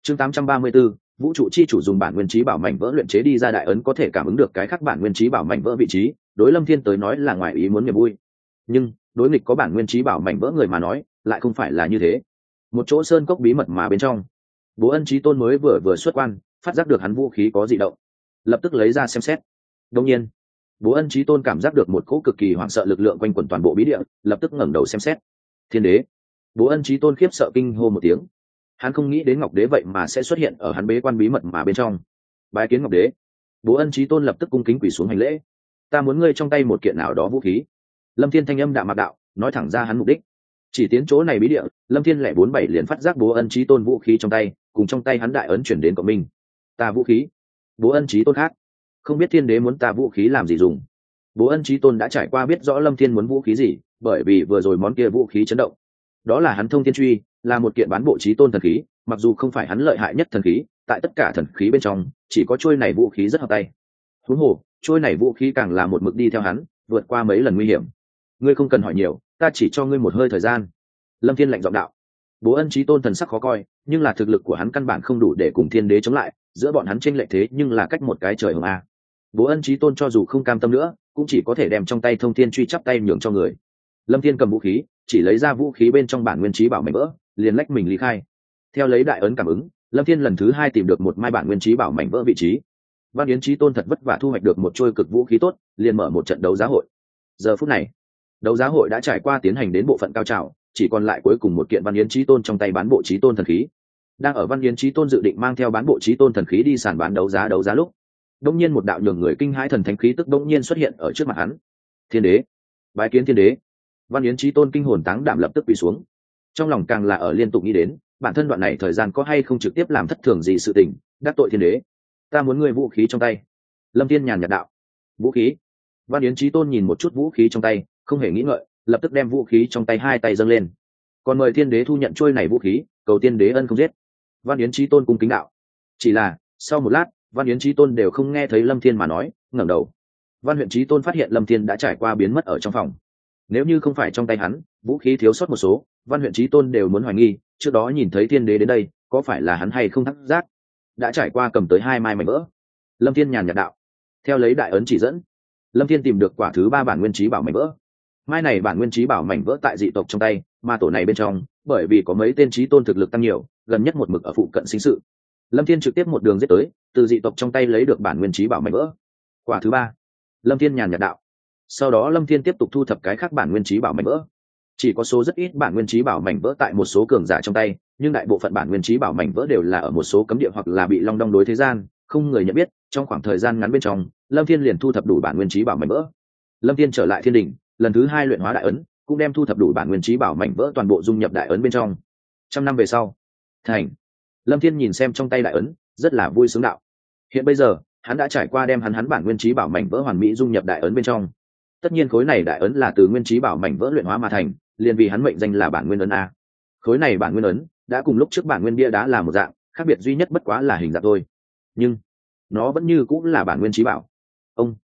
Chương 834, vũ trụ chi chủ dùng bản nguyên trí bảo mảnh vỡ luyện chế đi ra đại ấn có thể cảm ứng được cái khác bản nguyên trí bảo mảnh vỡ vị trí, đối Lâm Thiên tới nói là ngoài ý muốn niềm vui. Nhưng đối nghịch có bản nguyên trí bảo mảnh vỡ người mà nói, lại không phải là như thế. Một chỗ sơn cốc bí mật mà bên trong, Bố Ân Chí Tôn mới vừa xuất quan, phát giác được hắn vũ khí có dị động, lập tức lấy ra xem xét. Đương nhiên, Bố Ân Chí Tôn cảm giác được một cỗ cực kỳ hoảng sợ lực lượng quanh quẩn toàn bộ bí địa, lập tức ngẩng đầu xem xét. Thiên đế! Bố Ân Chí Tôn khiếp sợ kinh hô một tiếng. Hắn không nghĩ đến Ngọc Đế vậy mà sẽ xuất hiện ở hắn bế quan bí mật mà bên trong. Bái kiến Ngọc Đế. Bố Ân Chí Tôn lập tức cung kính quỳ xuống hành lễ. Ta muốn ngươi trong tay một kiện nào đó vũ khí. Lâm Thiên thanh âm đạm mạc đạo, nói thẳng ra hắn mục đích. Chỉ tiến chỗ này bí địa, Lâm Thiên lẻ 47 liền phát giác Bố Ân Chí Tôn vũ khí trong tay, cùng trong tay hắn đại ấn chuyển đến cộng minh. Ta vũ khí? Bố Ân Chí Tôn khác, không biết Thiên đế muốn ta vũ khí làm gì dùng. Bố Ân Chí Tôn đã trải qua biết rõ Lâm Thiên muốn vũ khí gì, bởi vì vừa rồi món kia vũ khí chấn động. Đó là hắn thông thiên truy, là một kiện bán bộ chí tôn thần khí, mặc dù không phải hắn lợi hại nhất thần khí, tại tất cả thần khí bên trong, chỉ có chuôi này vũ khí rất hợp tay. Huống hồ, chuôi này vũ khí càng là một mực đi theo hắn, vượt qua mấy lần nguy hiểm. Ngươi không cần hỏi nhiều, ta chỉ cho ngươi một hơi thời gian. Lâm Thiên lạnh giọng đạo. Bố Ân Chí Tôn thần sắc khó coi, nhưng là thực lực của hắn căn bản không đủ để cùng Thiên đế chống lại, giữa bọn hắn chênh lệch thế nhưng là cách một cái trời hồng a. Bố Ân Chí Tôn cho dù không cam tâm nữa, cũng chỉ có thể đem trong tay thông thiên truy chắp tay nhường cho người. Lâm Thiên cầm vũ khí, chỉ lấy ra vũ khí bên trong bản nguyên trí bảo mảnh vỡ, liền lách mình ly khai. Theo lấy đại ấn cảm ứng, Lâm Thiên lần thứ 2 tìm được một mai bản nguyên trí bảo mảnh vỡ vị trí. Văn Yến Chí Tôn thật vất vả thu hoạch được một trôi cực vũ khí tốt, liền mở một trận đấu giá hội. Giờ phút này, đấu giá hội đã trải qua tiến hành đến bộ phận cao trào, chỉ còn lại cuối cùng một kiện Văn Yến Chí Tôn trong tay bán bộ chí tôn thần khí. Đang ở Văn Yến Chí Tôn dự định mang theo bán bộ chí tôn thần khí đi sàn bán đấu giá lúc, đột nhiên một đạo nhường người kinh hãi thần thánh khí tức đột nhiên xuất hiện ở trước mặt hắn. Thiên đế, bái kiến Thiên đế. Văn Yến Chí Tôn kinh hồn táng đảm lập tức quỳ xuống, trong lòng càng là ở liên tục nghĩ đến bản thân đoạn này thời gian có hay không trực tiếp làm thất thường gì sự tình, đắc tội Thiên đế. Ta muốn ngươi vũ khí trong tay. Lâm Thiên nhàn nhạt đạo. Vũ khí? Văn Yến Chí Tôn nhìn một chút vũ khí trong tay, không hề nghĩ ngợi, lập tức đem vũ khí trong tay hai tay dâng lên, còn mời Thiên đế thu nhận trôi này vũ khí, cầu Thiên đế ân không giết. Văn Yến Chí Tôn cung kính đạo. Chỉ là sau một lát, Văn Yến Chí Tôn đều không nghe thấy Lâm Thiên mà nói, ngẩng đầu. Văn Huyện Chí Tôn phát hiện Lâm Thiên đã trải qua biến mất ở trong phòng. Nếu như không phải trong tay hắn vũ khí thiếu sót một số, Văn Huyện Chí Tôn đều muốn hoài nghi trước đó nhìn thấy Thiên đế đến đây có phải là hắn hay không thắc giác. Đã trải qua cầm tới 2 mai mảnh vỡ. Lâm Thiên nhàn nhạt đạo. Theo lấy đại ấn chỉ dẫn, Lâm Thiên tìm được quả thứ 3 bản nguyên trí bảo mảnh vỡ. Mai này bản nguyên trí bảo mảnh vỡ tại dị tộc trong tay, mà tổ này bên trong, bởi vì có mấy tên chí tôn thực lực tăng nhiều, gần nhất một mực ở phụ cận sinh sự. Lâm Thiên trực tiếp một đường giết tới, từ dị tộc trong tay lấy được bản nguyên trí bảo mảnh vỡ. Quả thứ 3. Lâm Thiên nhàn nhạt đạo. Sau đó Lâm Thiên tiếp tục thu thập cái khác bản nguyên trí bảo mảnh vỡ. Chỉ có số rất ít bản nguyên trí bảo mảnh vỡ tại một số cường giả trong tay, nhưng đại bộ phận bản nguyên trí bảo mảnh vỡ đều là ở một số cấm địa hoặc là bị long đong đối thế gian, không người nhận biết. Trong khoảng thời gian ngắn bên trong, Lâm Thiên liền thu thập đủ bản nguyên trí bảo mảnh vỡ. Lâm Thiên trở lại thiên đình, lần thứ 2 luyện hóa đại ấn, cũng đem thu thập đủ bản nguyên trí bảo mảnh vỡ toàn bộ dung nhập đại ấn bên trong. 100 năm về sau, thành. Lâm Thiên nhìn xem trong tay đại ấn, rất là vui sướng đạo. Hiện bây giờ, hắn đã trải qua đem hắn bản nguyên trí bảo mảnh vỡ hoàn mỹ dung nhập đại ấn bên trong. Tất nhiên khối này đại ấn là từ nguyên trí bảo mảnh vỡ luyện hóa mà thành, liền vì hắn mệnh danh là bản nguyên ấn a. Khối này bản nguyên ấn đã cùng lúc trước bản nguyên bia đá là một dạng, khác biệt duy nhất bất quá là hình dạng thôi, nhưng nó vẫn như cũng là bản nguyên trí bảo. Ông.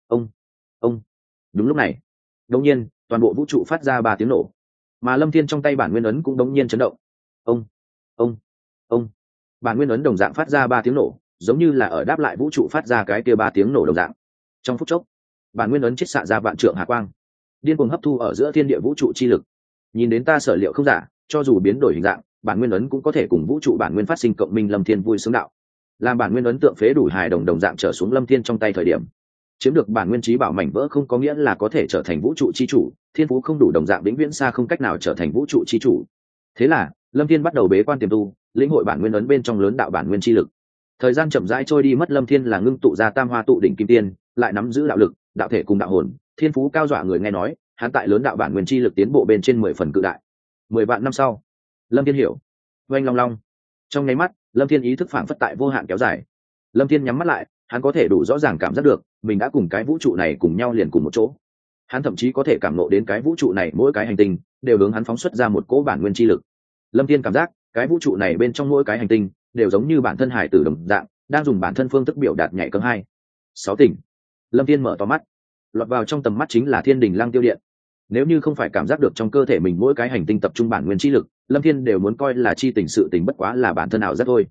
Đúng lúc này, đột nhiên toàn bộ vũ trụ phát ra 3 tiếng nổ, mà Lâm Thiên trong tay bản nguyên ấn cũng đột nhiên chấn động. Ông. Bản nguyên ấn đồng dạng phát ra 3 tiếng nổ, giống như là ở đáp lại vũ trụ phát ra cái kia 3 tiếng nổ đồng dạng. Trong phút chốc, bản nguyên ấn chiết xạ ra vạn trượng hà quang, điên cuồng hấp thu ở giữa thiên địa vũ trụ chi lực. Nhìn đến ta sở liệu không giả, cho dù biến đổi hình dạng, bản nguyên ấn cũng có thể cùng vũ trụ bản nguyên phát sinh cộng minh. Lâm Thiên vui sướng đạo. Làm bản nguyên ấn tượng phế đủ hài đồng dạng trở xuống Lâm Thiên trong tay thời điểm, chiếm được bản nguyên trí bảo mảnh vỡ không có nghĩa là có thể trở thành vũ trụ chi chủ, thiên phú không đủ đồng dạng vĩnh viễn xa không cách nào trở thành vũ trụ chi chủ. Thế là Lâm Thiên bắt đầu bế quan tiềm tu, lĩnh hội bản nguyên ấn bên trong lớn đạo bản nguyên chi lực. Thời gian chậm rãi trôi đi mất, Lâm Thiên là ngưng tụ ra tam hoa tụ đỉnh kim tiên, lại nắm giữ đạo lực, đạo thể cùng đạo hồn, thiên phú cao dọa người nghe nói, hắn tại lớn đạo bản nguyên chi lực tiến bộ bên trên 10 phần cự đại. 10 vạn năm sau, Lâm Thiên hiểu. Oanh long long. Trong nháy mắt, Lâm Thiên ý thức phảng phất tại vô hạn kéo dài. Lâm Thiên nhắm mắt lại, hắn có thể đủ rõ ràng cảm giác được, mình đã cùng cái vũ trụ này cùng nhau liền cùng một chỗ. Hắn thậm chí có thể cảm ngộ đến cái vũ trụ này mỗi cái hành tinh đều hướng hắn phóng xuất ra một cỗ bản nguyên chi lực. Lâm Thiên cảm giác, cái vũ trụ này bên trong mỗi cái hành tinh đều giống như bản thân hải tử đồng dạng, đang dùng bản thân phương thức biểu đạt nhạy cấm 6 tỉnh. Lâm Thiên mở to mắt, lọt vào trong tầm mắt chính là Thiên Đình Lăng Tiêu Điện. Nếu như không phải cảm giác được trong cơ thể mình mỗi cái hành tinh tập trung bản nguyên chi lực, Lâm Thiên đều muốn coi là chi tình sự tình bất quá là bản thân ảo giác thôi.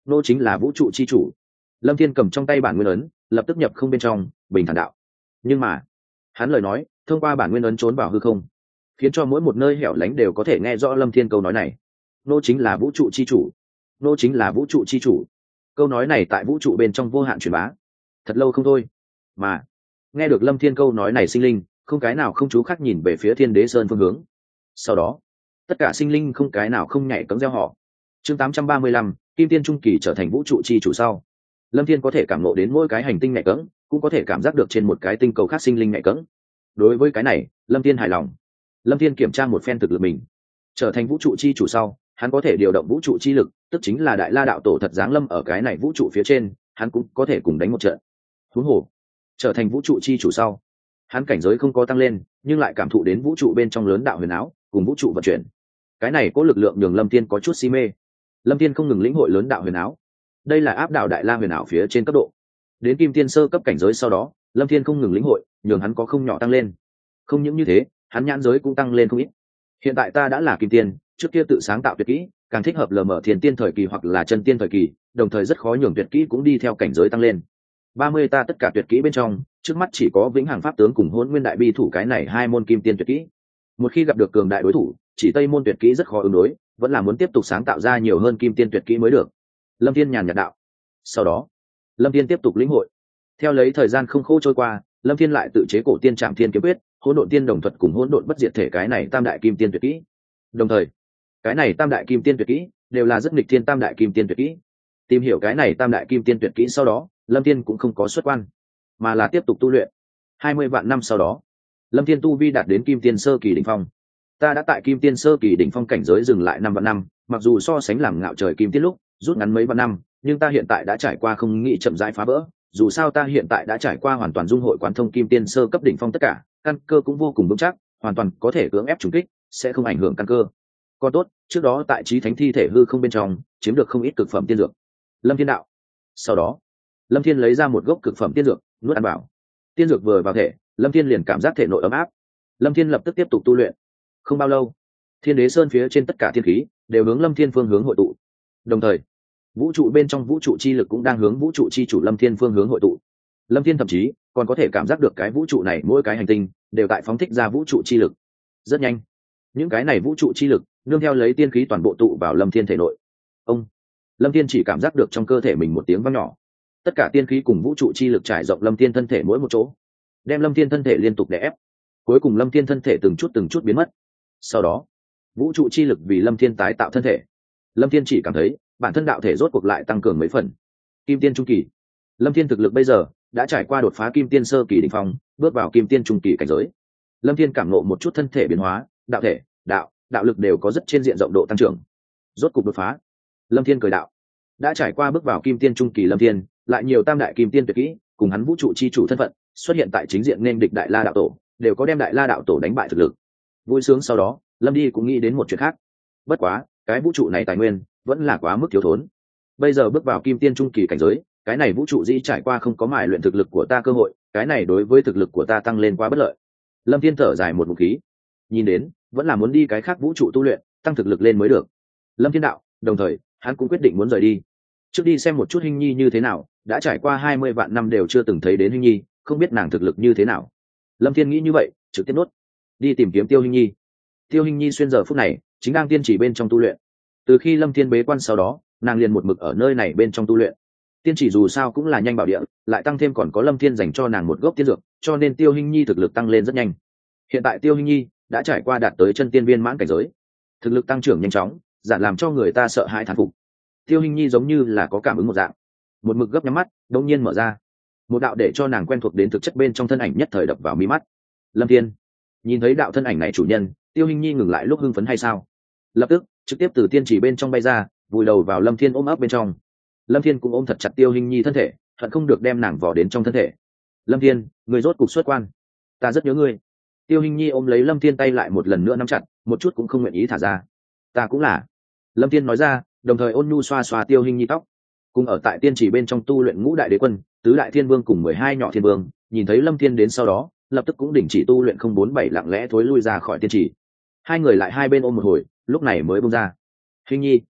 nô chính là vũ trụ chi chủ. Lâm Thiên cầm trong tay bản nguyên ấn, lập tức nhập không bên trong, bình thản đạo. Nhưng mà, hắn lời nói, thông qua bản nguyên ấn trốn vào hư không, khiến cho mỗi một nơi hẻo lánh đều có thể nghe rõ Lâm Thiên câu nói này. Nô chính là vũ trụ chi chủ. Nô chính là vũ trụ chi chủ. Câu nói này tại vũ trụ bên trong vô hạn truyền bá. Thật lâu không thôi, mà nghe được Lâm Thiên câu nói này sinh linh, không cái nào không chú khác nhìn về phía Thiên Đế Sơn phương hướng. Sau đó, tất cả sinh linh không cái nào không nhảy cẫng reo hò. Chương 835, Kim Tiên trung kỳ trở thành vũ trụ chi chủ sau. Lâm Thiên có thể cảm ngộ đến mỗi cái hành tinh nhảy cẫng, cũng có thể cảm giác được trên một cái tinh cầu khác sinh linh nhảy cẫng. Đối với cái này, Lâm Thiên hài lòng. Lâm Thiên kiểm tra một phen thực lực mình, trở thành vũ trụ chi chủ sau, hắn có thể điều động vũ trụ chi lực, tức chính là Đại La đạo tổ thật giáng lâm ở cái này vũ trụ phía trên, hắn cũng có thể cùng đánh một trận. Huống hồ, trở thành vũ trụ chi chủ sau, hắn cảnh giới không có tăng lên, nhưng lại cảm thụ đến vũ trụ bên trong lớn đạo huyền áo, cùng vũ trụ vận chuyển. Cái này có lực lượng nhường Lâm Thiên có chút si mê. Lâm Thiên không ngừng lĩnh hội lớn đạo huyền áo. Đây là áp đảo Đại La huyền áo phía trên cấp độ. Đến Kim Tiên sơ cấp cảnh giới sau đó, Lâm Thiên không ngừng lĩnh hội, nhường hắn có không nhỏ tăng lên. Không những như thế, hắn nhãn giới cũng tăng lên không ít. Hiện tại ta đã là Kim Tiên, trước kia tự sáng tạo tuyệt kỹ, càng thích hợp lờ mở Thiên Tiên thời kỳ hoặc là chân tiên thời kỳ, đồng thời rất khó nhường tuyệt kỹ cũng đi theo cảnh giới tăng lên. 30 ta tất cả tuyệt kỹ bên trong, trước mắt chỉ có Vĩnh Hằng Pháp tướng cùng Hỗn Nguyên Đại Bi thủ cái này hai môn Kim Tiên tuyệt kỹ. Một khi gặp được cường đại đối thủ, chỉ tây môn tuyệt kỹ rất khó ứng đối, vẫn là muốn tiếp tục sáng tạo ra nhiều hơn Kim Tiên tuyệt kỹ mới được. Lâm Thiên nhàn nhạt đạo. Sau đó, Lâm Thiên tiếp tục lĩnh hội. Theo lấy thời gian không khô trôi qua, Lâm Thiên lại tự chế cổ tiên Trảm Thiên kiếm quyết, Hỗn Độn Tiên Đồng thuật cùng Hỗn Độn Bất Diệt thể cái này tam đại Kim Tiên tuyệt kỹ. Đồng thời, cái này tam đại Kim Tiên tuyệt kỹ đều là rất nghịch thiên tam đại Kim Tiên tuyệt kỹ. Tìm hiểu cái này tam đại Kim Tiên tuyệt kỹ sau đó, Lâm Thiên cũng không có xuất quan, mà là tiếp tục tu luyện. 20 vạn năm sau đó, Lâm Thiên tu vi đạt đến Kim Tiên sơ kỳ đỉnh phong. Ta đã tại Kim Tiên sơ kỳ đỉnh phong cảnh giới dừng lại 5 vạn năm, mặc dù so sánh làm ngạo trời Kim Tiên lúc rút ngắn mấy vạn năm, nhưng ta hiện tại đã trải qua không nghĩ chậm rãi phá vỡ. Dù sao ta hiện tại đã trải qua hoàn toàn dung hội quán thông Kim Tiên sơ cấp đỉnh phong tất cả, căn cơ cũng vô cùng vững chắc, hoàn toàn có thể cưỡng ép trùng kích, sẽ không ảnh hưởng căn cơ. Còn tốt, trước đó tại Chí Thánh thi thể hư không bên trong, chiếm được không ít cực phẩm tiên dược. Lâm Thiên đạo. Sau đó, Lâm Thiên lấy ra một gốc cực phẩm tiên dược, nuốt ăn vào. Tiên dược vừa vào thể, Lâm Thiên liền cảm giác thể nội ấm áp. Lâm Thiên lập tức tiếp tục tu luyện. Không bao lâu, Thiên Đế Sơn phía trên tất cả thiên khí đều hướng Lâm Thiên phương hướng hội tụ. Đồng thời, vũ trụ bên trong vũ trụ chi lực cũng đang hướng vũ trụ chi chủ Lâm Thiên phương hướng hội tụ. Lâm Thiên thậm chí còn có thể cảm giác được cái vũ trụ này mỗi cái hành tinh đều tại phóng thích ra vũ trụ chi lực. Rất nhanh, những cái này vũ trụ chi lực nương theo lấy tiên khí toàn bộ tụ vào Lâm Thiên thể nội. Ông Lâm Thiên chỉ cảm giác được trong cơ thể mình một tiếng vang nhỏ. Tất cả tiên khí cùng vũ trụ chi lực trải rộng Lâm Thiên thân thể mỗi một chỗ, đem Lâm Thiên thân thể liên tục đè ép. Cuối cùng Lâm Thiên thân thể từng chút biến mất. Sau đó, vũ trụ chi lực vì Lâm Thiên tái tạo thân thể. Lâm Thiên chỉ cảm thấy bản thân đạo thể rốt cuộc lại tăng cường mấy phần. Kim Tiên trung kỳ. Lâm Thiên thực lực bây giờ đã trải qua đột phá Kim Tiên sơ kỳ đỉnh phong, bước vào Kim Tiên trung kỳ cảnh giới. Lâm Thiên cảm ngộ một chút thân thể biến hóa, đạo thể, đạo lực đều có rất trên diện rộng độ tăng trưởng. Rốt cục đột phá. Lâm Thiên cười đạo. Đã trải qua bước vào Kim Tiên trung kỳ Lâm Thiên, lại nhiều tam đại Kim Tiên tuyệt kỹ, cùng hắn vũ trụ chi chủ thân phận, xuất hiện tại chính diện nên địch Đại La đạo tổ, đều có đem Đại La đạo tổ đánh bại thực lực. Vui sướng sau đó, Lâm đi cũng nghĩ đến một chuyện khác. Bất quá, cái vũ trụ này tài nguyên vẫn là quá mức thiếu thốn. Bây giờ bước vào Kim Tiên trung kỳ cảnh giới, cái này vũ trụ dĩ trải qua không có mài luyện thực lực của ta cơ hội, cái này đối với thực lực của ta tăng lên quá bất lợi. Lâm Thiên thở dài một ngụm khí, nhìn đến vẫn là muốn đi cái khác vũ trụ tu luyện, tăng thực lực lên mới được. Lâm Thiên đạo, đồng thời hắn cũng quyết định muốn rời đi, trước đi xem một chút Hinh Nhi như thế nào. Đã trải qua 20 vạn năm đều chưa từng thấy đến Hinh Nhi, không biết nàng thực lực như thế nào. Lâm Thiên nghĩ như vậy, trực tiếp nốt đi tìm kiếm Tiêu Hinh Nhi. Tiêu Hinh Nhi xuyên giờ phút này chính đang tiên chỉ bên trong tu luyện. Từ khi Lâm Thiên bế quan sau đó, nàng liền một mực ở nơi này bên trong tu luyện. Tiên chỉ dù sao cũng là nhanh bảo địa, lại tăng thêm còn có Lâm Thiên dành cho nàng một gốc tiên dược, cho nên Tiêu Hinh Nhi thực lực tăng lên rất nhanh. Hiện tại Tiêu Hinh Nhi đã trải qua đạt tới chân tiên viên mãn cảnh giới, thực lực tăng trưởng nhanh chóng, giản làm cho người ta sợ hãi thán phục. Tiêu Hinh Nhi giống như là có cảm ứng một dạng, một mực gấp nhắm mắt, đột nhiên mở ra, một đạo để cho nàng quen thuộc đến thực chất bên trong thân ảnh nhất thời đập vào mi mắt. Lâm Thiên nhìn thấy đạo thân ảnh này chủ nhân, Tiêu Hinh Nhi ngừng lại lúc hưng phấn hay sao, lập tức trực tiếp từ tiên chỉ bên trong bay ra, vùi đầu vào Lâm Thiên ôm ấp bên trong. Lâm Thiên cũng ôm thật chặt Tiêu Hinh Nhi thân thể, hận không được đem nàng vò đến trong thân thể. Lâm Thiên, người rốt cục xuất quan, ta rất nhớ ngươi. Tiêu Hinh Nhi ôm lấy Lâm Thiên tay lại một lần nữa nắm chặt, một chút cũng không nguyện ý thả ra. Ta cũng là. Lâm Thiên nói ra, đồng thời ôn nhu xoa xoa Tiêu Hinh Nhi tóc. Cùng ở tại tiên chỉ bên trong tu luyện ngũ đại đế quân, tứ đại thiên vương cùng 12 nhỏ thiên vương, nhìn thấy Lâm Thiên đến sau đó, lập tức cũng đình chỉ tu luyện 047 lặng lẽ thối lui ra khỏi tiên chỉ. Hai người lại hai bên ôm một hồi, lúc này mới buông ra. Hinh Nhi,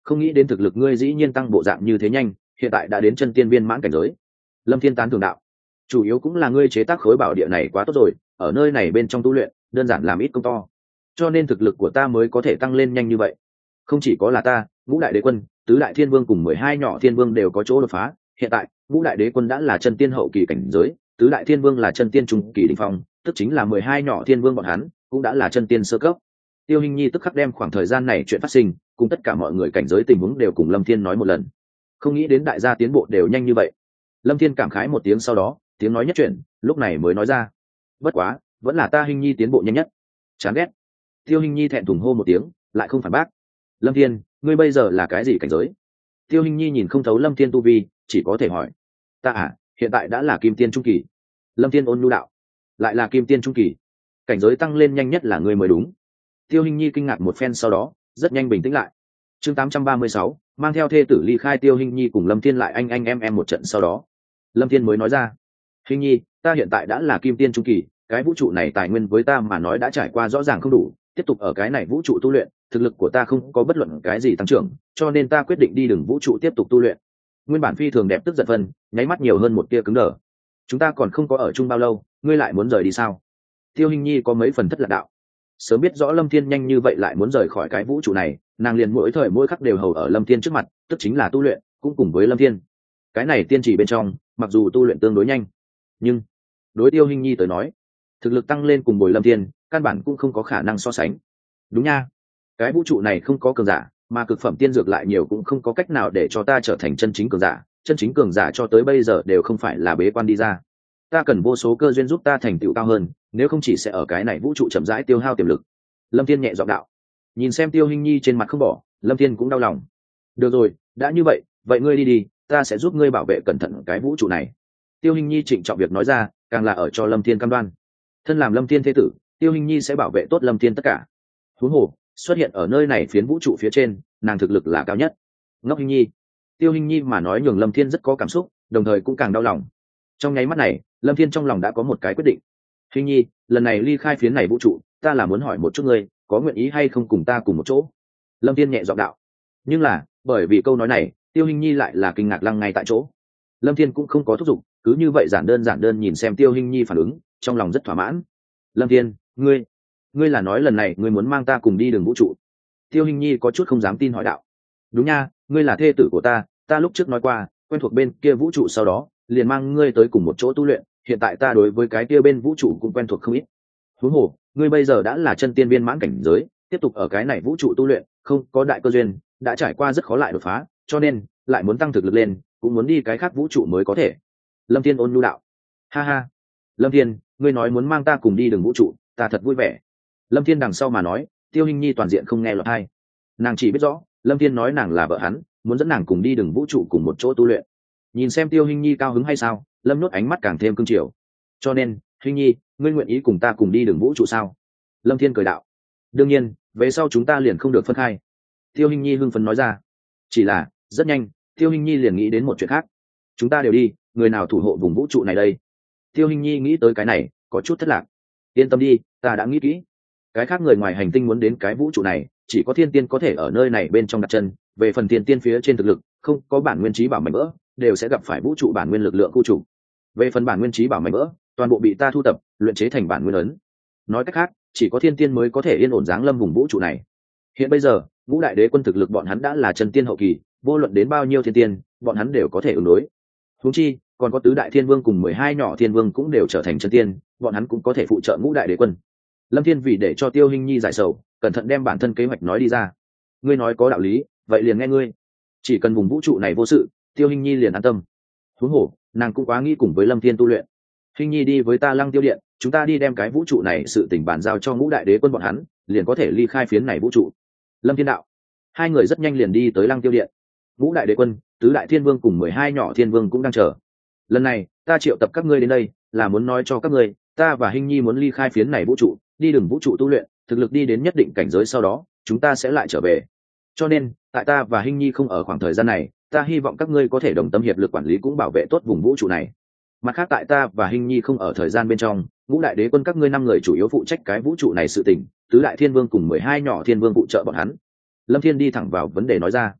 không nghĩ đến thực lực ngươi dĩ nhiên tăng bộ dạng như thế nhanh, hiện tại đã đến chân tiên viên mãn cảnh giới. Lâm Thiên tán thưởng đạo, chủ yếu cũng là ngươi chế tác khối bảo địa này quá tốt rồi, ở nơi này bên trong tu luyện đơn giản làm ít công to, cho nên thực lực của ta mới có thể tăng lên nhanh như vậy. Không chỉ có là ta, ngũ đại đế quân, tứ đại thiên vương cùng 12 nhỏ thiên vương đều có chỗ đột phá. Hiện tại ngũ đại đế quân đã là chân tiên hậu kỳ cảnh giới, tứ đại thiên vương là chân tiên trung kỳ đỉnh phong, tức chính là 12 nhỏ thiên vương bọn hắn cũng đã là chân tiên sơ cấp. Tiêu Hinh Nhi tức khắc đem khoảng thời gian này chuyện phát sinh cùng tất cả mọi người cảnh giới tình huống đều cùng Lâm Thiên nói một lần. Không nghĩ đến đại gia tiến bộ đều nhanh như vậy. Lâm Thiên cảm khái một tiếng, sau đó tiếng nói nhất chuyển, lúc này mới nói ra, bất quá vẫn là ta Hinh Nhi tiến bộ nhanh nhất. Chán ghét. Tiêu Hinh Nhi thẹn thùng hô một tiếng, lại không phản bác. Lâm Thiên, ngươi bây giờ là cái gì cảnh giới? Tiêu Hinh Nhi nhìn không thấu Lâm Thiên tu vi, chỉ có thể hỏi. Ta hiện tại đã là kim tiên trung kỳ. Lâm Thiên ôn nhu đạo. Lại là kim tiên trung kỳ, cảnh giới tăng lên nhanh nhất là ngươi mới đúng. Tiêu Hinh Nhi kinh ngạc một phen, sau đó rất nhanh bình tĩnh lại. Chương 836, mang theo thê tử ly khai. Tiêu Hinh Nhi cùng Lâm Thiên lại anh em một trận, sau đó Lâm Thiên mới nói ra, Hinh Nhi, ta hiện tại đã là kim tiên trung kỳ, cái vũ trụ này tài nguyên với ta mà nói đã trải qua rõ ràng không đủ, tiếp tục ở cái này vũ trụ tu luyện, thực lực của ta không có bất luận cái gì tăng trưởng, cho nên ta quyết định đi đường vũ trụ tiếp tục tu luyện. Nguyên bản phi thường đẹp tức giận phân, nháy mắt nhiều hơn một tia cứng đờ. Chúng ta còn không có ở chung bao lâu, ngươi lại muốn rời đi sao? Tiêu Hinh Nhi có mấy phần thất lạc đạo. Sớm biết rõ Lâm Thiên nhanh như vậy lại muốn rời khỏi cái vũ trụ này, nàng liền mỗi thời mỗi khắc đều hầu ở Lâm Thiên trước mặt, tức chính là tu luyện cũng cùng với Lâm Thiên. Cái này tiên chỉ bên trong, mặc dù tu luyện tương đối nhanh, nhưng đối Tiêu Hinh Nhi tới nói, thực lực tăng lên cùng bồi Lâm Thiên căn bản cũng không có khả năng so sánh. Đúng nha, cái vũ trụ này không có cường giả, mà cực phẩm tiên dược lại nhiều cũng không có cách nào để cho ta trở thành chân chính cường giả. Chân chính cường giả cho tới bây giờ đều không phải là bế quan đi ra, ta cần vô số cơ duyên giúp ta thành tựu cao hơn, nếu không chỉ sẽ ở cái này vũ trụ chậm rãi tiêu hao tiềm lực. Lâm Thiên nhẹ giọng đạo. Nhìn xem Tiêu Hinh Nhi trên mặt không bỏ, Lâm Thiên cũng đau lòng. Được rồi, đã như vậy, vậy ngươi đi đi, ta sẽ giúp ngươi bảo vệ cẩn thận cái vũ trụ này. Tiêu Hinh Nhi trịnh trọng việc nói ra, càng là ở cho Lâm Thiên cam đoan. Thân làm Lâm Thiên thế tử, Tiêu Hinh Nhi sẽ bảo vệ tốt Lâm Thiên tất cả. Huống hồ, xuất hiện ở nơi này phiến vũ trụ phía trên, nàng thực lực là cao nhất. Ngốc Hinh Nhi. Tiêu Hinh Nhi mà nói nhường Lâm Thiên rất có cảm xúc, đồng thời cũng càng đau lòng. Trong nháy mắt này, Lâm Thiên trong lòng đã có một cái quyết định. Hinh Nhi, lần này ly khai phiến này vũ trụ, ta là muốn hỏi một chút ngươi, có nguyện ý hay không cùng ta cùng một chỗ? Lâm Thiên nhẹ giọng đạo. Nhưng là, bởi vì câu nói này, Tiêu Hinh Nhi lại là kinh ngạc lăng ngay tại chỗ. Lâm Thiên cũng không có thúc giục, cứ như vậy giản đơn nhìn xem Tiêu Hinh Nhi phản ứng, trong lòng rất thỏa mãn. Lâm Thiên, ngươi là nói lần này ngươi muốn mang ta cùng đi đường vũ trụ? Tiêu Hinh Nhi có chút không dám tin hỏi đạo. Đúng nha, ngươi là thê tử của ta lúc trước nói qua, quen thuộc bên kia vũ trụ, sau đó liền mang ngươi tới cùng một chỗ tu luyện, hiện tại ta đối với cái kia bên vũ trụ cũng quen thuộc không ít. Huống hồ, ngươi bây giờ đã là chân tiên viên mãn cảnh giới, tiếp tục ở cái này vũ trụ tu luyện, không có đại cơ duyên, đã trải qua rất khó lại đột phá, cho nên lại muốn tăng thực lực lên, cũng muốn đi cái khác vũ trụ mới có thể. Lâm Thiên ôn nhu đạo. Ha ha, Lâm Thiên, ngươi nói muốn mang ta cùng đi đường vũ trụ, ta thật vui vẻ. Lâm Thiên đằng sau mà nói, Tiêu Hinh Nhi toàn diện không nghe lọt tai. Nàng chỉ biết rõ, Lâm Thiên nói nàng là vợ hắn, muốn dẫn nàng cùng đi đường vũ trụ cùng một chỗ tu luyện. Nhìn xem Tiêu Hinh Nhi cao hứng hay sao, Lâm Nốt ánh mắt càng thêm cương triều. Cho nên, Hinh Nhi, ngươi nguyện ý cùng ta cùng đi đường vũ trụ sao? Lâm Thiên cười đạo. Đương nhiên, về sau chúng ta liền không được phân khai. Tiêu Hinh Nhi hưng phấn nói ra. Chỉ là, rất nhanh, Tiêu Hinh Nhi liền nghĩ đến một chuyện khác. Chúng ta đều đi, người nào thủ hộ vùng vũ trụ này đây? Tiêu Hinh Nhi nghĩ tới cái này, có chút thất lạc. Yên tâm đi, ta đã nghĩ kỹ. Cái khác người ngoài hành tinh muốn đến cái vũ trụ này, chỉ có thiên tiên có thể ở nơi này bên trong đặt chân. Về phần thiên tiên phía trên thực lực, không có bản nguyên trí bảo mảnh vỡ, đều sẽ gặp phải vũ trụ bản nguyên lực lượng khu trục. Về phần bản nguyên trí bảo mảnh vỡ, toàn bộ bị ta thu tập, luyện chế thành bản nguyên ấn. Nói cách khác, chỉ có thiên tiên mới có thể yên ổn giáng lâm vùng vũ trụ này. Hiện bây giờ, ngũ đại đế quân thực lực bọn hắn đã là chân tiên hậu kỳ, vô luận đến bao nhiêu thiên tiên, bọn hắn đều có thể ứng đối. Huống chi, còn có tứ đại thiên vương cùng 12 nhỏ thiên vương cũng đều trở thành chân tiên, bọn hắn cũng có thể phụ trợ ngũ đại đế quân. Lâm Thiên vì để cho Tiêu Hinh Nhi giải sầu, cẩn thận đem bản thân kế hoạch nói đi ra. Ngươi nói có đạo lý, vậy liền nghe ngươi. Chỉ cần vùng vũ trụ này vô sự, Tiêu Hinh Nhi liền an tâm. Huống hồ, nàng cũng quá nghĩ cùng với Lâm Thiên tu luyện. Hinh Nhi đi với ta Lăng Tiêu Điện, chúng ta đi đem cái vũ trụ này sự tình bàn giao cho ngũ đại đế quân bọn hắn, liền có thể ly khai phiến này vũ trụ. Lâm Thiên đạo. Hai người rất nhanh liền đi tới Lăng Tiêu Điện. Ngũ đại đế quân, tứ đại thiên vương cùng 12 nhỏ thiên vương cũng đang chờ. Lần này, ta triệu tập các ngươi đến đây, là muốn nói cho các ngươi, ta và Hinh Nhi muốn ly khai phiến này vũ trụ, đi đường vũ trụ tu luyện, thực lực đi đến nhất định cảnh giới sau đó, chúng ta sẽ lại trở về. Cho nên, tại ta và Hinh Nhi không ở khoảng thời gian này, ta hy vọng các ngươi có thể đồng tâm hiệp lực quản lý cũng bảo vệ tốt vùng vũ trụ này. Mặt khác, tại ta và Hinh Nhi không ở thời gian bên trong, ngũ đại đế quân các ngươi 5 người chủ yếu phụ trách cái vũ trụ này sự tình, tứ đại thiên vương cùng 12 nhỏ thiên vương phụ trợ bọn hắn. Lâm Thiên đi thẳng vào vấn đề nói ra.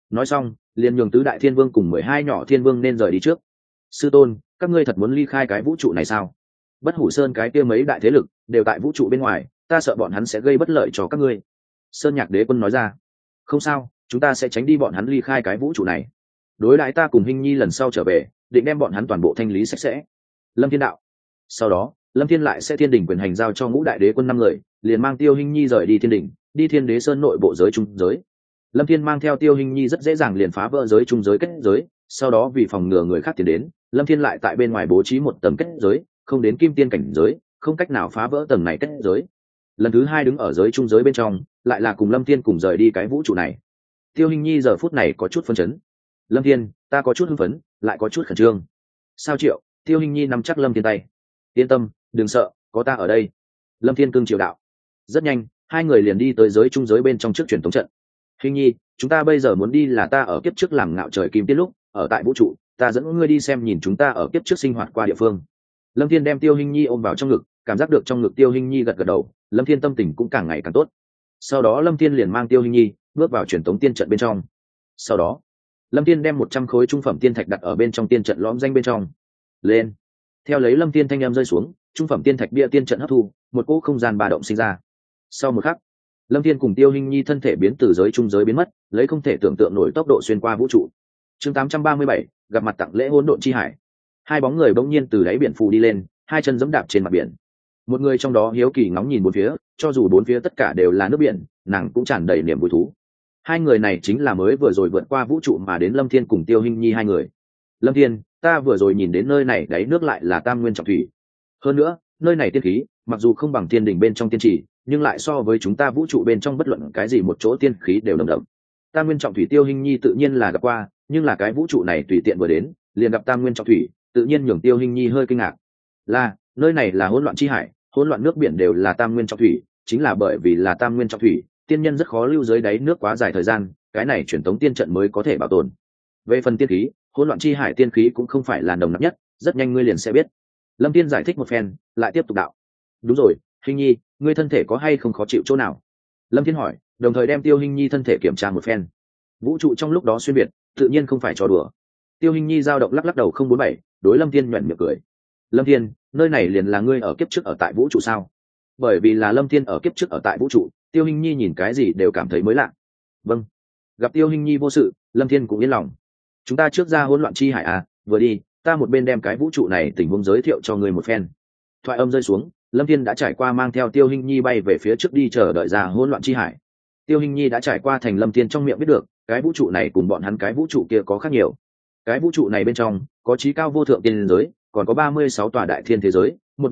nói xong liền nhường tứ đại thiên vương cùng 12 nhỏ thiên vương nên rời đi trước. Sư tôn, các ngươi thật muốn ly khai cái vũ trụ này sao? Bất Hủ Sơn cái kia mấy đại thế lực đều tại vũ trụ bên ngoài, ta sợ bọn hắn sẽ gây bất lợi cho các ngươi. Sơn Nhạc Đế Quân nói ra. Không sao, chúng ta sẽ tránh đi bọn hắn ly khai cái vũ trụ này. Đối đãi ta cùng Hinh Nhi lần sau trở về, định đem bọn hắn toàn bộ thanh lý sạch sẽ. Lâm Thiên đạo. Sau đó Lâm Thiên lại sẽ thiên đỉnh quyền hành giao cho Ngũ Đại Đế Quân 5 người, liền mang Tiêu Hinh Nhi rời đi thiên đỉnh, đi Thiên Đế Sơn nội bộ giới trung giới. Lâm Thiên mang theo Tiêu Hinh Nhi rất dễ dàng liền phá vỡ giới trung giới kết giới, sau đó vì phòng ngừa người khác tiến đến, Lâm Thiên lại tại bên ngoài bố trí một tầng kết giới, không đến kim tiên cảnh giới, không cách nào phá vỡ tầng này kết giới. Lần thứ 2 đứng ở giới trung giới bên trong, lại là cùng Lâm Thiên cùng rời đi cái vũ trụ này. Tiêu Hinh Nhi giờ phút này có chút phấn chấn. Lâm Thiên, ta có chút hưng phấn, lại có chút khẩn trương. Sao Triệu? Tiêu Hinh Nhi nắm chắc Lâm Thiên tay. Yên tâm, đừng sợ, có ta ở đây. Lâm Thiên cương triều đạo. Rất nhanh, hai người liền đi tới giới trung giới bên trong trước truyền tống trận. Hinh Nhi, chúng ta bây giờ muốn đi là ta ở kiếp trước làm ngạo trời kim tiên lúc, ở tại vũ trụ, ta dẫn ngươi đi xem nhìn chúng ta ở kiếp trước sinh hoạt qua địa phương. Lâm Thiên đem Tiêu Hinh Nhi ôm vào trong ngực, cảm giác được trong ngực Tiêu Hinh Nhi gật gật đầu, Lâm Thiên tâm tình cũng càng ngày càng tốt. Sau đó Lâm Thiên liền mang Tiêu Hinh Nhi bước vào truyền tống tiên trận bên trong. Sau đó Lâm Thiên đem 100 khối trung phẩm tiên thạch đặt ở bên trong tiên trận lõm danh bên trong. Lên. Theo lấy Lâm Thiên thanh em rơi xuống, trung phẩm tiên thạch bia tiên trận hấp thu, một cỗ không gian ba động sinh ra. Sau một khắc, Lâm Thiên cùng Tiêu Hinh Nhi thân thể biến từ giới trung giới biến mất, lấy không thể tưởng tượng nổi tốc độ xuyên qua vũ trụ. Chương 837, gặp mặt tặng lễ hỗn độn chi hải. Hai bóng người bỗng nhiên từ đáy biển phù đi lên, hai chân giẫm đạp trên mặt biển. Một người trong đó hiếu kỳ ngóng nhìn bốn phía, cho dù bốn phía tất cả đều là nước biển, nàng cũng tràn đầy niềm vui thú. Hai người này chính là mới vừa rồi vượt qua vũ trụ mà đến Lâm Thiên cùng Tiêu Hinh Nhi hai người. Lâm Thiên, ta vừa rồi nhìn đến nơi này đáy nước lại là tam nguyên trọng thủy. Hơn nữa, nơi này tiên khí, mặc dù không bằng thiên đỉnh bên trong tiên trì, nhưng lại so với chúng ta vũ trụ bên trong bất luận cái gì một chỗ tiên khí đều nồng đậm. Tam nguyên trọng thủy Tiêu Hinh Nhi tự nhiên là gặp qua, nhưng là cái vũ trụ này tùy tiện vừa đến, liền gặp tam nguyên trọng thủy, tự nhiên nhường Tiêu Hinh Nhi hơi kinh ngạc. Là, nơi này là hỗn loạn chi hải, hỗn loạn nước biển đều là tam nguyên trọng thủy, chính là bởi vì là tam nguyên trọng thủy, tiên nhân rất khó lưu dưới đáy nước quá dài thời gian, cái này truyền tống tiên trận mới có thể bảo tồn. Về phần tiên khí, hỗn loạn chi hải tiên khí cũng không phải là nồng nặc nhất, rất nhanh ngươi liền sẽ biết. Lâm Tiên giải thích một phen, lại tiếp tục đạo. Đúng rồi, Hinh Nhi, ngươi thân thể có hay không khó chịu chỗ nào? Lâm Thiên hỏi, đồng thời đem Tiêu Hinh Nhi thân thể kiểm tra một phen. Vũ trụ trong lúc đó xuyên biệt, tự nhiên không phải trò đùa. Tiêu Hinh Nhi dao động lắc lắc đầu không 47, đối Lâm Thiên nhuyễn miệng cười. Lâm Thiên, nơi này liền là ngươi ở kiếp trước ở tại vũ trụ sao? Bởi vì là Lâm Thiên ở kiếp trước ở tại vũ trụ, Tiêu Hinh Nhi nhìn cái gì đều cảm thấy mới lạ. Vâng. Gặp Tiêu Hinh Nhi vô sự, Lâm Thiên cũng yên lòng. Chúng ta trước ra hỗn loạn chi hải à, vừa đi, ta một bên đem cái vũ trụ này tình huống giới thiệu cho ngươi một phen. Thoại âm rơi xuống, Lâm Thiên đã trải qua mang theo Tiêu Hinh Nhi bay về phía trước đi chờ đợi ra hỗn loạn chi hải. Tiêu Hinh Nhi đã trải qua thành Lâm Thiên trong miệng biết được, cái vũ trụ này cùng bọn hắn cái vũ trụ kia có khác nhiều. Cái vũ trụ này bên trong có chí cao vô thượng tiên giới, còn có 36 tòa đại thiên thế giới,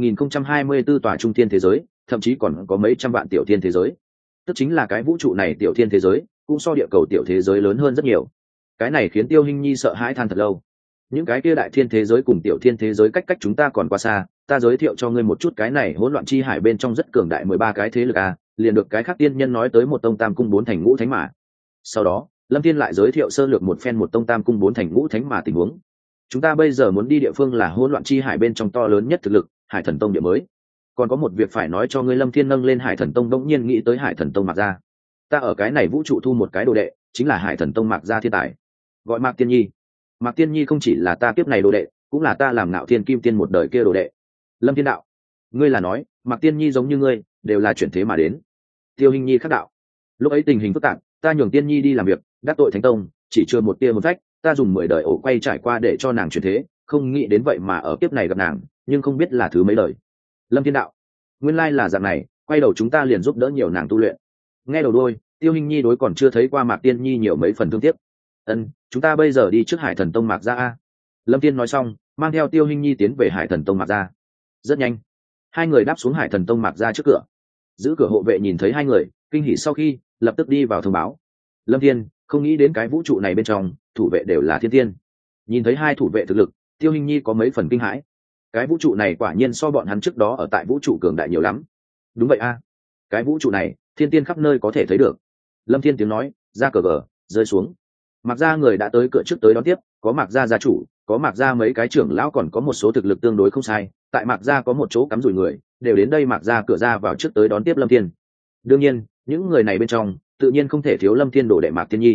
1024 tòa trung thiên thế giới, thậm chí còn có mấy trăm vạn tiểu thiên thế giới. Tức chính là cái vũ trụ này tiểu thiên thế giới cũng so địa cầu tiểu thế giới lớn hơn rất nhiều. Cái này khiến Tiêu Hinh Nhi sợ hãi than thật lâu. Những cái kia đại thiên thế giới cùng tiểu thiên thế giới cách chúng ta còn quá xa, ta giới thiệu cho ngươi một chút cái này hỗn loạn chi hải bên trong rất cường đại 13 cái thế lực a, liền được cái khác tiên nhân nói tới một tông tam cung bốn thành ngũ thánh mà. Sau đó, Lâm Thiên lại giới thiệu sơ lược một phen một tông tam cung bốn thành ngũ thánh mà tình huống. Chúng ta bây giờ muốn đi địa phương là hỗn loạn chi hải bên trong to lớn nhất thực lực, Hải Thần Tông địa mới. Còn có một việc phải nói cho ngươi. Lâm Thiên nâng lên Hải Thần Tông đống nhiên nghĩ tới Hải Thần Tông Mạc Gia. Ta ở cái này vũ trụ thu một cái đồ đệ, chính là Hải Thần Tông Mạc Gia thiên tài, gọi Mạc Tiên Nhi. Mạc Tiên Nhi không chỉ là ta kiếp này đồ đệ, cũng là ta làm Ngạo Thiên Kim Tiên một đời kia đồ đệ. Lâm Thiên đạo, ngươi là nói Mạc Tiên Nhi giống như ngươi, đều là chuyển thế mà đến? Tiêu Hinh Nhi khắc đạo, lúc ấy tình hình phức tạp, ta nhường Tiên Nhi đi làm việc, đắc tội Thánh Tông, chỉ chưa một tia hồn phách, ta dùng 10 đời ổ quay trải qua để cho nàng chuyển thế, không nghĩ đến vậy mà ở kiếp này gặp nàng, nhưng không biết là thứ mấy đời. Lâm Thiên đạo, nguyên lai là dạng này, quay đầu chúng ta liền giúp đỡ nhiều nàng tu luyện. Nghe đầu đuôi, Tiêu Hinh Nhi đối còn chưa thấy qua Mạc Tiên Nhi nhiều mấy phần thương tiếc. Chúng ta bây giờ đi trước Hải Thần Tông Mạc Gia a. Lâm Thiên nói xong, mang theo Tiêu Hinh Nhi tiến về Hải Thần Tông Mạc Gia. Rất nhanh, hai người đáp xuống Hải Thần Tông Mạc Gia trước cửa. Giữ cửa hộ vệ nhìn thấy hai người, kinh hỉ sau khi lập tức đi vào thông báo. Lâm Thiên, không nghĩ đến cái vũ trụ này bên trong thủ vệ đều là thiên tiên. Nhìn thấy hai thủ vệ thực lực, Tiêu Hinh Nhi có mấy phần kinh hãi. Cái vũ trụ này quả nhiên so bọn hắn trước đó ở tại vũ trụ cường đại nhiều lắm. Đúng vậy a, cái vũ trụ này thiên tiên khắp nơi có thể thấy được. Lâm Thiên tiếng nói ra cờ gờ rơi xuống. Mạc Gia người đã tới cửa trước tới đón tiếp, có Mạc Gia gia chủ, có Mạc Gia mấy cái trưởng lão, còn có một số thực lực tương đối không sai. Tại Mạc Gia có một chỗ cắm rủi người, đều đến đây Mạc Gia cửa ra vào trước tới đón tiếp Lâm Thiên. Đương nhiên, những người này bên trong tự nhiên không thể thiếu Lâm Thiên đồ đệ Mạc Tiên Nhi.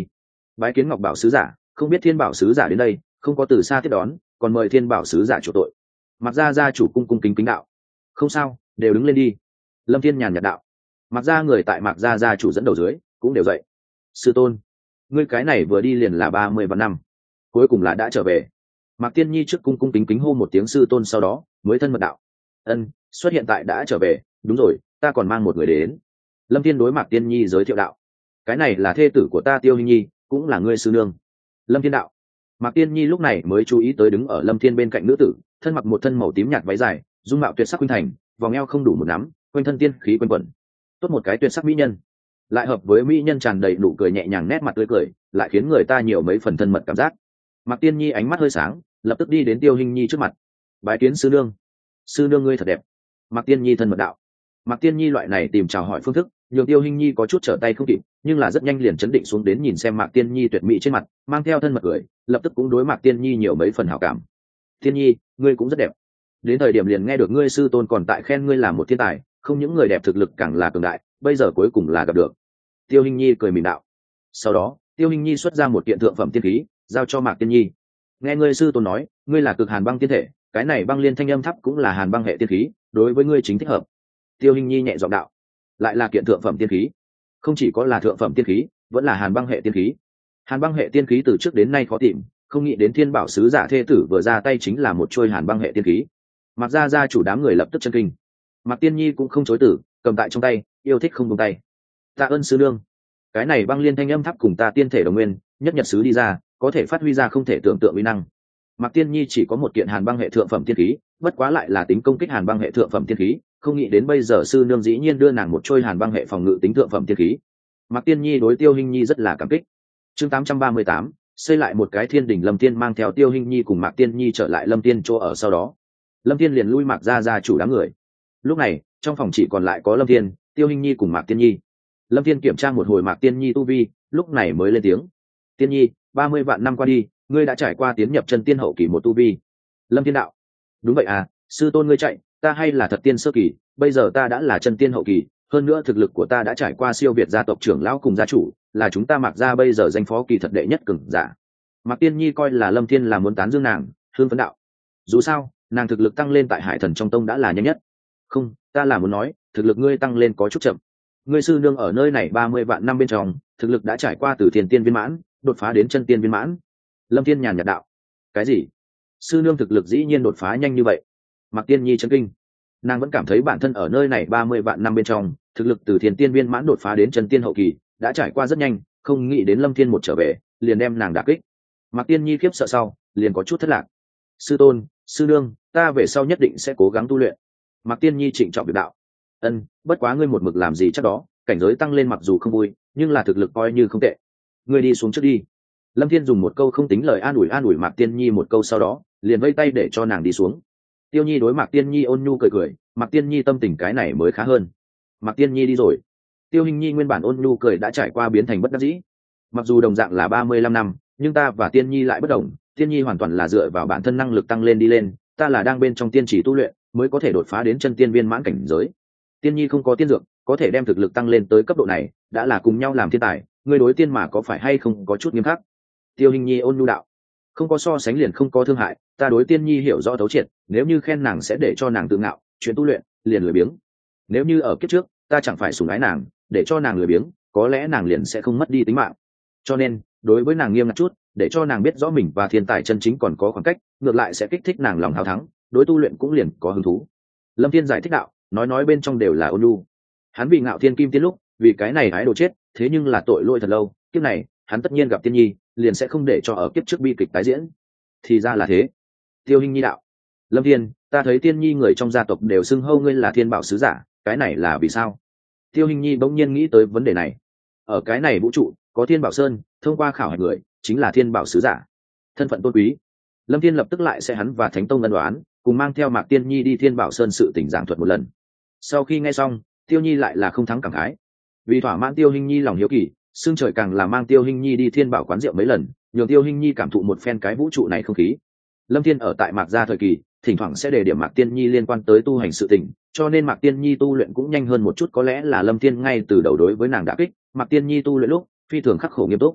bái kiến ngọc bảo sứ giả, không biết thiên bảo sứ giả đến đây, không có từ xa tiếp đón, còn mời thiên bảo sứ giả chủ tội. Mặc gia gia chủ cung cung kính kính đạo. Không sao, đều đứng lên đi. Lâm Thiên nhàn nhạt đạo. Mặc gia người tại Mặc gia gia chủ dẫn đầu dưới cũng đều dậy. Sư tôn, ngươi cái này vừa đi liền là 30 vạn năm, cuối cùng là đã trở về. Mạc Tiên Nhi trước cung cung kính kính hô một tiếng sư tôn, sau đó mới thân mật đạo. Ân, xuất hiện tại đã trở về, đúng rồi, ta còn mang một người đến. Lâm Thiên đối Mạc Tiên Nhi giới thiệu đạo. Cái này là thê tử của ta Tiêu Hinh Nhi, cũng là ngươi sư nương. Lâm Thiên đạo. Mạc Tiên Nhi lúc này mới chú ý tới đứng ở Lâm Thiên bên cạnh nữ tử, thân mặc một thân màu tím nhạt váy dài, dung mạo tuyệt sắc khuynh thành, vòng eo không đủ một nắm, quanh thân tiên khí quanh quẩn. Tốt một cái tuyệt sắc mỹ nhân, lại hợp với mỹ nhân tràn đầy nụ cười nhẹ nhàng, nét mặt tươi cười, lại khiến người ta nhiều mấy phần thân mật cảm giác. Mạc Tiên Nhi ánh mắt hơi sáng, lập tức đi đến Tiêu Hinh Nhi trước mặt. Bái kiến sư nương. Sư nương ngươi thật đẹp. Mạc Tiên Nhi thân mật đạo. Mạc Tiên Nhi loại này tìm chào hỏi phương thức, nhường Tiêu Hinh Nhi có chút trở tay không kịp, nhưng là rất nhanh liền chấn định xuống đến nhìn xem Mạc Tiên Nhi tuyệt mỹ trên mặt, mang theo thân mật cười, lập tức cũng đối Mạc Tiên Nhi nhiều mấy phần hảo cảm. Tiên Nhi, ngươi cũng rất đẹp. Đến thời điểm liền nghe được ngươi sư tôn còn tại khen ngươi là một thiên tài, không những người đẹp thực lực càng là cường đại, bây giờ cuối cùng là gặp được. Tiêu Hinh Nhi cười mỉm đạo. Sau đó, Tiêu Hinh Nhi xuất ra một kiện thượng phẩm tiên khí, giao cho Mạc Tiên Nhi. Nghe ngươi sư tôn nói, ngươi là cực hàn băng tiên thể, cái này băng liên thanh âm tháp cũng là hàn băng hệ tiên khí, đối với ngươi chính thích hợp. Tiêu Hinh Nhi nhẹ giọng đạo. Lại là kiện thượng phẩm tiên khí, không chỉ có là thượng phẩm tiên khí, vẫn là hàn băng hệ tiên khí. Hàn băng hệ tiên khí từ trước đến nay khó tìm, không nghĩ đến thiên bảo sứ giả thê tử vừa ra tay chính là một trôi hàn băng hệ tiên khí. Mặc ra gia chủ đám người lập tức chân kinh. Mạc Tiên Nhi cũng không chối từ, cầm tại trong tay, yêu thích không buông tay. Tạ ơn sư nương. Cái này băng liên thanh âm tháp cùng ta tiên thể đồng nguyên, nhất nhật sứ đi ra, có thể phát huy ra không thể tưởng tượng uy năng. Mạc Tiên Nhi chỉ có một kiện hàn băng hệ thượng phẩm tiên khí, bất quá lại là tính công kích hàn băng hệ thượng phẩm tiên khí, không nghĩ đến bây giờ sư nương dĩ nhiên đưa nàng một trôi hàn băng hệ phòng ngự tính thượng phẩm tiên khí. Mạc Tiên Nhi đối Tiêu Hinh Nhi rất là cảm kích. Chương 838, xây lại một cái thiên đỉnh. Lâm Tiên mang theo Tiêu Hinh Nhi cùng Mạc Tiên Nhi trở lại Lâm Tiên chỗ ở, sau đó Lâm Tiên liền lui Mạc gia chủ đám người. Lúc này trong phòng chỉ còn lại có Lâm Tiên, Tiêu Hinh Nhi cùng Mạc Tiên Nhi. Lâm Tiên kiểm tra một hồi Mạc Tiên Nhi tu vi, lúc này mới lên tiếng. Tiên Nhi, 30 vạn năm qua đi, ngươi đã trải qua tiến nhập chân tiên hậu kỳ một tu vi. Lâm Tiên đạo. Đúng vậy à, sư tôn ngươi chạy, ta hay là thật tiên sơ kỳ, bây giờ ta đã là chân tiên hậu kỳ, hơn nữa thực lực của ta đã trải qua siêu việt gia tộc trưởng lão cùng gia chủ, là chúng ta Mạc gia bây giờ danh phó kỳ thật đệ nhất cường giả. Mạc Tiên Nhi coi là Lâm Thiên là muốn tán dương nàng, hương phấn đạo. Dù sao, nàng thực lực tăng lên tại Hải Thần trong tông đã là nhanh nhất. Không, ta là muốn nói, thực lực ngươi tăng lên có chút chậm. Ngươi sư nương ở nơi này 30 vạn năm bên trong, thực lực đã trải qua từ thiên tiên viên mãn, đột phá đến chân tiên viên mãn. Lâm Thiên nhàn nhạt đạo. Cái gì? Sư nương thực lực dĩ nhiên đột phá nhanh như vậy? Mạc Tiên Nhi chấn kinh. Nàng vẫn cảm thấy bản thân ở nơi này 30 vạn năm bên trong, thực lực từ thiên tiên viên mãn đột phá đến chân tiên hậu kỳ, đã trải qua rất nhanh, không nghĩ đến Lâm Thiên một trở về, liền đem nàng đả kích. Mạc Tiên Nhi khiếp sợ sau, liền có chút thất lạc. Sư tôn, sư nương, ta về sau nhất định sẽ cố gắng tu luyện. Mạc Tiên Nhi trịnh trọng việc đạo. Ân, bất quá ngươi một mực làm gì chắc đó, cảnh giới tăng lên mặc dù không vui, nhưng là thực lực coi như không tệ. Ngươi đi xuống trước đi. Lâm Thiên dùng một câu không tính lời an ủi Mạc Tiên Nhi một câu, sau đó liền vây tay để cho nàng đi xuống. Tiêu Nhi đối Mạc Tiên Nhi ôn nhu cười cười, Mạc Tiên Nhi tâm tình cái này mới khá hơn. Mạc Tiên Nhi đi rồi, Tiêu Hinh Nhi nguyên bản ôn nhu cười đã trải qua biến thành bất đắc dĩ. Mặc dù đồng dạng là 35 năm, nhưng ta và Tiên Nhi lại bất đồng, Tiên Nhi hoàn toàn là dựa vào bản thân năng lực tăng lên đi lên, ta là đang bên trong tiên chỉ tu luyện, mới có thể đột phá đến chân tiên viên mãn cảnh giới. Tiên Nhi không có tiên dược, có thể đem thực lực tăng lên tới cấp độ này, đã là cùng nhau làm thiên tài, ngươi đối tiên mà có phải hay không có chút nghiêm khắc? Tiêu Hinh Nhi ôn nhu đạo. Không có so sánh liền không có thương hại, ta đối Tiên Nhi hiểu rõ thấu triệt, nếu như khen nàng sẽ để cho nàng tự ngạo, chuyện tu luyện liền lười biếng. Nếu như ở kiếp trước, ta chẳng phải sủng ái nàng, để cho nàng lười biếng, có lẽ nàng liền sẽ không mất đi tính mạng. Cho nên, đối với nàng nghiêm ngặt chút, để cho nàng biết rõ mình và thiên tài chân chính còn có khoảng cách, ngược lại sẽ kích thích nàng lòng hào thắng, đối tu luyện cũng liền có hứng thú. Lâm Thiên giải thích đạo, nói bên trong đều là ôn nhu. Hắn vì ngạo thiên kim tiên lúc, vì cái này hái đồ chết, thế nhưng là tội lỗi thật lâu, kiếp này, hắn tất nhiên gặp Tiên Nhi, liền sẽ không để cho ở kiếp trước bi kịch tái diễn. Thì ra là thế. Tiêu Hinh Nhi đạo. Lâm Thiên, ta thấy Tiên Nhi người trong gia tộc đều xưng hô ngươi là Thiên Bảo sứ giả, cái này là vì sao? Tiêu Hinh Nhi bỗng nhiên nghĩ tới vấn đề này. Ở cái này vũ trụ, có Thiên Bảo Sơn, thông qua khảo hạch người, chính là Thiên Bảo sứ giả. Thân phận tôn quý. Lâm Thiên lập tức lại sẽ hắn và Thánh Tông ân đoán, cùng mang theo Mạc Tiên Nhi đi Thiên Bảo Sơn sự tình giảng thuật một lần. Sau khi nghe xong, Tiêu Nhi lại là không thắng cảm khái. Vì thỏa mãn Tiêu Hinh Nhi lòng hiếu kỳ, Sương Trời càng là mang Tiêu Hinh Nhi đi Thiên Bảo quán rượu mấy lần, nhường Tiêu Hinh Nhi cảm thụ một phen cái vũ trụ này không khí. Lâm Thiên ở tại Mạc gia thời kỳ, thỉnh thoảng sẽ đề điểm Mạc Tiên Nhi liên quan tới tu hành sự tình, cho nên Mạc Tiên Nhi tu luyện cũng nhanh hơn một chút, có lẽ là Lâm Thiên ngay từ đầu đối với nàng đã kích, Mạc Tiên Nhi tu luyện lúc phi thường khắc khổ nghiêm túc.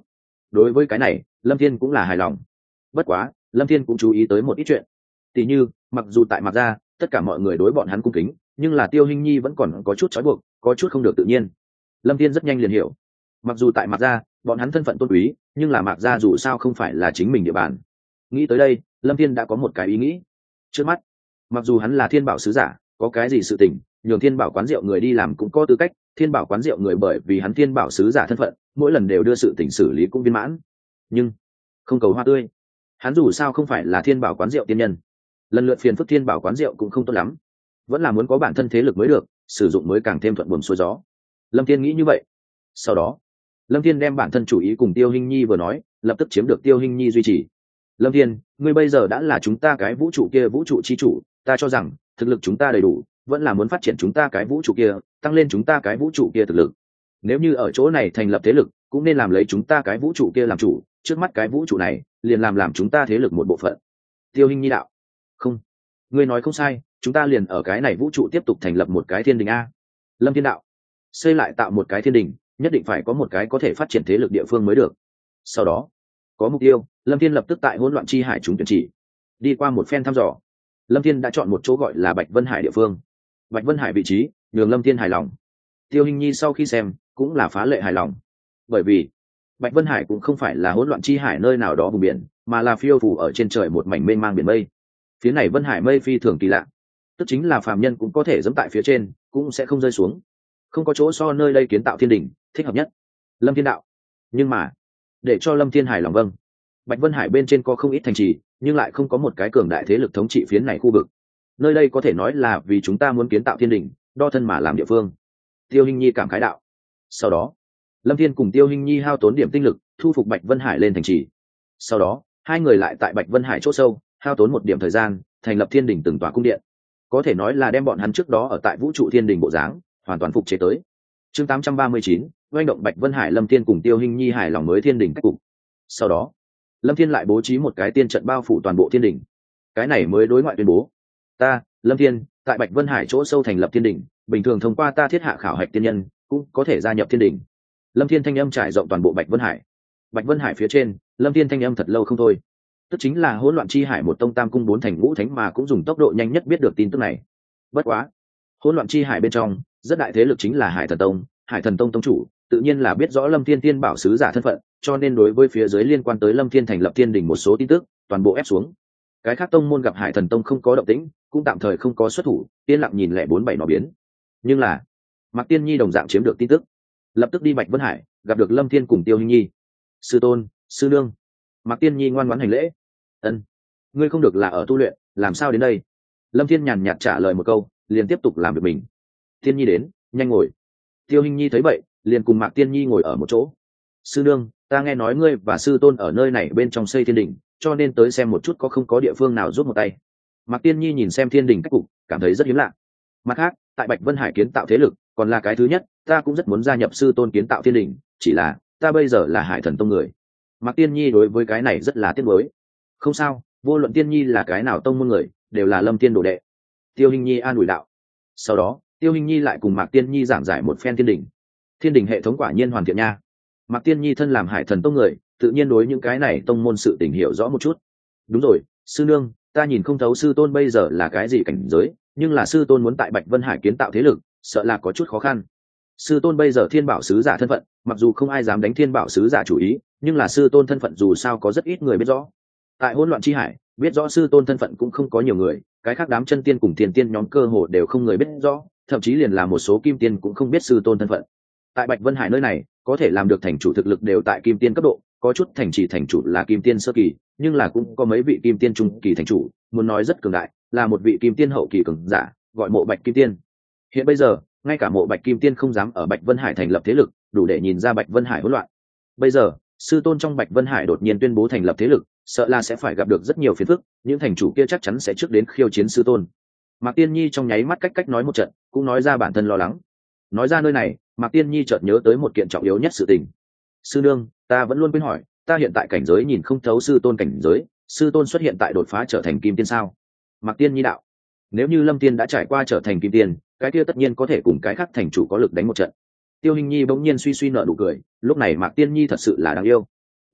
đối với cái này lâm thiên cũng là hài lòng. Bất quá lâm thiên cũng chú ý tới một ít chuyện, tỉ như mặc dù tại Mạc gia tất cả mọi người đối bọn hắn cung kính, nhưng là Tiêu Hinh Nhi vẫn còn có chút trói buộc, có chút không được tự nhiên. Lâm thiên rất nhanh liền hiểu, mặc dù tại Mạc gia bọn hắn thân phận tôn quý, nhưng là Mạc gia dù sao không phải là chính mình địa bàn. Nghĩ tới đây lâm thiên đã có một cái ý nghĩ. Trước mắt mặc dù hắn là Thiên Bảo sứ giả, có cái gì sự tình nhường Thiên Bảo quán rượu người đi làm cũng có tư cách. Thiên Bảo quán rượu người bởi vì hắn Thiên Bảo sứ giả thân phận, mỗi lần đều đưa sự tình xử lý cũng viên mãn, nhưng không cầu hoa tươi. Hắn dù sao không phải là Thiên Bảo quán rượu tiên nhân, lần lượt phiền phức Thiên Bảo quán rượu cũng không tốt lắm, vẫn là muốn có bản thân thế lực mới được, sử dụng mới càng thêm thuận buồm xuôi gió. Lâm thiên nghĩ như vậy. Sau đó lâm thiên đem bản thân chủ ý cùng Tiêu Hinh Nhi vừa nói, lập tức chiếm được Tiêu Hinh Nhi duy trì. Lâm thiên, ngươi bây giờ đã là chúng ta cái vũ trụ kia vũ trụ chi chủ, ta cho rằng thực lực chúng ta đầy đủ, vẫn là muốn phát triển chúng ta cái vũ trụ kia, tăng lên chúng ta cái vũ trụ kia thực lực. Nếu như ở chỗ này thành lập thế lực, cũng nên làm lấy chúng ta cái vũ trụ kia làm chủ, trước mắt cái vũ trụ này liền làm chúng ta thế lực một bộ phận. Tiêu Hinh Nhi đạo, không, ngươi nói không sai, chúng ta liền ở cái này vũ trụ tiếp tục thành lập một cái thiên đình a. Lâm thiên đạo, xây lại tạo một cái thiên đình, nhất định phải có một cái có thể phát triển thế lực địa phương mới được. Sau đó có mục tiêu, lâm thiên lập tức tại hỗn loạn chi hải chúng tuyển chỉ. Đi qua một phen thăm dò, lâm thiên đã chọn một chỗ gọi là Bạch Vân Hải địa phương. Bạch Vân Hải vị trí nhường lâm thiên hài lòng. Tiêu Hinh Nhi sau khi xem cũng là phá lệ hài lòng, bởi vì Bạch Vân Hải cũng không phải là hỗn loạn chi hải nơi nào đó vùng biển, mà là phiêu phù ở trên trời một mảnh mênh mang biển mây. Phía này Vân Hải mây phi thường kỳ lạ, tức chính là phàm nhân cũng có thể dẫm tại phía trên, cũng sẽ không rơi xuống. Không có chỗ so nơi đây kiến tạo thiên đình thích hợp nhất. Lâm thiên đạo, nhưng mà để cho lâm thiên hài lòng, vâng, Bạch Vân Hải bên trên có không ít thành trì, nhưng lại không có một cái cường đại thế lực thống trị phiến này khu vực. Nơi đây có thể nói là vì chúng ta muốn kiến tạo thiên đình, đo thân mà làm địa phương. Tiêu Hinh Nhi cảm khái đạo. Sau đó lâm thiên cùng Tiêu Hinh Nhi hao tốn điểm tinh lực thu phục Bạch Vân Hải lên thành trì. Sau đó hai người lại tại Bạch Vân Hải chỗ sâu hao tốn một điểm thời gian thành lập thiên đình từng tòa cung điện, có thể nói là đem bọn hắn trước đó ở tại vũ trụ thiên đình bộ dáng hoàn toàn phục chế tới. Chương 839, oanh động Bạch Vân Hải. Lâm thiên cùng Tiêu Hinh Nhi hài lòng mới thiên đình cách cục. Sau đó lâm thiên lại bố trí một cái tiên trận bao phủ toàn bộ thiên đình. Cái này mới đối ngoại tuyên bố, ta lâm thiên tại Bạch Vân Hải chỗ sâu thành lập thiên đình, bình thường thông qua ta thiết hạ khảo hạch tiên nhân cũng có thể gia nhập thiên đình. Lâm thiên thanh âm trải rộng toàn bộ Bạch Vân Hải. Bạch Vân Hải phía trên lâm thiên thanh âm thật lâu không thôi, tức chính là hỗn loạn chi hải một tông tam cung bốn thành ngũ thánh mà cũng dùng tốc độ nhanh nhất biết được tin tức này. Bất quá hỗn loạn chi hải bên trong rất đại thế lực chính là Hải Thần Tông. Hải Thần Tông tông chủ tự nhiên là biết rõ lâm thiên Thiên Bảo sứ giả thân phận, cho nên đối với phía dưới liên quan tới lâm thiên thành lập thiên đình một số tin tức toàn bộ ép xuống. Cái khác tông môn gặp Hải Thần Tông không có động tĩnh, cũng tạm thời không có xuất thủ, yên lặng nhìn lẻ bốn bảy nó biến. Nhưng là Mạc Tiên Nhi đồng dạng chiếm được tin tức, lập tức đi Bạch Vân Hải gặp được lâm thiên cùng Tiêu Hinh Nhi. Sư tôn, sư nương. Mạc Tiên Nhi ngoan ngoãn hành lễ. Ân, ngươi không được là ở tu luyện, làm sao đến đây? Lâm thiên nhàn nhạt trả lời một câu, liền tiếp tục làm việc mình. Tiên Nhi đến, nhanh ngồi. Tiêu Hinh Nhi thấy vậy liền cùng Mạc Tiên Nhi ngồi ở một chỗ. Sư nương, ta nghe nói ngươi và sư tôn ở nơi này bên trong xây thiên đình, cho nên tới xem một chút có không có địa phương nào giúp một tay. Mạc Tiên Nhi nhìn xem thiên đình cách cục cảm thấy rất hiếm lạ. Mặt khác tại Bạch Vân Hải kiến tạo thế lực còn là cái thứ nhất, ta cũng rất muốn gia nhập sư tôn kiến tạo thiên đình, chỉ là ta bây giờ là Hải Thần Tông người. Mạc Tiên Nhi đối với cái này rất là tiếc nuối. Không sao, vô luận Tiên Nhi là cái nào tông môn người đều là lâm tiên đồ đệ. Tiêu Hinh Nhi an ủi đạo. Sau đó Tiêu Hinh Nhi lại cùng Mạc Tiên Nhi giảng giải một phen thiên đình. Thiên đình hệ thống quả nhiên hoàn thiện nha. Mạc Tiên Nhi thân làm Hải Thần Tông người, tự nhiên đối những cái này tông môn sự tình hiểu rõ một chút. Đúng rồi, sư nương, ta nhìn không thấu sư tôn bây giờ là cái gì cảnh giới, nhưng là sư tôn muốn tại Bạch Vân Hải kiến tạo thế lực, sợ là có chút khó khăn. Sư tôn bây giờ Thiên Bảo sứ giả thân phận, mặc dù không ai dám đánh Thiên Bảo sứ giả chủ ý, nhưng là sư tôn thân phận dù sao có rất ít người biết rõ. Tại hỗn loạn chi hải, biết rõ sư tôn thân phận cũng không có nhiều người, cái khác đám chân tiên cùng tiền tiên nhóm cơ hồ đều không người biết rõ, thậm chí liền là một số kim tiên cũng không biết sư tôn thân phận. Tại Bạch Vân Hải nơi này, có thể làm được thành chủ thực lực đều tại kim tiên cấp độ, có chút thành trì thành chủ là kim tiên sơ kỳ, nhưng là cũng có mấy vị kim tiên trung kỳ thành chủ, muốn nói rất cường đại, là một vị kim tiên hậu kỳ cường giả, gọi Mộ Bạch Kim Tiên. Hiện bây giờ, ngay cả Mộ Bạch Kim Tiên không dám ở Bạch Vân Hải thành lập thế lực, đủ để nhìn ra Bạch Vân Hải hỗn loạn. Bây giờ, sư tôn trong Bạch Vân Hải đột nhiên tuyên bố thành lập thế lực, sợ là sẽ phải gặp được rất nhiều phiền phức, những thành chủ kia chắc chắn sẽ trước đến khiêu chiến sư tôn. Mạc Tiên Nhi trong nháy mắt cách nói một trận, cũng nói ra bản thân lo lắng. Nói ra nơi này, Mạc Tiên Nhi chợt nhớ tới một kiện trọng yếu nhất sự tình. Sư nương, ta vẫn luôn quên hỏi, ta hiện tại cảnh giới nhìn không thấu sư tôn cảnh giới, sư tôn xuất hiện tại đột phá trở thành kim tiên sao? Mạc Tiên Nhi đạo, nếu như Lâm Tiên đã trải qua trở thành kim tiên, cái kia tất nhiên có thể cùng cái khác thành chủ có lực đánh một trận. Tiêu Hinh Nhi bỗng nhiên suy nở nụ cười, lúc này Mạc Tiên Nhi thật sự là đáng yêu.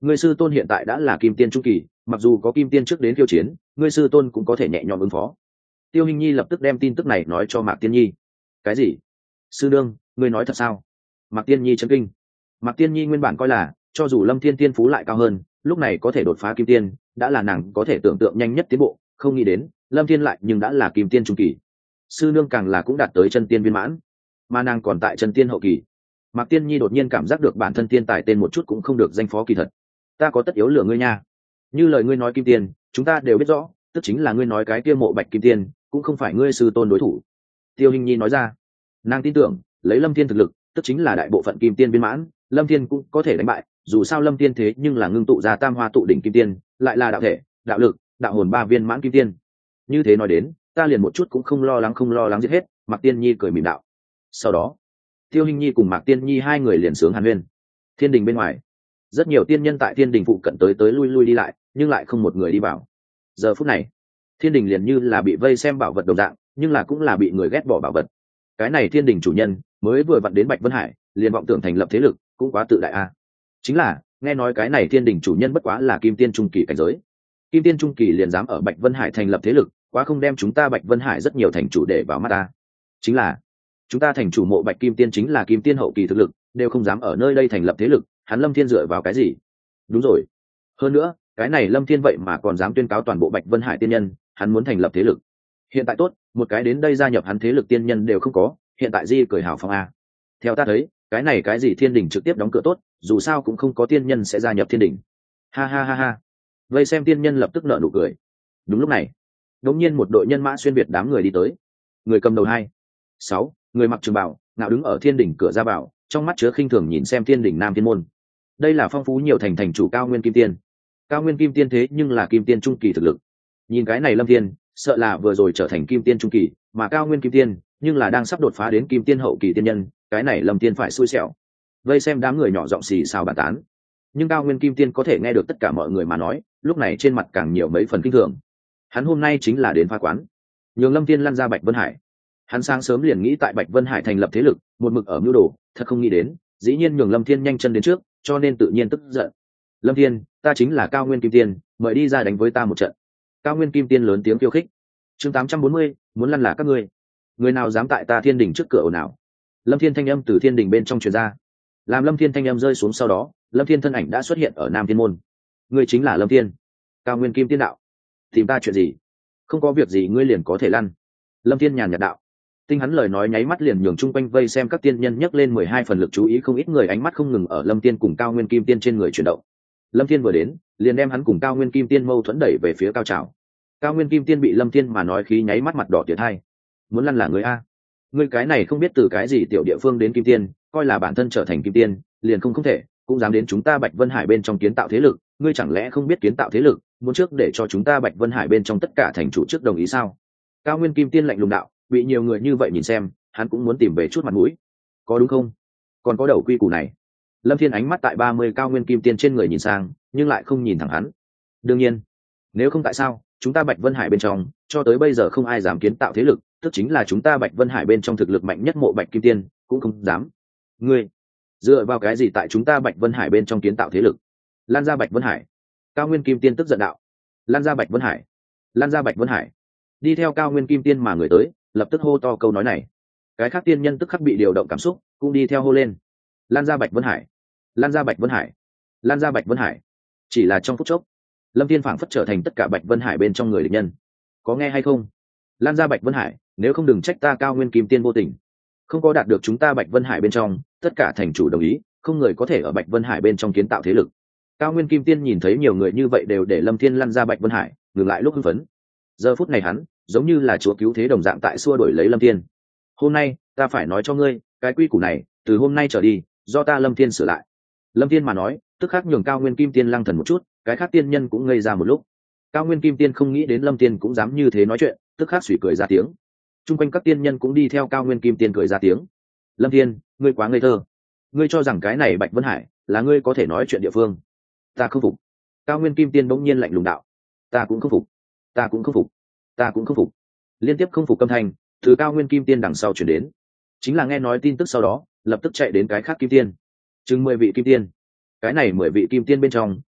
ngươi sư tôn hiện tại đã là kim tiên trung kỳ, mặc dù có kim tiên trước đến khiêu chiến, ngươi sư tôn cũng có thể nhẹ nhõm ứng phó. Tiêu Hinh Nhi lập tức đem tin tức này nói cho Mạc Tiên Nhi. Cái gì? Sư nương, ngươi nói thật sao? Mạc Tiên Nhi chấn kinh. Mạc Tiên Nhi nguyên bản coi là cho dù Lâm Thiên tiên phú lại cao hơn, lúc này có thể đột phá kim tiên đã là nàng có thể tưởng tượng nhanh nhất tiến bộ, không nghĩ đến Lâm Thiên lại nhưng đã là kim tiên trung kỳ. Sư nương càng là cũng đạt tới chân tiên viên mãn, mà nàng còn tại chân tiên hậu kỳ. Mạc Tiên Nhi đột nhiên cảm giác được bản thân tiên tài tên một chút cũng không được danh phó kỳ thật. Ta có tất yếu lừa ngươi nha. Như lời ngươi nói kim tiên, chúng ta đều biết rõ, tức chính là ngươi nói cái kia Mộ Bạch kim tiên, cũng không phải ngươi sư tôn đối thủ. Tiêu Hinh Nhi nói ra. Nàng tin tưởng, lấy Lâm Thiên thực lực, tức chính là đại bộ phận kim tiên viên mãn, Lâm Thiên cũng có thể đánh bại, dù sao Lâm Thiên thế nhưng là ngưng tụ ra tam hoa tụ đỉnh kim tiên, lại là đạo thể, đạo lực, đạo hồn ba viên mãn kim tiên. Như thế nói đến, ta liền một chút cũng không lo lắng giết hết. Mạc Tiên Nhi cười mỉm đạo. Sau đó, Tiêu Hinh Nhi cùng Mạc Tiên Nhi hai người liền sướng hàn huyên. Thiên đình bên ngoài, rất nhiều tiên nhân tại thiên đình phụ cận tới lui đi lại, nhưng lại không một người đi vào. Giờ phút này, thiên đình liền như là bị vây xem bảo vật đồng dạng, nhưng là cũng là bị người ghét bỏ bảo vật. Cái này thiên đình chủ nhân mới vừa vặn đến Bạch Vân Hải, liền vọng tưởng thành lập thế lực, cũng quá tự đại a. Chính là, nghe nói cái này thiên đình chủ nhân bất quá là kim tiên trung kỳ cảnh giới. Kim tiên trung kỳ liền dám ở Bạch Vân Hải thành lập thế lực, quá không đem chúng ta Bạch Vân Hải rất nhiều thành chủ để vào mắt ta. Chính là, chúng ta thành chủ Mộ Bạch kim tiên chính là kim tiên hậu kỳ thực lực, đều không dám ở nơi đây thành lập thế lực, hắn Lâm Thiên dựa vào cái gì? Đúng rồi. Hơn nữa, cái này Lâm Thiên vậy mà còn dám tuyên cáo toàn bộ Bạch Vân Hải tiên nhân, hắn muốn thành lập thế lực. Hiện tại tốt, một cái đến đây gia nhập hắn thế lực tiên nhân đều không có, hiện tại di cười hào phong a. Theo ta thấy, cái này cái gì thiên đình trực tiếp đóng cửa tốt, dù sao cũng không có tiên nhân sẽ gia nhập thiên đình. Ha ha ha ha. Vây xem tiên nhân lập tức nở nụ cười. Đúng lúc này, đột nhiên một đội nhân mã xuyên việt đám người đi tới. Người cầm đầu 6, người mặc trường bào, ngạo đứng ở thiên đình cửa ra vào, trong mắt chứa khinh thường nhìn xem thiên đình Nam Thiên môn. Đây là phong phú nhiều thành chủ Cao Nguyên Kim Tiên. Cao Nguyên Kim Tiên thế nhưng là kim tiên trung kỳ thực lực. Nhìn cái này Lâm Thiên, sợ là vừa rồi trở thành kim tiên trung kỳ, mà Cao Nguyên Kim Tiên nhưng là đang sắp đột phá đến kim tiên hậu kỳ tiên nhân, cái này Lâm Thiên phải xui xẻo. Vây xem đám người nhỏ giọng xì xào bàn tán, nhưng Cao Nguyên Kim Tiên có thể nghe được tất cả mọi người mà nói, lúc này trên mặt càng nhiều mấy phần kinh thường. Hắn hôm nay chính là đến phá quán, nhường Lâm Thiên lăn ra Bạch Vân Hải. Hắn sáng sớm liền nghĩ tại Bạch Vân Hải thành lập thế lực, một mực ở mưu đồ, thật không nghĩ đến, dĩ nhiên nhường Lâm Thiên nhanh chân đến trước, cho nên tự nhiên tức giận. Lâm Thiên, ta chính là Cao Nguyên Kim Tiên, mời đi ra đánh với ta một trận. Cao Nguyên Kim Tiên lớn tiếng khiêu khích. Chương 840, muốn lăn là các ngươi. Người nào dám tại ta thiên đình trước cửa ồn ào? Lâm Thiên thanh âm từ thiên đình bên trong truyền ra. Làm Lâm Thiên thanh âm rơi xuống sau đó, Lâm Thiên thân ảnh đã xuất hiện ở Nam Thiên môn. Ngươi chính là Lâm Thiên? Cao Nguyên Kim Tiên đạo. Tìm ta chuyện gì? Không có việc gì ngươi liền có thể lăn. Lâm Thiên nhàn nhạt đạo. Tinh hắn lời nói nháy mắt liền nhường chung quanh vây xem các tiên nhân nhấc lên 12 phần lực chú ý, không ít người ánh mắt không ngừng ở Lâm Thiên cùng Cao Nguyên Kim Tiên trên người chuyển động. Lâm Thiên vừa đến, liền đem hắn cùng Cao Nguyên Kim Tiên mâu thuẫn đẩy về phía cao trào. Cao Nguyên Kim Tiên bị Lâm Thiên mà nói khí nháy mắt mặt đỏ tiệt hai. Muốn lăn là người a? Ngươi cái này không biết từ cái gì tiểu địa phương đến Kim Tiên, coi là bản thân trở thành Kim Tiên, liền không thể, cũng dám đến chúng ta Bạch Vân Hải bên trong kiến tạo thế lực, ngươi chẳng lẽ không biết kiến tạo thế lực, muốn trước để cho chúng ta Bạch Vân Hải bên trong tất cả thành chủ trước đồng ý sao? Cao Nguyên Kim Tiên lạnh lùng đạo, bị nhiều người như vậy nhìn xem, hắn cũng muốn tìm về chút mặt mũi. Có đúng không? Còn có đầu quy củ này. Lâm Thiên ánh mắt tại 30 Cao Nguyên Kim Tiên trên người nhìn sang, nhưng lại không nhìn thẳng hắn. Đương nhiên, nếu không tại sao, chúng ta Bạch Vân Hải bên trong, cho tới bây giờ không ai dám kiến tạo thế lực, tức chính là chúng ta Bạch Vân Hải bên trong thực lực mạnh nhất Mộ Bạch Kim Tiên, cũng không dám. Ngươi, dựa vào cái gì tại chúng ta Bạch Vân Hải bên trong kiến tạo thế lực? Lan ra Bạch Vân Hải. Cao Nguyên Kim Tiên tức giận đạo. Lan ra Bạch Vân Hải. Lan ra Bạch Vân Hải. Đi theo Cao Nguyên Kim Tiên mà người tới, lập tức hô to câu nói này. Cái khác tiên nhân tức khắc bị điều động cảm xúc, cũng đi theo hô lên. Lan ra Bạch Vân Hải. Lan ra Bạch Vân Hải. Lan ra Bạch Vân Hải. Chỉ là trong phút chốc, Lâm Thiên phảng phất trở thành tất cả Bạch Vân Hải bên trong người địch nhân. Có nghe hay không? Lan ra Bạch Vân Hải, nếu không đừng trách ta Cao Nguyên Kim Tiên vô tình. Không có đạt được chúng ta Bạch Vân Hải bên trong, tất cả thành chủ đồng ý, không người có thể ở Bạch Vân Hải bên trong kiến tạo thế lực. Cao Nguyên Kim Tiên nhìn thấy nhiều người như vậy đều để Lâm Thiên lăn ra Bạch Vân Hải, ngừng lại lúc hưng phấn. Giờ phút này hắn, giống như là chúa cứu thế đồng dạng tại xua đuổi lấy Lâm Thiên. Hôm nay, ta phải nói cho ngươi, cái quy củ này, từ hôm nay trở đi, do ta Lâm Thiên sửa lại. Lâm Thiên mà nói, tức khắc nhường Cao Nguyên Kim Tiên lăng thần một chút, cái khác tiên nhân cũng ngây ra một lúc. Cao Nguyên Kim Tiên không nghĩ đến Lâm Thiên cũng dám như thế nói chuyện, tức khắc sủi cười ra tiếng. Trung quanh các tiên nhân cũng đi theo Cao Nguyên Kim Tiên cười ra tiếng. Lâm Thiên, ngươi quá ngây thơ. Ngươi cho rằng cái này Bạch Vân Hải là ngươi có thể nói chuyện địa phương? Ta không phục. Cao Nguyên Kim Tiên bỗng nhiên lạnh lùng đạo. Ta cũng không phục. Ta cũng không phục. Ta cũng không phục. Liên tiếp không phục âm thanh từ Cao Nguyên Kim Tiên đằng sau chuyển đến. Chính là nghe nói tin tức sau đó, lập tức chạy đến cái khác Kim Tiên. Chừng 10 vị Kim Tiên. Cái này 10 vị Kim Tiên bên trong,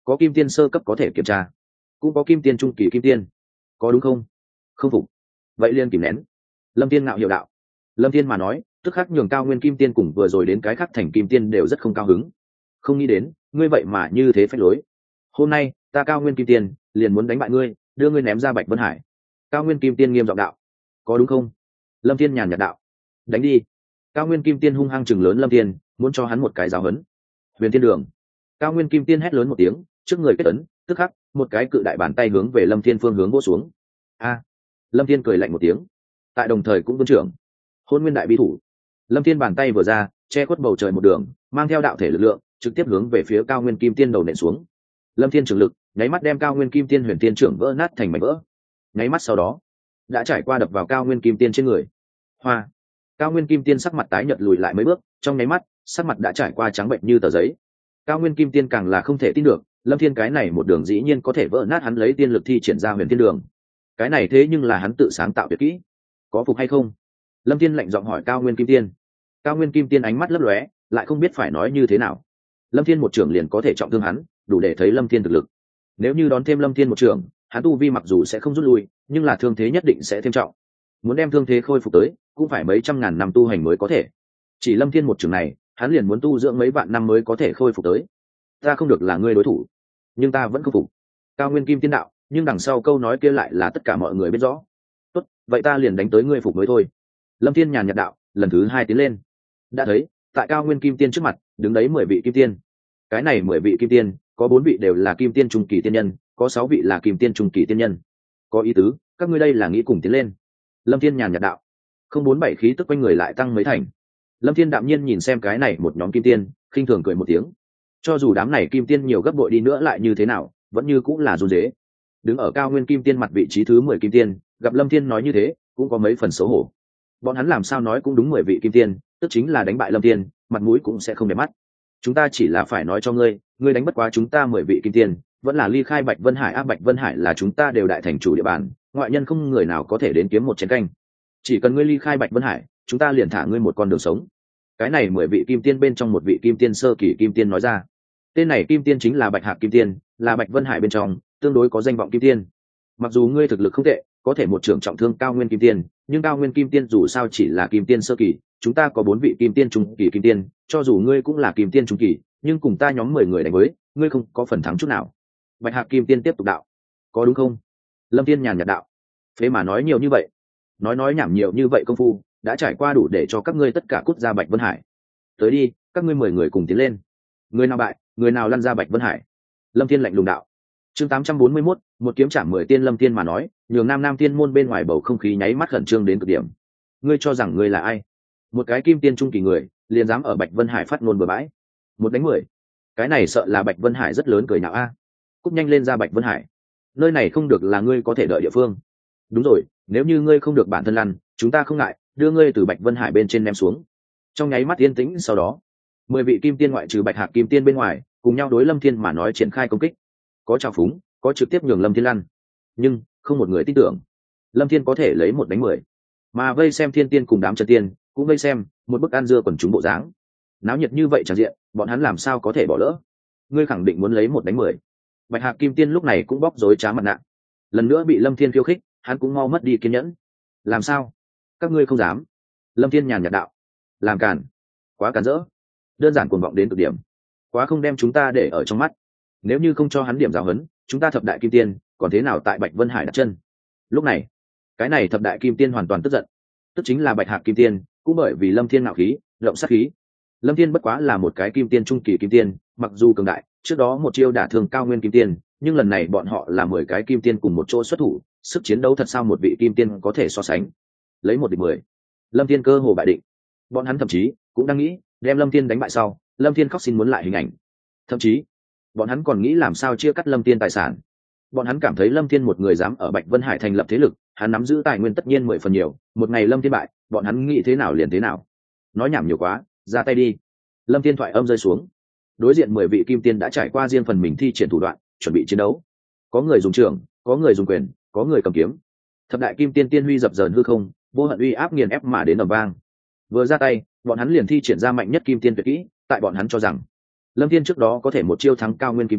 có kim tiên sơ cấp có thể kiểm tra, cũng có kim tiên trung kỳ kim tiên, có đúng không? Không phục vậy liên kìm nén. Lâm Thiên ngạo hiệu đạo. Lâm Thiên mà nói tức khắc nhường Cao Nguyên kim tiên cùng vừa rồi đến cái khác thành kim tiên đều rất không cao hứng. Không nghĩ đến ngươi vậy mà như thế phách lối. Hôm nay ta Cao Nguyên kim tiên liền muốn đánh bại ngươi, đưa ngươi ném ra Bạch Vân Hải. Cao Nguyên kim tiên nghiêm giọng đạo. Có đúng không? Lâm Thiên nhàn nhạt đạo. Đánh đi. Cao Nguyên kim tiên hung hăng chừng lớn Lâm Thiên, muốn cho hắn một cái giáo huấn. Huyền Thiên Đường. Cao Nguyên kim tiên hét lớn một tiếng, trước người kết ấn, tức khắc một cái cự đại bàn tay hướng về Lâm Thiên phương hướng vỗ xuống. A! Lâm Thiên cười lạnh một tiếng, tại đồng thời cũng vươn trưởng. Hôn Nguyên Đại Bi Thủ. Lâm Thiên bàn tay vừa ra, che khuất bầu trời một đường, mang theo đạo thể lực lượng, trực tiếp hướng về phía Cao Nguyên kim tiên đầu nện xuống. Lâm Thiên trường lực, nháy mắt đem Cao Nguyên kim tiên Huyền Thiên trưởng vỡ nát thành mảnh vỡ. Nháy mắt sau đó, đã trải qua đập vào Cao Nguyên kim tiên trên người. Hoa! Cao Nguyên kim tiên sắc mặt tái nhợt lùi lại mấy bước, trong nháy mắt, sắc mặt đã trải qua trắng bệnh như tờ giấy. Cao Nguyên kim tiên càng là không thể tin được, Lâm Thiên cái này một đường dĩ nhiên có thể vỡ nát hắn lấy tiên lực thi triển ra Huyền Thiên Đường. Cái này thế nhưng là hắn tự sáng tạo tuyệt kỹ, có phục hay không? Lâm Thiên lạnh giọng hỏi Cao Nguyên kim tiên. Cao Nguyên kim tiên ánh mắt lấp lóe, lại không biết phải nói như thế nào. Lâm Thiên một trưởng liền có thể trọng thương hắn, đủ để thấy Lâm Thiên thực lực. Nếu như đón thêm Lâm Thiên một trưởng, hắn tu vi mặc dù sẽ không rút lui, nhưng là thương thế nhất định sẽ thêm trọng. Muốn đem thương thế khôi phục tới, cũng phải mấy trăm ngàn năm tu hành mới có thể. Chỉ Lâm Thiên một trưởng này, hắn liền muốn tu dưỡng mấy vạn năm mới có thể khôi phục tới. Ta không được là ngươi đối thủ, nhưng ta vẫn không phục. Cao Nguyên kim tiên đạo, nhưng đằng sau câu nói kia lại là tất cả mọi người biết rõ. Tốt, vậy ta liền đánh tới ngươi phục mới thôi. Lâm Thiên nhàn nhạt đạo, lần thứ hai tiến lên. Đã thấy, tại Cao Nguyên kim tiên trước mặt, đứng đấy 10 vị kim tiên. Cái này 10 vị kim tiên, có 4 vị đều là kim tiên trung kỳ tiên nhân, có 6 vị là kim tiên trung kỳ tiên nhân. Có ý tứ, các ngươi đây là nghĩ cùng tiến lên. Lâm Thiên nhàn nhạt đạo. Không 47 khí tức quanh người lại tăng mấy thành. Lâm Thiên đạm nhiên nhìn xem cái này một nhóm kim tiên, khinh thường cười một tiếng. Cho dù đám này kim tiên nhiều gấp bội đi nữa lại như thế nào, vẫn như cũng là run rế. Đứng ở Cao Nguyên kim tiên mặt vị trí thứ 10 kim tiên, gặp Lâm Thiên nói như thế, cũng có mấy phần xấu hổ. Bọn hắn làm sao nói cũng đúng 10 vị kim tiên, tức chính là đánh bại Lâm Thiên, mặt mũi cũng sẽ không đẹp mắt. Chúng ta chỉ là phải nói cho ngươi, ngươi đánh bất quá chúng ta 10 vị kim tiên, vẫn là ly khai Bạch Vân Hải. Bạch Vân Hải là chúng ta đều đại thành chủ địa bàn, ngoại nhân không người nào có thể đến kiếm một chén canh. Chỉ cần ngươi ly khai Bạch Vân Hải, chúng ta liền thả ngươi một con đường sống. Cái này 10 vị kim tiên bên trong một vị kim tiên sơ kỳ kim tiên nói ra. Tên này kim tiên chính là Bạch Hạc kim tiên, là Bạch Vân Hải bên trong tương đối có danh vọng kim tiên. Mặc dù ngươi thực lực không tệ, có thể một trưởng trọng thương Cao Nguyên kim tiên, nhưng Cao Nguyên kim tiên dù sao chỉ là kim tiên sơ kỳ, chúng ta có 4 vị kim tiên trung kỳ kim tiên, cho dù ngươi cũng là kim tiên trung kỳ, nhưng cùng ta nhóm 10 người đánh với, ngươi không có phần thắng chút nào. Bạch Hạc kim tiên tiếp tục đạo. Có đúng không? Lâm Thiên nhàn nhạt đạo. Phế mà nói nhiều như vậy, nói nhảm nhiều như vậy công phu, đã trải qua đủ để cho các ngươi tất cả cút ra Bạch Vân Hải. Tới đi, các ngươi 10 người cùng tiến lên. Người nào bại, người nào lăn ra Bạch Vân Hải. Lâm Thiên lạnh lùng đạo. Chương 841, một kiếm chạm 10 tiên. Lâm Thiên mà nói, nhường Nam tiên môn bên ngoài bầu không khí nháy mắt khẩn trương đến cực điểm. Ngươi cho rằng ngươi là ai? Một cái kim tiên trung kỳ người, liền dám ở Bạch Vân Hải phát ngôn bừa bãi. Một đánh 10. Cái này sợ là Bạch Vân Hải rất lớn cười nào a. Cúp nhanh lên ra Bạch Vân Hải. Nơi này không được là ngươi có thể đợi địa phương. Đúng rồi, nếu như ngươi không được bản thân lăn, chúng ta không ngại, đưa ngươi từ Bạch Vân Hải bên trên ném xuống. Trong nháy mắt yên tĩnh sau đó, 10 vị kim tiên ngoại trừ Bạch Hạc kim tiên bên ngoài, cùng nhau đối Lâm Thiên mà nói triển khai công kích. Có trào phúng, có trực tiếp nhường Lâm Thiên lăn, nhưng không một người tin tưởng Lâm Thiên có thể lấy 1 đánh 10. Mà vây xem thiên tiên cùng đám chân tiên cũng vây xem, một bức ăn dưa quần chúng bộ dáng. Náo nhiệt như vậy tràn diện, bọn hắn làm sao có thể bỏ lỡ? Ngươi khẳng định muốn lấy 1 đánh 10. Bạch Hạc kim tiên lúc này cũng bóc rối trá mặt nạ. Lần nữa bị Lâm Thiên khiêu khích, hắn cũng mau mất đi kiên nhẫn. Làm sao? Các ngươi không dám? Lâm Thiên nhàn nhạt đạo. Làm càn, quá càn rỡ, đơn giản cuồng vọng đến cực điểm, quá không đem chúng ta để ở trong mắt. Nếu như không cho hắn điểm giáo huấn, chúng ta thập đại kim tiên còn thế nào tại Bạch Vân Hải đặt chân? Lúc này, cái này thập đại kim tiên hoàn toàn tức giận, tức chính là Bạch Hạc kim tiên, cũng bởi vì Lâm Thiên ngạo khí, rộng sát khí. Lâm Thiên bất quá là một cái kim tiên trung kỳ kim tiên, mặc dù cường đại, trước đó một chiêu đả thương Cao Nguyên kim tiên, nhưng lần này bọn họ là 10 cái kim tiên cùng một chỗ xuất thủ, sức chiến đấu thật sao một vị kim tiên có thể so sánh? Lấy 1 địch 10, Lâm Thiên cơ hồ bại định. Bọn hắn thậm chí cũng đang nghĩ, đem Lâm Thiên đánh bại sau, Lâm Thiên khóc xin muốn lại hình ảnh. Thậm chí, bọn hắn còn nghĩ làm sao chia cắt Lâm Thiên tài sản. Bọn hắn cảm thấy Lâm Thiên một người dám ở Bạch Vân Hải thành lập thế lực, hắn nắm giữ tài nguyên tất nhiên 10 phần nhiều, một ngày Lâm Thiên bại, bọn hắn nghĩ thế nào liền thế nào. Nói nhảm nhiều quá, ra tay đi. Lâm Thiên thoại âm rơi xuống. Đối diện 10 vị kim tiên đã trải qua riêng phần mình thi triển thủ đoạn, chuẩn bị chiến đấu. Có người dùng trường, có người dùng quyền, có người cầm kiếm. Thập đại kim tiên tiên huy dập dờn hư không, vô hận uy áp nghiền ép mà đến ầm vang. Vừa ra tay, bọn hắn liền thi triển ra mạnh nhất kim tiên tuyệt kỹ, tại bọn hắn cho rằng Lâm Thiên trước đó có thể một chiêu thắng Cao Nguyên kim tiên,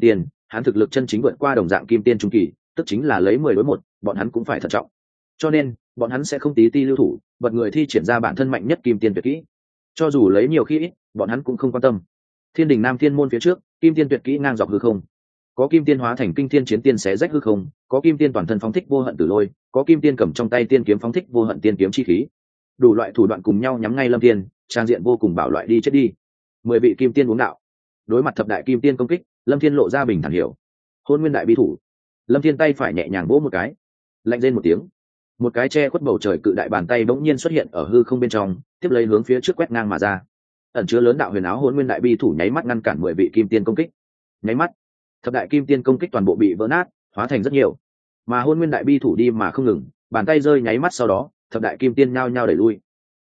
hắn thực lực chân chính vượt qua đồng dạng kim tiên trung kỳ, tức chính là lấy 10 đối 1, bọn hắn cũng phải thận trọng. Cho nên bọn hắn sẽ không tí ti lưu thủ, bật người thi triển ra bản thân mạnh nhất kim tiên tuyệt kỹ. Cho dù lấy nhiều khi ít, bọn hắn cũng không quan tâm. Thiên đình Nam Thiên môn phía trước, kim tiên tuyệt kỹ ngang dọc hư không. Có kim tiên hóa thành kinh thiên chiến tiên xé rách hư không, có kim tiên toàn thân phóng thích vô hận tử lôi, có kim tiên cầm trong tay tiên kiếm phóng thích vô hận tiên kiếm chi khí. Đủ loại thủ đoạn cùng nhau nhắm ngay Lâm Thiên, trang diện vô cùng bảo loại đi chết đi. 10 vị kim tiên uống đạo. Đối mặt thập đại kim tiên công kích, Lâm Thiên lộ ra bình thản hiểu. Hôn nguyên đại bi thủ. Lâm Thiên tay phải nhẹ nhàng vỗ một cái, lạnh rên một tiếng, một cái che khuất bầu trời cự đại bàn tay bỗng nhiên xuất hiện ở hư không bên trong, tiếp lấy hướng phía trước quét ngang mà ra. Ẩn chứa lớn đạo huyền áo hôn nguyên đại bi thủ nháy mắt ngăn cản 10 vị kim tiên công kích. Nháy mắt, thập đại kim tiên công kích toàn bộ bị vỡ nát, hóa thành rất nhiều. Mà hôn nguyên đại bi thủ đi mà không ngừng, bàn tay rơi nháy mắt sau đó, thập đại kim tiên nhao nhao đẩy lui.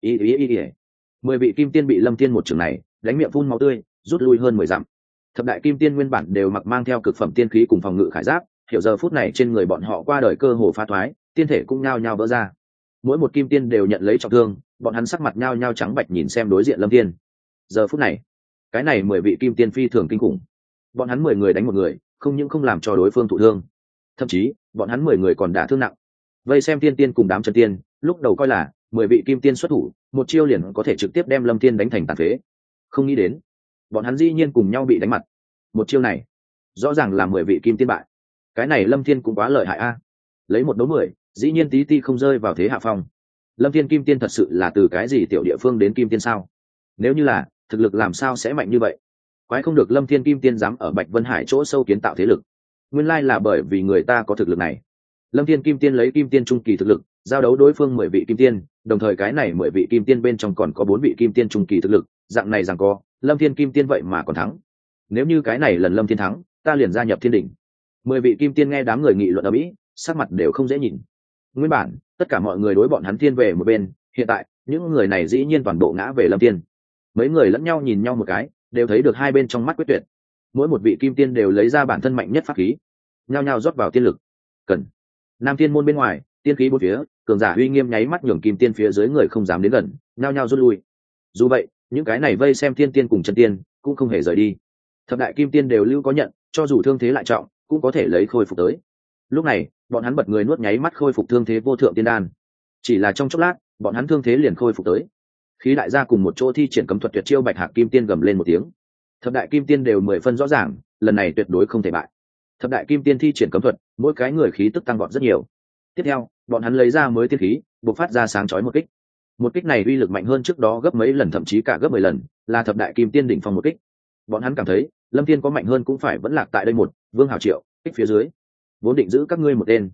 10 vị kim tiên bị Lâm Thiên một trường này đánh miệng phun máu tươi, rút lui hơn 10 dặm. Thập đại kim tiên nguyên bản đều mặc mang theo cực phẩm tiên khí cùng phòng ngự khải giáp, hiểu giờ phút này trên người bọn họ qua đời cơ hồ phá thoái, tiên thể cũng nhao nhao vỡ ra. Mỗi một kim tiên đều nhận lấy trọng thương, bọn hắn sắc mặt nhao nhao trắng bệch nhìn xem đối diện Lâm Thiên. Giờ phút này, cái này 10 vị kim tiên phi thường kinh khủng. Bọn hắn 10 người đánh một người, không những không làm cho đối phương thụ thương, thậm chí bọn hắn 10 người còn đả thương nặng. Vây xem tiên tiên cùng đám chân tiên, lúc đầu coi là 10 vị kim tiên xuất thủ, một chiêu liền có thể trực tiếp đem Lâm Thiên đánh thành tàn phế. Không nghĩ đến, bọn hắn dĩ nhiên cùng nhau bị đánh mặt. Một chiêu này, rõ ràng là 10 vị kim tiên bại. Cái này Lâm Thiên cũng quá lợi hại a. Lấy 1 đấu 10, dĩ nhiên tí ti không rơi vào thế hạ phong. Lâm Thiên kim tiên thật sự là từ cái gì tiểu địa phương đến kim tiên sao? Nếu như là, thực lực làm sao sẽ mạnh như vậy? Quái không được Lâm Thiên kim tiên dám ở Bạch Vân Hải chỗ sâu kiến tạo thế lực. Nguyên lai là bởi vì người ta có thực lực này. Lâm Thiên kim tiên lấy kim tiên trung kỳ thực lực, giao đấu đối phương 10 vị kim tiên, đồng thời cái này 10 vị kim tiên bên trong còn có 4 vị kim tiên trung kỳ thực lực, dạng này rằng co, Lâm Thiên kim tiên vậy mà còn thắng. Nếu như cái này lần Lâm Thiên thắng, ta liền gia nhập Thiên đỉnh. 10 vị kim tiên nghe đám người nghị luận ầm ĩ, sắc mặt đều không dễ nhìn. Nguyên bản, tất cả mọi người đối bọn hắn thiên về một bên, hiện tại, những người này dĩ nhiên toàn bộ ngã về Lâm Thiên. Mấy người lẫn nhau nhìn nhau một cái, đều thấy được hai bên trong mắt quyết tuyệt. Mỗi một vị kim tiên đều lấy ra bản thân mạnh nhất pháp khí, nhao nhao rót vào tiên lực. Cần. Nam Thiên môn bên ngoài, tiên khí bốn phía, cường giả uy nghiêm nháy mắt nhường kim tiên phía dưới người không dám đến gần, nhao nhao rút lui. Dù vậy, những cái này vây xem tiên tiên cùng chân tiên cũng không hề rời đi. Thập đại kim tiên đều lưu có nhận, cho dù thương thế lại trọng, cũng có thể lấy khôi phục tới. Lúc này, bọn hắn bật người nuốt nháy mắt khôi phục thương thế vô thượng tiên đan. Chỉ là trong chốc lát, bọn hắn thương thế liền khôi phục tới. Khí đại gia cùng một chỗ thi triển cấm thuật tuyệt chiêu Bạch Hạc kim tiên gầm lên một tiếng. Thập đại kim tiên đều 10 phân rõ ràng, lần này tuyệt đối không thể bại. Thập đại kim tiên thi triển cấm thuật, mỗi cái người khí tức tăng vọt rất nhiều. Tiếp theo, bọn hắn lấy ra mới tiên khí, bộc phát ra sáng chói một kích. Một kích này uy lực mạnh hơn trước đó gấp mấy lần, thậm chí cả gấp 10 lần, là thập đại kim tiên đỉnh phong một kích. Bọn hắn cảm thấy, Lâm Thiên có mạnh hơn cũng phải vẫn lạc tại đây một, Vương Hào Triệu, kích phía dưới. Vốn định giữ các ngươi một tên,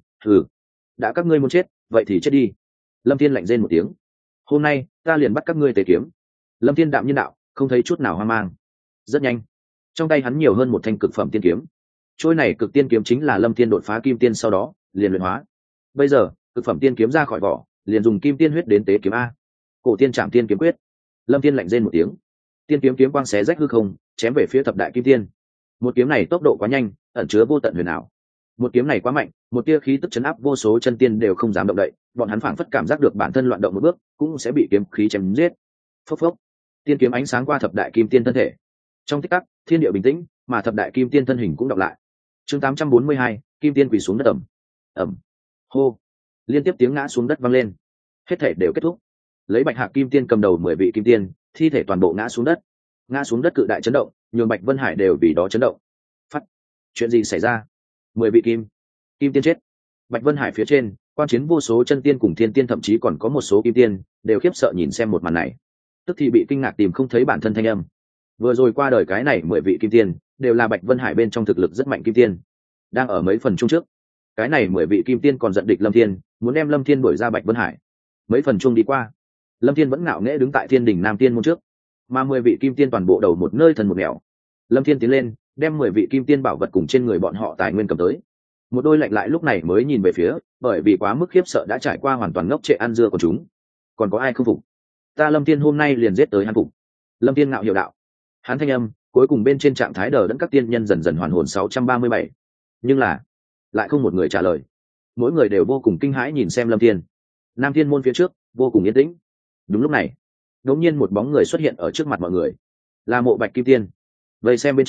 đã các ngươi muốn chết, vậy thì chết đi. Lâm Thiên lạnh rên một tiếng. Hôm nay, ta liền bắt các ngươi tế kiếm. Lâm Thiên đạm nhiên đạo, không thấy chút nào hoang mang. Rất nhanh, trong tay hắn nhiều hơn một thanh cực phẩm tiên kiếm. Trôi này cực tiên kiếm chính là Lâm Thiên đột phá kim tiên sau đó liền luyện hóa. Bây giờ, cực phẩm tiên kiếm ra khỏi vỏ, liền dùng kim tiên huyết đến tế kiếm a. Cổ tiên trảm tiên kiếm quyết. Lâm Thiên lạnh rên một tiếng. Tiên kiếm kiếm quang xé rách hư không, chém về phía thập đại kim tiên. Một kiếm này tốc độ quá nhanh, ẩn chứa vô tận huyền ảo. Một kiếm này quá mạnh, một tia khí tức chấn áp vô số chân tiên đều không dám động đậy, bọn hắn phảng phất cảm giác được bản thân loạn động một bước, cũng sẽ bị kiếm khí chém giết. Phốc phốc. Tiên kiếm ánh sáng qua thập đại kim tiên thân thể. Trong tích tắc, thiên địa bình tĩnh, mà thập đại kim tiên thân hình cũng đọc lại. Chương 842, kim tiên quỳ xuống đất ầm. Ầm. Hô. Liên tiếp tiếng ngã xuống đất vang lên. Hết thể đều kết thúc. Lấy Bạch Hạc kim tiên cầm đầu 10 vị kim tiên, thi thể toàn bộ ngã xuống đất. Ngã xuống đất cự đại chấn động, nhường Bạch Vân Hải đều vì đó chấn động. Phát. Chuyện gì xảy ra? 10 vị kim tiên chết. Bạch Vân Hải phía trên, quan chiến vô số chân tiên cùng thiên tiên, thậm chí còn có một số kim tiên đều khiếp sợ nhìn xem một màn này, tức thì bị kinh ngạc tìm không thấy bản thân thanh âm. Vừa rồi qua đời cái này 10 vị kim tiên đều là Bạch Vân Hải bên trong thực lực rất mạnh kim tiên, đang ở mấy phần chung trước, cái này 10 vị kim tiên còn giận địch Lâm Thiên, muốn đem Lâm Thiên đuổi ra Bạch Vân Hải. Mấy phần chung đi qua, Lâm Thiên vẫn ngạo nghễ đứng tại Thiên đỉnh Nam Tiên môn trước, mà 10 vị kim tiên toàn bộ đầu một nơi thần một nẻo. Lâm Thiên tiến lên, đem 10 vị kim tiên bảo vật cùng trên người bọn họ tài nguyên cầm tới. Một đôi lạnh lại lúc này mới nhìn về phía, bởi vì quá mức khiếp sợ đã trải qua hoàn toàn ngốc trệ ăn dưa của chúng. Còn có ai không phục? Ta Lâm Thiên hôm nay liền giết tới hắn phục. Lâm Thiên ngạo hiệu đạo. Hắn thanh âm, cuối cùng bên trên trạng thái đờ đẫn các tiên nhân dần dần hoàn hồn 637. Nhưng là, lại không một người trả lời. Mỗi người đều vô cùng kinh hãi nhìn xem Lâm Thiên. Nam Thiên môn phía trước, vô cùng yên tĩnh. Đúng lúc này, đột nhiên một bóng người xuất hiện ở trước mặt mọi người. Là Mộ Bạch Kim Tiên. Vậy xem bên trong,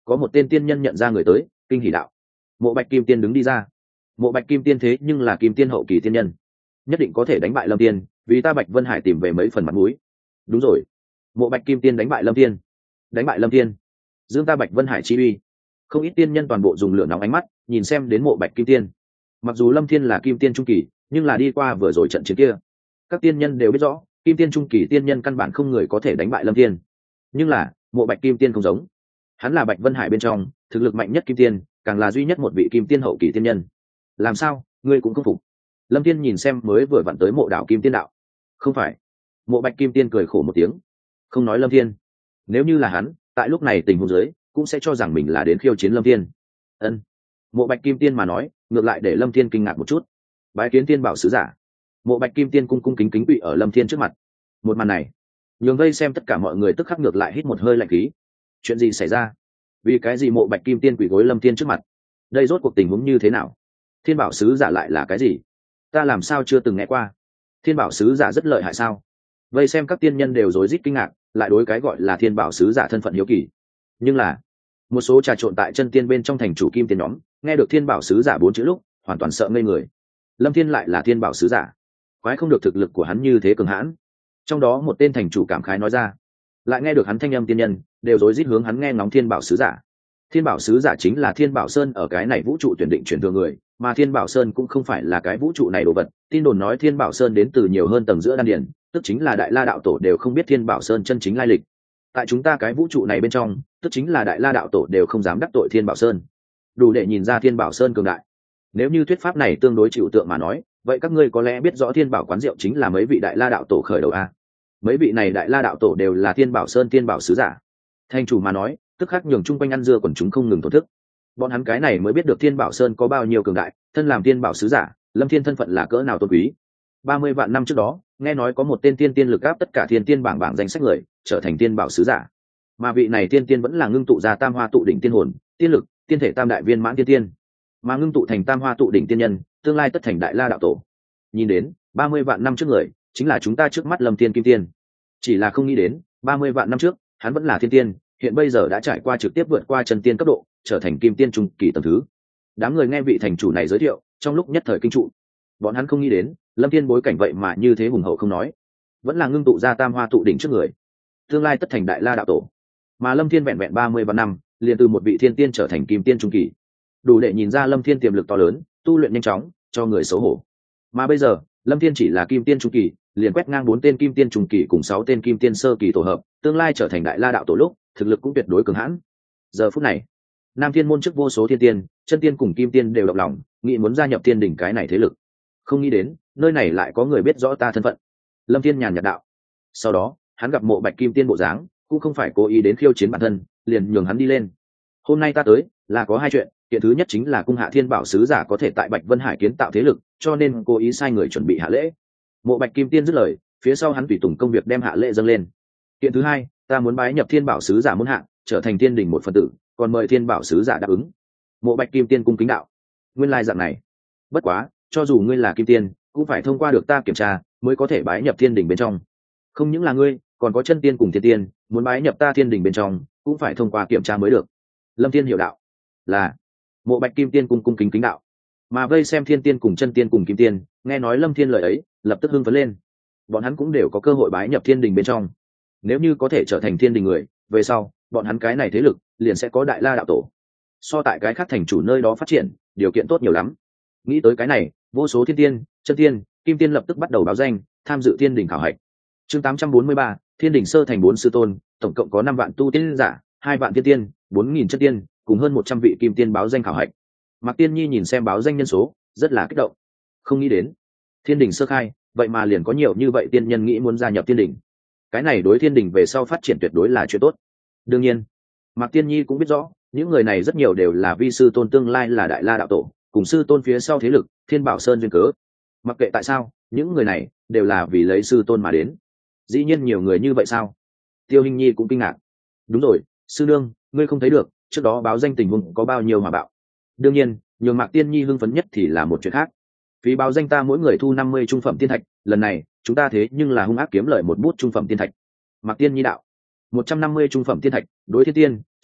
có một tên tiên nhân nhận ra người tới, kinh hỉ đạo: Mộ Bạch Kim Tiên đứng đi ra. Mộ Bạch Kim Tiên thế nhưng là kim tiên hậu kỳ tiên nhân, nhất định có thể đánh bại Lâm Tiên, vì ta Bạch Vân Hải tìm về mấy phần mặt mũi. Đúng rồi, Mộ Bạch Kim Tiên đánh bại Lâm Tiên. Đánh bại Lâm Tiên, dương ta Bạch Vân Hải chi uy. Không ít tiên nhân toàn bộ dùng lửa nóng ánh mắt nhìn xem đến Mộ Bạch Kim Tiên. Mặc dù Lâm Thiên là kim tiên trung kỳ, nhưng là đi qua vừa rồi trận chiến kia, các tiên nhân đều biết rõ kim tiên trung kỳ tiên nhân căn bản không người có thể đánh bại Lâm Thiên. Nhưng là Mộ Bạch Kim Tiên không giống, hắn là Bạch Vân Hải bên trong thực lực mạnh nhất kim tiên, càng là duy nhất một vị kim tiên hậu kỳ tiên nhân. Làm sao ngươi cũng không phục? Lâm Thiên nhìn xem mới vừa vặn tới Mộ Đạo Kim Tiên đạo. Không phải. Mộ Bạch Kim Tiên cười khổ một tiếng, không nói Lâm Thiên. Nếu như là hắn, tại lúc này tình huống dưới cũng sẽ cho rằng mình là đến khiêu chiến Lâm Thiên. Ân. Mộ Bạch Kim Tiên mà nói, ngược lại để Lâm Thiên kinh ngạc một chút. Bái kiến tiên bảo sứ giả. Mộ Bạch Kim Tiên cung cung kính kính quỳ ở Lâm Thiên trước mặt. Một màn này nhường vây xem tất cả mọi người tức khắc ngược lại hít một hơi lạnh khí. Chuyện gì xảy ra? Vì cái gì Mộ Bạch Kim Tiên quỳ gối Lâm Thiên trước mặt? Đây rốt cuộc tình huống như thế nào? Thiên bảo sứ giả lại là cái gì? Ta làm sao chưa từng nghe qua? Thiên bảo sứ giả rất lợi hại sao? Vây xem các tiên nhân đều rối rít kinh ngạc, lại đối cái gọi là thiên bảo sứ giả thân phận hiếu kỳ. Nhưng là một số trà trộn tại chân tiên bên trong thành chủ kim tiên nhóm nghe được thiên bảo sứ giả 4 chữ lúc hoàn toàn sợ ngây người. Lâm Thiên lại là thiên bảo sứ giả, quái không được thực lực của hắn như thế cường hãn. Trong đó một tên thành chủ cảm khái nói ra. Lại nghe được hắn thanh âm tiên nhân đều rối rít hướng hắn nghe ngóng thiên bảo sứ giả. Thiên bảo sứ giả chính là Thiên Bảo Sơn ở cái này vũ trụ tuyển định chuyển thừa người, mà Thiên Bảo Sơn cũng không phải là cái vũ trụ này đồ vật. Tin đồn nói Thiên Bảo Sơn đến từ nhiều hơn tầng giữa đan điển, tức chính là Đại La đạo tổ đều không biết Thiên Bảo Sơn chân chính lai lịch. Tại chúng ta cái vũ trụ này bên trong, tức chính là Đại La đạo tổ đều không dám đắc tội Thiên Bảo Sơn. Đủ để nhìn ra Thiên Bảo Sơn cường đại. Nếu như thuyết pháp này tương đối chịu tượng mà nói, vậy các ngươi có lẽ biết rõ Thiên Bảo quán rượu chính là mấy vị Đại La đạo tổ khởi đầu a. Mấy vị này Đại La đạo tổ đều là Thiên Bảo Sơn Thiên Bảo sứ giả. Thành chủ mà nói, tức khắc nhường chung quanh ăn dưa quần chúng không ngừng thổn thức. Bọn hắn cái này mới biết được Thiên Bảo Sơn có bao nhiêu cường đại, thân làm Thiên Bảo sứ giả, Lâm Thiên thân phận là cỡ nào tôn quý. 30 vạn năm trước đó, nghe nói có một tên tiên lực áp tất cả thiên tiên bảng danh sách người, trở thành Thiên Bảo sứ giả. Mà vị này tiên vẫn là ngưng tụ ra Tam Hoa tụ đỉnh tiên hồn, tiên lực, tiên thể tam đại viên mãn tiên, mà ngưng tụ thành Tam Hoa tụ đỉnh tiên nhân, tương lai tất thành Đại La đạo tổ. Nhìn đến, 30 vạn năm trước người, chính là chúng ta trước mắt Lâm Thiên Kim Tiên. Chỉ là không nghĩ đến, 30 vạn năm trước, hắn vẫn là thiên tiên, hiện bây giờ đã trải qua trực tiếp vượt qua chân tiên cấp độ, trở thành kim tiên trung kỳ tầng thứ. Đám người nghe vị thành chủ này giới thiệu, trong lúc nhất thời kinh trụ. Bọn hắn không nghĩ đến, Lâm Thiên bối cảnh vậy mà như thế hùng hậu không nói, vẫn là ngưng tụ ra Tam Hoa tụ đỉnh trước người, tương lai tất thành Đại La đạo tổ. Mà Lâm Thiên vẹn vẹn 30 vạn năm, liền từ một vị thiên tiên trở thành kim tiên trung kỳ. Đủ để nhìn ra Lâm Thiên tiềm lực to lớn, tu luyện nhanh chóng, cho người xấu hổ. Mà bây giờ, Lâm Thiên chỉ là kim tiên trung kỳ, liền quét ngang 4 tên kim tiên trung kỳ cùng 6 tên kim tiên sơ kỳ tổ hợp, tương lai trở thành Đại La đạo tổ lúc, thực lực cũng tuyệt đối cường hãn. Giờ phút này, Nam Thiên môn trước vô số thiên tiên, chân tiên cùng kim tiên đều động lòng, nghĩ muốn gia nhập tiên đỉnh cái này thế lực. Không nghĩ đến, nơi này lại có người biết rõ ta thân phận. Lâm Thiên nhàn nhạt đạo. Sau đó, hắn gặp Mộ Bạch Kim Tiên bộ dáng, cũng không phải cố ý đến khiêu chiến bản thân, liền nhường hắn đi lên. Hôm nay ta tới, là có 2 chuyện, chuyện thứ nhất chính là cung hạ Thiên Bảo sứ giả có thể tại Bạch Vân Hải kiến tạo thế lực, cho nên cố ý sai người chuẩn bị hạ lễ. Mộ Bạch Kim Tiên dứt lời, phía sau hắn tùy tùng công việc đem hạ lễ dâng lên. Chuyện thứ hai, ta muốn bái nhập Thiên Bảo sứ giả môn hạ, trở thành tiên đỉnh một phần tử, còn mời Thiên Bảo sứ giả đáp ứng. Mộ Bạch Kim Tiên cung kính đạo. Nguyên lai dạng này. Bất quá, cho dù ngươi là kim tiên, cũng phải thông qua được ta kiểm tra, mới có thể bái nhập thiên đỉnh bên trong. Không những là ngươi, còn có chân tiên cùng thiên tiên, muốn bái nhập ta thiên đỉnh bên trong, cũng phải thông qua kiểm tra mới được. Lâm Thiên hiểu đạo. Là. Mộ Bạch Kim Tiên cung cung kính kính đạo. Mà vây xem thiên tiên cùng chân tiên cùng kim tiên, nghe nói Lâm Thiên lời ấy, lập tức hưng phấn lên. Bọn hắn cũng đều có cơ hội bái nhập thiên đình bên trong. Nếu như có thể trở thành thiên đình người, về sau, bọn hắn cái này thế lực liền sẽ có Đại La đạo tổ. So tại cái khác thành chủ nơi đó phát triển, điều kiện tốt nhiều lắm. Nghĩ tới cái này, vô số thiên tiên, chân tiên, kim tiên lập tức bắt đầu báo danh, tham dự thiên đình khảo hạch. Chương 843, Thiên đình sơ thành 4 sư tôn, tổng cộng có 5 vạn tu tiên giả, 2 vạn thiên tiên, 4000 chân tiên, cùng hơn 100 vị kim tiên báo danh khảo hạch. Mạc Tiên Nhi nhìn xem báo danh nhân số, rất là kích động. Không nghĩ đến, thiên đình sơ khai, vậy mà liền có nhiều như vậy tiên nhân nghĩ muốn gia nhập thiên đình. Cái này đối thiên đình về sau phát triển tuyệt đối là chuyện tốt. Đương nhiên, Mạc Tiên Nhi cũng biết rõ, những người này rất nhiều đều là vi sư tôn tương lai là Đại La đạo tổ, cùng sư tôn phía sau thế lực Thiên Bảo Sơn duyên cớ. Mặc kệ tại sao, những người này đều là vì lấy sư tôn mà đến. Dĩ nhiên nhiều người như vậy sao? Tiêu Hinh Nhi cũng kinh ngạc. Đúng rồi, sư nương, ngươi không thấy được, trước đó báo danh tình huống có bao nhiêu hỏa bạo. Đương nhiên, nhường Mạc Tiên Nhi hưng phấn nhất thì là một chuyện khác. Phí báo danh ta mỗi người thu 50 trung phẩm tiên thạch, lần này chúng ta thế nhưng là hung ác kiếm lợi một bút trung phẩm tiên thạch. Mạc Tiên Nhi đạo. 150 trung phẩm tiên thạch, đối thiên tiên,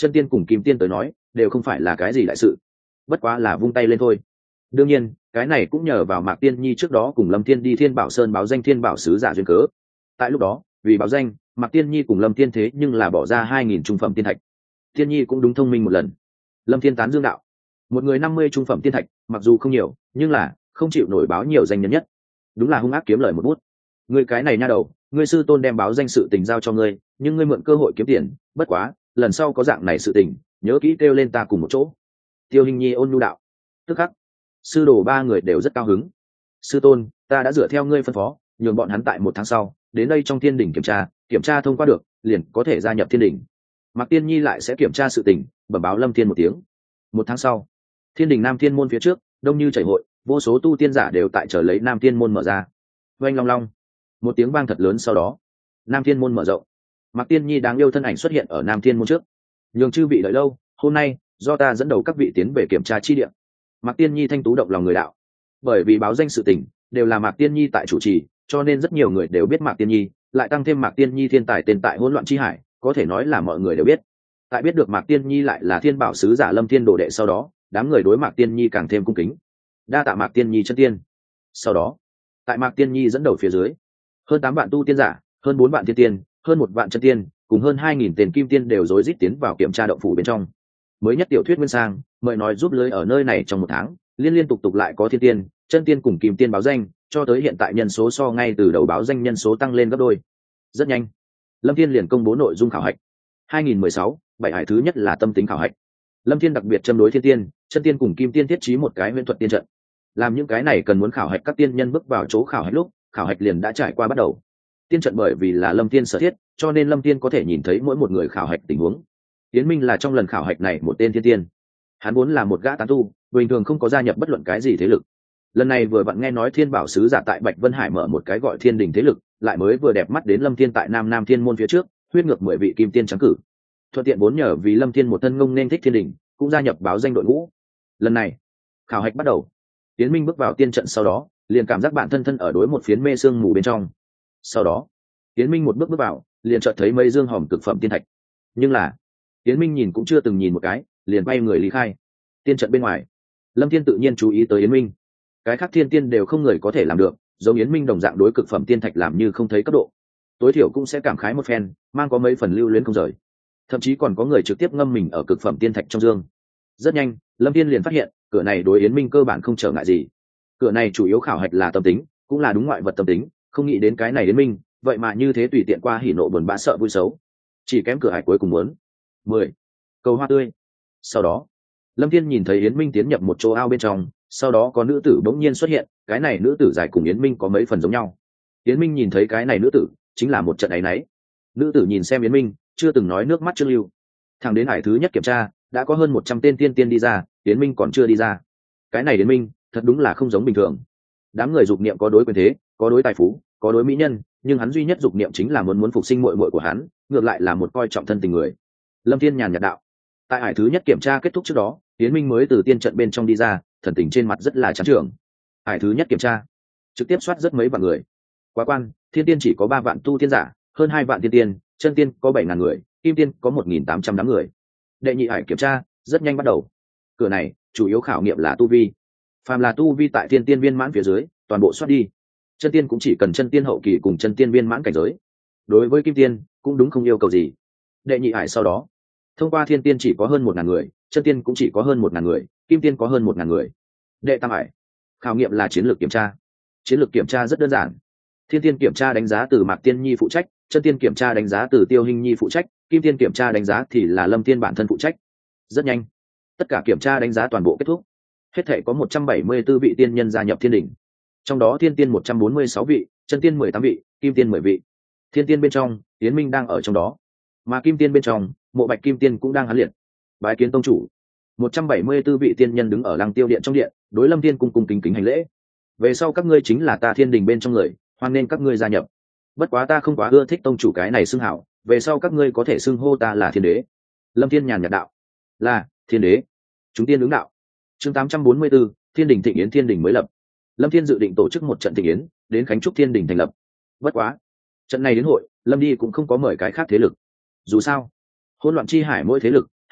chân tiên cùng kim tiên tới nói đều không phải là cái gì đại sự, bất quá là vung tay lên thôi. Đương nhiên cái này cũng nhờ vào Mạc Tiên Nhi trước đó cùng Lâm Thiên đi Thiên Bảo Sơn báo danh Thiên Bảo sứ giả duyên cớ. Tại lúc đó vì báo danh, Mạc Tiên Nhi cùng Lâm Thiên thế nhưng là bỏ ra 2.000 trung phẩm tiên thạch. Tiên Nhi cũng đúng thông minh một lần. Lâm Thiên tán dương đạo, một người 50 trung phẩm tiên thạch mặc dù không nhiều nhưng là không chịu nổi báo nhiều danh nhân nhất, đúng là hung ác kiếm lời một bút. Ngươi cái này nha đầu, ngươi sư tôn đem báo danh sự tình giao cho ngươi, nhưng ngươi mượn cơ hội kiếm tiền, bất quá lần sau có dạng này sự tình nhớ kỹ kêu lên ta cùng một chỗ. Tiêu Hình Nhi ôn nhu đạo. Tức khắc sư đồ ba người đều rất cao hứng. Sư tôn, ta đã dựa theo ngươi phân phó, nhường bọn hắn tại 1 tháng sau đến đây trong thiên đình kiểm tra thông qua được liền có thể gia nhập thiên đình. Mạc Tiên Nhi lại sẽ kiểm tra sự tình, bẩm báo Lâm Thiên một tiếng. 1 tháng sau, thiên đình Nam Thiên môn phía trước đông như chảy hội, vô số tu tiên giả đều tại chờ lấy Nam Thiên môn mở ra. Oanh long long, một tiếng vang thật lớn, sau đó Nam Thiên môn mở rộng. Mạc Tiên Nhi đáng yêu thân ảnh xuất hiện ở Nam Thiên môn trước. Nhường chư vị đợi lâu, hôm nay do ta dẫn đầu các vị tiến về kiểm tra chi địa. Mạc Tiên Nhi thanh tú động lòng người đạo. Bởi vì báo danh sự tình đều là Mạc Tiên Nhi tại chủ trì, cho nên rất nhiều người đều biết Mạc Tiên Nhi, lại tăng thêm Mạc Tiên Nhi thiên tài tên tại hỗn loạn chi hải, có thể nói là mọi người đều biết. Tại biết được Mạc Tiên Nhi lại là Thiên Bảo sứ giả Lâm Thiên đồ đệ sau đó, đám người đối Mạc Tiên Nhi càng thêm cung kính. Đa tạ Mạc Tiên Nhi chân tiên. Sau đó, tại Mạc Tiên Nhi dẫn đầu phía dưới, hơn 8 vạn tu tiên giả, hơn 4 vạn thiên tiên, hơn 1 vạn chân tiên, cùng hơn 2.000 tên kim tiên đều rối rít tiến vào kiểm tra động phủ bên trong. Mới nhất tiểu thuyết nguyên sang mời nói giúp lưới ở nơi này trong 1 tháng, liên tục lại có thiên tiên, chân tiên cùng kim tiên báo danh, cho tới hiện tại nhân số so ngay từ đầu báo danh nhân số tăng lên gấp đôi. Rất nhanh, Lâm Thiên liền công bố nội dung khảo hạch. 2016, 7 hải thứ nhất là tâm tính khảo hạch. Lâm Thiên đặc biệt châm đối thiên tiên, chân tiên cùng kim tiên thiết trí một cái huyễn thuật tiên trận. Làm những cái này cần muốn khảo hạch các tiên nhân bước vào chỗ khảo hạch lúc, khảo hạch liền đã trải qua bắt đầu. Tiên trận bởi vì là Lâm Thiên sở thiết, cho nên Lâm Thiên có thể nhìn thấy mỗi một người khảo hạch tình huống. Tiến Minh là trong lần khảo hạch này một tên thiên tiên. Hắn vốn là một gã tán tu, bình thường không có gia nhập bất luận cái gì thế lực. Lần này vừa vặn nghe nói Thiên Bảo sứ giả tại Bạch Vân Hải mở một cái gọi Thiên Đình thế lực, lại mới vừa đẹp mắt đến Lâm Thiên tại Nam Thiên môn phía trước, huyết ngược 10 vị kim tiên trắng cử. Thuận tiện vốn nhờ vì Lâm Thiên một thân ngông nên thích Thiên Đình, cũng gia nhập báo danh đội ngũ. Lần này, khảo hạch bắt đầu. Tiến Minh bước vào tiên trận sau đó, liền cảm giác bản thân ở đối một phiến mê sương mù bên trong. Sau đó, Tiến Minh một bước vào, liền chợt thấy mây dương hòm cực phẩm tiên thạch. Nhưng là, Tiến Minh nhìn cũng chưa từng nhìn một cái, liền bay người lý khai. Tiên trận bên ngoài, Lâm Thiên tự nhiên chú ý tới Yến Minh. Cái khác thiên tiên đều không người có thể làm được, giống Yến Minh đồng dạng đối cực phẩm tiên thạch làm như không thấy cấp độ. Tối thiểu cũng sẽ cảm khái một phen, mang có mấy phần lưu luyến không rời. Thậm chí còn có người trực tiếp ngâm mình ở cực phẩm tiên thạch trong dương. Rất nhanh, Lâm Thiên liền phát hiện, cửa này đối Yến Minh cơ bản không trở ngại gì. Cửa này chủ yếu khảo hạch là tâm tính, cũng là đúng ngoại vật tâm tính, không nghĩ đến cái này Yến Minh, vậy mà như thế tùy tiện qua hỉ nộ buồn bã sợ vui xấu. Chỉ kém cửa hải cuối cùng muốn 10 cầu hoa tươi. Sau đó, Lâm Thiên nhìn thấy Yến Minh tiến nhập một chỗ ao bên trong, sau đó có nữ tử bỗng nhiên xuất hiện, cái này nữ tử dài cùng Yến Minh có mấy phần giống nhau. Yến Minh nhìn thấy cái này nữ tử, chính là một trận áy náy. Nữ tử nhìn xem Yến Minh, chưa từng nói nước mắt chưa lưu. Thẳng đến hải thứ nhất kiểm tra, đã có hơn 100 tên tiên tiên đi ra, Yến Minh còn chưa đi ra. Cái này Yến Minh, thật đúng là không giống bình thường. Đám người dục niệm có đối quyền thế, có đối tài phú, có đối mỹ nhân, nhưng hắn duy nhất dục niệm chính là muốn phục sinh muội muội của hắn, ngược lại là một coi trọng thân tình người. Lâm Thiên nhàn nhạt đạo. Tại hải thứ nhất kiểm tra kết thúc trước đó, Yến Minh mới từ tiên trận bên trong đi ra, thần tình trên mặt rất là chán trường. Hải thứ nhất kiểm tra, trực tiếp soát rất mấy vạn người. Quá quan, thiên tiên chỉ có 3 vạn tu tiên giả, hơn 2 vạn tiên tiên, chân tiên có 7.000 người, kim tiên có 1.800 đám người. Đệ nhị hải kiểm tra rất nhanh bắt đầu. Cửa này chủ yếu khảo nghiệm là tu vi. Phàm là tu vi tại thiên tiên viên mãn phía dưới, toàn bộ soát đi. Chân tiên cũng chỉ cần chân tiên hậu kỳ cùng chân tiên viên mãn cảnh giới. Đối với kim tiên cũng đúng không yêu cầu gì. Đệ nhị hải sau đó, thông qua thiên tiên chỉ có hơn 1.000 người, chân tiên cũng chỉ có hơn 1.000 người, kim tiên có hơn 1.000 người. Đệ tam hải khảo nghiệm là chiến lược kiểm tra. Chiến lược kiểm tra rất đơn giản. Thiên tiên kiểm tra đánh giá từ Mạc Tiên Nhi phụ trách, chân tiên kiểm tra đánh giá từ Tiêu Hình Nhi phụ trách, kim tiên kiểm tra đánh giá thì là Lâm Tiên bản thân phụ trách. Rất nhanh, tất cả kiểm tra đánh giá toàn bộ kết thúc. Hết thể có 174 vị tiên nhân gia nhập thiên đỉnh. Trong đó thiên tiên 146 vị, chân tiên 18 vị, kim tiên 10 vị. Thiên tiên bên trong, Yến Minh đang ở trong đó. Mà kim tiên bên trong, Mộ Bạch kim tiên cũng đang hắn liệt. Bái kiến tông chủ. 174 vị tiên nhân đứng ở Lăng Tiêu điện trong điện, đối Lâm Thiên cung kính kính hành lễ. Về sau các ngươi chính là ta thiên đình bên trong người, hoan nên các ngươi gia nhập. Bất quá ta không quá ưa thích tông chủ cái này xưng hảo, về sau các ngươi có thể xưng hô ta là thiên đế. Lâm Thiên nhàn nhạt đạo. Là thiên đế. Chúng tiên ứng đạo. Chương 844, thiên đình thịnh yến thiên đình mới lập. Lâm Thiên dự định tổ chức một trận thịnh yến, đến khánh chúc thiên đình thành lập. Bất quá, trận này đến hội, Lâm đi cũng không có mời cái khác thế lực. Dù sao, hỗn loạn chi hải mỗi thế lực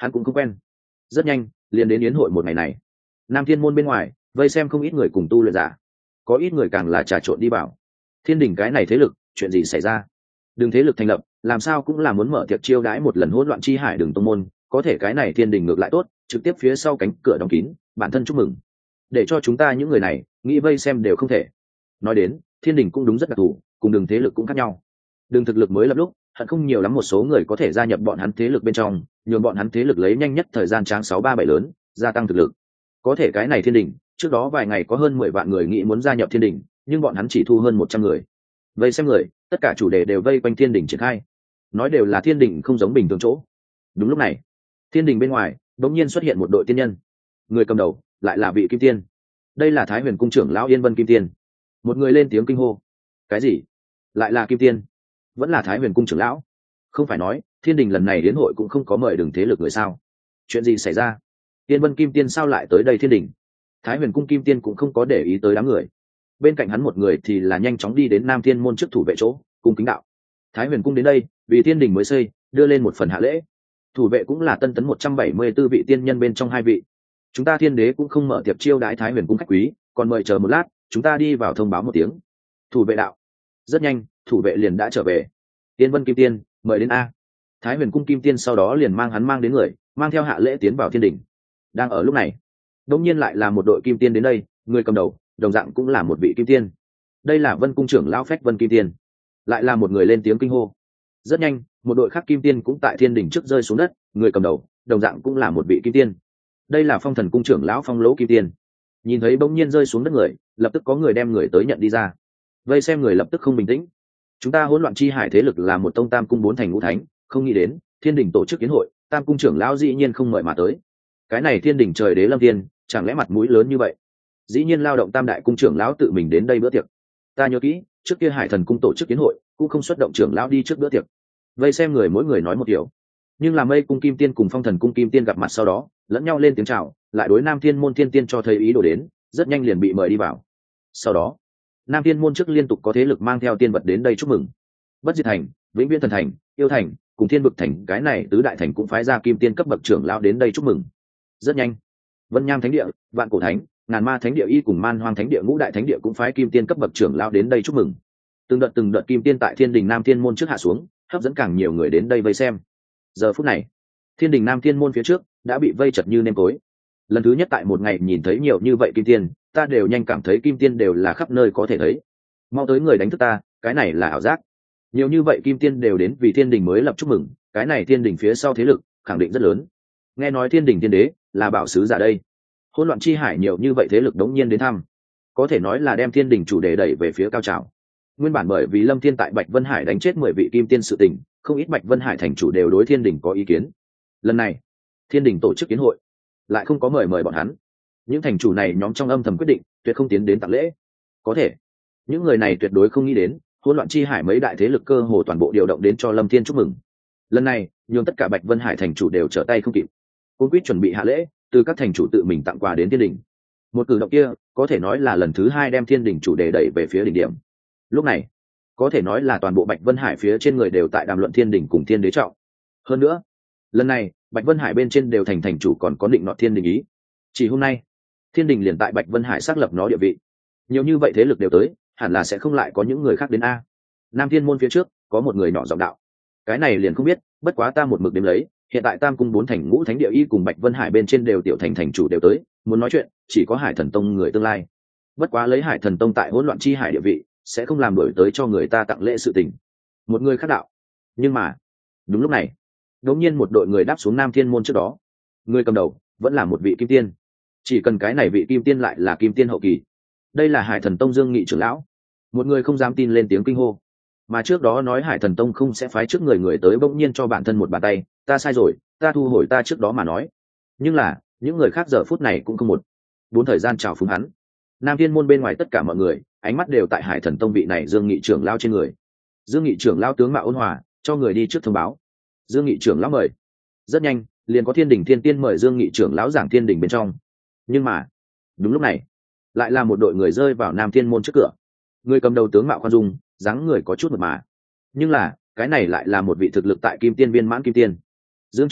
hắn cũng không quen. Rất nhanh liền đến yến hội một ngày này. Nam thiên môn bên ngoài vây xem không ít người cùng tu luyện giả, có ít người càng là trà trộn đi vào. Thiên đình cái này thế lực, chuyện gì xảy ra? Đường thế lực thành lập, làm sao cũng là muốn mở tiệc chiêu đãi một lần hỗn loạn chi hải đường tông môn, có thể cái này thiên đình ngược lại tốt, trực tiếp phía sau cánh cửa đóng kín, bản thân chúc mừng. Để cho chúng ta những người này nghĩ vây xem đều không thể. Nói đến, thiên đình cũng đúng rất đặc thù, cùng đường thế lực cũng khác nhau. Đường thực lực mới lập lúc, hận không nhiều lắm một số người có thể gia nhập bọn hắn thế lực bên trong, nhường bọn hắn thế lực lấy nhanh nhất thời gian tráng 637 lớn, gia tăng thực lực. Có thể cái này thiên đình, trước đó vài ngày có hơn 10 vạn người nghĩ muốn gia nhập thiên đình, nhưng bọn hắn chỉ thu hơn 100 người. Vây xem người, tất cả chủ đề đều vây quanh thiên đình triển khai, nói đều là thiên đình không giống bình thường chỗ. Đúng lúc này, thiên đình bên ngoài đột nhiên xuất hiện một đội tiên nhân, người cầm đầu lại là vị kim tiên. Đây là Thái Huyền cung trưởng lão Yên Vân Kim Tiên. Một người lên tiếng kinh hô: cái gì? Lại là kim tiên? Vẫn là Thái Huyền cung trưởng lão? Không phải nói thiên đình lần này đến hội cũng không có mời đường thế lực người sao? Chuyện gì xảy ra? Yên Vân Kim Tiên sao lại tới đây thiên đình? Thái Huyền cung Kim Tiên cũng không có để ý tới đám người. Bên cạnh hắn một người thì là nhanh chóng đi đến Nam Thiên môn trước thủ vệ chỗ, cung kính đạo: Thái Huyền cung đến đây vì thiên đình mới xây, đưa lên một phần hạ lễ. Thủ vệ cũng là tân tấn 174 vị tiên nhân bên trong 2 vị. Chúng ta thiên đế cũng không mở tiệc chiêu đãi Thái Huyền cung khách quý, còn mời chờ một lát, chúng ta đi vào thông báo một tiếng. Thủ vệ đạo. Rất nhanh, thủ vệ liền đã trở về. Tiên Vân Kim Tiên, mời đến a. Thái Huyền cung Kim Tiên sau đó liền mang hắn mang đến người, mang theo hạ lễ tiến vào thiên đình. Đang ở lúc này, đột nhiên lại là một đội kim tiên đến đây, người cầm đầu đồng dạng cũng là một vị kim tiên. Đây là Vân cung trưởng lão Phách Vân Kim Tiên. Lại là một người lên tiếng kinh hô. Rất nhanh, một đội khác kim tiên cũng tại thiên đình trước rơi xuống đất, người cầm đầu đồng dạng cũng là một vị kim tiên. Đây là Phong Thần cung trưởng lão Phong Lỗ Kim Tiên. Nhìn thấy bỗng nhiên rơi xuống đất người, lập tức có người đem người tới nhận đi ra. Vây xem người lập tức không bình tĩnh. Chúng ta hỗn loạn chi hải thế lực là một tông tam cung 4 thành ngũ thánh, không nghĩ đến thiên đình tổ chức yến hội, tam cung trưởng lão dĩ nhiên không mời mà tới. Cái này thiên đình trời đế lâm tiên, chẳng lẽ mặt mũi lớn như vậy? Dĩ nhiên lao động tam đại cung trưởng lão tự mình đến đây bữa tiệc. Ta nhớ kỹ, trước kia Hải Thần cung tổ chức yến hội, cũng không xuất động trưởng lão đi trước bữa tiệc. Vây xem người mỗi người nói một kiểu. Nhưng là Mây cung Kim Tiên cùng Phong Thần cung Kim Tiên gặp mặt sau đó, lẫn nhau lên tiếng chào, lại đối Nam Thiên môn Thiên Tiên cho thấy ý đồ đến, rất nhanh liền bị mời đi vào. Sau đó, Nam Thiên môn trước liên tục có thế lực mang theo tiên vật đến đây chúc mừng. Bất Diệt thành, Vĩnh Viễn thần thành, Yêu thành, cùng Thiên Vực thành, cái này tứ đại thành cũng phái ra Kim Tiên cấp bậc trưởng lão đến đây chúc mừng. Rất nhanh, Vân Nham thánh địa, Vạn Cổ thánh, Ngàn Ma thánh địa y cùng Man Hoang thánh địa Ngũ đại thánh địa cũng phái Kim Tiên cấp bậc trưởng lão đến đây chúc mừng. Từng đợt Kim Tiên tại Thiên đình Nam Thiên môn trước hạ xuống, hấp dẫn càng nhiều người đến đây vây xem. Giờ phút này, Thiên đình Nam Thiên môn phía trước đã bị vây chật như nêm tối. Lần thứ nhất tại một ngày nhìn thấy nhiều như vậy Kim Tiên, ta đều nhanh cảm thấy Kim Tiên đều là khắp nơi có thể thấy. Mau tới người đánh thức ta, cái này là ảo giác. Nhiều như vậy Kim Tiên đều đến vì Thiên đình mới lập chúc mừng, cái này Thiên đình phía sau thế lực khẳng định rất lớn. Nghe nói Thiên đình Thiên đế là bảo sứ giả đây. Hỗn loạn chi hải nhiều như vậy thế lực đống nhiên đến thăm, có thể nói là đem Thiên đình chủ đề đẩy về phía cao trào. Nguyên bản bởi vì Lâm Thiên tại Bạch Vân Hải đánh chết 10 vị Kim Tiên sự tình, không ít Bạch Vân Hải thành chủ đều đối Thiên đình có ý kiến. Lần này, Thiên đình tổ chức yến hội, lại không có mời bọn hắn. Những thành chủ này nhóm trong âm thầm quyết định, tuyệt không tiến đến tặng lễ. Có thể, những người này tuyệt đối không nghĩ đến, hỗn loạn chi hải mấy đại thế lực cơ hồ toàn bộ điều động đến cho Lâm Thiên chúc mừng. Lần này, nhường tất cả Bạch Vân Hải thành chủ đều trở tay không kịp. Cuốn quýt chuẩn bị hạ lễ, từ các thành chủ tự mình tặng quà đến Thiên đình. Một cử động kia, có thể nói là lần thứ 2 đem Thiên đình chủ đề đẩy về phía đỉnh điểm. Lúc này, có thể nói là toàn bộ Bạch Vân Hải phía trên người đều tại đàm luận Thiên đình cùng Thiên đế trọng. Hơn nữa, lần này, Bạch Vân Hải bên trên đều thành chủ còn có định nọ Thiên đình ý. Chỉ hôm nay, Thiên đình liền tại Bạch Vân Hải xác lập nó địa vị. Nhiều như vậy thế lực đều tới, hẳn là sẽ không lại có những người khác đến a. Nam Thiên môn phía trước, có một người nhỏ giọng đạo. Cái này liền không biết, bất quá ta một mực đếm lấy, hiện tại Tam cung 4 thành Ngũ thánh địa y cùng Bạch Vân Hải bên trên đều tiểu thành chủ đều tới, muốn nói chuyện, chỉ có Hải Thần tông người tương lai. Bất quá lấy Hải Thần tông tại hỗn loạn chi hải địa vị, sẽ không làm đổi tới cho người ta tặng lễ sự tình. Một người khác đạo. Nhưng mà, đúng lúc này, đột nhiên một đội người đáp xuống Nam Thiên môn trước đó. Người cầm đầu vẫn là một vị kim tiên. Chỉ cần cái này vị kim tiên lại là kim tiên hậu kỳ. Đây là Hải Thần tông Dương Nghị trưởng lão. Một người không dám tin lên tiếng kinh hô. Mà trước đó nói Hải Thần tông không sẽ phái trước người tới bỗng nhiên cho bản thân một bàn tay, ta sai rồi, ta thu hồi ta trước đó mà nói. Nhưng là, những người khác giờ phút này cũng không một 4 thời gian chào phúng hắn. Nam Thiên môn bên ngoài tất cả mọi người, ánh mắt đều tại Hải Thần tông vị này Dương Nghị trưởng lão trên người. Dương Nghị trưởng lão tướng mạo ôn hòa, cho người đi trước thông báo. Dương Nghị trưởng lão mời. Rất nhanh, liền có Thiên đình Thiên Tiên mời Dương Nghị trưởng lão giảng Thiên đình bên trong. Nhưng mà, đúng lúc này, lại là một đội người rơi vào Nam Thiên môn trước cửa. Người cầm đầu tướng mạo khoan dung, dáng người có chút mượt mà. Nhưng là, cái này lại là một vị thực lực tại Kim Tiên viên mãn Kim Tiên. Dương trưởng lão,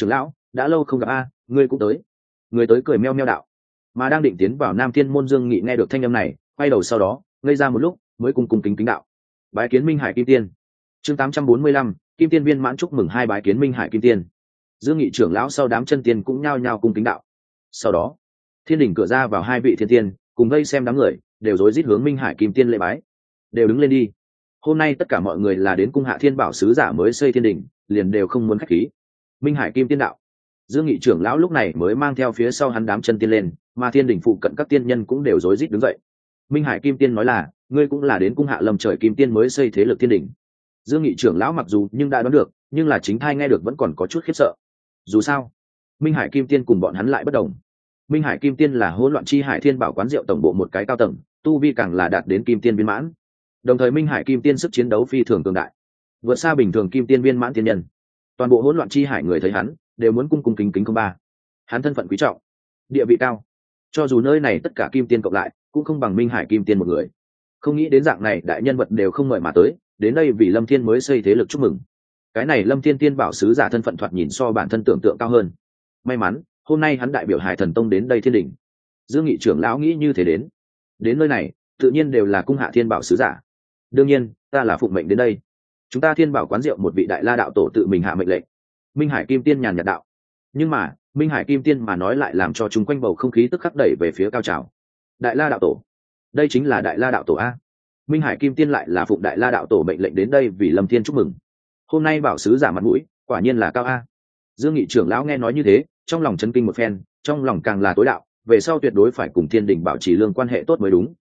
đã lâu không gặp a, ngươi cũng tới. Người tới cười meo meo đạo. Mà đang định tiến vào Nam Thiên môn Dương Nghị nghe được thanh âm này, quay đầu sau đó ngây ra một lúc mới cung cung kính kính đạo: bái kiến Minh Hải Kim Tiên. Chương 845, Kim Tiên viên mãn, chúc mừng hai bái kiến Minh Hải Kim Tiên. Dương Nghị trưởng lão sau đám chân tiên cũng nhao nhao cung kính đạo. Sau đó thiên đỉnh cửa ra vào hai vị thiên tiên cùng vây xem đám người đều rối rít hướng Minh Hải Kim Tiên lễ bái. Đều đứng lên đi, hôm nay tất cả mọi người là đến cung hạ thiên bảo sứ giả mới xây thiên đỉnh, liền đều không muốn khách khí. Minh Hải Kim Tiên đạo. Dương Nghị trưởng lão lúc này mới mang theo phía sau hắn đám chân tiên lên, mà thiên đỉnh phụ cận các tiên nhân cũng đều rối rít đứng dậy. Minh Hải Kim Tiên nói là, ngươi cũng là đến cung hạ Lâm Trời Kim Tiên mới xây thế lực thiên đỉnh. Dương Nghị trưởng lão mặc dù nhưng đã đoán được, nhưng là chính thai nghe được vẫn còn có chút khiếp sợ. Dù sao, Minh Hải Kim Tiên cùng bọn hắn lại bất đồng. Minh Hải Kim Tiên là Hỗn Loạn Chi Hải Thiên Bảo quán rượu tổng bộ một cái cao tầng, tu vi càng là đạt đến Kim Tiên viên mãn. Đồng thời Minh Hải Kim Tiên sức chiến đấu phi thường cường đại, vượt xa bình thường Kim Tiên viên mãn tiên nhân. Toàn bộ Hỗn Loạn Chi Hải người thấy hắn đều muốn cung cung kính kính không ba. Hắn thân phận quý trọng, địa vị cao, cho dù nơi này tất cả Kim Tiên cộng lại cũng không bằng Minh Hải Kim Tiên một người. Không nghĩ đến dạng này đại nhân vật đều không mời mà tới, đến đây vì Lâm Thiên mới xây thế lực chúc mừng. Cái này Lâm Thiên tiên bảo sứ giả thân phận thoạt nhìn so bản thân tưởng tượng cao hơn. May mắn hôm nay hắn đại biểu Hải Thần Tông đến đây thiên đỉnh. Dương Nghị trưởng lão nghĩ như thế đến nơi này tự nhiên đều là cung hạ thiên bảo sứ giả. Đương nhiên ta là phụng mệnh đến đây, chúng ta thiên bảo quán rượu một vị đại la đạo tổ tự mình hạ mệnh lệnh. Minh Hải Kim Tiên nhàn nhạt đạo. Nhưng mà Minh Hải Kim Tiên mà nói lại làm cho chúng quanh bầu không khí tức khắc đẩy về phía cao trào. Đại la đạo tổ, đây chính là đại la đạo tổ a. Minh Hải Kim Tiên lại là phụng đại la đạo tổ mệnh lệnh đến đây vì Lâm Thiên chúc mừng. Hôm nay bảo sứ giả mặt mũi quả nhiên là cao a. Dương Nghị trưởng lão nghe nói như thế, trong lòng chấn kinh một phen, trong lòng càng là tối đạo, về sau tuyệt đối phải cùng thiên đình bảo trì lương quan hệ tốt mới đúng.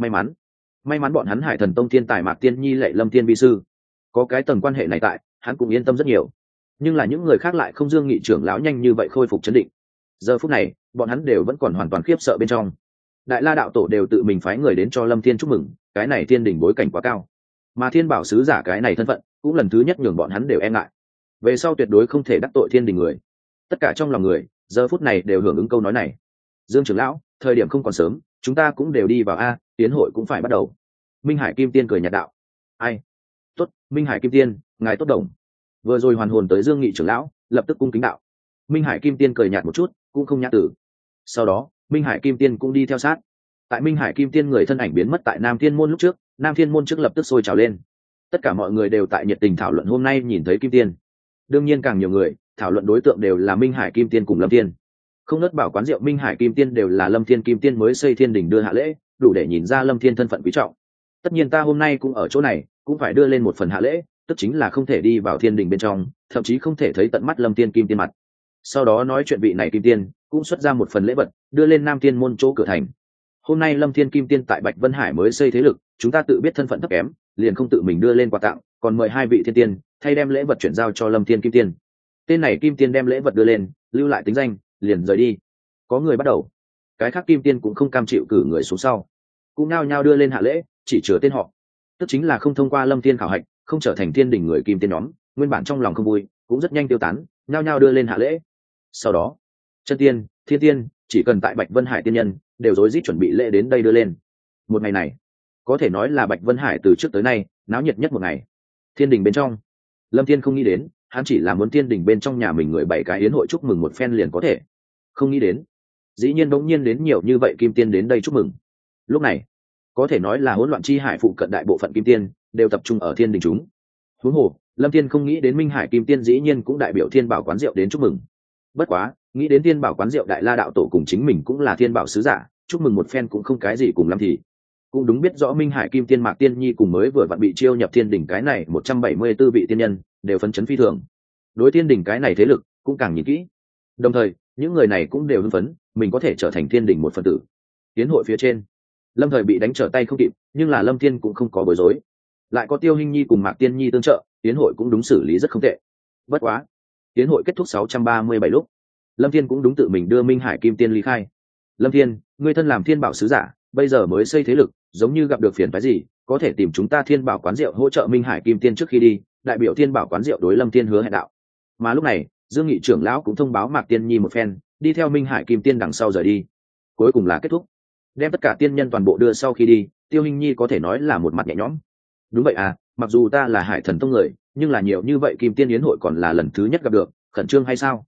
May mắn bọn hắn Hải Thần Tông thiên tài Mạc Tiên Nhi lệ Lâm Thiên vi sư, có cái tầng quan hệ này tại, hắn cũng yên tâm rất nhiều. Nhưng là những người khác lại không Dương Nghị trưởng lão nhanh như vậy khôi phục chấn định. Giờ phút này bọn hắn đều vẫn còn hoàn toàn khiếp sợ bên trong. Đại la đạo tổ đều tự mình phái người đến cho Lâm Thiên chúc mừng, cái này thiên đỉnh bối cảnh quá cao, mà thiên bảo sứ giả cái này thân phận cũng lần thứ nhất nhường bọn hắn đều e ngại. Về sau tuyệt đối không thể đắc tội thiên đình người. Tất cả trong lòng người giờ phút này đều hưởng ứng câu nói này. Dương trưởng lão, thời điểm không còn sớm, chúng ta cũng đều đi vào a, tiến hội cũng phải bắt đầu. Minh Hải Kim Tiên cười nhạt đạo. Ai? Tốt, Minh Hải Kim Tiên, ngài tốt đồng. Vừa rồi hoàn hồn tới Dương Nghị trưởng lão lập tức cung kính đạo. Minh Hải Kim Tiên cười nhạt một chút, cũng không nhã tử. Sau đó Minh Hải Kim Tiên cũng đi theo sát. Tại Minh Hải Kim Tiên người thân ảnh biến mất tại Nam Thiên môn lúc trước, Nam Thiên môn trước lập tức sôi trào lên. Tất cả mọi người đều tại nhiệt tình thảo luận hôm nay nhìn thấy Kim Tiên. Đương nhiên càng nhiều người thảo luận đối tượng đều là Minh Hải Kim Tiên cùng Lâm Thiên. Không nớt bảo quán rượu Minh Hải Kim Tiên đều là Lâm Thiên Kim Tiên mới xây thiên đỉnh đưa hạ lễ, đủ để nhìn ra Lâm Thiên thân phận quý trọng. Tất nhiên ta hôm nay cũng ở chỗ này, cũng phải đưa lên một phần hạ lễ, tức chính là không thể đi vào thiên đỉnh bên trong, thậm chí không thể thấy tận mắt Lâm Thiên Kim Tiên mặt. Sau đó nói chuyện vị này Kim Tiên cũng xuất ra một phần lễ vật, đưa lên Nam Thiên môn chỗ cửa thành. Hôm nay Lâm Thiên Kim Tiên tại Bạch Vân Hải mới xây thế lực, chúng ta tự biết thân phận thấp kém, liền không tự mình đưa lên quà tặng, còn mời hai vị thiên tiên thay đem lễ vật chuyển giao cho Lâm Thiên Kim Tiên. Tên này Kim Tiên đem lễ vật đưa lên, lưu lại tính danh, liền rời đi. Có người bắt đầu, cái khác Kim Tiên cũng không cam chịu cử người xuống sau, cũng nao nhao đưa lên hạ lễ, chỉ chứa tên họ, tức chính là không thông qua Lâm Thiên khảo hạch, không trở thành thiên đình người Kim Tiên nhóm. Nguyên bản trong lòng không vui cũng rất nhanh tiêu tán, nao nhao đưa lên hạ lễ. Sau đó chân tiên, thiên tiên, chỉ cần tại Bạch Vân Hải tiên nhân đều rối rít chuẩn bị lễ đến đây đưa lên. Một ngày này có thể nói là Bạch Vân Hải từ trước tới nay náo nhiệt nhất một ngày. Thiên đình bên trong, Lâm Thiên không nghĩ đến hắn chỉ là muốn thiên đình bên trong nhà mình người bảy cái yến hội chúc mừng một phen liền có thể, không nghĩ đến dĩ nhiên bỗng nhiên đến nhiều như vậy Kim Tiên đến đây chúc mừng. Lúc này có thể nói là Hỗn Loạn Chi Hải phụ cận đại bộ phận Kim Tiên đều tập trung ở thiên đình chúng. Huống hồ Lâm Thiên không nghĩ đến Minh Hải Kim Tiên dĩ nhiên cũng đại biểu thiên bảo quán rượu đến chúc mừng. Bất quá nghĩ đến thiên bảo quán rượu đại la đạo tổ cùng chính mình cũng là thiên bảo sứ giả, chúc mừng một phen cũng không cái gì cùng lắm thì. Cũng đúng biết rõ Minh Hải Kim Tiên Mạc Tiên Nhi cùng mới vừa vặn bị chiêu nhập thiên đỉnh cái này 174 vị tiên nhân đều phấn chấn phi thường. Đối thiên đỉnh cái này thế lực cũng càng nhìn kỹ. Đồng thời những người này cũng đều hưng phấn mình có thể trở thành thiên đỉnh một phần tử. Tiến hội phía trên, Lâm Thời bị đánh trở tay không kịp, nhưng là Lâm Thiên cũng không có bối rối. Lại có Tiêu Hinh Nhi cùng Mạc Tiên Nhi tương trợ, tiến hội cũng đúng xử lý rất không tệ. Bất quá tiến hội kết thúc 637 lúc, Lâm Thiên cũng đúng tự mình đưa Minh Hải Kim Tiên ly khai. Lâm Thiên, ngươi thân làm thiên bảo sứ giả, bây giờ mới xây thế lực, giống như gặp được phiền phức gì, có thể tìm chúng ta thiên bảo quán rượu hỗ trợ Minh Hải Kim Tiên trước khi đi. Đại biểu thiên bảo quán rượu đối Lâm Thiên hứa hẹn đạo. Mà lúc này Dương Nghị trưởng lão cũng thông báo Mạc Tiên Nhi một phen, đi theo Minh Hải Kim Tiên đằng sau rời đi. Cuối cùng là kết thúc, đem tất cả tiên nhân toàn bộ đưa sau khi đi, Tiêu Hinh Nhi có thể nói là một mặt nhẹ nhõm. Đúng vậy à, mặc dù ta là Hải Thần Tông người, nhưng là nhiều như vậy Kim Tiên yến hội còn là lần thứ nhất gặp được, khẩn trương hay sao?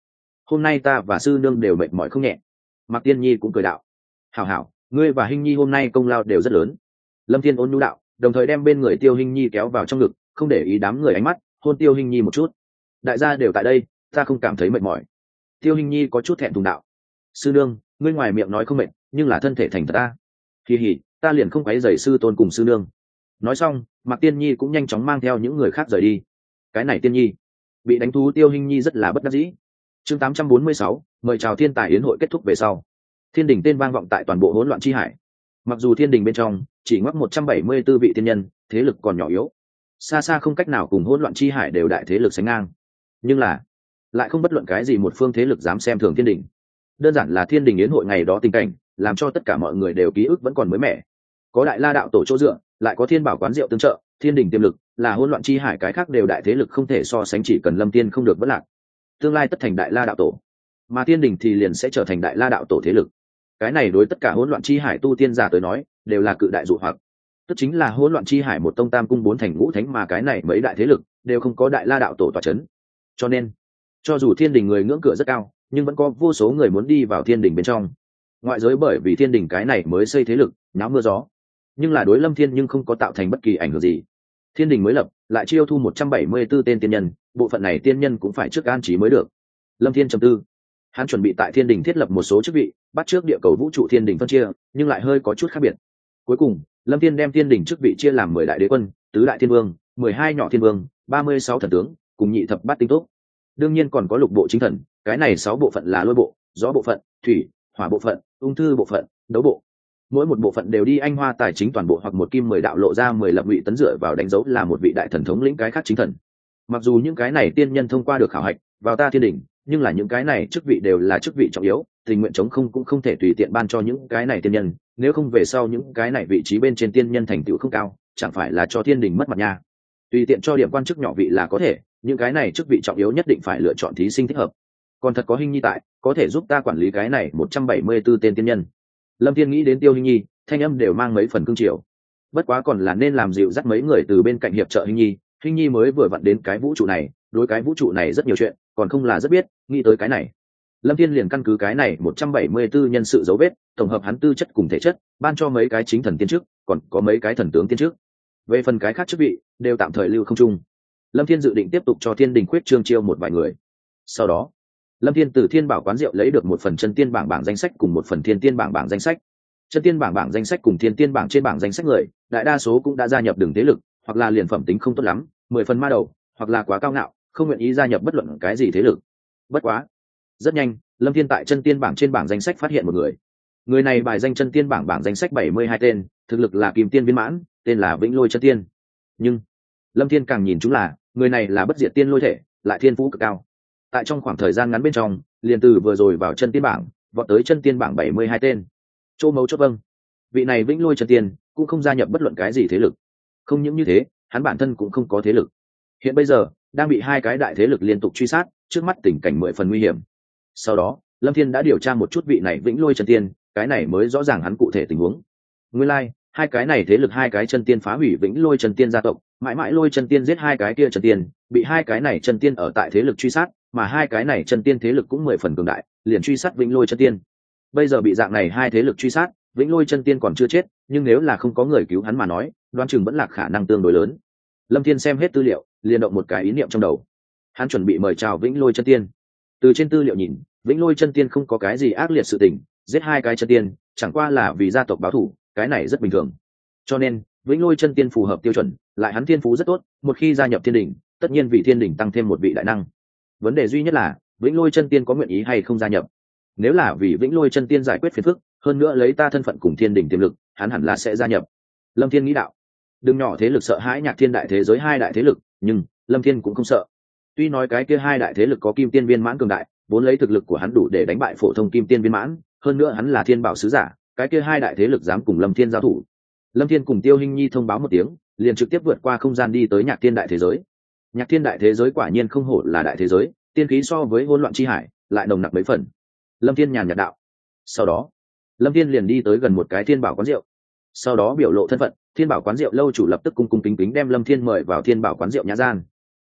hôm nay ta và sư nương đều mệt mỏi không nhẹ. Mạc Tiên Nhi cũng cười đạo. Hảo hảo, ngươi và Hinh Nhi hôm nay công lao đều rất lớn. Lâm Thiên ôn nhu đạo, đồng thời đem bên người Tiêu Hinh Nhi kéo vào trong ngực, không để ý đám người ánh mắt, hôn Tiêu Hinh Nhi một chút. Đại gia đều tại đây, ta không cảm thấy mệt mỏi. Tiêu Hinh Nhi có chút thẹn thùng đạo. Sư nương, ngươi ngoài miệng nói không mệt, nhưng là thân thể thành thật ta. Kỳ hỉ, ta liền không quấy rầy sư tôn cùng sư nương. Nói xong, Mạc Tiên Nhi cũng nhanh chóng mang theo những người khác rời đi. Cái này Tiên Nhi, bị đánh thú Tiêu Hinh Nhi rất là bất đắc dĩ. Chương 846, mời chào thiên tài yến hội kết thúc về sau. Thiên đình tên vang vọng tại toàn bộ hỗn loạn chi hải. Mặc dù thiên đình bên trong chỉ ngoắc 174 vị tiên nhân, thế lực còn nhỏ yếu, xa xa không cách nào cùng hỗn loạn chi hải đều đại thế lực sánh ngang, nhưng là lại không bất luận cái gì một phương thế lực dám xem thường thiên đình. Đơn giản là thiên đình yến hội ngày đó tình cảnh, làm cho tất cả mọi người đều ký ức vẫn còn mới mẻ. Có đại la đạo tổ chỗ dựa, lại có thiên bảo quán rượu tương trợ, thiên đình tiềm lực là hỗn loạn chi hải cái khác đều đại thế lực không thể so sánh, chỉ cần Lâm Tiên không được vất lạc, tương lai tất thành đại la đạo tổ, mà thiên đình thì liền sẽ trở thành đại la đạo tổ thế lực. Cái này đối tất cả hỗn loạn chi hải tu tiên giả tới nói đều là cự đại dụ hoặc, tức chính là hỗn loạn chi hải một tông tam cung bốn thành ngũ thánh, mà cái này mấy đại thế lực đều không có đại la đạo tổ tọa chấn. Cho nên cho dù thiên đình người ngưỡng cửa rất cao, nhưng vẫn có vô số người muốn đi vào thiên đình bên trong. Ngoại giới bởi vì thiên đình cái này mới xây thế lực náo mưa gió, nhưng là đối Lâm Thiên nhưng không có tạo thành bất kỳ ảnh hưởng gì. Thiên đình mới lập lại chiêu thu 174 tên tiên nhân, bộ phận này tiên nhân cũng phải trước an trí mới được. Lâm Thiên trầm tư, hắn chuẩn bị tại thiên đình thiết lập một số chức vị, bắt trước địa cầu vũ trụ thiên đình phân chia, nhưng lại hơi có chút khác biệt. Cuối cùng Lâm Thiên đem thiên đình chức vị chia làm 10 đại đế quân, tứ đại thiên vương, 12 nhỏ thiên vương, 36 thần tướng cùng nhị thập bát tinh túc. Đương nhiên còn có lục bộ chính thần, cái này 6 bộ phận là lôi bộ, gió bộ phận, thủy, hỏa bộ phận, ung thư bộ phận, đấu bộ. Mỗi một bộ phận đều đi anh hoa tài chính toàn bộ hoặc một kim 10 đạo lộ ra 10 lập vị tấn, dựa vào đánh dấu là một vị đại thần thống lĩnh cái khác chính thần. Mặc dù những cái này tiên nhân thông qua được khảo hạch vào ta thiên đình, nhưng là những cái này chức vị đều là chức vị trọng yếu, tình nguyện chống không cũng không thể tùy tiện ban cho những cái này tiên nhân, nếu không về sau những cái này vị trí bên trên tiên nhân thành tựu không cao, chẳng phải là cho thiên đình mất mặt nha. Tùy tiện cho điểm quan chức nhỏ vị là có thể, những cái này chức vị trọng yếu nhất định phải lựa chọn thí sinh thích hợp. Còn thật có Hinh Nhi tại, có thể giúp ta quản lý cái này 174 tên tiên nhân. Lâm Thiên nghĩ đến Tiêu Hinh Nhi, thanh âm đều mang mấy phần cương triều. Bất quá còn là nên làm dịu dắt mấy người từ bên cạnh hiệp trợ Hinh Nhi. Hinh Nhi mới vừa vặn đến cái vũ trụ này, đối cái vũ trụ này rất nhiều chuyện, còn không là rất biết, nghĩ tới cái này. Lâm Thiên liền căn cứ cái này 174 nhân sự dấu vết, tổng hợp hắn tư chất cùng thể chất, ban cho mấy cái chính thần tiên chức, còn có mấy cái thần tướng tiên chức. Về phần cái khác chức vị, đều tạm thời lưu không chung. Lâm Thiên dự định tiếp tục cho thiên đình khuyết trương chiêu một vài người. Sau đó, Lâm Thiên từ thiên bảo quán rượu lấy được một phần chân tiên bảng danh sách cùng một phần thiên tiên bảng danh sách. Chân tiên bảng danh sách cùng thiên tiên bảng trên bảng danh sách người, đại đa số cũng đã gia nhập đường thế lực, hoặc là liền phẩm tính không tốt lắm, 10 phần ma đầu, hoặc là quá cao ngạo, không nguyện ý gia nhập bất luận cái gì thế lực. Bất quá, rất nhanh, Lâm Thiên tại chân tiên bảng trên bảng danh sách phát hiện một người. Người này bài danh chân tiên bảng danh sách 72 tên, thực lực là kim tiên viên mãn, tên là Vĩnh Lôi chân tiên. Nhưng Lâm Thiên càng nhìn chúng là, người này là bất diệt tiên lôi thể, lại thiên phú cực cao. Tại trong khoảng thời gian ngắn bên trong, liền từ vừa rồi vào chân tiên bảng, vọt tới chân tiên bảng 72 tên. Chỗ mấu chốt vâng, vị này Vĩnh Lôi chân tiên cũng không gia nhập bất luận cái gì thế lực. Không những như thế, hắn bản thân cũng không có thế lực. Hiện bây giờ đang bị hai cái đại thế lực liên tục truy sát, trước mắt tình cảnh 10 phần nguy hiểm. Sau đó, Lâm Thiên đã điều tra một chút vị này Vĩnh Lôi chân tiên, cái này mới rõ ràng hắn cụ thể tình huống. Nguyên lai, hai cái này thế lực hai cái chân tiên phá hủy Vĩnh Lôi chân tiên gia tộc, mãi mãi Lôi chân tiên giết hai cái kia chân tiên, bị hai cái này chân tiên ở tại thế lực truy sát, mà hai cái này chân tiên thế lực cũng 10 phần cường đại, liền truy sát Vĩnh Lôi chân tiên. Bây giờ bị dạng này hai thế lực truy sát, Vĩnh Lôi chân tiên còn chưa chết, nhưng nếu là không có người cứu hắn mà nói, đoán chừng vẫn là khả năng tương đối lớn. Lâm Thiên xem hết tư liệu, liền động một cái ý niệm trong đầu. Hắn chuẩn bị mời chào Vĩnh Lôi chân tiên. Từ trên tư liệu nhìn, Vĩnh Lôi chân tiên không có cái gì ác liệt sự tình, giết hai cái chân tiên, chẳng qua là vì gia tộc báo thù, cái này rất bình thường. Cho nên, Vĩnh Lôi chân tiên phù hợp tiêu chuẩn, lại hắn thiên phú rất tốt, một khi gia nhập thiên đình, tất nhiên vị thiên đình tăng thêm một vị đại năng. Vấn đề duy nhất là, Vĩnh Lôi chân tiên có nguyện ý hay không gia nhập. Nếu là vì Vĩnh Lôi chân tiên giải quyết phiền phức, hơn nữa lấy ta thân phận cùng thiên đình tiềm lực, hắn hẳn là sẽ gia nhập. Lâm Thiên nghĩ đạo. Đừng nhỏ thế lực sợ hãi Nhạc Thiên đại thế giới hai đại thế lực, nhưng Lâm Thiên cũng không sợ. Tuy nói cái kia hai đại thế lực có kim tiên viên mãn cường đại, vốn lấy thực lực của hắn đủ để đánh bại phổ thông kim tiên viên mãn, hơn nữa hắn là thiên bảo sứ giả, cái kia hai đại thế lực dám cùng Lâm Thiên giao thủ. Lâm Thiên cùng Tiêu Hinh Nhi thông báo một tiếng, liền trực tiếp vượt qua không gian đi tới Nhạc Thiên đại thế giới. Nhạc Thiên đại thế giới quả nhiên không hổ là đại thế giới, tiên khí so với hỗn loạn chi hải lại nồng nặc mấy phần. Lâm Thiên nhàn nhạt đạo. Sau đó, Lâm Thiên liền đi tới gần một cái thiên bảo quán rượu. Sau đó biểu lộ thân phận, thiên bảo quán rượu lâu chủ lập tức cung cung kính kính đem Lâm Thiên mời vào thiên bảo quán rượu nhã gian.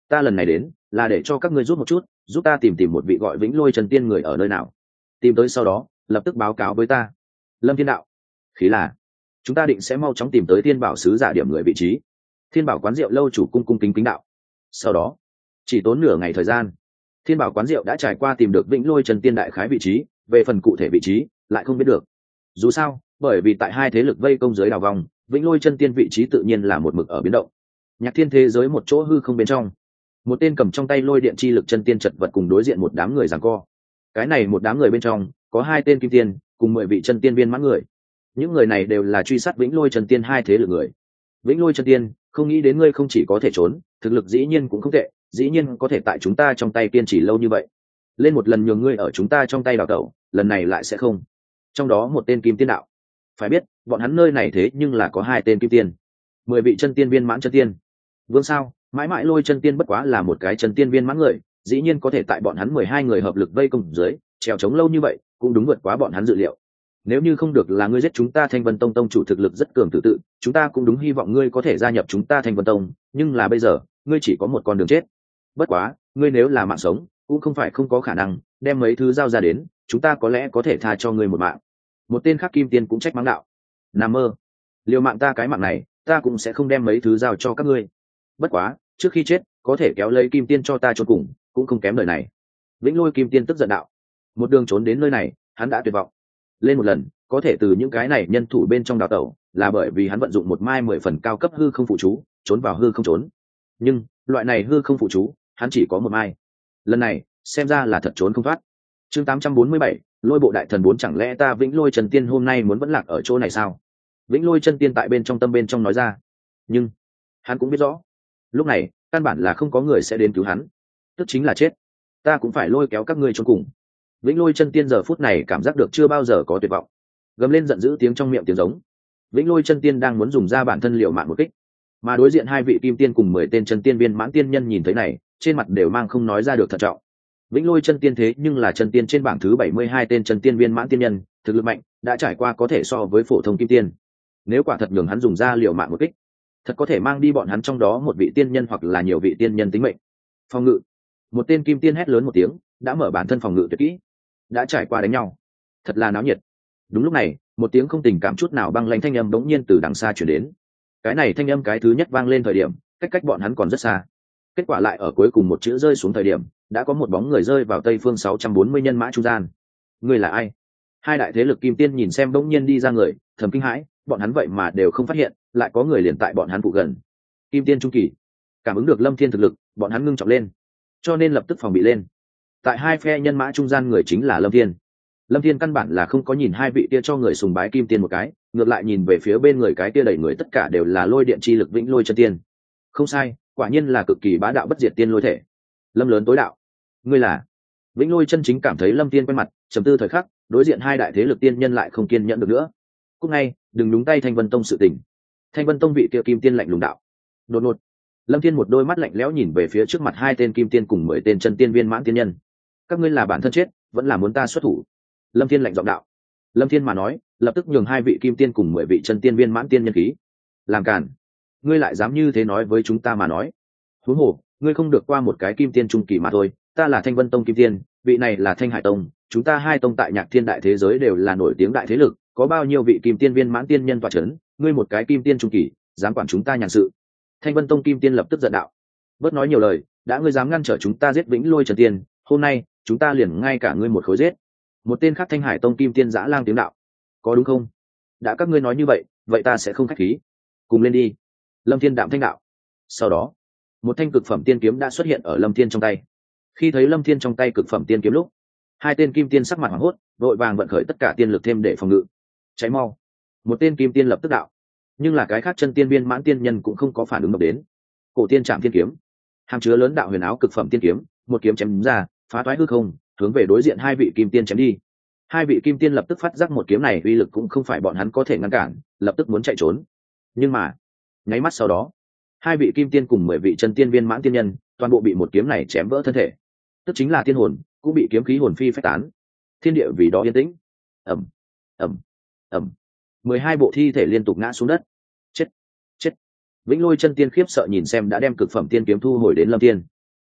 ta lần này đến là để cho các ngươi giúp một chút, giúp ta tìm một vị gọi Vĩnh Lôi chân tiên người ở nơi nào, tìm tới sau đó lập tức báo cáo với ta. Lâm Thiên đạo: khí là chúng ta định sẽ mau chóng tìm tới Thiên Bảo sứ giả điểm người vị trí. Thiên Bảo quán rượu lâu chủ cung cung kính kính đạo. Sau đó chỉ tốn nửa ngày thời gian, Thiên Bảo quán rượu đã trải qua tìm được Vĩnh Lôi chân tiên đại khái vị trí, về phần cụ thể vị trí lại không biết được. Dù sao bởi vì tại hai thế lực vây công giới đào vòng, Vĩnh Lôi chân tiên vị trí tự nhiên là một mực ở biến động. Nhạc thiên thế giới một chỗ hư không bên trong, một tên cầm trong tay lôi điện chi lực chân tiên chật vật cùng đối diện một đám người giằng co. Cái này một đám người bên trong có 2 tên kim tiên cùng 10 vị chân tiên viên mãn người. Những người này đều là truy sát Vĩnh Lôi chân tiên hai thế lực người. Vĩnh Lôi chân tiên, không nghĩ đến ngươi không chỉ có thể trốn, thực lực dĩ nhiên cũng không tệ, dĩ nhiên có thể tại chúng ta trong tay kiên trì lâu như vậy. Lên một lần nhường ngươi ở chúng ta trong tay đào tẩu, lần này lại sẽ không. Trong đó một tên kim tiên đạo. Phải biết bọn hắn nơi này thế nhưng là có 2 tên kim tiên, 10 vị chân tiên viên mãn chân tiên. Vương sao mãi mãi Lôi chân tiên bất quá là một cái chân tiên viên mãn người, dĩ nhiên có thể tại bọn hắn 12 người hợp lực vây công dưới trèo chống lâu như vậy, cũng đúng vượt quá bọn hắn dự liệu. Nếu như không được là ngươi giết chúng ta Thanh Vân Tông tông chủ thực lực rất cường tự, chúng ta cũng đúng hy vọng ngươi có thể gia nhập chúng ta Thanh Vân Tông, nhưng là bây giờ ngươi chỉ có một con đường chết. Bất quá ngươi nếu là mạng sống cũng không phải không có khả năng, đem mấy thứ giao ra đến, chúng ta có lẽ có thể tha cho ngươi một mạng. Một tên khác kim tiên cũng trách mắng đạo. Nằm mơ, liều mạng ta cái mạng này ta cũng sẽ không đem mấy thứ giao cho các ngươi. Bất quá trước khi chết có thể kéo lấy kim tiên cho ta chôn cùng, cũng không kém lời này. Vĩnh Lôi kim tiên tức giận đạo. Một đường trốn đến nơi này hắn đã tuyệt vọng. Lên một lần có thể từ những cái này nhân thủ bên trong đào tẩu, là bởi vì hắn vận dụng một mai 10 phần cao cấp hư không phụ chú, trốn vào hư không trốn. Nhưng loại này hư không phụ chú hắn chỉ có một mai, lần này xem ra là thật trốn không thoát. Chương 847, Lôi bộ đại thần 4, chẳng lẽ ta Vĩnh Lôi chân tiên hôm nay muốn vẫn lạc ở chỗ này sao? Vĩnh Lôi chân tiên tại bên trong tâm bên trong nói ra. Nhưng hắn cũng biết rõ lúc này căn bản là không có người sẽ đến cứu hắn, tức chính là chết. Ta cũng phải lôi kéo các ngươi chôn cùng. Vĩnh Lôi chân tiên giờ phút này cảm giác được chưa bao giờ có tuyệt vọng, gầm lên giận dữ, tiếng trong miệng tiếng giống. Vĩnh Lôi chân tiên đang muốn dùng ra bản thân liều mạng một kích, mà đối diện 2 vị kim tiên cùng 10 tên chân tiên viên mãn tiên nhân nhìn thấy này, trên mặt đều mang không nói ra được thận trọng. Vĩnh Lôi chân tiên thế nhưng là chân tiên trên bảng thứ 72 tên chân tiên viên mãn tiên nhân, thực lực mạnh, đã trải qua có thể so với phổ thông kim tiên. Nếu quả thật nhường hắn dùng ra liều mạng một kích, thật có thể mang đi bọn hắn trong đó một vị tiên nhân hoặc là nhiều vị tiên nhân tính mệnh. Phòng ngự. Một tên kim tiên hét lớn một tiếng, đã mở bản thân phòng ngự tuyệt kỹ. Đã trải qua đánh nhau, thật là náo nhiệt. Đúng lúc này, một tiếng không tình cảm chút nào băng lãnh thanh âm bỗng nhiên từ đằng xa truyền đến. Cái này thanh âm cái thứ nhất vang lên thời điểm, cách bọn hắn còn rất xa. Kết quả lại ở cuối cùng một chữ rơi xuống thời điểm, đã có một bóng người rơi vào tây phương 640 nhân mã trung gian. Người là ai? 2 đại thế lực kim tiên nhìn xem bỗng nhiên đi ra người, thầm kinh hãi, bọn hắn vậy mà đều không phát hiện, lại có người liền tại bọn hắn phụ gần. Kim tiên trung kỳ. Cảm ứng được Lâm Thiên thực lực, bọn hắn ngưng trọng lên, cho nên lập tức phòng bị lên. Tại 2 phe nhân mã trung gian người chính là Lâm Thiên. Lâm Thiên căn bản là không có nhìn 2 vị kia cho người sùng bái kim tiên một cái, ngược lại nhìn về phía bên người cái kia đầy người tất cả đều là lôi điện chi lực Vĩnh Lôi chân tiên. Không sai, quả nhiên là cực kỳ bá đạo bất diệt tiên lôi thể. Lâm lớn tối đạo, ngươi là? Vĩnh Lôi chân chính cảm thấy Lâm Thiên quen mặt, trầm tư thời khắc, đối diện 2 đại thế lực tiên nhân lại không kiên nhẫn được nữa. Cúc ngay, đừng đúng tay Thanh Vân Tông sự tình. Thanh Vân Tông vị kia kim tiên lạnh lùng đạo. Đột ngột, Lâm Thiên một đôi mắt lạnh lẽo nhìn về phía trước mặt 2 tên kim tiên cùng 10 tên chân tiên viên mãn tiên nhân. Các ngươi là bản thân chết, vẫn là muốn ta xuất thủ? Lâm Thiên lạnh giọng đạo. Lâm Thiên mà nói, lập tức nhường 2 vị kim tiên cùng 10 vị chân tiên viên mãn tiên nhân khí. Làm cản, ngươi lại dám như thế nói với chúng ta mà nói? Huống hồ, ngươi không được qua một cái kim tiên trung kỳ mà thôi, ta là Thanh Vân Tông kim tiên, vị này là Thanh Hải Tông, chúng ta 2 tông tại Nhạc Thiên đại thế giới đều là nổi tiếng đại thế lực, có bao nhiêu vị kim tiên viên mãn tiên nhân tọa chấn, ngươi một cái kim tiên trung kỳ, dám quản chúng ta nhàn sự? Thanh Vân Tông kim tiên lập tức giận đạo. Bớt nói nhiều lời, đã ngươi dám ngăn trở chúng ta giết Vĩnh Lôi chân tiên, hôm nay chúng ta liền ngay cả ngươi một khối giết. Một tên khác Thanh Hải Tông kim tiên dã lang tiếng đạo. Có đúng không? Đã các ngươi nói như vậy, vậy ta sẽ không khách khí. Cùng lên đi. Lâm Thiên đạm thanh đạo. Sau đó, một thanh cực phẩm tiên kiếm đã xuất hiện ở Lâm Thiên trong tay. Khi thấy Lâm Thiên trong tay cực phẩm tiên kiếm lúc, 2 tên kim tiên sắc mặt hoảng hốt, vội vàng vận khởi tất cả tiên lực thêm để phòng ngự. Cháy mau. Một tên kim tiên lập tức đạo. Nhưng là cái khác chân tiên viên mãn tiên nhân cũng không có phản ứng được đến. Cổ tiên Trảm Thiên kiếm, hàm chứa lớn đạo huyền áo cực phẩm tiên kiếm, một kiếm chém ra, phá toái hư không, hướng về đối diện 2 vị kim tiên chém đi. 2 vị kim tiên lập tức phát giác một kiếm này uy lực cũng không phải bọn hắn có thể ngăn cản, lập tức muốn chạy trốn. Nhưng mà, nháy mắt sau đó, 2 vị kim tiên cùng 10 vị chân tiên viên mãn tiên nhân, toàn bộ bị một kiếm này chém vỡ thân thể. Tức chính là tiên hồn, cũng bị kiếm khí hồn phi phách tán. Thiên địa vì đó yên tĩnh. Ầm, ầm, ầm. 12 bộ thi thể liên tục ngã xuống đất. Chết. Vĩnh Lôi chân tiên khiếp sợ nhìn xem đã đem cực phẩm tiên kiếm thu hồi đến Lâm Thiên.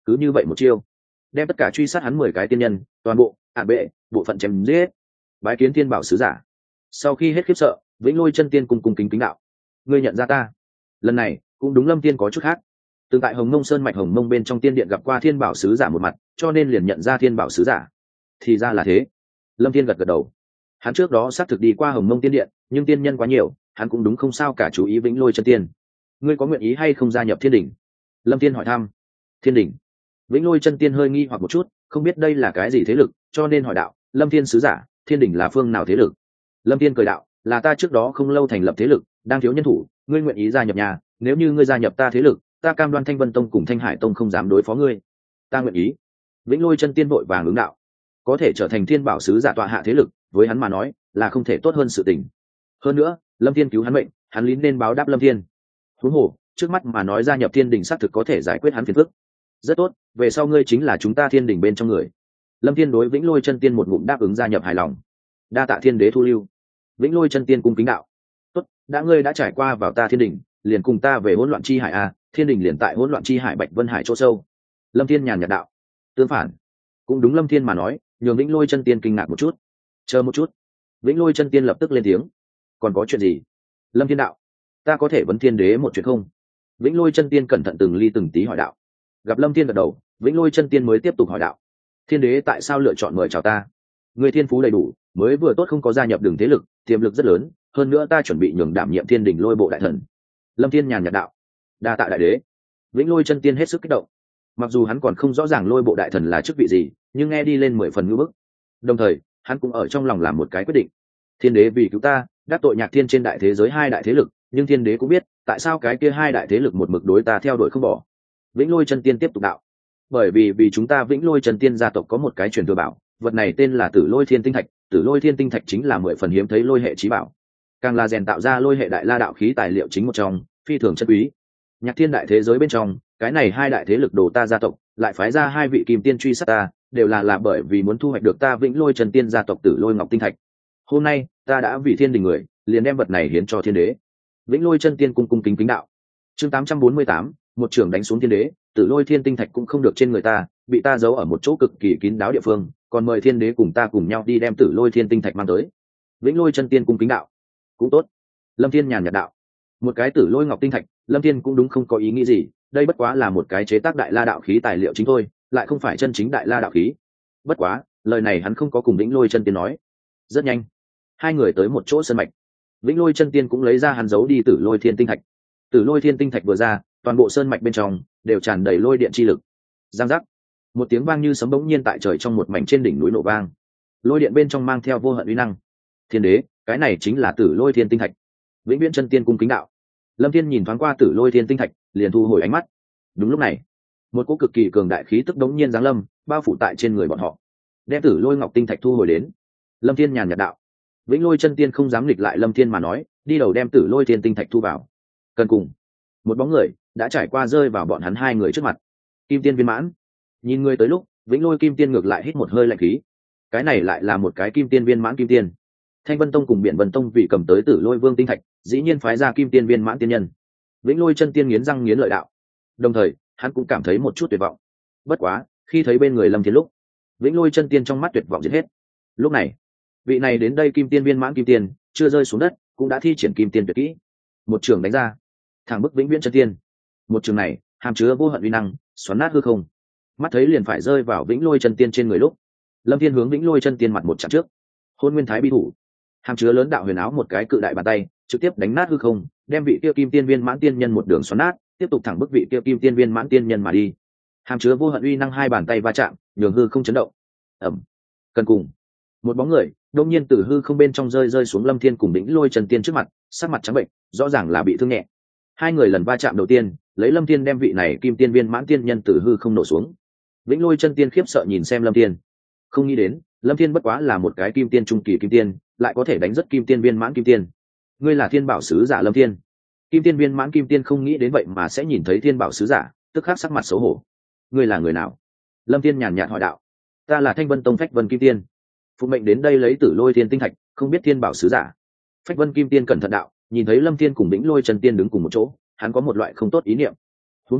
cứ như vậy một chiêu đem tất cả truy sát hắn 10 cái tiên nhân toàn bộ ạn bệ bộ phận chém giết. Bái kiến thiên bảo sứ giả. Sau khi hết khiếp sợ, Vĩnh Lôi chân tiên cung kính đạo: ngươi nhận ra ta? Lần này cũng đúng Lâm Thiên có chút khác. Từng tại Hồng Mông Sơn mạch Hồng Mông bên trong tiên điện gặp qua thiên bảo sứ giả một mặt, cho nên liền nhận ra thiên bảo sứ giả. Thì ra là thế. Lâm Thiên gật đầu. Hắn trước đó xác thực đi qua Hồng Mông tiên điện, nhưng tiên nhân quá nhiều, hắn cũng đúng không sao cả chú ý Vĩnh Lôi chân tiên. Ngươi có nguyện ý hay không gia nhập Thiên Đình? Lâm Thiên hỏi thăm. Thiên Đình? Vĩnh Lôi chân tiên hơi nghi hoặc một chút, không biết đây là cái gì thế lực, cho nên hỏi đạo: Lâm Thiên sứ giả, Thiên Đình là phương nào thế lực? Lâm Thiên cười đạo: là ta trước đó không lâu thành lập thế lực, đang thiếu nhân thủ, ngươi nguyện ý gia nhập nhà? Nếu như ngươi gia nhập ta thế lực, ta cam đoan Thanh Vân Tông cùng Thanh Hải Tông không dám đối phó ngươi. Ta nguyện ý. Vĩnh Lôi chân tiên vội vàng ứng đạo. Có thể trở thành thiên bảo sứ giả tọa hạ thế lực, với hắn mà nói là không thể tốt hơn sự tình. Hơn nữa, Lâm Thiên cứu hắn mệnh, hắn lín nên báo đáp Lâm Thiên. Huống hồ, trước mắt mà nói gia nhập Thiên Đình xác thực có thể giải quyết hắn phiền phức. Rất tốt, về sau ngươi chính là chúng ta Thiên Đình bên trong người. Lâm Thiên đối Vĩnh Lôi chân tiên một ngụm đáp ứng gia nhập hài lòng. Đa tạ Thiên Đế thu lưu. Vĩnh Lôi chân tiên cung kính đạo: tốt, đã ngươi đã trải qua vào ta Thiên Đình, liền cùng ta về hỗn loạn chi hải a. Thiên Đình liền tại hỗn loạn chi hải Bạch Vân Hải chỗ sâu. Lâm Thiên nhàn nhạt đạo. Tương phản, cũng đúng Lâm Thiên mà nói, nhường Vĩnh Lôi chân tiên kinh ngạc một chút. Chờ một chút. Vĩnh Lôi chân tiên lập tức lên tiếng. Còn có chuyện gì? Lâm Thiên đạo. Ta có thể vấn Thiên Đế một chuyện không? Vĩnh Lôi chân tiên cẩn thận từng ly từng tí hỏi đạo. Gặp Lâm Thiên gật đầu, Vĩnh Lôi chân tiên mới tiếp tục hỏi đạo: Thiên Đế tại sao lựa chọn mời chào ta? Người thiên phú đầy đủ, mới vừa tốt không có gia nhập đường thế lực, tiềm lực rất lớn, hơn nữa ta chuẩn bị nhường đảm nhiệm Thiên Đình Lôi bộ đại thần. Lâm Thiên nhàn nhạt đạo. Đa tạ đại đế. Vĩnh Lôi chân tiên hết sức kích động. Mặc dù hắn còn không rõ ràng Lôi bộ đại thần là chức vị gì, nhưng nghe đi lên 10 phần ngưỡng bức. Đồng thời, hắn cũng ở trong lòng làm một cái quyết định. Thiên Đế vì cứu ta, đắc tội Nhạc Thiên trên đại thế giới 2 đại thế lực, nhưng Thiên Đế cũng biết, tại sao cái kia 2 đại thế lực một mực đối ta theo đuổi không bỏ. Vĩnh Lôi chân tiên tiếp tục đạo: bởi vì chúng ta Vĩnh Lôi chân tiên gia tộc có một cái truyền thừa bảo, vật này tên là Tử Lôi Thiên Tinh Thạch, Tử Lôi Thiên Tinh Thạch chính là 10 phần hiếm thấy lôi hệ chí bảo, càng là rèn tạo ra lôi hệ đại la đạo khí tài liệu chính một trong, phi thường chân quý. Nhạc Thiên đại thế giới bên trong, cái này 2 đại thế lực đồ ta gia tộc, lại phái ra 2 vị kim tiên truy sát ta, đều là bởi vì muốn thu hoạch được ta Vĩnh Lôi chân tiên gia tộc Tử Lôi Ngọc Tinh Thạch. Hôm nay, ta đã vì Thiên Đình người, liền đem vật này hiến cho Thiên Đế. Vĩnh Lôi chân tiên cung kính đạo. Chương 848, một trưởng đánh xuống Thiên Đế, Tử Lôi Thiên Tinh Thạch cũng không được trên người ta, bị ta giấu ở một chỗ cực kỳ kín đáo địa phương, còn mời Thiên Đế cùng ta cùng nhau đi đem Tử Lôi Thiên Tinh Thạch mang tới. Vĩnh Lôi chân tiên cung kính đạo. Cũng tốt. Lâm Thiên nhàn nhạt đạo. Một cái Tử Lôi Ngọc Tinh Thạch, Lâm Thiên cũng đúng không có ý nghĩ gì, đây bất quá là một cái chế tác đại la đạo khí tài liệu chính thôi, lại không phải chân chính đại la đạo khí. Bất quá, lời này hắn không có cùng Vĩnh Lôi chân tiên nói. Rất nhanh, 2 người tới một chỗ sơn mạch. Vĩnh Lôi chân tiên cũng lấy ra hắn giấu đi Tử Lôi Thiên Tinh Thạch. Tử Lôi Thiên Tinh Thạch vừa ra, toàn bộ sơn mạch bên trong đều tràn đầy lôi điện chi lực. Giang giác, một tiếng vang như sấm bỗng nhiên tại trời trong một mảnh trên đỉnh núi nổ vang. Lôi điện bên trong mang theo vô hận uy năng. Thiên Đế, cái này chính là Tử Lôi Thiên Tinh Thạch. Vĩnh Viễn chân tiên cung kính đạo. Lâm Thiên nhìn thoáng qua Tử Lôi Thiên Tinh Thạch, liền thu hồi ánh mắt. Đúng lúc này, một cỗ cực kỳ cường đại khí tức đống nhiên giáng lâm, bao phủ tại trên người bọn họ. Đem Tử Lôi Ngọc Tinh Thạch thu hồi đến. Lâm Thiên nhàn nhạt đạo. Vĩnh Lôi chân tiên không dám nghịch lại Lâm Thiên mà nói, đi đầu đem Tử Lôi Thiên Tinh Thạch thu vào. Cần cùng, một bóng người đã trải qua rơi vào bọn hắn 2 người trước mặt. Kim Tiên viên mãn. Nhìn người tới lúc, Vĩnh Lôi Kim Tiên ngược lại hít một hơi lạnh khí. Cái này lại là một cái Kim Tiên viên mãn Kim Tiên. Thanh Vân Tông cùng Biển Vân Tông vì cầm tới Tử Lôi Vương Tinh Thạch, dĩ nhiên phái ra Kim Tiên viên mãn tiên nhân. Vĩnh Lôi chân tiên nghiến răng nghiến lợi đạo. Đồng thời, hắn cũng cảm thấy một chút tuyệt vọng. Bất quá, khi thấy bên người Lâm Thiên lúc, Vĩnh Lôi chân tiên trong mắt tuyệt vọng giết hết. Lúc này, vị này đến đây Kim Tiên viên mãn Kim Tiên, chưa rơi xuống đất, cũng đã thi triển Kim Tiên tuyệt kỹ. Một trường đánh ra, thẳng bức Vĩnh Viễn chân tiên. Một trường này, hàm chứa vô hận uy năng, xoắn nát hư không. Mắt thấy liền phải rơi vào Vĩnh Lôi chân tiên trên người lúc, Lâm Thiên hướng Vĩnh Lôi chân tiên mặt một chạm trước. Hôn Nguyên Thái Bi thủ, hàm chứa lớn đạo huyền áo một cái cự đại bàn tay, trực tiếp đánh nát hư không, đem vị kia Kim Tiên viên mãn tiên nhân một đường xoắn nát, tiếp tục thẳng bức vị kia Kim Tiên viên mãn tiên nhân mà đi. Hàm chứa vô hận uy năng 2 bàn tay va chạm, nhường hư không chấn động. Ầm. Cần cùng, một bóng người đột nhiên từ hư không bên trong rơi xuống Lâm Thiên cùng Vĩnh Lôi chân tiên trước mặt, sắc mặt trắng bệnh, rõ ràng là bị thương nhẹ. 2 người lần va chạm đầu tiên, lấy Lâm Thiên đem vị này Kim Tiên viên mãn tiên nhân từ hư không nổ xuống. Vĩnh Lôi chân tiên khiếp sợ nhìn xem Lâm Thiên, không nghĩ đến Lâm Thiên bất quá là một cái Kim Tiên trung kỳ Kim Tiên, lại có thể đánh rất Kim Tiên viên mãn Kim Tiên. Ngươi là Thiên Bảo sứ giả Lâm Thiên. Kim Tiên viên mãn Kim Tiên không nghĩ đến vậy mà sẽ nhìn thấy Thiên Bảo sứ giả, tức khắc sắc mặt xấu hổ. Ngươi là người nào? Lâm Thiên nhàn nhạt hỏi đạo. Ta là Thanh Vân Tông Phách Vân Kim Tiên, phụ mệnh đến đây lấy Tử Lôi Thiên Tinh Thạch, không biết Thiên Bảo sứ giả. Phách Vân Kim Tiên cẩn thận đạo, nhìn thấy Lâm Thiên cùng Vĩnh Lôi chân tiên đứng cùng một chỗ, hắn có một loại không tốt ý niệm. Huống hồ,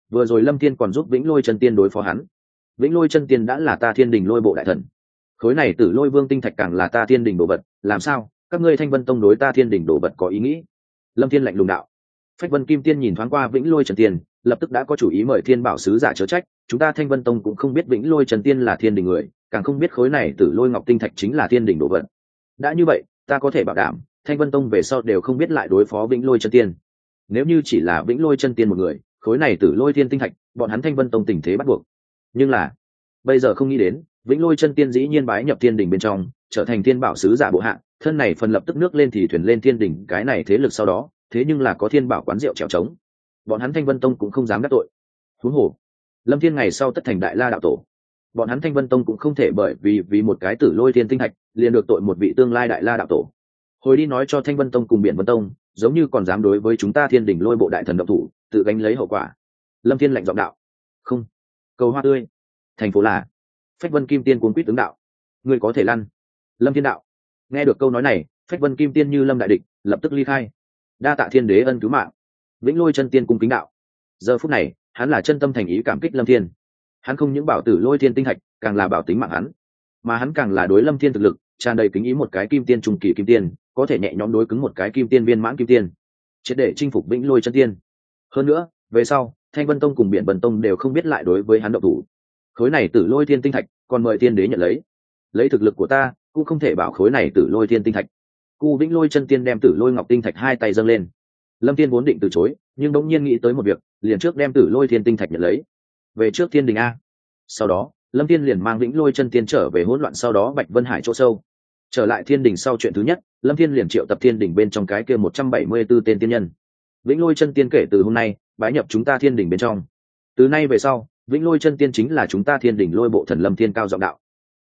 vừa rồi lâm thiên còn giúp vĩnh lôi chân tiên đối phó hắn. Vĩnh lôi chân tiên đã là ta thiên đình lôi bộ đại thần, khối này tử lôi vương tinh thạch càng là ta thiên đình đồ vật, làm sao các ngươi thanh vân tông đối ta thiên đình đồ vật có ý nghĩ? Lâm thiên lạnh lùng đạo. Phách vân kim tiên nhìn thoáng qua vĩnh lôi chân tiên, lập tức đã có chủ ý mời thiên bảo sứ giả chớ trách, chúng ta thanh vân tông cũng không biết vĩnh lôi chân tiên là thiên đình người, càng không biết khối này tử lôi ngọc tinh thạch chính là thiên đình đồ vật. Đã như vậy ta có thể bảo đảm thanh vân tông về sau đều không biết lại đối phó vĩnh lôi chân tiên. Nếu như chỉ là vĩnh lôi chân tiên một người, khối này tử lôi thiên tinh thạch bọn hắn thanh vân tông tình thế bắt buộc. Nhưng là bây giờ không nghĩ đến vĩnh lôi chân tiên dĩ nhiên bái nhập thiên đình bên trong, trở thành thiên bảo sứ giả bộ hạ, thân này phần lập tức nước lên thì thuyền lên thiên đình cái này thế lực sau đó, thế nhưng là có thiên bảo quán rượu trèo trống, bọn hắn thanh vân tông cũng không dám đắc tội. huống hồ lâm thiên ngày sau tất thành đại la đạo tổ, bọn hắn thanh vân tông cũng không thể bởi vì một cái tử lôi thiên tinh thạch liền được tội một vị tương lai đại la đạo tổ. Hồi đi nói cho thanh vân tông cùng biển vân tông, giống như còn dám đối với chúng ta thiên đình lôi bộ đại thần động thủ, tự gánh lấy hậu quả. Lâm thiên lạnh giọng đạo. Không, cầu hoa tươi thành phố là. Phách vân kim tiên cuốn quýt tướng đạo. Ngươi có thể lăn. Lâm thiên đạo. Nghe được câu nói này, Phách vân kim tiên như lâm đại địch, lập tức ly khai. Đa tạ thiên đế ân cứu mạng. Vĩnh lôi chân tiên cung kính đạo. Giờ phút này hắn là chân tâm thành ý cảm kích lâm thiên, hắn không những bảo tử lôi thiên tinh thạch, càng là bảo tính mạng hắn, mà hắn càng là đối lâm thiên thực lực tràn đầy kính ý. một cái kim tiên trung kỳ kim tiên có thể nhẹ nhõm đối cứng một cái kim tiên viên mãn kim tiên, triệt để chinh phục vĩnh lôi chân tiên. Hơn nữa về sau thanh vân tông cùng biển vân tông đều không biết lại đối với hắn động thủ. Khối này tử lôi thiên tinh thạch còn mời tiên đế nhận lấy thực lực của ta cũng không thể bảo khối này tử lôi thiên tinh thạch. Cu vĩnh lôi chân tiên đem tử lôi ngọc tinh thạch hai tay dâng lên. Lâm thiên vốn định từ chối, nhưng bỗng nhiên nghĩ tới một việc, liền trước đem tử lôi thiên tinh thạch nhận lấy về trước thiên đình a. Sau đó lâm thiên liền mang vĩnh lôi chân tiên trở về hỗn loạn sau đó bạch vân hải chỗ sâu. Trở lại thiên đình sau, chuyện thứ nhất lâm thiên liền triệu tập thiên đình bên trong cái kia 174 tên tiên nhân. Vĩnh lôi chân tiên kể từ hôm nay bái nhập chúng ta thiên đình bên trong, từ nay về sau vĩnh lôi chân tiên chính là chúng ta thiên đình lôi bộ thần. Lâm thiên cao giọng đạo.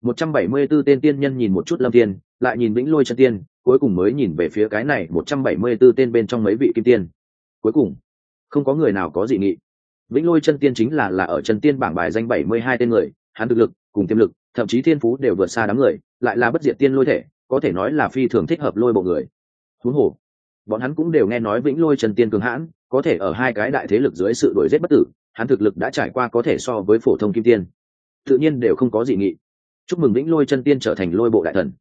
174 tên tiên nhân nhìn một chút lâm thiên, lại nhìn vĩnh lôi chân tiên, cuối cùng mới nhìn về phía cái này 174 tên bên trong mấy vị kim tiên. Cuối cùng không có người nào có dị nghị. Vĩnh lôi chân tiên chính là ở chân tiên bảng bài danh 72 tên người, hắn thực lực cùng tiềm lực thậm chí thiên phú đều vượt xa đám người, lại là bất diệt tiên lôi thể, có thể nói là phi thường thích hợp lôi bộ người. Huống hồ bọn hắn cũng đều nghe nói vĩnh lôi chân tiên cường hãn, có thể ở hai cái đại thế lực dưới sự đuổi giết bất tử, hắn thực lực đã trải qua có thể so với phổ thông kim tiên, tự nhiên đều không có dị nghị. Chúc mừng vĩnh lôi chân tiên trở thành lôi bộ đại thần.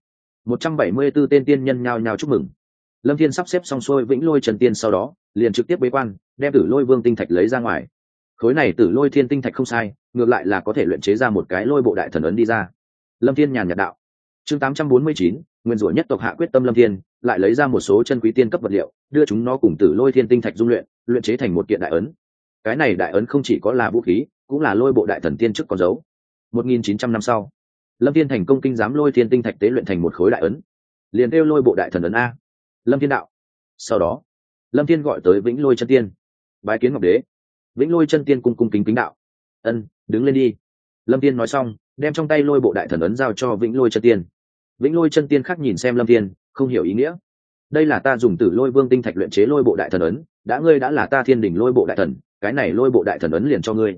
174 tên tiên nhân nhao nhao chúc mừng. Lâm thiên sắp xếp xong xuôi vĩnh lôi chân tiên sau đó liền trực tiếp bế quan, đem tử lôi vương tinh thạch lấy ra ngoài. Khối này tử lôi thiên tinh thạch không sai, ngược lại là có thể luyện chế ra một cái lôi bộ đại thần ấn đi ra. Lâm thiên nhàn nhạt đạo. Chương 849, nguyên rủa nhất tộc hạ quyết tâm. Lâm thiên lại lấy ra một số chân quý tiên cấp vật liệu, đưa chúng nó cùng tử lôi thiên tinh thạch dung luyện chế thành một kiện đại ấn. Cái này đại ấn không chỉ có là vũ khí, cũng là lôi bộ đại thần tiên chức con dấu. 1900 năm sau, Lâm thiên thành công kinh giám lôi thiên tinh thạch tế luyện thành một khối đại ấn, liền kêu lôi bộ đại thần ấn a. Lâm thiên đạo. Sau đó lâm thiên gọi tới vĩnh lôi chân tiên, bái kiến ngọc đế. Vĩnh lôi chân tiên cung kính kính đạo. Ân, đứng lên đi. Lâm thiên nói xong đem trong tay lôi bộ đại thần ấn giao cho vĩnh lôi chân tiên. Vĩnh lôi chân tiên khác nhìn xem lâm thiên, không hiểu ý nghĩa. Đây là ta dùng tử lôi vương tinh thạch luyện chế lôi bộ đại thần ấn, ngươi đã là ta thiên đình lôi bộ đại thần, cái này lôi bộ đại thần ấn liền cho ngươi.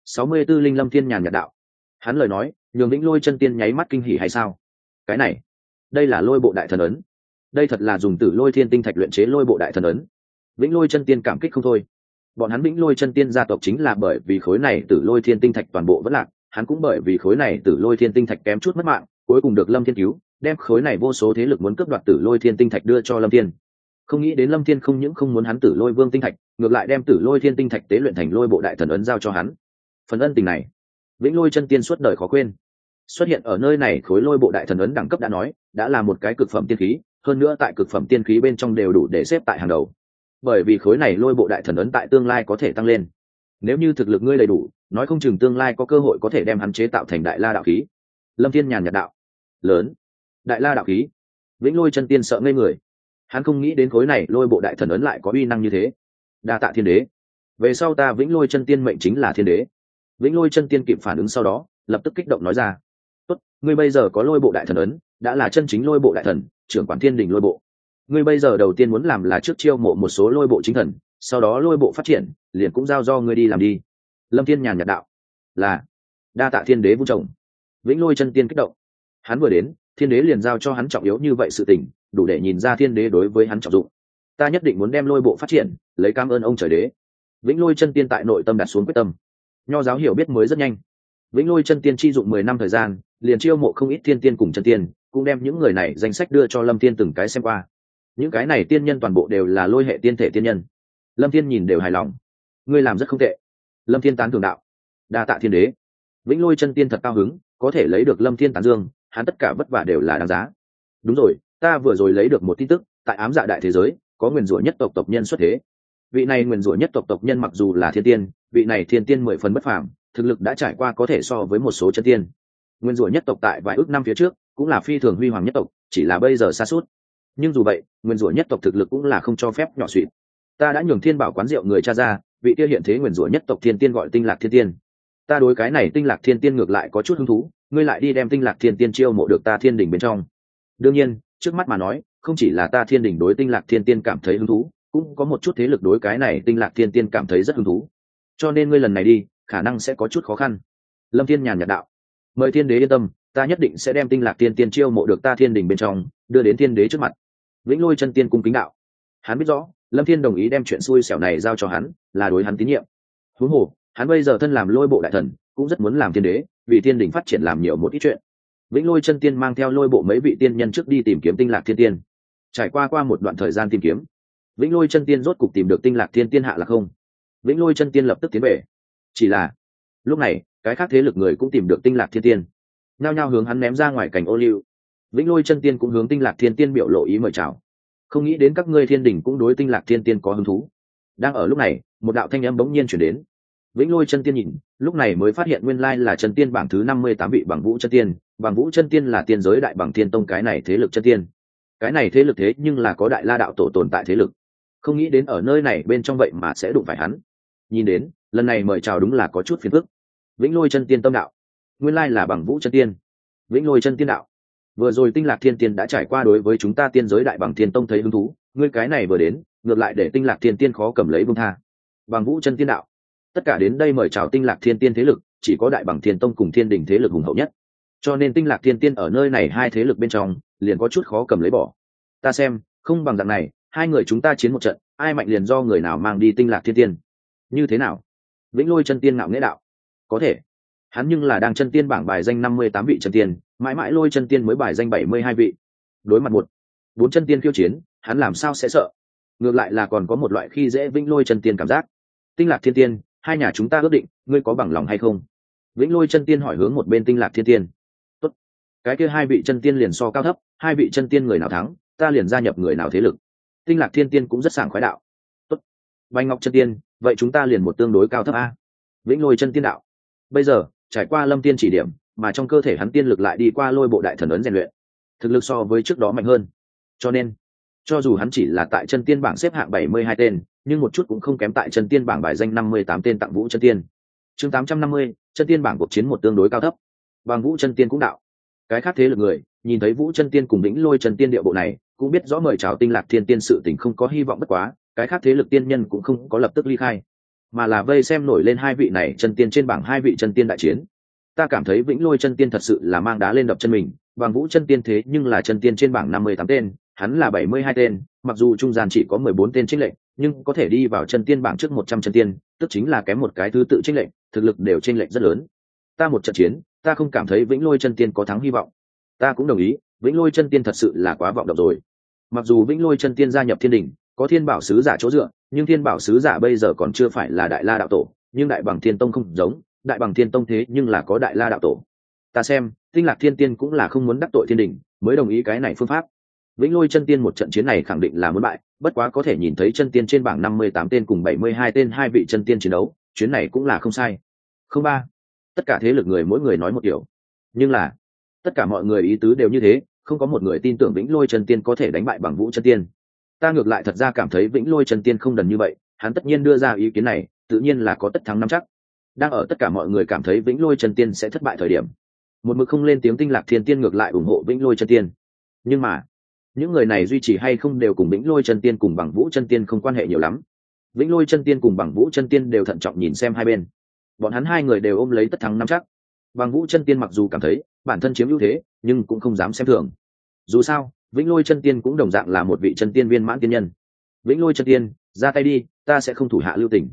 64 linh. Lâm thiên nhàn nhạt đạo. Hắn lời nói nhường vĩnh lôi chân tiên nháy mắt kinh hỉ. Hay sao? Cái này, đây là lôi bộ đại thần ấn, đây thật là dùng tử lôi thiên tinh thạch luyện chế lôi bộ đại thần ấn. Vĩnh lôi chân tiên cảm kích không thôi. Bọn hắn vĩnh lôi chân tiên gia tộc chính là bởi vì khối này tử lôi thiên tinh thạch toàn bộ vẫn lạc, hắn cũng bởi vì khối này tử lôi thiên tinh thạch kém chút mất mạng, cuối cùng được lâm thiên cứu, đem khối này vô số thế lực muốn cướp đoạt tử lôi thiên tinh thạch đưa cho lâm thiên. Không nghĩ đến lâm thiên không những không muốn hắn tử lôi vương tinh thạch, ngược lại đem tử lôi thiên tinh thạch tế luyện thành lôi bộ đại thần ấn giao cho hắn. Phần ân tình này vĩnh lôi chân tiên suốt đời khó quên. Xuất hiện ở nơi này khối lôi bộ đại thần ấn đẳng cấp đã nói đã là một cái cực phẩm tiên khí, hơn nữa tại cực phẩm tiên khí bên trong đều đủ để xếp tại hàng đầu, bởi vì khối này lôi bộ đại thần ấn tại tương lai có thể tăng lên. Nếu như thực lực ngươi đầy đủ, nói không chừng tương lai có cơ hội có thể đem hắn chế tạo thành đại la đạo khí. Lâm thiên nhàn nhạt đạo. Lớn, đại la đạo khí? Vĩnh lôi chân tiên sợ ngây người. Hắn không nghĩ đến khối này lôi bộ đại thần ấn lại có uy năng như thế. Đa tạ thiên đế, về sau ta vĩnh lôi chân tiên mệnh chính là thiên đế. Vĩnh lôi chân tiên kịp phản ứng sau đó lập tức kích động nói ra. Tốt, ngươi bây giờ có lôi bộ đại thần ấn, đã là chân chính lôi bộ đại thần, trưởng quản thiên đình lôi bộ. Ngươi bây giờ đầu tiên muốn làm là trước chiêu mộ một số lôi bộ chính thần, sau đó lôi bộ phát triển liền cũng giao do ngươi đi làm đi. Lâm thiên nhàn nhạt đạo. Là, đa tạ thiên đế vung chồng. Vĩnh lôi chân tiên kích động. Hắn vừa đến thiên đế liền giao cho hắn trọng yếu như vậy sự tình, đủ để nhìn ra thiên đế đối với hắn trọng dụng. Ta nhất định muốn đem lôi bộ phát triển, lấy cảm ơn ông trời đế. Vĩnh Lôi chân tiên tại nội tâm đặt xuống quyết tâm. Nho giáo hiểu biết mới rất nhanh. Vĩnh Lôi chân tiên chi dụng 10 năm thời gian, liền chiêu mộ không ít thiên tiên cùng chân tiên, cũng đem những người này danh sách đưa cho Lâm Thiên từng cái xem qua. Những cái này tiên nhân toàn bộ đều là lôi hệ tiên thể tiên nhân. Lâm Thiên nhìn đều hài lòng. Ngươi làm rất không tệ. Lâm Thiên tán thưởng đạo. Đa tạ thiên đế. Vĩnh Lôi chân tiên thật cao hứng, có thể lấy được Lâm Thiên tán dương, hắn tất cả vất vả đều là đáng giá. Đúng rồi, ta vừa rồi lấy được một tin tức, tại ám dạ đại thế giới, có nguyền rủa nhất tộc tộc nhân xuất thế. Vị này nguyền rủa nhất tộc tộc nhân mặc dù là thiên tiên, vị này thiên tiên 10 phần bất phàm, thực lực đã trải qua có thể so với một số chân tiên. Nguyên rủa nhất tộc tại vài ước năm phía trước cũng là phi thường huy hoàng nhất tộc, chỉ là bây giờ sa sút. Nhưng dù vậy, nguyên rủa nhất tộc thực lực cũng là không cho phép nhỏ suỵ. Ta đã nhường Thiên Bảo quán rượu người cha ra, vị kia hiện thế nguyên rủa nhất tộc thiên tiên gọi Tinh Lạc Thiên Tiên. Ta đối cái này Tinh Lạc Thiên Tiên ngược lại có chút hứng thú, ngươi lại đi đem Tinh Lạc Thiên Tiên chiêu mộ được ta Thiên Đình bên trong. Đương nhiên, trước mắt mà nói, không chỉ là ta Thiên Đình đối Tinh Lạc Thiên Tiên cảm thấy hứng thú, cũng có một chút thế lực đối cái này Tinh Lạc Thiên Tiên cảm thấy rất hứng thú. Cho nên ngươi lần này đi, khả năng sẽ có chút khó khăn. Lâm Thiên nhàn nhạt đạo. Mời thiên đế yên tâm, ta nhất định sẽ đem Tinh Lạc Thiên Tiên chiêu mộ được ta Thiên Đình bên trong, đưa đến thiên đế trước mặt. Vĩnh Lôi chân tiên cung kính đạo. Hắn biết rõ, Lâm Thiên đồng ý đem chuyện xui xẻo này giao cho hắn, là đối hắn tín nhiệm. Huống hồ, hắn bây giờ thân làm Lôi bộ đại thần, cũng rất muốn làm thiên đế, vì thiên đình phát triển làm nhiều một ít chuyện. Vĩnh Lôi chân tiên mang theo Lôi bộ mấy vị tiên nhân trước đi tìm kiếm Tinh Lạc Thiên Tiên. Trải qua một đoạn thời gian tìm kiếm, Vĩnh Lôi chân tiên rốt cục tìm được Tinh Lạc Thiên Tiên hạ là không. Vĩnh Lôi chân tiên lập tức tiến về. Chỉ là, lúc này, cái khác thế lực người cũng tìm được Tinh Lạc Thiên Tiên, nhao nhao hướng hắn ném ra ngoài cảnh ô liu. Vĩnh Lôi chân tiên cũng hướng Tinh Lạc Thiên Tiên biểu lộ ý mời chào. Không nghĩ đến các ngươi thiên đình cũng đối Tinh Lạc Thiên Tiên có hứng thú. Đang ở lúc này, một đạo thanh âm bỗng nhiên chuyển đến. Vĩnh Lôi chân tiên nhìn, lúc này mới phát hiện nguyên lai là chân tiên bảng thứ 58 vị Bằng Vũ chân tiên. Bằng Vũ chân tiên là tiên giới đại Bằng Thiên Tông cái này thế lực chân tiên. Cái này thế lực thế nhưng là có Đại La đạo tổ tồn tại thế lực. Không nghĩ đến ở nơi này bên trong vậy mà sẽ đụng phải hắn. Nhìn đến, lần này mời chào đúng là có chút phiền phức. Vĩnh Lôi chân tiên tâm đạo, nguyên lai là Bằng Vũ chân tiên. Vĩnh Lôi chân tiên đạo, vừa rồi Tinh Lạc Thiên Tiên đã trải qua đối với chúng ta tiên giới đại Bằng Thiên Tông thấy hứng thú, ngươi cái này vừa đến, ngược lại để Tinh Lạc Thiên Tiên khó cầm lấy buông tha. Bằng Vũ chân tiên đạo, tất cả đến đây mời chào Tinh Lạc Thiên Tiên thế lực, chỉ có đại Bằng Thiên Tông cùng Thiên Đình thế lực hùng hậu nhất, cho nên Tinh Lạc Thiên Tiên ở nơi này hai thế lực bên trong liền có chút khó cầm lấy bỏ. Ta xem, không bằng dạng này, hai người chúng ta chiến một trận, ai mạnh liền do người nào mang đi Tinh Lạc Thiên Tiên. Như thế nào? Vĩnh Lôi chân tiên ngạo nghễ đạo, có thể. Hắn nhưng là đang chân tiên bảng bài danh 58 vị chân tiên, mãi mãi Lôi chân tiên mới bài danh 72 vị. Đối mặt 4 chân tiên khiêu chiến, hắn làm sao sẽ sợ? Ngược lại là còn có một loại khi dễ Vĩnh Lôi chân tiên cảm giác. Tinh Lạc Thiên Tiên, hai nhà chúng ta ước định, ngươi có bằng lòng hay không? Vĩnh Lôi chân tiên hỏi hướng một bên Tinh Lạc Thiên Tiên. Tốt. Cái kia hai vị chân tiên liền so cao thấp, hai vị chân tiên người nào thắng, ta liền gia nhập người nào thế lực. Tinh Lạc Thiên Tiên cũng rất sảng khoái đạo. Tốt. Bạch Ngọc chân tiên, vậy chúng ta liền một tương đối cao thấp a. Vĩnh Lôi chân tiên đạo. Bây giờ, trải qua Lâm Tiên chỉ điểm, mà trong cơ thể hắn tiên lực lại đi qua Lôi bộ đại thần ấn rèn luyện, thực lực so với trước đó mạnh hơn. Cho nên, cho dù hắn chỉ là tại chân tiên bảng xếp hạng 72 tên, nhưng một chút cũng không kém tại chân tiên bảng bài danh 58 tên tặng Vũ chân tiên. Chương 850, chân tiên bảng cuộc chiến một tương đối cao thấp. Bằng Vũ chân tiên cũng đạo. Cái khác thế lực người, nhìn thấy Vũ chân tiên cùng Vĩnh Lôi chân tiên địa bộ này, cũng biết rõ mời chào Tinh Lạc Thiên Tiên sự tình không có hy vọng bất quá, cái khác thế lực tiên nhân cũng không có lập tức ly khai, mà là vây xem nổi lên hai vị này chân tiên trên bảng hai vị chân tiên đại chiến. Ta cảm thấy Vĩnh Lôi chân tiên thật sự là mang đá lên đập chân mình, Bằng Vũ chân tiên thế nhưng là chân tiên trên bảng 58 tên, hắn là 72 tên, mặc dù trung gian chỉ có 14 tên chênh lệch, nhưng có thể đi vào chân tiên bảng trước 100 chân tiên, tức chính là kém một cái thứ tự chênh lệch, thực lực đều chênh lệch rất lớn. Ta một trận chiến, ta không cảm thấy Vĩnh Lôi chân tiên có thắng hy vọng. Ta cũng đồng ý, Vĩnh Lôi chân tiên thật sự là quá vọng động rồi. Mặc dù Vĩnh Lôi chân tiên gia nhập Thiên Đình, có Thiên Bảo sứ giả chỗ dựa, nhưng Thiên Bảo sứ giả bây giờ còn chưa phải là Đại La đạo tổ, nhưng Đại Bằng Thiên Tông không giống, Đại Bằng Thiên Tông thế nhưng là có Đại La đạo tổ. Ta xem, Tinh Lạc Thiên Tiên cũng là không muốn đắc tội Thiên Đình, mới đồng ý cái này phương pháp. Vĩnh Lôi chân tiên một trận chiến này khẳng định là muốn bại, bất quá có thể nhìn thấy chân tiên trên bảng 58 tên cùng 72 tên hai vị chân tiên chiến đấu, chuyến này cũng là không sai. Không ba. Tất cả thế lực người mỗi người nói một kiểu, nhưng là tất cả mọi người ý tứ đều như thế, không có một người tin tưởng Vĩnh Lôi chân tiên có thể đánh bại Bằng Vũ chân tiên. Ta ngược lại thật ra cảm thấy Vĩnh Lôi chân tiên không đần như vậy, hắn tất nhiên đưa ra ý kiến này, tự nhiên là có tất thắng nắm chắc. Đang ở tất cả mọi người cảm thấy Vĩnh Lôi chân tiên sẽ thất bại thời điểm, một mực không lên tiếng Tinh Lạc Thiên Tiên ngược lại ủng hộ Vĩnh Lôi chân tiên. Nhưng mà những người này duy trì hay không đều cùng Vĩnh Lôi chân tiên cùng Bằng Vũ chân tiên không quan hệ nhiều lắm. Vĩnh Lôi chân tiên cùng Bằng Vũ chân tiên đều thận trọng nhìn xem hai bên, bọn hắn hai người đều ôm lấy tất thắng nắm chắc. Bằng Vũ chân tiên mặc dù cảm thấy bản thân chiếm ưu thế, nhưng cũng không dám xem thường. Dù sao, Vĩnh Lôi chân tiên cũng đồng dạng là một vị chân tiên viên mãn tiên nhân. Vĩnh Lôi chân tiên, ra tay đi, ta sẽ không thủ hạ lưu tình.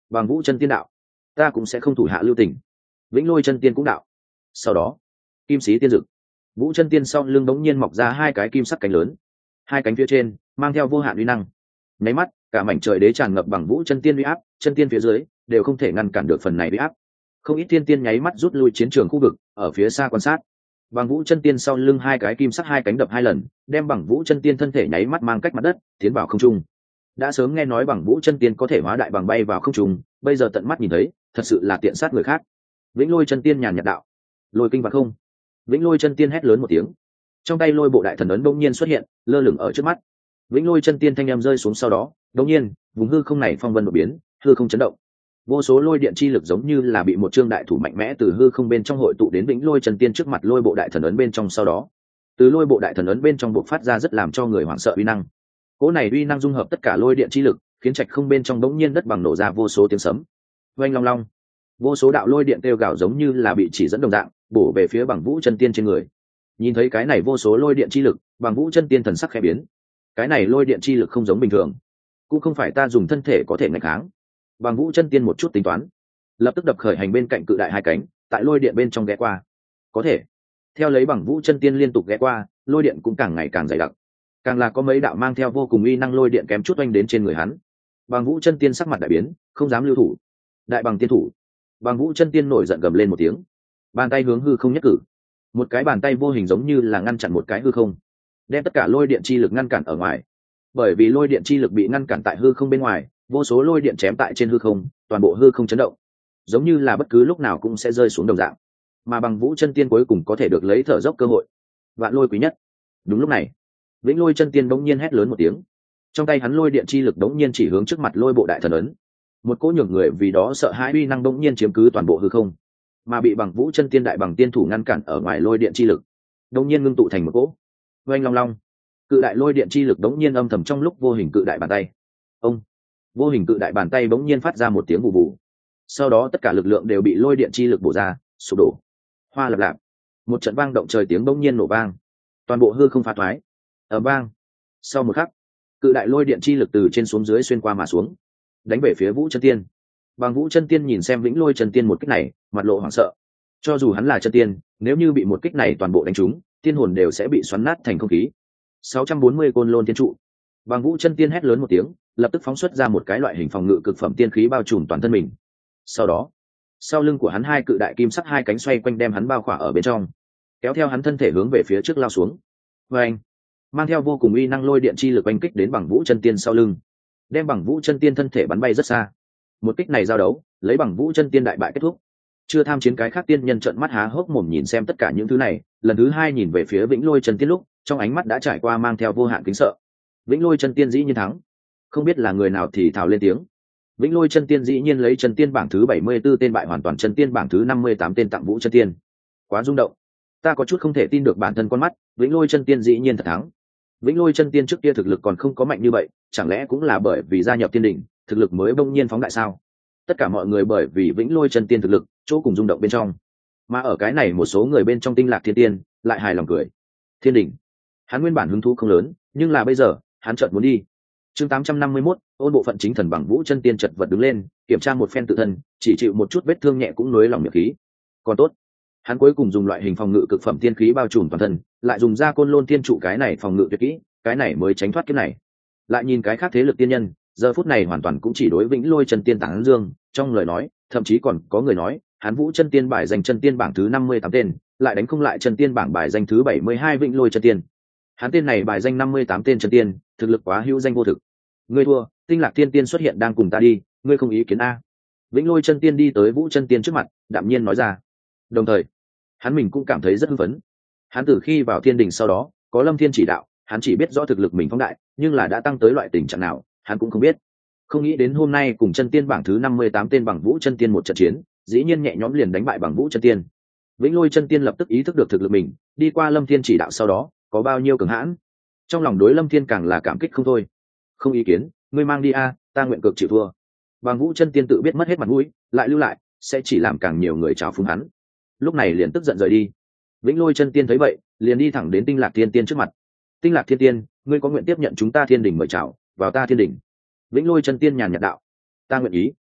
Bằng Vũ chân tiên đạo, ta cũng sẽ không thủ hạ lưu tình. Vĩnh Lôi chân tiên cũng đạo. Sau đó, kim sĩ tiên dực, Vũ chân tiên sau lưng bỗng nhiên mọc ra hai cái kim sắc cánh lớn, hai cánh phía trên mang theo vô hạn uy năng. Nháy mắt, cả mảnh trời đế tràn ngập bằng Vũ chân tiên uy áp, chân tiên phía dưới đều không thể ngăn cản được phần này uy áp. Không ít tiên tiên nháy mắt rút lui chiến trường khu vực, ở phía xa quan sát. Bằng Vũ chân tiên sau lưng hai cái kim sắc hai cánh đập hai lần, đem Bằng Vũ chân tiên thân thể nháy mắt mang cách mặt đất, tiến vào không trung. Đã sớm nghe nói Bằng Vũ chân tiên có thể hóa đại bằng bay vào không trung, bây giờ tận mắt nhìn thấy, thật sự là tiện sát người khác. Vĩnh Lôi chân tiên nhàn nhạt đạo, lôi kinh và không. Vĩnh Lôi chân tiên hét lớn một tiếng, trong tay lôi bộ đại thần ấn bỗng nhiên xuất hiện, lơ lửng ở trước mắt. Vĩnh Lôi chân tiên thanh em rơi xuống sau đó, đột nhiên, vùng hư không này phong vân đột biến, hư không chấn động. Vô số lôi điện chi lực giống như là bị một trương đại thủ mạnh mẽ từ hư không bên trong hội tụ đến Vĩnh Lôi chân tiên trước mặt lôi bộ đại thần ấn bên trong, sau đó từ lôi bộ đại thần ấn bên trong bộc phát ra rất làm cho người hoảng sợ uy năng. Cỗ này uy năng dung hợp tất cả lôi điện chi lực, khiến trạch không bên trong đống nhiên đất bằng nổ ra vô số tiếng sấm. Oanh long long, vô số đạo lôi điện kêu gào giống như là bị chỉ dẫn đồng dạng, bổ về phía Bằng Vũ chân tiên trên người. Nhìn thấy cái này vô số lôi điện chi lực, Bằng Vũ chân tiên thần sắc khẽ biến. Cái này lôi điện chi lực không giống bình thường, cũng không phải ta dùng thân thể có thể nghịch kháng. Bằng Vũ chân tiên một chút tính toán, lập tức đập khởi hành bên cạnh cự đại hai cánh, tại lôi điện bên trong ghé qua. Có thể. Theo lấy Bằng Vũ chân tiên liên tục ghé qua, lôi điện cũng càng ngày càng dày đặc. Càng là có mấy đạo mang theo vô cùng uy năng lôi điện kém chút oanh đến trên người hắn. Bằng Vũ chân tiên sắc mặt đại biến, không dám lưu thủ. Đại bằng tiên thủ. Bằng Vũ chân tiên nổi giận gầm lên một tiếng, bàn tay hướng hư không nhất cử. Một cái bàn tay vô hình giống như là ngăn chặn một cái hư không, đem tất cả lôi điện chi lực ngăn cản ở ngoài. Bởi vì lôi điện chi lực bị ngăn cản tại hư không bên ngoài, vô số lôi điện chém tại trên hư không, toàn bộ hư không chấn động, giống như là bất cứ lúc nào cũng sẽ rơi xuống đồng dạng. Mà Bằng Vũ chân tiên cuối cùng có thể được lấy thở dốc cơ hội. Vạn lôi quý nhất. Đúng lúc này, Vĩnh Lôi chân tiên bỗng nhiên hét lớn một tiếng, trong tay hắn lôi điện chi lực bỗng nhiên chỉ hướng trước mặt lôi bộ đại thần ấn. Một cỗ nhường người vì đó sợ hãi uy năng bỗng nhiên chiếm cứ toàn bộ hư không, mà bị Bằng Vũ chân tiên đại bằng tiên thủ ngăn cản ở ngoài lôi điện chi lực bỗng nhiên ngưng tụ thành một cỗ. Oanh long long, cự đại lôi điện chi lực bỗng nhiên âm thầm trong lúc vô hình cự đại bàn tay. Ông, vô hình cự đại bàn tay bỗng nhiên phát ra một tiếng vù vù, sau đó tất cả lực lượng đều bị lôi điện chi lực bổ ra, sụp đổ. Hoa lập lạp, một trận vang động trời tiếng bỗng nhiên nổ vang, toàn bộ hư không phá thoái. Ở vang, sau một khắc, cự đại lôi điện chi lực từ trên xuống dưới xuyên qua mà xuống, đánh về phía Vũ chân tiên. Bằng Vũ chân tiên nhìn xem Vĩnh Lôi chân tiên một kích này, mặt lộ hoảng sợ. Cho dù hắn là chân tiên, nếu như bị một kích này toàn bộ đánh trúng, tiên hồn đều sẽ bị xoắn nát thành không khí. 640 côn lôn tiên trụ. Bằng Vũ chân tiên hét lớn một tiếng, lập tức phóng xuất ra một cái loại hình phòng ngự cực phẩm tiên khí bao trùm toàn thân mình. Sau đó, sau lưng của hắn hai cự đại kim sắc hai cánh xoay quanh đem hắn bao khỏa ở bên trong, kéo theo hắn thân thể hướng về phía trước lao xuống. Và anh, mang theo vô cùng uy năng lôi điện chi lực oanh kích đến Bằng Vũ chân tiên sau lưng, đem Bằng Vũ chân tiên thân thể bắn bay rất xa. Một kích này giao đấu, lấy Bằng Vũ chân tiên đại bại kết thúc. Chưa tham chiến cái khác tiên nhân trợn mắt há hốc mồm nhìn xem tất cả những thứ này, lần thứ hai nhìn về phía Vĩnh Lôi chân tiên lúc, trong ánh mắt đã trải qua mang theo vô hạn kính sợ. Vĩnh Lôi chân tiên dĩ nhiên thắng, không biết là người nào thì thào lên tiếng. Vĩnh Lôi chân tiên dĩ nhiên lấy chân tiên bảng thứ 74 tên bại hoàn toàn chân tiên bảng thứ 58 tên tặng Vũ chân tiên. Quá rung động, ta có chút không thể tin được bản thân con mắt, Vĩnh Lôi chân tiên dĩ nhiên thật thắng. Vĩnh Lôi chân tiên trước kia thực lực còn không có mạnh như vậy, chẳng lẽ cũng là bởi vì gia nhập thiên đỉnh, thực lực mới bỗng nhiên phóng đại sao? Tất cả mọi người bởi vì Vĩnh Lôi chân tiên thực lực, chỗ cùng rung động bên trong. Mà ở cái này một số người bên trong Tinh Lạc Thiên Tiên lại hài lòng cười. Thiên đỉnh, hắn nguyên bản hứng thú không lớn, nhưng là bây giờ, hắn chợt muốn đi. Chương 851, ôn bộ phận chính thần Bằng Vũ chân tiên chợt vật đứng lên, kiểm tra một phen tự thân, chỉ chịu một chút vết thương nhẹ cũng nuối lòng miệng khí. Còn tốt, hắn cuối cùng dùng loại hình phòng ngự cực phẩm tiên khí bao trùm toàn thân, lại dùng ra Côn Lôn Tiên trụ cái này phòng ngự tuyệt kỹ, cái này mới tránh thoát kiếp này. Lại nhìn cái khác thế lực tiên nhân, giờ phút này hoàn toàn cũng chỉ đối Vĩnh Lôi chân tiên tán dương, trong lời nói, thậm chí còn có người nói, hắn Vũ chân tiên bài danh chân tiên bảng thứ 58 tên, lại đánh không lại chân tiên bảng bài danh thứ 72 Vĩnh Lôi chân tiên. Hắn tên này bài danh 58 tên chân tiên, thực lực quá hữu danh vô thực. Ngươi thua, Tinh Lạc Thiên Tiên xuất hiện đang cùng ta đi, ngươi không ý kiến a? Vĩnh Lôi chân tiên đi tới Vũ chân tiên trước mặt, đạm nhiên nói ra. Đồng thời, hắn mình cũng cảm thấy rất hưng phấn. Hắn từ khi vào thiên đình sau đó, có Lâm Thiên chỉ đạo, hắn chỉ biết rõ thực lực mình phóng đại, nhưng là đã tăng tới loại tình trạng nào, hắn cũng không biết. Không nghĩ đến hôm nay cùng chân tiên bảng thứ 58 tên Bằng Vũ chân tiên một trận chiến, dĩ nhiên nhẹ nhõm liền đánh bại Bằng Vũ chân tiên. Vĩnh Lôi chân tiên lập tức ý thức được thực lực mình, đi qua Lâm Thiên chỉ đạo sau đó, có bao nhiêu cường hãn. Trong lòng đối Lâm Thiên càng là cảm kích không thôi. Không ý kiến, ngươi mang đi a, ta nguyện cực chịu thua. Bằng Vũ chân tiên tự biết mất hết mặt mũi, lại lưu lại, sẽ chỉ làm càng nhiều người trào phúng hắn. Lúc này liền tức giận rời đi. Vĩnh Lôi chân tiên thấy vậy, liền đi thẳng đến Tinh Lạc Thiên Tiên trước mặt. Tinh Lạc Thiên Tiên, ngươi có nguyện tiếp nhận chúng ta thiên đình mời chào, vào ta thiên đình? Vĩnh Lôi chân tiên nhàn nhạt đạo. Ta nguyện ý.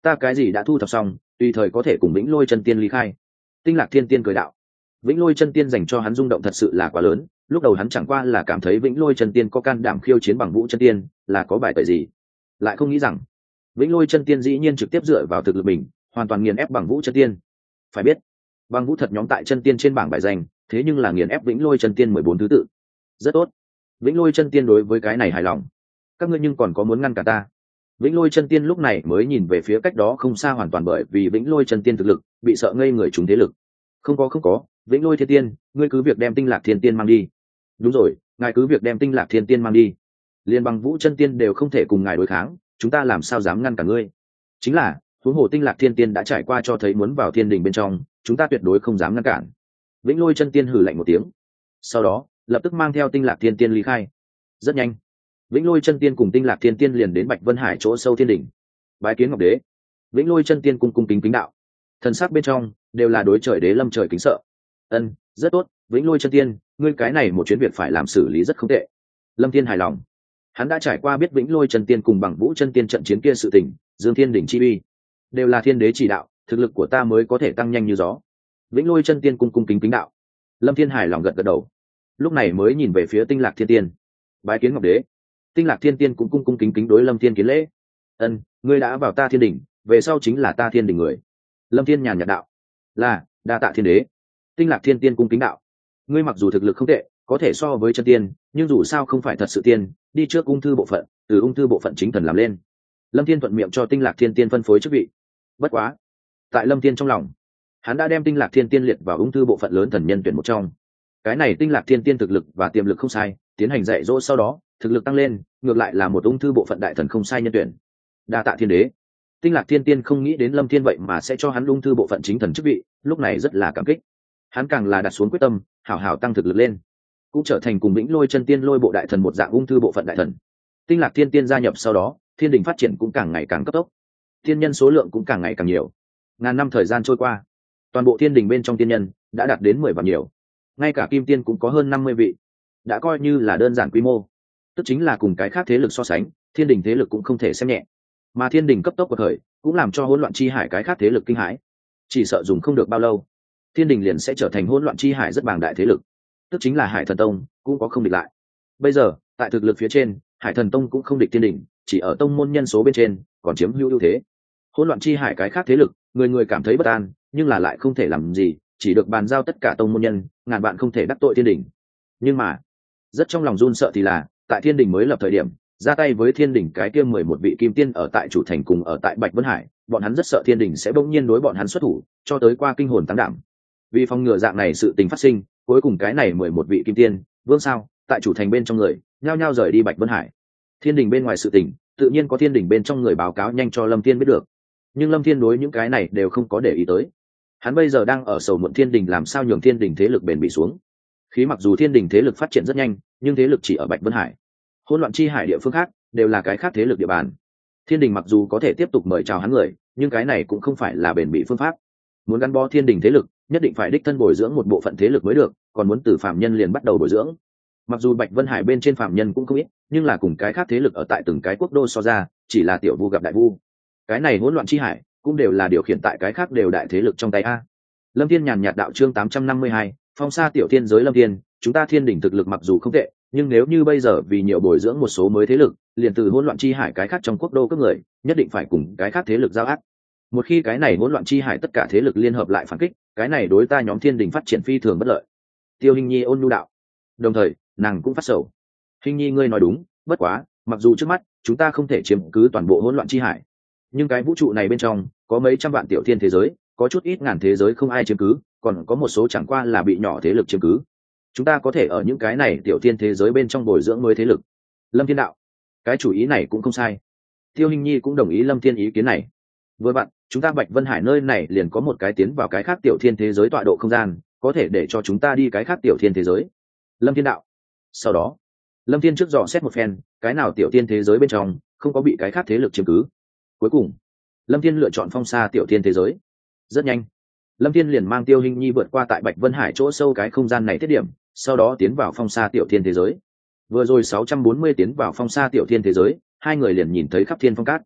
ta cái gì đã thu thập xong, tùy thời có thể cùng vĩnh lôi chân tiên ly khai. Tinh Lạc Thiên Tiên cười đạo. Vĩnh lôi chân tiên dành cho hắn rung động thật sự là quá lớn, lúc đầu hắn chẳng qua là cảm thấy vĩnh lôi chân tiên có can đảm khiêu chiến bằng vũ chân tiên là có bài tẩy gì, lại không nghĩ rằng vĩnh lôi chân tiên dĩ nhiên trực tiếp dựa vào thực lực mình hoàn toàn nghiền ép bằng vũ chân tiên. Phải biết bằng vũ thật nhóm tại chân tiên trên bảng bài danh, thế nhưng là nghiền ép vĩnh lôi chân tiên 14 thứ tự. Rất tốt, vĩnh lôi chân tiên đối với cái này hài lòng. Các ngươi nhưng còn có muốn ngăn cả ta? Vĩnh lôi chân tiên lúc này mới nhìn về phía cách đó không xa, hoàn toàn bởi vì vĩnh lôi chân tiên thực lực bị sợ ngây người chúng thế lực. Không có, vĩnh lôi thiên tiên, ngươi cứ việc đem Tinh Lạc Thiên Tiên mang đi. Đúng rồi, ngài cứ việc đem Tinh Lạc Thiên Tiên mang đi. Liên bằng vũ chân tiên đều không thể cùng ngài đối kháng, chúng ta làm sao dám ngăn cả ngươi? Chính là huống hồ Tinh Lạc Thiên Tiên đã trải qua cho thấy muốn vào thiên đình bên trong, chúng ta tuyệt đối không dám ngăn cản. Vĩnh lôi chân tiên hừ lạnh một tiếng, sau đó lập tức mang theo Tinh Lạc Thiên Tiên ly khai. Rất nhanh, vĩnh lôi chân tiên cùng Tinh Lạc Thiên Tiên liền đến Bạch Vân Hải chỗ sâu thiên đình. Bái kiến Ngọc Đế. Vĩnh lôi chân tiên cung cung kính kính đạo, thần sắc bên trong đều là đối trời đế lâm trời kính sợ. Ân, rất tốt, vĩnh lôi chân tiên, ngươi cái này một chuyến việc phải làm xử lý rất không tệ. Lâm Thiên hài lòng, hắn đã trải qua biết vĩnh lôi chân tiên cùng bằng vũ chân tiên trận chiến kia sự tình, dương thiên đỉnh chi uy đều là thiên đế chỉ đạo, thực lực của ta mới có thể tăng nhanh như gió. Vĩnh lôi chân tiên cung cung kính kính đạo. Lâm Thiên hài lòng gật gật đầu, lúc này mới nhìn về phía Tinh Lạc Thiên Tiên. Bái kiến Ngọc Đế. Tinh Lạc Thiên Tiên cũng cung cung kính kính đối Lâm Thiên kiến lễ. Ân, ngươi đã vào ta thiên đỉnh, về sau chính là ta thiên đỉnh người. Lâm Thiên nhàn nhạt đạo. Là, đa tạ thiên đế. Tinh Lạc Thiên Tiên cung kính đạo. Ngươi mặc dù thực lực không tệ, có thể so với chân tiên, nhưng dù sao không phải thật sự tiên, đi trước ung thư bộ phận, từ ung thư bộ phận chính thần làm lên. Lâm Thiên thuận miệng cho Tinh Lạc Thiên Tiên phân phối chức vị. Bất quá, tại Lâm Thiên trong lòng, hắn đã đem Tinh Lạc Thiên Tiên liệt vào ung thư bộ phận lớn thần nhân tuyển một trong. Cái này Tinh Lạc Thiên Tiên thực lực và tiềm lực không sai, tiến hành dạy dỗ sau đó, thực lực tăng lên, ngược lại là một ung thư bộ phận đại thần không sai nhân tuyển. Đa tạ thiên đế. Tinh Lạc Thiên Tiên không nghĩ đến Lâm Thiên vậy mà sẽ cho hắn ung thư bộ phận chính thần chức vị, lúc này rất là cảm kích. Hắn càng là đặt xuống quyết tâm, hảo hảo tăng thực lực lên, cũng trở thành cùng vĩnh lôi chân tiên lôi bộ đại thần một dạng ung thư bộ phận đại thần. Tinh Lạc Thiên Tiên gia nhập sau đó, thiên đình phát triển cũng càng ngày càng cấp tốc, tiên nhân số lượng cũng càng ngày càng nhiều. Ngàn năm thời gian trôi qua, toàn bộ thiên đình bên trong tiên nhân đã đạt đến 10 vạn nhiều, ngay cả kim tiên cũng có hơn 50 vị, đã coi như là đơn giản quy mô. Tức chính là cùng cái khác thế lực so sánh, thiên đình thế lực cũng không thể xem nhẹ. Mà thiên đình cấp tốc của thời cũng làm cho hỗn loạn chi hải cái khác thế lực kinh hãi, chỉ sợ dùng không được bao lâu, thiên đình liền sẽ trở thành hỗn loạn chi hải rất bàng đại thế lực. Tức chính là Hải Thần Tông cũng có không địch lại. Bây giờ tại thực lực phía trên, Hải Thần Tông cũng không địch thiên đình, chỉ ở tông môn nhân số bên trên còn chiếm ưu thế. Hỗn loạn chi hải cái khác thế lực, người người cảm thấy bất an, nhưng là lại không thể làm gì, chỉ được bàn giao tất cả tông môn nhân, ngàn bạn không thể đắc tội thiên đình. Nhưng mà rất trong lòng run sợ thì là, tại thiên đình mới lập thời điểm, ra tay với thiên đình cái kia 11 vị kim tiên ở tại chủ thành cùng ở tại Bạch Vân Hải, bọn hắn rất sợ thiên đình sẽ bỗng nhiên đối bọn hắn xuất thủ, cho tới qua kinh hồn tăng đảm. Vì phòng ngừa dạng này sự tình phát sinh, cuối cùng cái này 11 vị kim tiên vương sao tại chủ thành bên trong người nhao nhao rời đi Bạch Vân Hải. Thiên đình bên ngoài sự tình, tự nhiên có thiên đình bên trong người báo cáo nhanh cho Lâm Thiên biết được, nhưng Lâm Thiên đối những cái này đều không có để ý tới. Hắn bây giờ đang ở sầu muộn thiên đình làm sao nhường thiên đình thế lực bền bỉ xuống. Khí mặc dù thiên đình thế lực phát triển rất nhanh, nhưng thế lực chỉ ở Bạch Vân Hải, hỗn loạn chi hải địa phương khác đều là cái khác thế lực địa bàn. Thiên đình mặc dù có thể tiếp tục mời chào hắn người, nhưng cái này cũng không phải là bền bỉ phương pháp. Muốn gắn bó thiên đình thế lực, nhất định phải đích thân bồi dưỡng một bộ phận thế lực mới được, còn muốn từ phạm nhân liền bắt đầu bồi dưỡng. Mặc dù Bạch Vân Hải bên trên phạm nhân cũng không ít, nhưng là cùng cái khác thế lực ở tại từng cái quốc đô so ra, chỉ là tiểu vu gặp đại vu. Cái này hỗn loạn chi hải cũng đều là điều khiển tại cái khác đều đại thế lực trong tay a. Lâm Thiên nhàn nhạt đạo chương 852, phong sa tiểu thiên giới Lâm Thiên, chúng ta thiên đình thực lực mặc dù không tệ, nhưng nếu như bây giờ vì nhiều bồi dưỡng một số mới thế lực, liền từ hỗn loạn chi hải cái khác trong quốc đô các người, nhất định phải cùng cái khác thế lực giao ác. Một khi cái này hỗn loạn chi hải tất cả thế lực liên hợp lại phản kích, cái này đối ta nhóm thiên đình phát triển phi thường bất lợi. Tiêu Hinh Nhi ôn nhu đạo. Đồng thời nàng cũng phát sầu. Hinh Nhi ngươi nói đúng, bất quá mặc dù trước mắt chúng ta không thể chiếm cứ toàn bộ hỗn loạn chi hải, nhưng cái vũ trụ này bên trong có mấy trăm vạn tiểu thiên thế giới, có chút ít ngàn thế giới không ai chiếm cứ, còn có một số chẳng qua là bị nhỏ thế lực chiếm cứ. Chúng ta có thể ở những cái này tiểu thiên thế giới bên trong bồi dưỡng mới thế lực. Lâm Thiên đạo. Cái chủ ý này cũng không sai. Tiêu Hinh Nhi cũng đồng ý Lâm Thiên ý kiến này. Vừa bạn, chúng ta Bạch Vân Hải nơi này liền có một cái tiến vào cái khác tiểu thiên thế giới tọa độ không gian, có thể để cho chúng ta đi cái khác tiểu thiên thế giới. Lâm Thiên đạo. Sau đó Lâm Thiên trước dò xét một phen, cái nào tiểu thiên thế giới bên trong không có bị cái khác thế lực chiếm cứ. Cuối cùng Lâm Thiên lựa chọn phong sa tiểu thiên thế giới. Rất nhanh Lâm Thiên liền mang Tiêu Hinh Nhi vượt qua tại Bạch Vân Hải chỗ sâu cái không gian này thiết điểm, sau đó tiến vào phong sa tiểu thiên thế giới. Vừa rồi 640 tiến vào phong sa tiểu thiên thế giới, hai người liền nhìn thấy khắp thiên phong cát.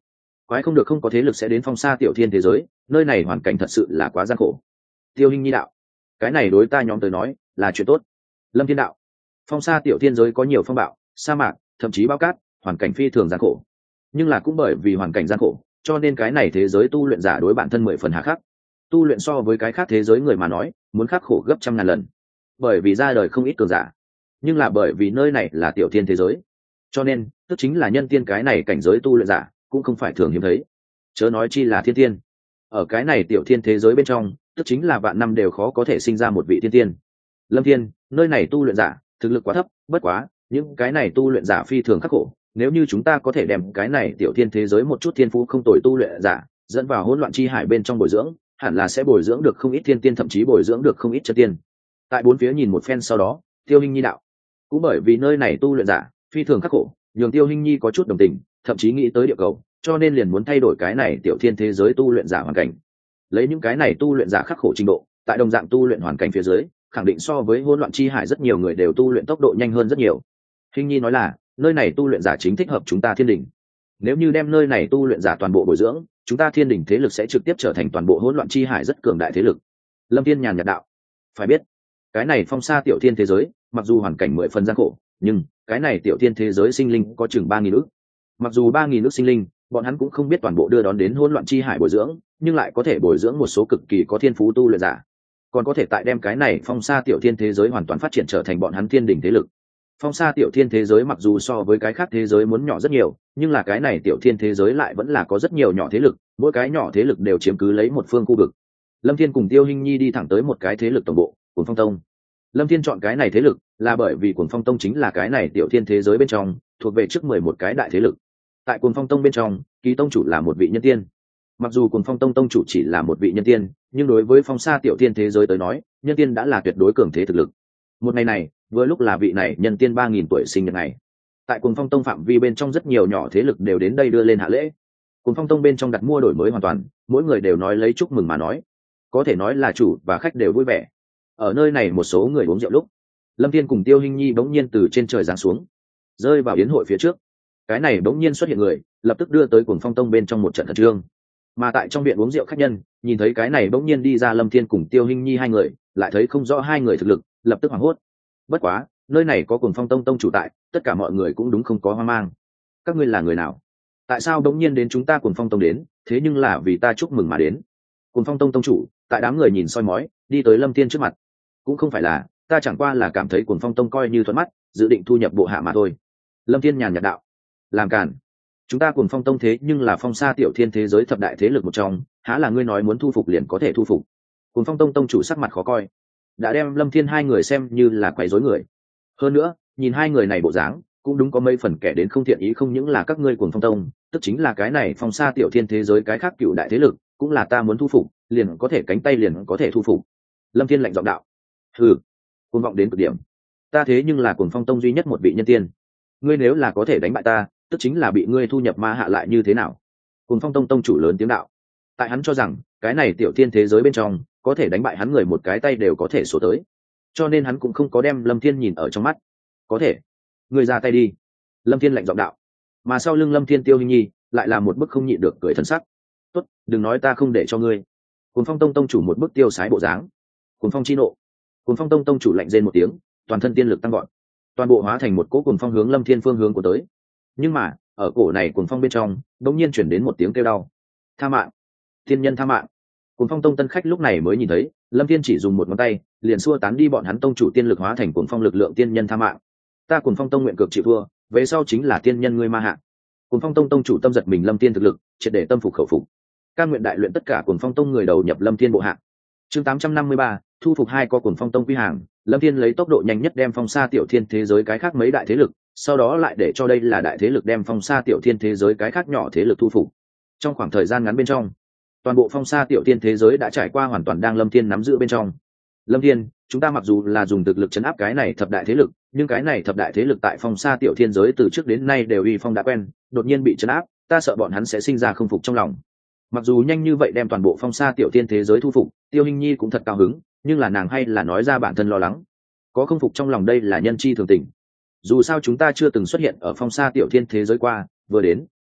quái không được không có thế lực sẽ đến phong sa tiểu thiên thế giới, nơi này hoàn cảnh thật sự là quá gian khổ. Tiêu Hinh Nhi đạo, cái này đối ta nhóm tới nói là chuyện tốt. Lâm Thiên đạo, phong sa tiểu thiên giới có nhiều phong bạo, sa mạc, thậm chí bão cát, hoàn cảnh phi thường gian khổ, nhưng là cũng bởi vì hoàn cảnh gian khổ cho nên cái này thế giới tu luyện giả đối bản thân 10 phần hà khắc. Tu luyện so với cái khác thế giới người mà nói muốn khắc khổ gấp trăm ngàn lần, bởi vì ra đời không ít cường giả, nhưng là bởi vì nơi này là tiểu thiên thế giới, cho nên tức chính là nhân tiên cái này cảnh giới tu luyện giả cũng không phải thường hiếm thấy, chớ nói chi là thiên tiên. Ở cái này tiểu thiên thế giới bên trong tức chính là vạn năm đều khó có thể sinh ra một vị thiên tiên. Lâm Thiên, nơi này tu luyện giả thực lực quá thấp, bất quá những cái này tu luyện giả phi thường khắc khổ, nếu như chúng ta có thể đem cái này tiểu thiên thế giới một chút thiên phú không tồi tu luyện giả dẫn vào hỗn loạn chi hải bên trong bồi dưỡng, hẳn là sẽ bồi dưỡng được không ít thiên tiên, thậm chí bồi dưỡng được không ít chân tiên. Tại bốn phía nhìn một phen sau đó, Tiêu Hinh Nhi đạo, cũng bởi vì nơi này tu luyện giả phi thường khắc khổ, nhường Tiêu Hinh Nhi có chút đồng tình, thậm chí nghĩ tới địa cầu, cho nên liền muốn thay đổi cái này tiểu thiên thế giới tu luyện giả hoàn cảnh. Lấy những cái này tu luyện giả khắc khổ trình độ, tại đồng dạng tu luyện hoàn cảnh phía dưới, khẳng định so với hỗn loạn chi hải rất nhiều người đều tu luyện tốc độ nhanh hơn rất nhiều. Hinh Nhi nói là, nơi này tu luyện giả chính thích hợp chúng ta thiên đình. Nếu như đem nơi này tu luyện giả toàn bộ bồi dưỡng, chúng ta thiên đình thế lực sẽ trực tiếp trở thành toàn bộ hỗn loạn chi hải rất cường đại thế lực. Lâm Thiên nhàn nhạt đạo, phải biết cái này phong sa tiểu thiên thế giới mặc dù hoàn cảnh 10 phần gian khổ, nhưng cái này tiểu thiên thế giới sinh linh có chừng 3.000 ức. Mặc dù 3.000 ức sinh linh bọn hắn cũng không biết toàn bộ đưa đón đến hỗn loạn chi hải bồi dưỡng, nhưng lại có thể bồi dưỡng một số cực kỳ có thiên phú tu luyện giả, còn có thể tại đem cái này phong sa tiểu thiên thế giới hoàn toàn phát triển trở thành bọn hắn thiên đình thế lực. Phong sa tiểu thiên thế giới mặc dù so với cái khác thế giới muốn nhỏ rất nhiều, nhưng là cái này tiểu thiên thế giới lại vẫn là có rất nhiều nhỏ thế lực, mỗi cái nhỏ thế lực đều chiếm cứ lấy một phương khu vực. Lâm Thiên cùng Tiêu Hinh Nhi đi thẳng tới một cái thế lực tổng bộ, Cuồng Phong Tông. Lâm Thiên chọn cái này thế lực là bởi vì Cuồng Phong Tông chính là cái này tiểu thiên thế giới bên trong thuộc về trước 11 cái đại thế lực. Tại Cuồng Phong Tông bên trong, Ký tông chủ là một vị nhân tiên. Mặc dù Cuồng Phong Tông tông chủ chỉ là một vị nhân tiên, nhưng đối với phong sa tiểu thiên thế giới tới nói, nhân tiên đã là tuyệt đối cường thế thực lực. Một ngày này, vừa lúc là vị này nhân tiên 3.000 tuổi sinh nhật ngày. Tại Cuồng Phong Tông phạm vi bên trong rất nhiều nhỏ thế lực đều đến đây đưa lên hạ lễ. Cuồng Phong Tông bên trong đặt mua đổi mới hoàn toàn, mỗi người đều nói lấy chúc mừng mà nói, có thể nói là chủ và khách đều vui vẻ. Ở nơi này một số người uống rượu lúc, Lâm Thiên cùng Tiêu Hinh Nhi bỗng nhiên từ trên trời giáng xuống, rơi vào yến hội phía trước. Cái này bỗng nhiên xuất hiện người, lập tức đưa tới Cuồng Phong Tông bên trong một trận khẩn trương. Mà tại trong viện uống rượu khách nhân, nhìn thấy cái này bỗng nhiên đi ra Lâm Thiên cùng Tiêu Hinh Nhi hai người, lại thấy không rõ hai người thực lực, lập tức hoảng hốt. Bất quá, nơi này có Cuồng Phong Tông tông chủ tại, tất cả mọi người cũng đúng không có hoang mang. Các ngươi là người nào? Tại sao bỗng nhiên đến chúng ta Cuồng Phong Tông đến, thế nhưng là vì ta chúc mừng mà đến. Cuồng Phong Tông tông chủ, tại đám người nhìn soi mói, đi tới Lâm Thiên trước mặt. Cũng không phải là, ta chẳng qua là cảm thấy Cuồng Phong Tông coi như thuận mắt, dự định thu nhập bộ hạ mà thôi. Lâm Thiên nhàn nhạt đạo. Làm cản. Chúng ta Cuồng Phong Tông thế nhưng là phong sa tiểu thiên thế giới thập đại thế lực một trong, há là ngươi nói muốn thu phục liền có thể thu phục. Cuồng Phong Tông tông chủ sắc mặt khó coi, đã đem Lâm Thiên hai người xem như là quấy rối người. Hơn nữa, nhìn hai người này bộ dáng, cũng đúng có mấy phần kẻ đến không thiện ý, không những là các ngươi Cuồng Phong Tông, tức chính là cái này phong sa tiểu thiên thế giới cái khác cựu đại thế lực, cũng là ta muốn thu phục, liền có thể cánh tay liền có thể thu phục. Lâm Thiên lạnh giọng đạo. Hừ, cuồng vọng đến cực điểm. Ta thế nhưng là Cuồng Phong Tông duy nhất một vị nhân tiên, ngươi nếu là có thể đánh bại ta, tức chính là bị ngươi thu nhập ma hạ lại như thế nào? Cuồng Phong Tông tông chủ lớn tiếng đạo. Tại hắn cho rằng cái này tiểu thiên thế giới bên trong có thể đánh bại hắn người một cái tay đều có thể số tới, cho nên hắn cũng không có đem Lâm Thiên nhìn ở trong mắt. Có thể, ngươi ra tay đi. Lâm Thiên lạnh giọng đạo. Mà sau lưng Lâm Thiên Tiêu Hinh Nhi lại là một bức không nhịn được cười thần sắc. Tốt, đừng nói ta không để cho ngươi. Cuồng Phong Tông tông chủ một bức tiêu sái bộ dáng. Cuồng Phong chi nộ. Cuồng Phong Tông tông chủ lạnh rên một tiếng, toàn thân tiên lực tăng gọn, toàn bộ hóa thành một cỗ cuồng phong hướng Lâm Thiên phương hướng của tới. Nhưng mà ở cổ này cuồng phong bên trong đột nhiên chuyển đến một tiếng kêu đau. Tha mạng, thiên nhân tha mạng. Cuồng Phong Tông tân khách lúc này mới nhìn thấy Lâm Thiên chỉ dùng một ngón tay liền xua tán đi bọn hắn tông chủ tiên lực, hóa thành cuồng phong lực lượng tiên nhân tha mạng. Ta Cuồng Phong Tông nguyện cược chịu thua, về sau chính là tiên nhân ngươi ma hạ. Cuồng Phong Tông tông chủ tâm giật mình Lâm Thiên thực lực, triệt để tâm phục khẩu phục, cam nguyện đại luyện tất cả Cuồng Phong Tông người đầu nhập Lâm Thiên bộ hạ. Chương 853, thu phục hai có Cuồng Phong Tông quy hàng. Lâm Thiên lấy tốc độ nhanh nhất đem phong sa tiểu thiên thế giới cái khác mấy đại thế lực, sau đó lại để cho đây là đại thế lực đem phong sa tiểu thiên thế giới cái khác nhỏ thế lực thu phục. Trong khoảng thời gian ngắn bên trong, toàn bộ phong sa tiểu thiên thế giới đã trải qua hoàn toàn đang Lâm Thiên nắm giữ bên trong. Lâm Thiên, chúng ta mặc dù là dùng thực lực chấn áp cái này thập đại thế lực, nhưng cái này thập đại thế lực tại phong sa tiểu thiên giới từ trước đến nay đều uy phong đã quen, đột nhiên bị chấn áp, ta sợ bọn hắn sẽ sinh ra không phục trong lòng. Mặc dù nhanh như vậy đem toàn bộ phong sa tiểu thiên thế giới thu phục, Tiêu Hinh Nhi cũng thật cao hứng, nhưng là nàng hay là nói ra bản thân lo lắng. Có không phục trong lòng đây là nhân chi thường tình. Dù sao chúng ta chưa từng xuất hiện ở phong sa tiểu thiên thế giới qua, vừa đến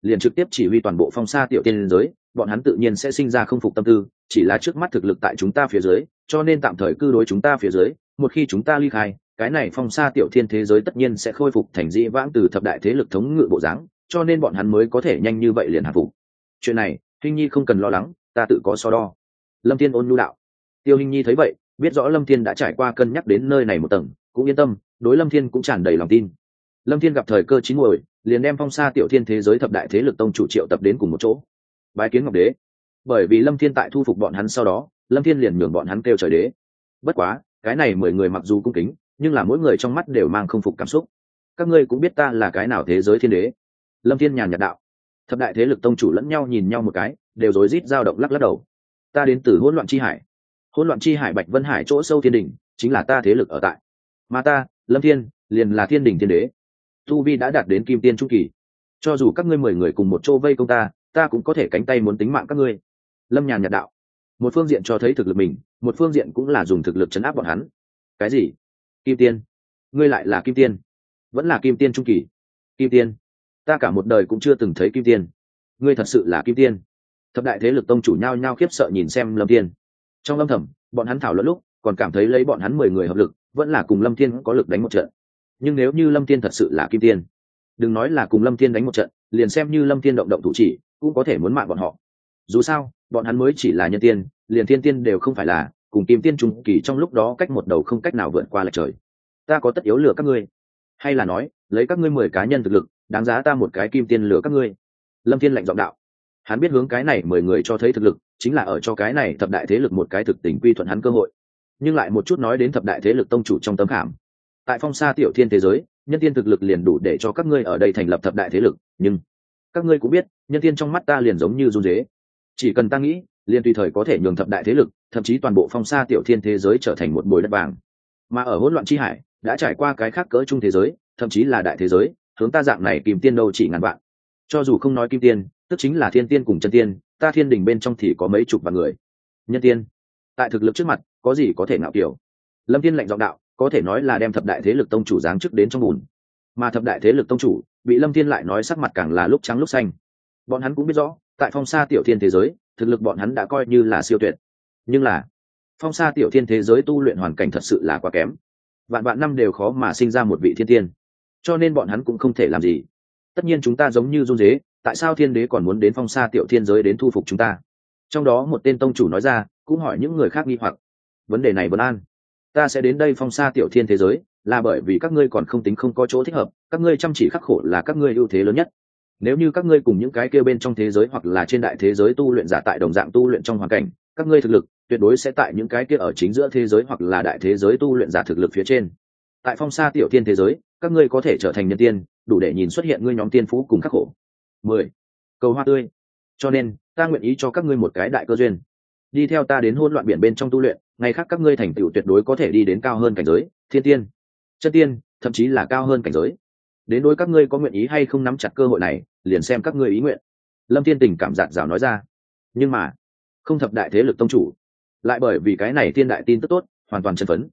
liền trực tiếp chỉ huy toàn bộ phong sa tiểu tiên giới, bọn hắn tự nhiên sẽ sinh ra không phục tâm tư, chỉ là trước mắt thực lực tại chúng ta phía dưới, cho nên tạm thời cư đối chúng ta phía dưới, một khi chúng ta ly khai, cái này phong sa tiểu thiên thế giới tất nhiên sẽ khôi phục thành dĩ vãng từ thập đại thế lực thống ngự bộ dáng, cho nên bọn hắn mới có thể nhanh như vậy liền hạ phục. Chuyện này Hinh Nhi không cần lo lắng, ta tự có so đo. Lâm Thiên ôn nhu đạo. Tiêu Hinh Nhi thấy vậy, biết rõ Lâm Thiên đã trải qua cân nhắc đến nơi này một tầng, cũng yên tâm, đối Lâm Thiên cũng tràn đầy lòng tin. Lâm Thiên gặp thời cơ chín muồi, liền đem phong sa tiểu thiên thế giới thập đại thế lực tông chủ triệu tập đến cùng một chỗ, bái kiến Ngọc Đế. Bởi vì Lâm Thiên tại thu phục bọn hắn sau đó, Lâm Thiên liền nhường bọn hắn kêu trời đế. Bất quá, cái này 10 người mặc dù cung kính, nhưng là mỗi người trong mắt đều mang không phục cảm xúc. Các ngươi cũng biết ta là cái nào thế giới thiên đế. Lâm Thiên nhàn nhạt đạo. Thập đại thế lực tông chủ lẫn nhau nhìn nhau một cái, đều rối rít dao động lắc lắc đầu. Ta đến từ hỗn loạn chi hải. Hỗn loạn chi hải Bạch Vân Hải chỗ sâu thiên đỉnh, chính là ta thế lực ở tại. Mà ta, Lâm Thiên, liền là thiên đỉnh thiên đế. Tu vi đã đạt đến kim tiên trung kỳ. Cho dù các ngươi 10 người cùng một chỗ vây công ta cũng có thể cánh tay muốn tính mạng các ngươi. Lâm nhàn nhạt đạo. Một phương diện cho thấy thực lực mình, một phương diện cũng là dùng thực lực chấn áp bọn hắn. Cái gì? Kim tiên? Ngươi lại là kim tiên? Vẫn là kim tiên trung kỳ? Kim tiên? Ta cả một đời cũng chưa từng thấy kim tiên. Ngươi thật sự là kim tiên? Thập đại thế lực tông chủ nhao nhao khiếp sợ nhìn xem Lâm Thiên. Trong âm thầm, bọn hắn thảo luận lúc, còn cảm thấy lấy bọn hắn 10 người hợp lực, vẫn là cùng Lâm Thiên có lực đánh một trận. Nhưng nếu như Lâm Thiên thật sự là kim tiên, đừng nói là cùng Lâm Thiên đánh một trận, liền xem như Lâm Thiên động động thủ chỉ, cũng có thể muốn mạng bọn họ. Dù sao, bọn hắn mới chỉ là nhân tiên, liền thiên tiên đều không phải là, cùng kim tiên trung kỳ trong lúc đó cách một đầu không cách nào vượt qua lệch trời. Ta có tất yếu lừa các ngươi, hay là nói, lấy các ngươi 10 cá nhân thực lực, đáng giá ta một cái kim tiên lừa các ngươi? Lâm Thiên lạnh giọng đạo. Hắn biết hướng cái này 10 người cho thấy thực lực, chính là ở cho cái này thập đại thế lực một cái thực tình quy thuận hắn cơ hội. Nhưng lại một chút nói đến thập đại thế lực tông chủ trong tâm khảm. Tại phong sa tiểu thiên thế giới, nhân tiên thực lực liền đủ để cho các ngươi ở đây thành lập thập đại thế lực, nhưng các ngươi cũng biết, nhân tiên trong mắt ta liền giống như run rế. Chỉ cần ta nghĩ, liền tùy thời có thể nhường thập đại thế lực, thậm chí toàn bộ phong sa tiểu thiên thế giới trở thành một bồi đất vàng. Mà ở hỗn loạn chi hải, đã trải qua cái khác cỡ trung thế giới, thậm chí là đại thế giới, hướng ta dạng này kim tiên đâu chỉ ngàn vạn. Cho dù không nói kim tiên, tức chính là thiên tiên cùng chân tiên, ta thiên đình bên trong thì có mấy chục vạn người. Nhân tiên, tại thực lực trước mặt, có gì có thể ngạo kiểu? Lâm Thiên lạnh giọng đạo, có thể nói là đem thập đại thế lực tông chủ giáng chức đến trong bùn. Mà thập đại thế lực tông chủ, bị Lâm Thiên lại nói sắc mặt càng là lúc trắng lúc xanh. Bọn hắn cũng biết rõ, tại phong sa tiểu thiên thế giới, thực lực bọn hắn đã coi như là siêu tuyệt. Nhưng là, phong sa tiểu thiên thế giới tu luyện hoàn cảnh thật sự là quá kém. Vạn vạn năm đều khó mà sinh ra một vị thiên tiên. Cho nên bọn hắn cũng không thể làm gì. Tất nhiên chúng ta giống như run rế, tại sao thiên đế còn muốn đến phong sa tiểu thiên giới đến thu phục chúng ta? Trong đó một tên tông chủ nói ra, cũng hỏi những người khác nghi hoặc. Vấn đề này Vân An, ta sẽ đến đây phong sa tiểu thiên thế giới, là bởi vì các ngươi còn không tính không có chỗ thích hợp, các ngươi chăm chỉ khắc khổ là các ngươi ưu thế lớn nhất. Nếu như các ngươi cùng những cái kia bên trong thế giới hoặc là trên đại thế giới tu luyện giả tại đồng dạng tu luyện trong hoàn cảnh, các ngươi thực lực tuyệt đối sẽ tại những cái kia ở chính giữa thế giới hoặc là đại thế giới tu luyện giả thực lực phía trên. Tại phong sa tiểu thiên thế giới, các ngươi có thể trở thành nhân tiên, đủ để nhìn xuất hiện ngươi nhóm tiên phú cùng khắc khổ. 10. Cầu hoa tươi. Cho nên, ta nguyện ý cho các ngươi một cái đại cơ duyên. Đi theo ta đến hỗn loạn biển bên trong tu luyện, ngày khác các ngươi thành tựu tuyệt đối có thể đi đến cao hơn cảnh giới, thiên tiên, chân tiên, thậm chí là cao hơn cảnh giới. Đến đối các ngươi có nguyện ý hay không nắm chặt cơ hội này, liền xem các ngươi ý nguyện. Lâm Thiên tình cảm dạt dào nói ra. Nhưng mà, không thập đại thế lực tông chủ, lại bởi vì cái này thiên đại tin tức tốt, hoàn toàn chấn phấn.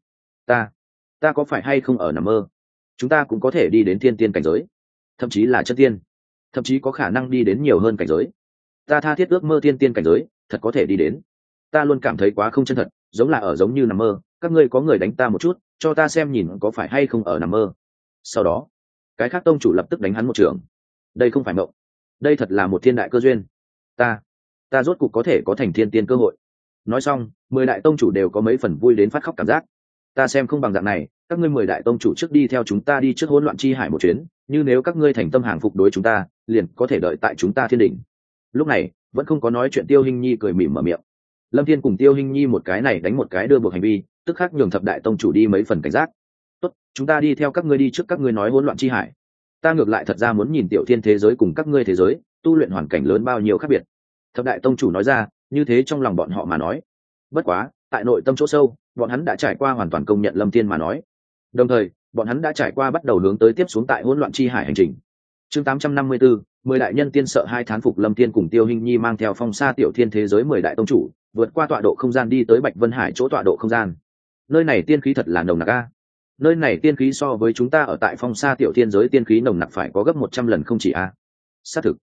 Ta có phải hay không ở nằm mơ? Chúng ta cũng có thể đi đến thiên tiên cảnh giới, thậm chí là chân tiên, thậm chí có khả năng đi đến nhiều hơn cảnh giới. Ta tha thiết ước mơ thiên tiên cảnh giới, thật có thể đi đến. Ta luôn cảm thấy quá không chân thật, giống là ở giống như nằm mơ. Các ngươi có người đánh ta một chút, cho ta xem nhìn có phải hay không ở nằm mơ. Sau đó, cái khác tông chủ lập tức đánh hắn một trường. Đây không phải mộng, đây thật là một thiên đại cơ duyên. Ta rốt cục có thể có thành thiên tiên cơ hội. Nói xong, 10 đại tông chủ đều có mấy phần vui đến phát khóc cảm giác. Ta xem không bằng dạng này, các ngươi 10 đại tông chủ trước đi theo chúng ta đi trước hỗn loạn chi hải một chuyến, như nếu các ngươi thành tâm hàng phục đối chúng ta, liền có thể đợi tại chúng ta thiên đỉnh. Lúc này, vẫn không có nói chuyện Tiêu Hinh Nhi cười mỉm mở miệng. Lâm Thiên cùng Tiêu Hinh Nhi một cái này đánh một cái đưa buộc hành vi, tức khắc nhường thập đại tông chủ đi mấy phần cảnh giác. Tốt, chúng ta đi theo các ngươi đi trước các ngươi nói hỗn loạn chi hải. Ta ngược lại thật ra muốn nhìn tiểu thiên thế giới cùng các ngươi thế giới, tu luyện hoàn cảnh lớn bao nhiêu khác biệt. Thập đại tông chủ nói ra, như thế trong lòng bọn họ mà nói. Bất quá, tại nội tâm chỗ sâu, bọn hắn đã trải qua hoàn toàn công nhận Lâm Thiên mà nói. Đồng thời, bọn hắn đã trải qua bắt đầu hướng tới tiếp xuống tại hỗn loạn chi hải hành trình. Chương 854, 10 đại nhân tiên sợ hai thán phục Lâm Thiên cùng Tiêu Hinh Nhi mang theo phong sa tiểu thiên thế giới 10 đại tông chủ, vượt qua tọa độ không gian đi tới Bạch Vân Hải chỗ tọa độ không gian. Nơi này tiên khí thật là nồng nặc a. Nơi này tiên khí so với chúng ta ở tại phong sa tiểu thiên giới tiên khí nồng nặc phải có gấp 100 lần không chỉ a. Xác thực,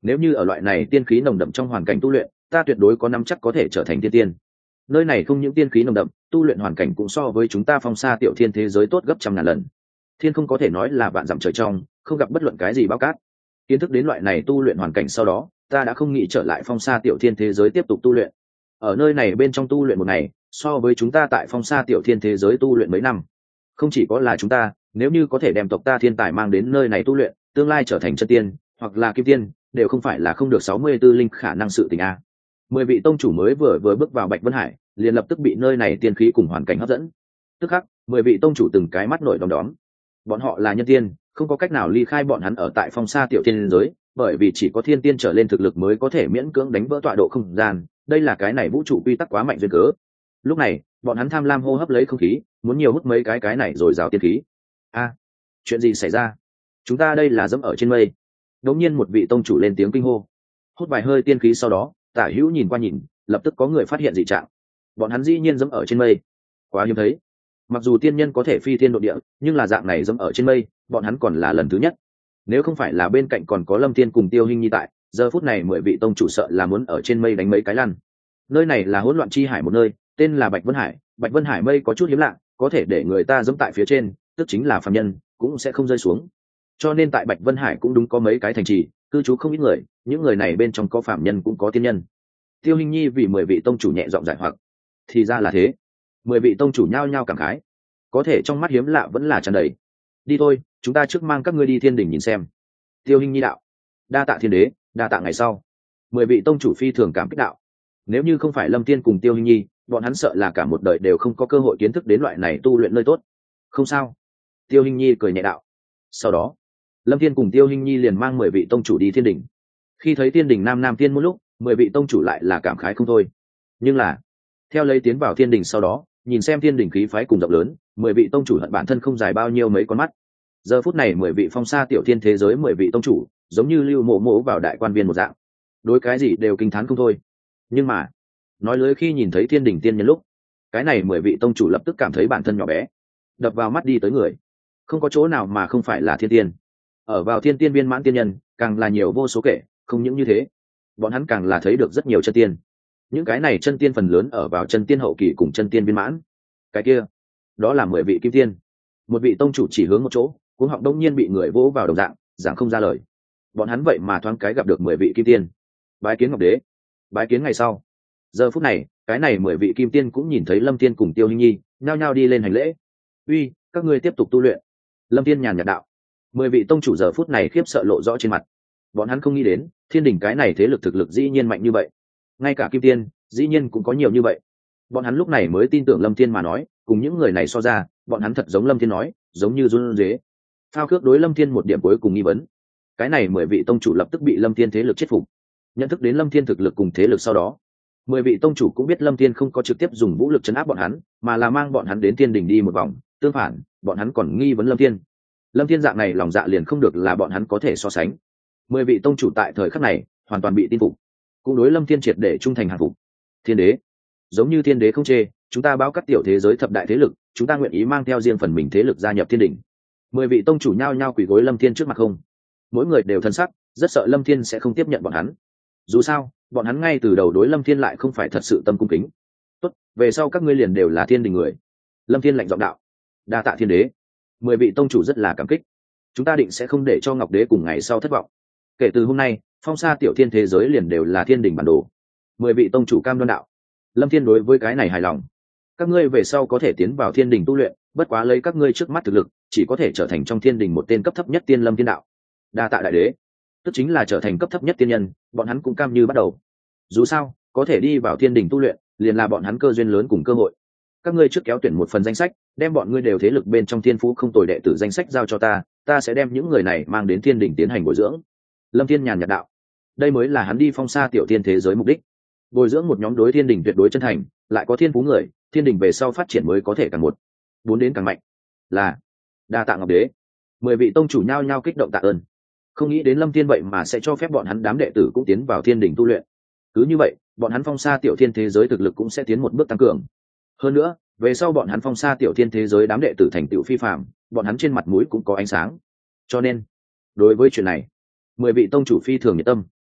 nếu như ở loại này tiên khí nồng đậm trong hoàn cảnh tu luyện, ta tuyệt đối có nắm chắc có thể trở thành tiên tiên. Nơi này không những tiên khí nồng đậm, tu luyện hoàn cảnh cũng so với chúng ta phong sa tiểu thiên thế giới tốt gấp trăm ngàn lần. Thiên không có thể nói là vạn dặm trời trong, không gặp bất luận cái gì bao cát. Kiến thức đến loại này tu luyện hoàn cảnh sau đó, ta đã không nghĩ trở lại phong sa tiểu thiên thế giới tiếp tục tu luyện. Ở nơi này bên trong tu luyện một ngày, so với chúng ta tại phong sa tiểu thiên thế giới tu luyện mấy năm. Không chỉ có là chúng ta, nếu như có thể đem tộc ta thiên tài mang đến nơi này tu luyện, tương lai trở thành chân tiên hoặc là kim tiên, đều không phải là không được 64 linh khả năng sự tình a. 10 vị tông chủ mới vừa bước vào Bạch Vân Hải, liền lập tức bị nơi này tiên khí cùng hoàn cảnh hấp dẫn. Tức khắc, 10 vị tông chủ từng cái mắt nổi đom đóm. Bọn họ là nhân tiên, không có cách nào ly khai bọn hắn ở tại phong sa tiểu thiên giới, bởi vì chỉ có thiên tiên trở lên thực lực mới có thể miễn cưỡng đánh vỡ tọa độ không gian, đây là cái này vũ trụ quy tắc quá mạnh duyên cớ. Lúc này, bọn hắn tham lam hô hấp lấy không khí, muốn nhiều hút mấy cái này rồi rào tiên khí. A, chuyện gì xảy ra? Chúng ta đây là dẫm ở trên mây. Đột nhiên một vị tông chủ lên tiếng kinh hô. Hút vài hơi tiên khí sau đó, Tả Hữu nhìn qua nhìn, lập tức có người phát hiện dị trạng. Bọn hắn dĩ nhiên dẫm ở trên mây. Quá hiếm thấy. Mặc dù tiên nhân có thể phi thiên độ địa, nhưng là dạng này dẫm ở trên mây, bọn hắn còn là lần thứ nhất. Nếu không phải là bên cạnh còn có Lâm Thiên cùng Tiêu Hinh Nhi tại, giờ phút này 10 vị tông chủ sợ là muốn ở trên mây đánh mấy cái lăn. Nơi này là hỗn loạn chi hải một nơi, tên là Bạch Vân Hải. Bạch Vân Hải mây có chút hiếm lạ, có thể để người ta dẫm tại phía trên, tức chính là phàm nhân cũng sẽ không rơi xuống. Cho nên tại Bạch Vân Hải cũng đúng có mấy cái thành trì, cư trú không ít người, những người này bên trong có phàm nhân cũng có tiên nhân. Tiêu Hinh Nhi vì 10 vị tông chủ nhẹ giọng giải hoặc. Thì ra là thế. 10 vị tông chủ nhao nhao cảm khái. Có thể trong mắt hiếm lạ vẫn là tràn đầy. Đi thôi, chúng ta trước mang các ngươi đi thiên đỉnh nhìn xem. Tiêu Hinh Nhi đạo. Đa tạ thiên đế, đa tạ ngày sau. 10 vị tông chủ phi thường cảm kích đạo. Nếu như không phải Lâm Tiên cùng Tiêu Hinh Nhi, bọn hắn sợ là cả một đời đều không có cơ hội kiến thức đến loại này tu luyện nơi tốt. Không sao. Tiêu Hinh Nhi cười nhẹ đạo. Sau đó, Lâm Thiên cùng Tiêu Hinh Nhi liền mang 10 vị tông chủ đi thiên đỉnh. Khi thấy thiên đỉnh nam tiên một lúc, 10 vị tông chủ lại là cảm khái không thôi. Nhưng là, theo lấy tiến vào thiên đỉnh sau đó, nhìn xem thiên đỉnh khí phái cùng rộng lớn, 10 vị tông chủ hận bản thân không dài bao nhiêu mấy con mắt. Giờ phút này 10 vị phong sa tiểu thiên thế giới 10 vị tông chủ, giống như lưu mộ mộ vào đại quan viên một dạng. Đối cái gì đều kinh thán không thôi. Nhưng mà, nói lưới khi nhìn thấy thiên đỉnh tiên nhân lúc, cái này 10 vị tông chủ lập tức cảm thấy bản thân nhỏ bé, đập vào mắt đi tới người, không có chỗ nào mà không phải là thiên tiên. Ở vào thiên tiên viên mãn tiên nhân, càng là nhiều vô số kể, không những như thế, bọn hắn càng là thấy được rất nhiều chân tiên. Những cái này chân tiên phần lớn ở vào chân tiên hậu kỳ cùng chân tiên viên mãn. Cái kia, đó là 10 vị kim tiên. Một vị tông chủ chỉ hướng một chỗ, cuống họng đông nhiên bị người vỗ vào đồng dạng, giảng không ra lời. Bọn hắn vậy mà thoáng cái gặp được 10 vị kim tiên. Bái kiến ngọc đế. Bái kiến ngày sau. Giờ phút này, cái này 10 vị kim tiên cũng nhìn thấy Lâm Tiên cùng Tiêu Hinh Nhi, nhao nhao đi lên hành lễ. Uy, các ngươi tiếp tục tu luyện. Lâm Tiên nhàn nhạt đạo. 10 vị tông chủ giờ phút này khiếp sợ lộ rõ trên mặt. Bọn hắn không nghĩ đến, thiên đỉnh cái này thế lực thực lực dĩ nhiên mạnh như vậy. Ngay cả kim tiên, dĩ nhiên cũng có nhiều như vậy. Bọn hắn lúc này mới tin tưởng Lâm Thiên mà nói, cùng những người này so ra, bọn hắn thật giống Lâm Thiên nói, giống như run rế. Phao khước đối Lâm Thiên một điểm cuối cùng nghi vấn. Cái này 10 vị tông chủ lập tức bị Lâm Thiên thế lực chết phục. Nhận thức đến Lâm Thiên thực lực cùng thế lực sau đó, 10 vị tông chủ cũng biết Lâm Thiên không có trực tiếp dùng vũ lực trấn áp bọn hắn, mà là mang bọn hắn đến thiên đỉnh đi một vòng. Tương phản, bọn hắn còn nghi vấn Lâm Thiên. Lâm Thiên dạng này lòng dạ liền không được là bọn hắn có thể so sánh. 10 vị tông chủ tại thời khắc này hoàn toàn bị tin phục, cũng đối Lâm Thiên triệt để trung thành hàng phục. Thiên đế, giống như thiên đế không chê, chúng ta báo các tiểu thế giới thập đại thế lực, chúng ta nguyện ý mang theo riêng phần mình thế lực gia nhập thiên đỉnh. 10 vị tông chủ nhao nhao quỳ gối Lâm Thiên trước mặt không. Mỗi người đều thân sắc, rất sợ Lâm Thiên sẽ không tiếp nhận bọn hắn. Dù sao, bọn hắn ngay từ đầu đối Lâm Thiên lại không phải thật sự tâm cung kính. Tốt, về sau các ngươi liền đều là thiên đình người. Lâm Thiên lạnh giọng đạo. Đa tạ thiên đế. 10 vị tông chủ rất là cảm kích. Chúng ta định sẽ không để cho Ngọc Đế cùng ngày sau thất vọng. Kể từ hôm nay, phong sa tiểu thiên thế giới liền đều là thiên đình bản đồ. 10 vị tông chủ cam đoan đạo. Lâm Thiên đối với cái này hài lòng. Các ngươi về sau có thể tiến vào thiên đình tu luyện, bất quá lấy các ngươi trước mắt thực lực, chỉ có thể trở thành trong thiên đình một tên cấp thấp nhất tiên lâm thiên đạo. Đa tạ đại đế. Tức chính là trở thành cấp thấp nhất tiên nhân, bọn hắn cũng cam như bắt đầu. Dù sao, có thể đi vào thiên đình tu luyện, liền là bọn hắn cơ duyên lớn cùng cơ hội. Các ngươi trước kéo tuyển một phần danh sách, đem bọn ngươi đều thế lực bên trong thiên phú không tồi đệ tử danh sách giao cho ta, ta sẽ đem những người này mang đến thiên đình tiến hành bồi dưỡng. Lâm Thiên nhàn nhạt đạo. Đây mới là hắn đi phong sa tiểu thiên thế giới mục đích. Bồi dưỡng một nhóm đối thiên đình tuyệt đối chân thành, lại có thiên phú người, thiên đình về sau phát triển mới có thể càng một bốn đến càng mạnh. Là đa tạ Ngọc Đế. 10 vị tông chủ nhao nhao kích động tạ ơn. Không nghĩ đến Lâm Thiên vậy mà sẽ cho phép bọn hắn đám đệ tử cũng tiến vào thiên đình tu luyện. Cứ như vậy, bọn hắn phong sa tiểu thiên thế giới thực lực cũng sẽ tiến một bước tăng cường. Hơn nữa, về sau bọn hắn phong sa tiểu thiên thế giới đám đệ tử thành tựu phi phàm, bọn hắn trên mặt mũi cũng có ánh sáng. Cho nên, đối với chuyện này, 10 vị tông chủ phi thường nhiệt tâm.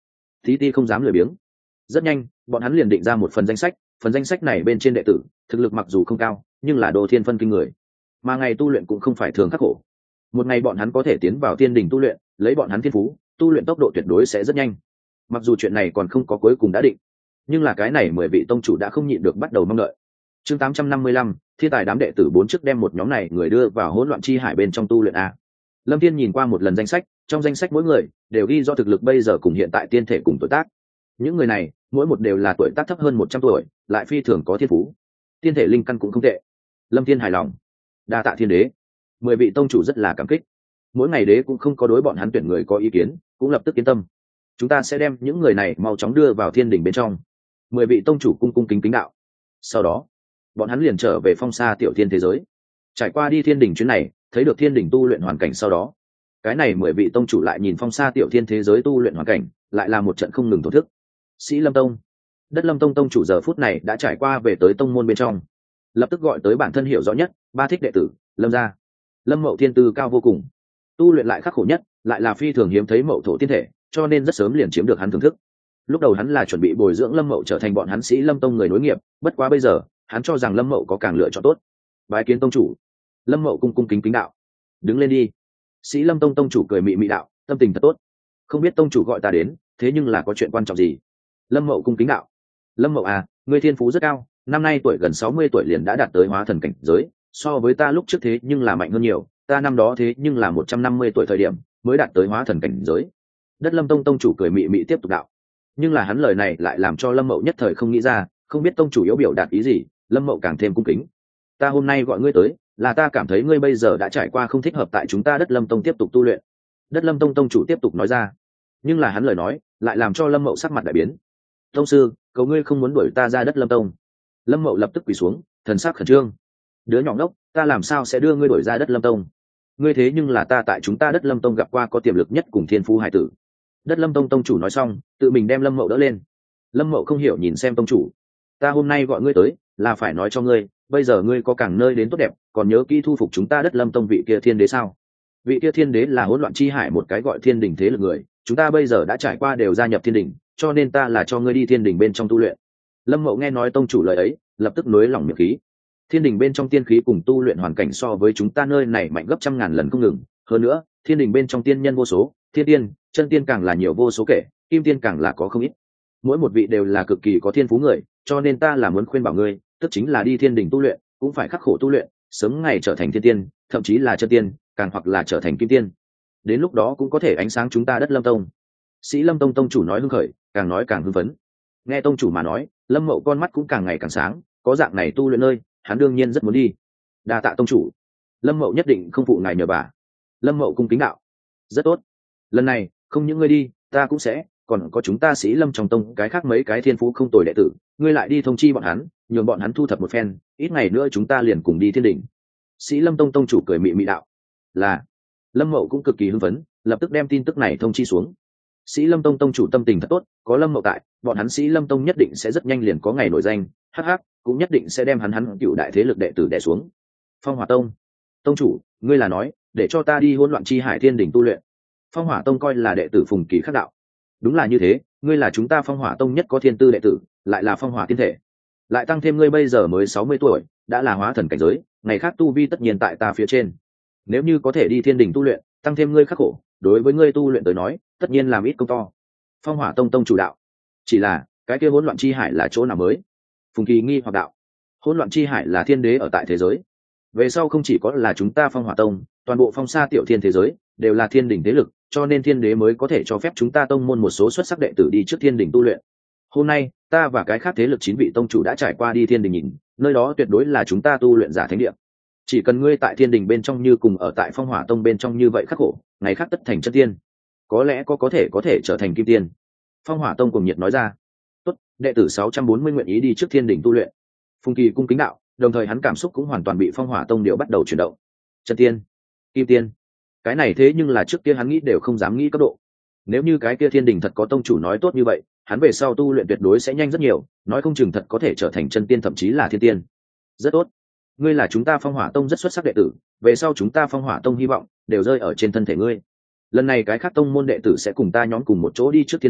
tí ti không dám lười biếng. Rất nhanh bọn hắn liền định ra một phần danh sách này bên trên đệ tử thực lực mặc dù không cao nhưng là đồ thiên phân kinh người, mà ngày tu luyện cũng không phải thường khắc khổ. Một ngày bọn hắn có thể tiến vào thiên đình tu luyện, lấy bọn hắn thiên phú tu luyện tốc độ tuyệt đối sẽ rất nhanh. Mặc dù chuyện này còn không có cuối cùng đã định, nhưng là cái này 10 vị tông chủ đã không nhịn được bắt đầu mong đợi. Chương 855, thiên tài đám đệ tử 4 trước đem một nhóm này người đưa vào hỗn loạn chi hải bên trong tu luyện a. Lâm Thiên nhìn qua một lần danh sách, trong danh sách mỗi người đều ghi do thực lực bây giờ cùng hiện tại tiên thể cùng tuổi tác. Những người này mỗi một đều là tuổi tác thấp hơn 100 tuổi, lại phi thường có thiên phú, tiên thể linh căn cũng không tệ. Lâm Thiên hài lòng, đa tạ thiên đế. 10 vị tông chủ rất là cảm kích, mỗi ngày đế cũng không có đối bọn hắn tuyển người có ý kiến, cũng lập tức yên tâm. Chúng ta sẽ đem những người này mau chóng đưa vào thiên đình bên trong. 10 vị tông chủ cung cung kính kính đạo. Sau đó bọn hắn liền trở về phong sa tiểu thiên thế giới. Trải qua đi thiên đình chuyến này, thấy được thiên đình tu luyện hoàn cảnh sau đó, cái này 10 vị tông chủ lại nhìn phong sa tiểu thiên thế giới tu luyện hoàn cảnh, lại là một trận không ngừng thổ thức. Sĩ Lâm Tông, Đất Lâm Tông tông chủ giờ phút này đã trải qua về tới tông môn bên trong, lập tức gọi tới bản thân hiểu rõ nhất ba thích đệ tử Lâm gia. Lâm Mậu thiên tư cao vô cùng, tu luyện lại khắc khổ nhất, lại là phi thường hiếm thấy mậu thổ tiên thể, cho nên rất sớm liền chiếm được hắn thưởng thức. Lúc đầu hắn là chuẩn bị bồi dưỡng Lâm Mậu trở thành bọn hắn Sĩ Lâm Tông người nối nghiệp, bất quá bây giờ hắn cho rằng Lâm Mậu có càng lựa chọn tốt. Bái kiến tông chủ. Lâm Mậu cung cung kính kính đạo. Đứng lên đi. Sĩ Lâm Tông tông chủ cười mị mị đạo, tâm tình thật tốt. Không biết tông chủ gọi ta đến, thế nhưng là có chuyện quan trọng gì? Lâm Mậu cung kính đạo. Lâm Mậu à, ngươi thiên phú rất cao, năm nay tuổi gần 60 tuổi liền đã đạt tới hóa thần cảnh giới, so với ta lúc trước thế nhưng là mạnh hơn nhiều, ta năm đó thế nhưng là 150 tuổi thời điểm mới đạt tới hóa thần cảnh giới. Đất Lâm Tông tông chủ cười mị mị tiếp tục đạo. Nhưng là hắn lời này lại làm cho Lâm Mậu nhất thời không nghĩ ra, không biết tông chủ yếu biểu đạt ý gì. Lâm Mậu càng thêm cung kính. Ta hôm nay gọi ngươi tới, là ta cảm thấy ngươi bây giờ đã trải qua không thích hợp tại chúng ta Đất Lâm Tông tiếp tục tu luyện. Đất Lâm Tông tông chủ tiếp tục nói ra. Nhưng là hắn lời nói lại làm cho Lâm Mậu sắc mặt đại biến. Tông sư, cầu ngươi không muốn đuổi ta ra Đất Lâm Tông. Lâm Mậu lập tức quỳ xuống, thần sắc khẩn trương. Đứa nhỏ ngốc, ta làm sao sẽ đưa ngươi đuổi ra Đất Lâm Tông? Ngươi thế nhưng là ta tại chúng ta Đất Lâm Tông gặp qua có tiềm lực nhất cùng thiên phú hải tử. Đất Lâm Tông tông chủ nói xong, tự mình đem Lâm Mậu đỡ lên. Lâm Mậu không hiểu nhìn xem tông chủ. Ta hôm nay gọi ngươi tới, là phải nói cho ngươi, bây giờ ngươi có càng nơi đến tốt đẹp, còn nhớ kỹ thu phục chúng ta Đất Lâm Tông vị kia thiên đế sao? Vị kia thiên đế là hỗn loạn chi hải một cái gọi thiên đình thế lực người, chúng ta bây giờ đã trải qua đều gia nhập thiên đình, cho nên ta là cho ngươi đi thiên đình bên trong tu luyện. Lâm Mậu nghe nói tông chủ lời ấy, lập tức nối lòng miệng khí. Thiên đình bên trong tiên khí cùng tu luyện hoàn cảnh so với chúng ta nơi này mạnh gấp trăm ngàn lần không ngừng, hơn nữa thiên đình bên trong tiên nhân vô số, thiên tiên chân tiên càng là nhiều vô số kể, kim tiên càng là có không ít, mỗi một vị đều là cực kỳ có thiên phú người, cho nên ta là muốn khuyên bảo ngươi, tức chính là đi thiên đình tu luyện cũng phải khắc khổ tu luyện, sớm ngày trở thành thiên tiên, thậm chí là chân tiên, càng hoặc là trở thành kim tiên, đến lúc đó cũng có thể ánh sáng chúng ta Đất Lâm Tông. Sĩ Lâm Tông tông chủ nói hưng khởi, càng nói càng hưng phấn. Nghe tông chủ mà nói, Lâm Mậu con mắt cũng càng ngày càng sáng, có dạng này tu luyện nơi, hắn đương nhiên rất muốn đi. Đa tạ tông chủ. Lâm Mậu nhất định không phụ ngài nhờ vả. Lâm Mậu cung kính đạo. Rất tốt, lần này không những ngươi đi, ta cũng sẽ, còn có chúng ta Sĩ Lâm trong tông cái khác mấy cái thiên phú không tồi đệ tử, ngươi lại đi thông chi bọn hắn, nhường bọn hắn thu thập một phen, ít ngày nữa chúng ta liền cùng đi thiên đỉnh. Sĩ Lâm tông tông chủ cười mị mị đạo. Là. Lâm Mậu cũng cực kỳ hưng phấn, lập tức đem tin tức này thông chi xuống. Sĩ Lâm tông tông chủ tâm tình thật tốt, có Lâm Mậu tại, bọn hắn Sĩ Lâm tông nhất định sẽ rất nhanh liền có ngày nổi danh, hắc hắc, cũng nhất định sẽ đem hắn cựu đại thế lực đệ tử đè xuống. Phong Hỏa Tông tông chủ, ngươi là nói để cho ta đi hỗn loạn chi hải thiên đỉnh tu luyện? Phong Hỏa Tông coi là đệ tử Phùng Kỳ khắc đạo. Đúng là như thế, ngươi là chúng ta Phong Hỏa Tông nhất có thiên tư đệ tử, lại là phong hỏa tiên thể, lại tăng thêm ngươi bây giờ mới 60 tuổi, đã là hóa thần cảnh giới, ngày khác tu vi tất nhiên tại ta phía trên. Nếu như có thể đi thiên đình tu luyện, tăng thêm ngươi khắc khổ, đối với ngươi tu luyện tới nói, tất nhiên làm ít công to. Phong Hỏa Tông tông chủ đạo. Chỉ là cái kia hỗn loạn chi hải là chỗ nào mới? Phùng Kỳ nghi hoặc đạo. Hỗn loạn chi hải là thiên đế ở tại thế giới, về sau không chỉ có là chúng ta Phong Hỏa Tông, toàn bộ phong sa tiểu thiên thế giới đều là thiên đình thế lực, cho nên thiên đế mới có thể cho phép chúng ta tông môn một số xuất sắc đệ tử đi trước thiên đình tu luyện. Hôm nay ta và cái khác thế lực 9 vị tông chủ đã trải qua đi thiên đình nhìn, nơi đó tuyệt đối là chúng ta tu luyện giả thánh địa. Chỉ cần ngươi tại thiên đình bên trong như cùng ở tại Phong Hỏa Tông bên trong như vậy khắc khổ, ngày khác tất thành chân tiên, có lẽ có thể trở thành kim tiên. Phong Hỏa Tông cùng nhiệt nói ra. Tốt, đệ tử 640 nguyện ý đi trước thiên đình tu luyện. Phùng Kỳ cung kính đạo, đồng thời hắn cảm xúc cũng hoàn toàn bị Phong Hỏa Tông điều bắt đầu chuyển động. Chân tiên, kim tiên, cái này thế nhưng là trước kia hắn nghĩ đều không dám nghĩ cấp độ. Nếu như cái kia thiên đình thật có tông chủ nói tốt như vậy, hắn về sau tu luyện tuyệt đối sẽ nhanh rất nhiều, nói không chừng thật có thể trở thành chân tiên, thậm chí là thiên tiên. Rất tốt, ngươi là chúng ta Phong Hỏa Tông rất xuất sắc đệ tử, về sau chúng ta Phong Hỏa Tông hy vọng đều rơi ở trên thân thể ngươi. Lần này cái khác tông môn đệ tử sẽ cùng ta nhóm cùng một chỗ đi trước thiên đình,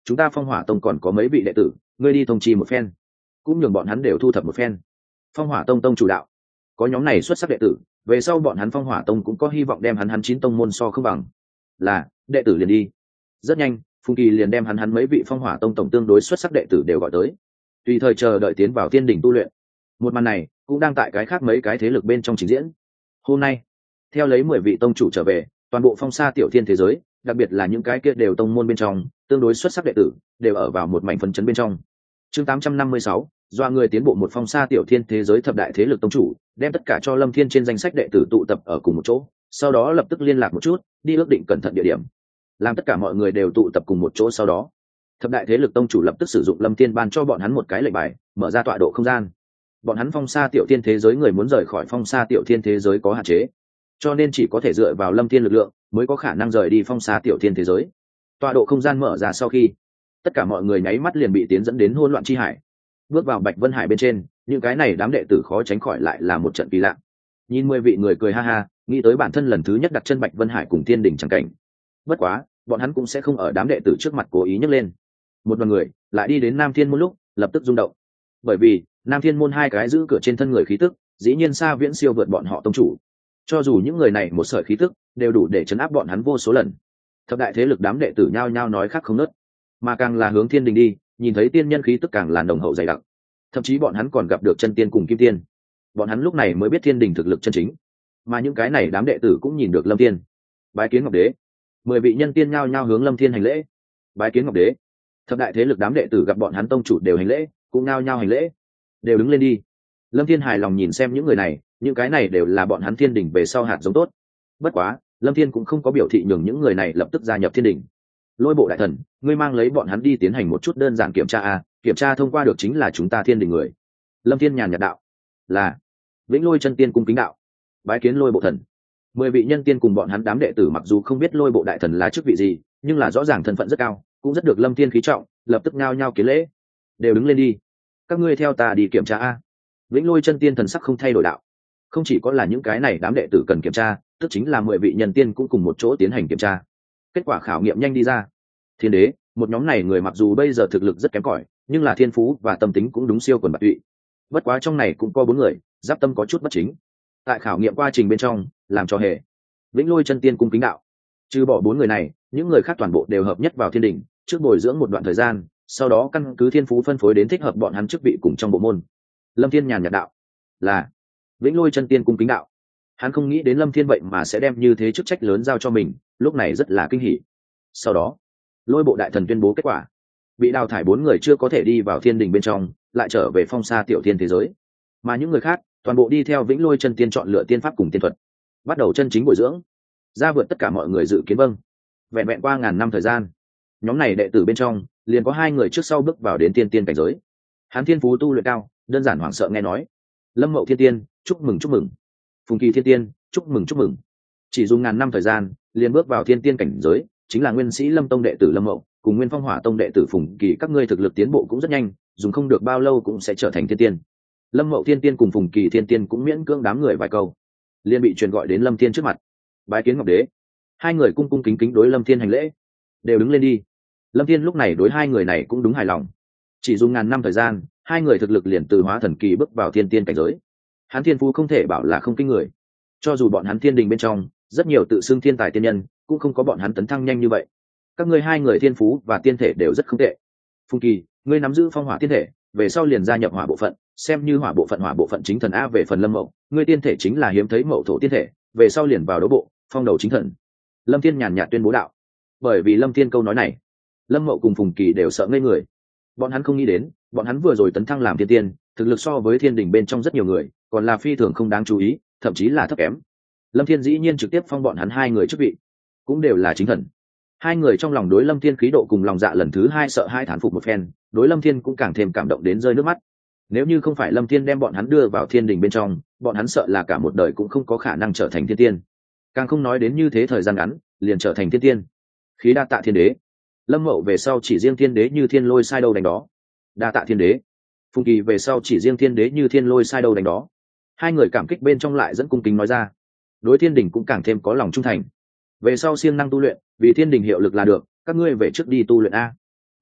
chúng ta Phong Hỏa Tông còn có mấy vị đệ tử, ngươi đi thông chi một phen, cũng nhường bọn hắn đều thu thập một phen. Phong Hỏa Tông tông chủ đạo, có nhóm này xuất sắc đệ tử, về sau bọn hắn Phong Hỏa Tông cũng có hy vọng đem hắn 9 tông môn so không bằng. Là, đệ tử liền đi. Rất nhanh, Phùng Kỳ liền đem hắn mấy vị Phong Hỏa Tông tổng tương đối xuất sắc đệ tử đều gọi tới, tùy thời chờ đợi tiến vào Thiên Đỉnh tu luyện. Một màn này cũng đang tại cái khác mấy cái thế lực bên trong trình diễn. Hôm nay, theo lấy 10 vị tông chủ trở về, toàn bộ Phong Sa Tiểu Thiên thế giới, đặc biệt là những cái kia đều tông môn bên trong tương đối xuất sắc đệ tử, đều ở vào một mảnh phấn chấn bên trong. Chương 856, do người tiến bộ một Phong Sa Tiểu Thiên thế giới thập đại thế lực tông chủ, đem tất cả cho Lâm Thiên trên danh sách đệ tử tụ tập ở cùng một chỗ, sau đó lập tức liên lạc một chút, đi ước định cẩn thận địa điểm. Làm tất cả mọi người đều tụ tập cùng một chỗ sau đó, thập đại thế lực tông chủ lập tức sử dụng Lâm Thiên ban cho bọn hắn một cái lệnh bài, mở ra tọa độ không gian. Bọn hắn Phong Sa Tiểu Thiên thế giới người muốn rời khỏi Phong Sa Tiểu Thiên thế giới có hạn chế, cho nên chỉ có thể dựa vào Lâm Thiên lực lượng mới có khả năng rời đi Phong Sa Tiểu Thiên thế giới. Tọa độ không gian mở ra sau khi, tất cả mọi người nháy mắt liền bị tiến dẫn đến hỗn loạn chi hải. Bước vào Bạch Vân Hải bên trên, những cái này đám đệ tử khó tránh khỏi lại là một trận kỳ lạ. Nhìn 10 vị người cười ha ha, nghĩ tới bản thân lần thứ nhất đặt chân Bạch Vân Hải cùng Thiên Đỉnh chẳng cảnh. Bất quá, bọn hắn cũng sẽ không ở đám đệ tử trước mặt cố ý nhấc lên. Một đoàn người lại đi đến Nam Thiên môn lúc, lập tức rung động. Bởi vì, Nam Thiên môn hai cái giữ cửa trên thân người khí tức, dĩ nhiên xa viễn siêu vượt bọn họ tông chủ. Cho dù những người này một sợi khí tức đều đủ để chấn áp bọn hắn vô số lần. Thập đại thế lực đám đệ tử nhao nhao nói khác không nớt, mà càng là hướng Thiên Đình đi, nhìn thấy tiên nhân khí tức càng là nồng hậu dày đặc. Thậm chí bọn hắn còn gặp được chân tiên cùng kim tiên. Bọn hắn lúc này mới biết Thiên Đình thực lực chân chính. Mà những cái này đám đệ tử cũng nhìn được Lâm Thiên. Bái kiến Ngọc Đế. 10 vị nhân tiên nhao nhao hướng Lâm Thiên hành lễ. Bái kiến Ngọc Đế. Thập đại thế lực đám đệ tử gặp bọn hắn tông chủ đều hành lễ, cũng nhao nhao hành lễ. Đều đứng lên đi. Lâm Thiên hài lòng nhìn xem những người này, những cái này đều là bọn hắn Thiên Đình về sau hạt giống tốt. Bất quá, Lâm Thiên cũng không có biểu thị nhường những người này lập tức gia nhập Thiên Đình. Lôi Bộ đại thần, ngươi mang lấy bọn hắn đi tiến hành một chút đơn giản kiểm tra a, kiểm tra thông qua được chính là chúng ta Thiên Đình người. Lâm Thiên nhàn nhạt đạo. Là. Vĩnh Lôi chân tiên cung kính đạo. Bái kiến Lôi Bộ thần. 10 vị nhân tiên cùng bọn hắn đám đệ tử mặc dù không biết Lôi Bộ đại thần là chức vị gì, nhưng là rõ ràng thân phận rất cao, cũng rất được Lâm Thiên khí trọng, lập tức nhao nhao kiến lễ. Đều đứng lên đi. Các ngươi theo ta đi kiểm tra a. Vĩnh Lôi chân tiên thần sắc không thay đổi đạo. Không chỉ có là những cái này đám đệ tử cần kiểm tra, tức chính là 10 vị nhân tiên cũng cùng một chỗ tiến hành kiểm tra. Kết quả khảo nghiệm nhanh đi ra. Thiên đế, một nhóm này người mặc dù bây giờ thực lực rất kém cỏi, nhưng là thiên phú và tâm tính cũng đúng siêu quần bạc tụy. Bất quá trong này cũng có 4 người, giáp tâm có chút bất chính. Tại khảo nghiệm quá trình bên trong, làm cho hề. Vĩnh Lôi chân tiên cung kính đạo. Trừ bỏ 4 người này, những người khác toàn bộ đều hợp nhất vào Thiên Đình, trước bồi dưỡng một đoạn thời gian, sau đó căn cứ thiên phú phân phối đến thích hợp bọn hắn chức vị cùng trong bộ môn. Lâm Thiên nhàn nhạt đạo. Là. Vĩnh Lôi chân tiên cung kính đạo. Hắn không nghĩ đến Lâm Thiên vậy mà sẽ đem như thế chức trách lớn giao cho mình, lúc này rất là kinh hỉ. Sau đó, Lôi Bộ đại thần tuyên bố kết quả. Bị đào thải 4 người chưa có thể đi vào Thiên Đình bên trong, lại trở về Phong Sa Tiểu Thiên thế giới. Mà những người khác, toàn bộ đi theo Vĩnh Lôi chân tiên chọn lựa tiên pháp cùng tiên thuật, bắt đầu chân chính bồi dưỡng, ra vượt tất cả mọi người dự kiến. Vâng, vẹn vẹn qua ngàn năm thời gian, nhóm này đệ tử bên trong liền có 2 người trước sau bước vào đến tiên tiên cảnh giới. Hắn thiên phú tu luyện cao, đơn giản hoảng sợ nghe nói. Lâm Mậu thiên tiên, chúc mừng chúc mừng. Phùng Kỳ thiên tiên, chúc mừng chúc mừng. Chỉ dùng ngàn năm thời gian liền bước vào thiên tiên cảnh giới, chính là nguyên sĩ Lâm Tông đệ tử Lâm Mậu cùng Nguyên Phong Hỏa Tông đệ tử Phùng Kỳ, các ngươi thực lực tiến bộ cũng rất nhanh, dùng không được bao lâu cũng sẽ trở thành thiên tiên. Lâm Mậu thiên tiên cùng Phùng Kỳ thiên tiên cũng miễn cưỡng đám người vài câu, liền bị truyền gọi đến Lâm Thiên trước mặt. Bái kiến Ngọc Đế. 2 người cung cung kính kính đối Lâm Thiên hành lễ. Đều đứng lên đi. Lâm Thiên lúc này đối 2 người này cũng đúng hài lòng. Chỉ dùng ngàn năm thời gian, 2 người thực lực liền từ hóa thần kỳ bước vào thiên tiên cảnh giới. Hắn thiên phú không thể bảo là không kinh người. Cho dù bọn hắn Thiên Đình bên trong rất nhiều tự xưng thiên tài tiên nhân, cũng không có bọn hắn tấn thăng nhanh như vậy. Các ngươi 2 người thiên phú và tiên thể đều rất không tệ. Phùng Kỳ, ngươi nắm giữ phong hỏa tiên thể, về sau liền gia nhập hỏa bộ phận, xem như hỏa bộ phận chính thần a. Về phần Lâm Mậu, ngươi tiên thể chính là hiếm thấy mậu thổ tiên thể, về sau liền vào đấu bộ, phong đầu chính thần. Lâm Thiên nhàn nhạt tuyên bố đạo. Bởi vì Lâm Thiên câu nói này, Lâm Mậu cùng Phùng Kỳ đều sợ ngây người. Bọn hắn không nghĩ đến, bọn hắn vừa rồi tấn thăng làm thiên tiên, thực lực so với Thiên Đình bên trong rất nhiều người, còn là phi thường không đáng chú ý, thậm chí là thấp kém. Lâm Thiên dĩ nhiên trực tiếp phong bọn hắn 2 người chức vị, cũng đều là chính thần. 2 người trong lòng đối Lâm Thiên khí độ cùng lòng dạ lần thứ 2 sợ 2 thán phục một phen, đối Lâm Thiên cũng càng thêm cảm động đến rơi nước mắt. Nếu như không phải Lâm Thiên đem bọn hắn đưa vào Thiên Đình bên trong, bọn hắn sợ là cả một đời cũng không có khả năng trở thành thiên tiên, càng không nói đến như thế thời gian ngắn liền trở thành thiên tiên. Khí đa tạ thiên đế. Lâm Mậu về sau chỉ riêng thiên đế như thiên lôi sai đâu đánh đó. Đa tạ thiên đế. Phùng Kỳ về sau chỉ riêng thiên đế như thiên lôi sai đâu đánh đó. 2 người cảm kích bên trong lại dẫn cung kính nói ra. Đối Thiên Đình cũng càng thêm có lòng trung thành. Về sau siêng năng tu luyện, vì Thiên Đình hiệu lực là được, các ngươi về trước đi tu luyện a.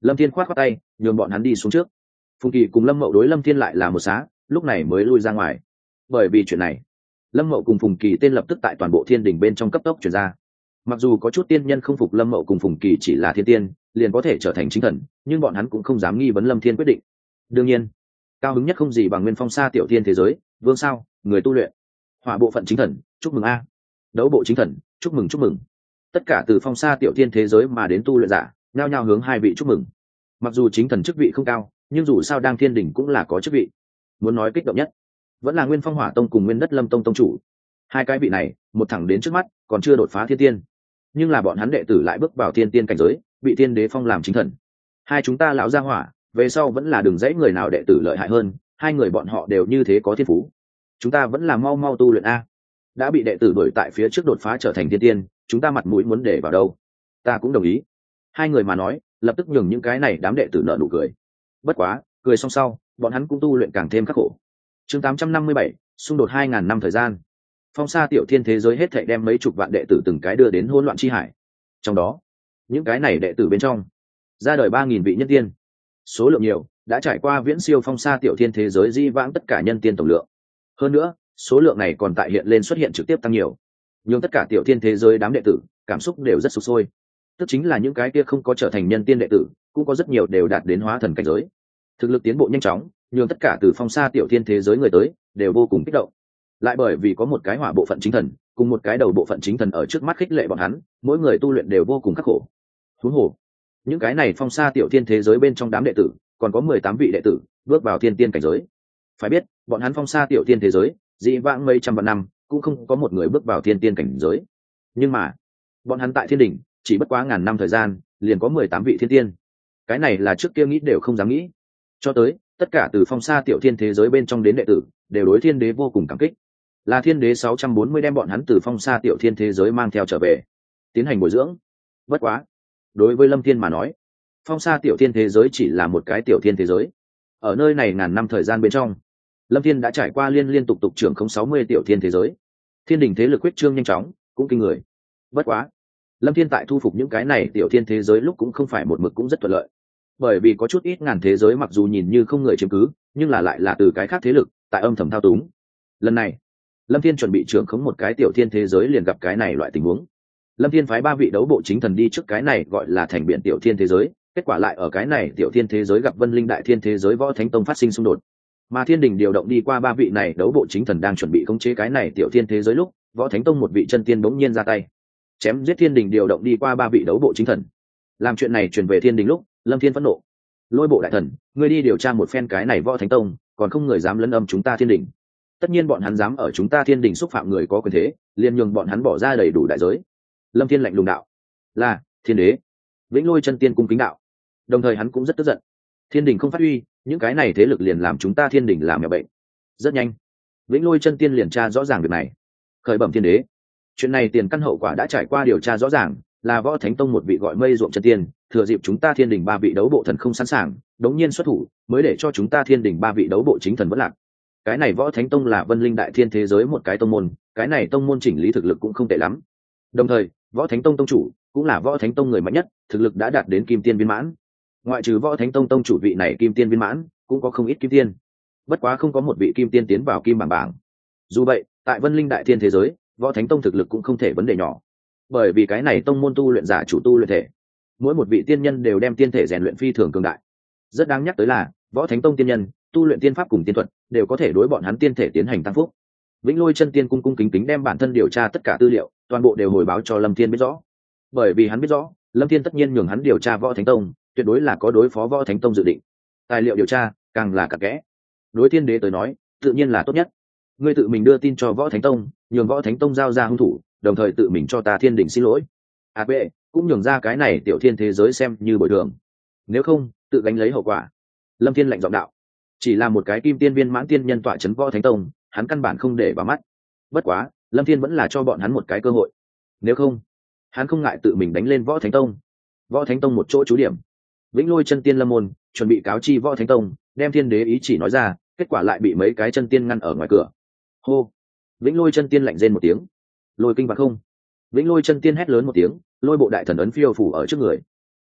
Lâm Thiên khoát khoát tay nhường bọn hắn đi xuống trước. Phùng Kỳ cùng Lâm Mậu đối Lâm Thiên lại là một xá, lúc này mới lui ra ngoài. Bởi vì chuyện này, Lâm Mậu cùng Phùng Kỳ tên lập tức tại toàn bộ thiên đình bên trong cấp tốc truyền ra. Mặc dù có chút tiên nhân không phục Lâm Mậu cùng Phùng Kỳ chỉ là thiên tiên liền có thể trở thành chính thần, nhưng bọn hắn cũng không dám nghi vấn Lâm Thiên quyết định. Đương nhiên, cao hứng nhất không gì bằng Nguyên Phong Sa tiểu thiên thế giới, vương sao, người tu luyện. Hỏa bộ phận chính thần, chúc mừng a. Đấu bộ chính thần, chúc mừng chúc mừng. Tất cả từ Phong Sa tiểu thiên thế giới mà đến tu luyện giả, nhao nhao hướng hai vị chúc mừng. Mặc dù chính thần chức vị không cao, nhưng dù sao đang thiên đỉnh cũng là có chức vị. Muốn nói kích động nhất, vẫn là Nguyên Phong Hỏa Tông cùng Nguyên Đất Lâm Tông tông chủ. Hai cái vị này, một thẳng đến trước mắt, còn chưa đột phá thiên tiên, nhưng là bọn hắn đệ tử lại bước vào thiên tiên cảnh giới, bị thiên đế phong làm chính thần. Hai chúng ta lão gia hỏa, về sau vẫn là đường dãy người nào đệ tử lợi hại hơn, hai người bọn họ đều như thế có thiên phú. Chúng ta vẫn là mau mau tu luyện a. Đã bị đệ tử đuổi tại phía trước đột phá trở thành thiên tiên, chúng ta mặt mũi muốn để vào đâu? Ta cũng đồng ý. Hai người mà nói, lập tức nhường những cái này đám đệ tử nở nụ cười. Bất quá, cười xong sau, bọn hắn cũng tu luyện càng thêm khắc khổ. Chương 857, xung đột 2000 năm thời gian. Phong Sa tiểu thiên thế giới hết thảy đem mấy chục vạn đệ tử từng cái đưa đến hỗn loạn chi hải. Trong đó, những cái này đệ tử bên trong, ra đời 3000 vị nhân tiên. Số lượng nhiều, đã trải qua viễn siêu Phong Sa tiểu thiên thế giới di vãng tất cả nhân tiên tổng lượng. Hơn nữa, số lượng này còn tại hiện lên xuất hiện trực tiếp tăng nhiều. Nhưng tất cả tiểu thiên thế giới đám đệ tử, cảm xúc đều rất sục sôi. Tức chính là những cái kia không có trở thành nhân tiên đệ tử, cũng có rất nhiều đều đạt đến hóa thần cảnh giới. Thực lực tiến bộ nhanh chóng, nhưng tất cả từ Phong Sa tiểu thiên thế giới người tới, đều vô cùng kích động. Lại bởi vì có một cái hỏa bộ phận chính thần cùng một cái đầu bộ phận chính thần ở trước mắt khích lệ bọn hắn, mỗi người tu luyện đều vô cùng khắc khổ. Huống hồ, những cái này Phong Sa tiểu thiên thế giới bên trong đám đệ tử còn có 18 vị đệ tử bước vào thiên tiên cảnh giới. Phải biết, bọn hắn Phong Sa tiểu thiên thế giới dĩ vãng mấy trăm vạn năm cũng không có một người bước vào thiên tiên cảnh giới, nhưng mà bọn hắn tại thiên đỉnh chỉ bất quá ngàn năm thời gian liền có 18 vị thiên tiên. Cái này là trước kia nghĩ đều không dám nghĩ. Cho tới tất cả từ Phong Sa tiểu thiên thế giới bên trong đến đệ tử đều đối thiên đế vô cùng cảm kích. Là thiên đế 640 đem bọn hắn từ Phong Sa tiểu thiên thế giới mang theo trở về, tiến hành bồi dưỡng. Bất quá, đối với Lâm Thiên mà nói, Phong Sa tiểu thiên thế giới chỉ là một cái tiểu thiên thế giới. Ở nơi này ngàn năm thời gian bên trong, Lâm Thiên đã trải qua liên tục trưởng không 60 tiểu thiên thế giới. Thiên đình thế lực huyết trương nhanh chóng, cũng kinh người. Bất quá, Lâm Thiên tại thu phục những cái này tiểu thiên thế giới lúc cũng không phải một mực cũng rất thuận lợi. Bởi vì có chút ít ngàn thế giới mặc dù nhìn như không người chiếm cứ, nhưng là lại là từ cái khác thế lực tại âm thầm thao túng. Lần này, Lâm Thiên chuẩn bị trưởng khống một cái tiểu thiên thế giới liền gặp cái này loại tình huống. Lâm Thiên phái 3 vị đấu bộ chính thần đi trước cái này gọi là thành biển tiểu thiên thế giới, kết quả lại ở cái này tiểu thiên thế giới gặp Vân Linh đại thiên thế giới Võ Thánh Tông phát sinh xung đột. Mà Thiên Đình điều động đi qua 3 vị này đấu bộ chính thần đang chuẩn bị khống chế cái này tiểu thiên thế giới lúc, Võ Thánh Tông một vị chân tiên bỗng nhiên ra tay, chém giết Thiên Đình điều động đi qua 3 vị đấu bộ chính thần. Làm chuyện này truyền về Thiên Đình lúc, Lâm Thiên phẫn nộ. Lôi bộ đại thần, ngươi đi điều tra một phen cái này Võ Thánh Tông, còn không người dám lấn âm chúng ta Thiên Đình. Tất nhiên bọn hắn dám ở chúng ta Thiên Đình xúc phạm người có quyền thế, liền nhường bọn hắn bỏ ra đầy đủ đại giới. Lâm Thiên lạnh lùng đạo. Là Thiên Đế. Vĩnh Lôi chân tiên cung kính đạo. Đồng thời hắn cũng rất tức giận. Thiên Đình không phát huy, những cái này thế lực liền làm chúng ta Thiên Đình làm mèo bệnh. Rất nhanh, Vĩnh Lôi chân tiên liền tra rõ ràng việc này. Khởi bẩm Thiên Đế, chuyện này tiền căn hậu quả đã trải qua điều tra rõ ràng, là Võ Thánh Tông một vị gọi Mây Ruộng chân tiên, thừa dịp chúng ta Thiên Đình 3 vị đấu bộ thần không sẵn sàng, đống nhiên xuất thủ, mới để cho chúng ta Thiên Đình 3 vị đấu bộ chính thần vỡ lạc. Cái này Võ Thánh Tông là Vân Linh đại thiên thế giới một cái tông môn, cái này tông môn chỉnh lý thực lực cũng không tệ lắm. Đồng thời, Võ Thánh Tông tông chủ cũng là Võ Thánh Tông người mạnh nhất, thực lực đã đạt đến kim tiên viên mãn. Ngoại trừ Võ Thánh Tông tông chủ vị này kim tiên viên mãn, cũng có không ít kim tiên. Bất quá không có một vị kim tiên tiến vào kim bảng bảng. Dù vậy, tại Vân Linh đại thiên thế giới, Võ Thánh Tông thực lực cũng không thể vấn đề nhỏ. Bởi vì cái này tông môn tu luyện giả chủ tu luyện thể, mỗi một vị tiên nhân đều đem tiên thể rèn luyện phi thường cường đại. Rất đáng nhắc tới là, Võ Thánh Tông tiên nhân tu luyện tiên pháp cùng tiên thuật, đều có thể đối bọn hắn tiên thể tiến hành tăng phúc. Vĩnh Lôi chân tiên cung kính kính đem bản thân điều tra tất cả tư liệu, toàn bộ đều hồi báo cho Lâm Thiên biết rõ. Bởi vì hắn biết rõ, Lâm Thiên tất nhiên nhường hắn điều tra Võ Thánh Tông, tuyệt đối là có đối phó Võ Thánh Tông dự định. Tài liệu điều tra càng là cặn kẽ. Đối Thiên Đế tới nói, tự nhiên là tốt nhất. Ngươi tự mình đưa tin cho Võ Thánh Tông, nhường Võ Thánh Tông giao ra hung thủ, đồng thời tự mình cho ta Thiên Đình xin lỗi. Bệ cũng nhường ra cái này tiểu thiên thế giới xem như bồi thường. Nếu không, tự gánh lấy hậu quả. Lâm Thiên lạnh giọng đạo. Chỉ là một cái kim tiên viên mãn tiên nhân tọa trấn Võ Thánh Tông, hắn căn bản không để vào mắt. Bất quá, Lâm Thiên vẫn là cho bọn hắn một cái cơ hội. Nếu không, hắn không ngại tự mình đánh lên Võ Thánh Tông. Võ Thánh Tông một chỗ trú điểm. Vĩnh Lôi chân tiên lâm môn chuẩn bị cáo chi Võ Thánh Tông, đem Thiên Đế ý chỉ nói ra, kết quả lại bị mấy cái chân tiên ngăn ở ngoài cửa. Hô! Vĩnh Lôi chân tiên lạnh rên một tiếng. Lôi kinh và không. Vĩnh Lôi chân tiên hét lớn một tiếng, lôi bộ đại thần ấn phiêu phủ ở trước người.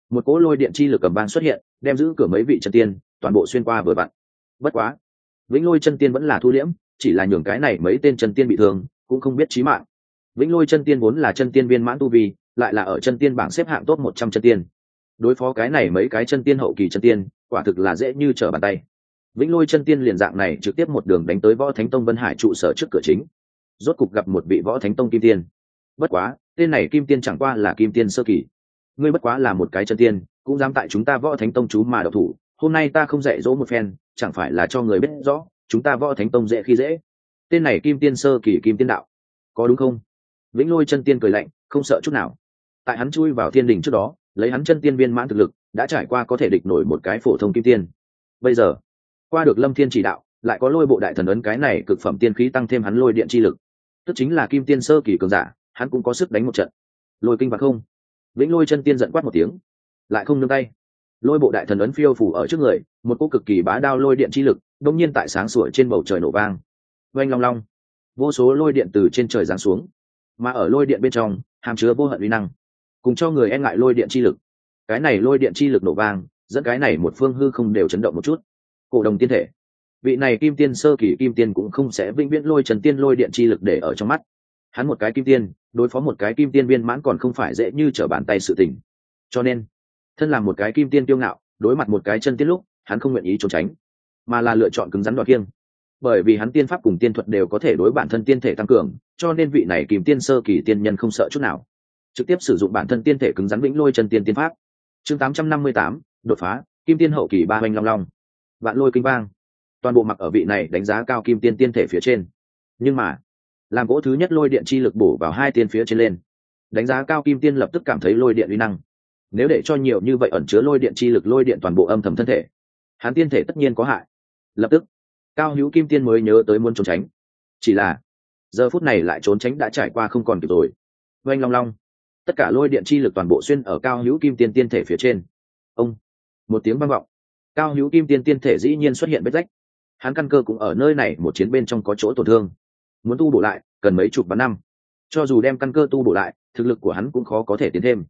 một cỗ lôi điện chi lực cầm vang xuất hiện, đem giữ cửa mấy vị chân tiên toàn bộ xuyên qua vừa vặn. Bất quá vĩnh lôi chân tiên vẫn là thu liễm, chỉ là nhường cái này mấy tên chân tiên bị thương cũng không biết chí mạng. Vĩnh lôi chân tiên vốn là chân tiên viên mãn tu vi, lại là ở chân tiên bảng xếp hạng top 100 chân tiên, đối phó cái này mấy cái chân tiên hậu kỳ chân tiên quả thực là dễ như trở bàn tay. Vĩnh lôi chân tiên liền dạng này trực tiếp một đường đánh tới võ thánh tông Vân Hải trụ sở trước cửa chính, rốt cục gặp một vị võ thánh tông kim tiên. Bất quá tên này kim tiên chẳng qua là kim tiên sơ kỳ, ngươi bất quá là một cái chân tiên cũng dám tại chúng ta võ thánh tông chú mà độc thủ, hôm nay ta không dạy dỗ một phen chẳng phải là cho người biết rõ chúng ta võ thánh tông dễ khi dễ. Tên này kim tiên sơ kỳ kim tiên đạo, có đúng không? Vĩnh lôi chân tiên cười lạnh, không sợ chút nào. Tại hắn chui vào thiên đình trước đó, lấy hắn chân tiên viên mãn thực lực đã trải qua có thể địch nổi một cái phổ thông kim tiên. Bây giờ qua được Lâm Thiên chỉ đạo, lại có lôi bộ đại thần ấn cái này cực phẩm tiên khí tăng thêm hắn lôi điện chi lực, tức chính là kim tiên sơ kỳ cường giả, hắn cũng có sức đánh một trận. Lôi kinh và không. Vĩnh lôi chân tiên giận quát một tiếng, lại không nương tay. Lôi bộ đại thần ấn phiêu phủ ở trước người, một cỗ cực kỳ bá đao lôi điện chi lực đột nhiên tại sáng sủa trên bầu trời nổ vang. Oanh long long, vô số lôi điện từ trên trời giáng xuống, mà ở lôi điện bên trong hàm chứa vô hạn uy năng, cùng cho người e ngại lôi điện chi lực. Cái này lôi điện chi lực nổ vang, dẫn cái này một phương hư không đều chấn động một chút. Cổ đồng tiên thể, vị này kim tiên sơ kỳ kim tiên cũng không sẽ vĩnh viễn lôi trần tiên lôi điện chi lực để ở trong mắt. Hắn một cái kim tiên đối phó một cái kim tiên viên mãn còn không phải dễ như trở bàn tay sự tình. Cho nên thân làm một cái kim tiên kiêu ngạo, đối mặt một cái chân tiên lúc hắn không nguyện ý trốn tránh, mà là lựa chọn cứng rắn đoạt kiêng. Bởi vì hắn tiên pháp cùng tiên thuật đều có thể đối bản thân tiên thể tăng cường, cho nên vị này kim tiên sơ kỳ tiên nhân không sợ chút nào, trực tiếp sử dụng bản thân tiên thể cứng rắn vĩnh lôi chân tiên tiên pháp. Chương 858, đột phá kim tiên hậu kỳ ba oanh long long, vạn lôi kinh vang, toàn bộ mặc ở vị này đánh giá cao kim tiên tiên thể phía trên. Nhưng mà làm gỗ thứ nhất lôi điện chi lực bổ vào hai tiên phía trên lên, đánh giá cao kim tiên lập tức cảm thấy lôi điện uy năng. Nếu để cho nhiều như vậy ẩn chứa lôi điện chi lực lôi điện toàn bộ âm thầm thân thể, hắn tiên thể tất nhiên có hại. Lập tức cao hữu kim tiên mới nhớ tới muốn trốn tránh, chỉ là giờ phút này lại trốn tránh đã trải qua không còn kịp rồi. Oanh long long, tất cả lôi điện chi lực toàn bộ xuyên ở cao hữu kim tiên tiên thể phía trên. Ông, một tiếng vang vọng, cao hữu kim tiên tiên thể dĩ nhiên xuất hiện vết rách. Hắn căn cơ cũng ở nơi này một chiến bên trong có chỗ tổn thương, muốn tu bổ lại cần mấy chục vạn năm. Cho dù đem căn cơ tu bổ lại, thực lực của hắn cũng khó có thể tiến thêm.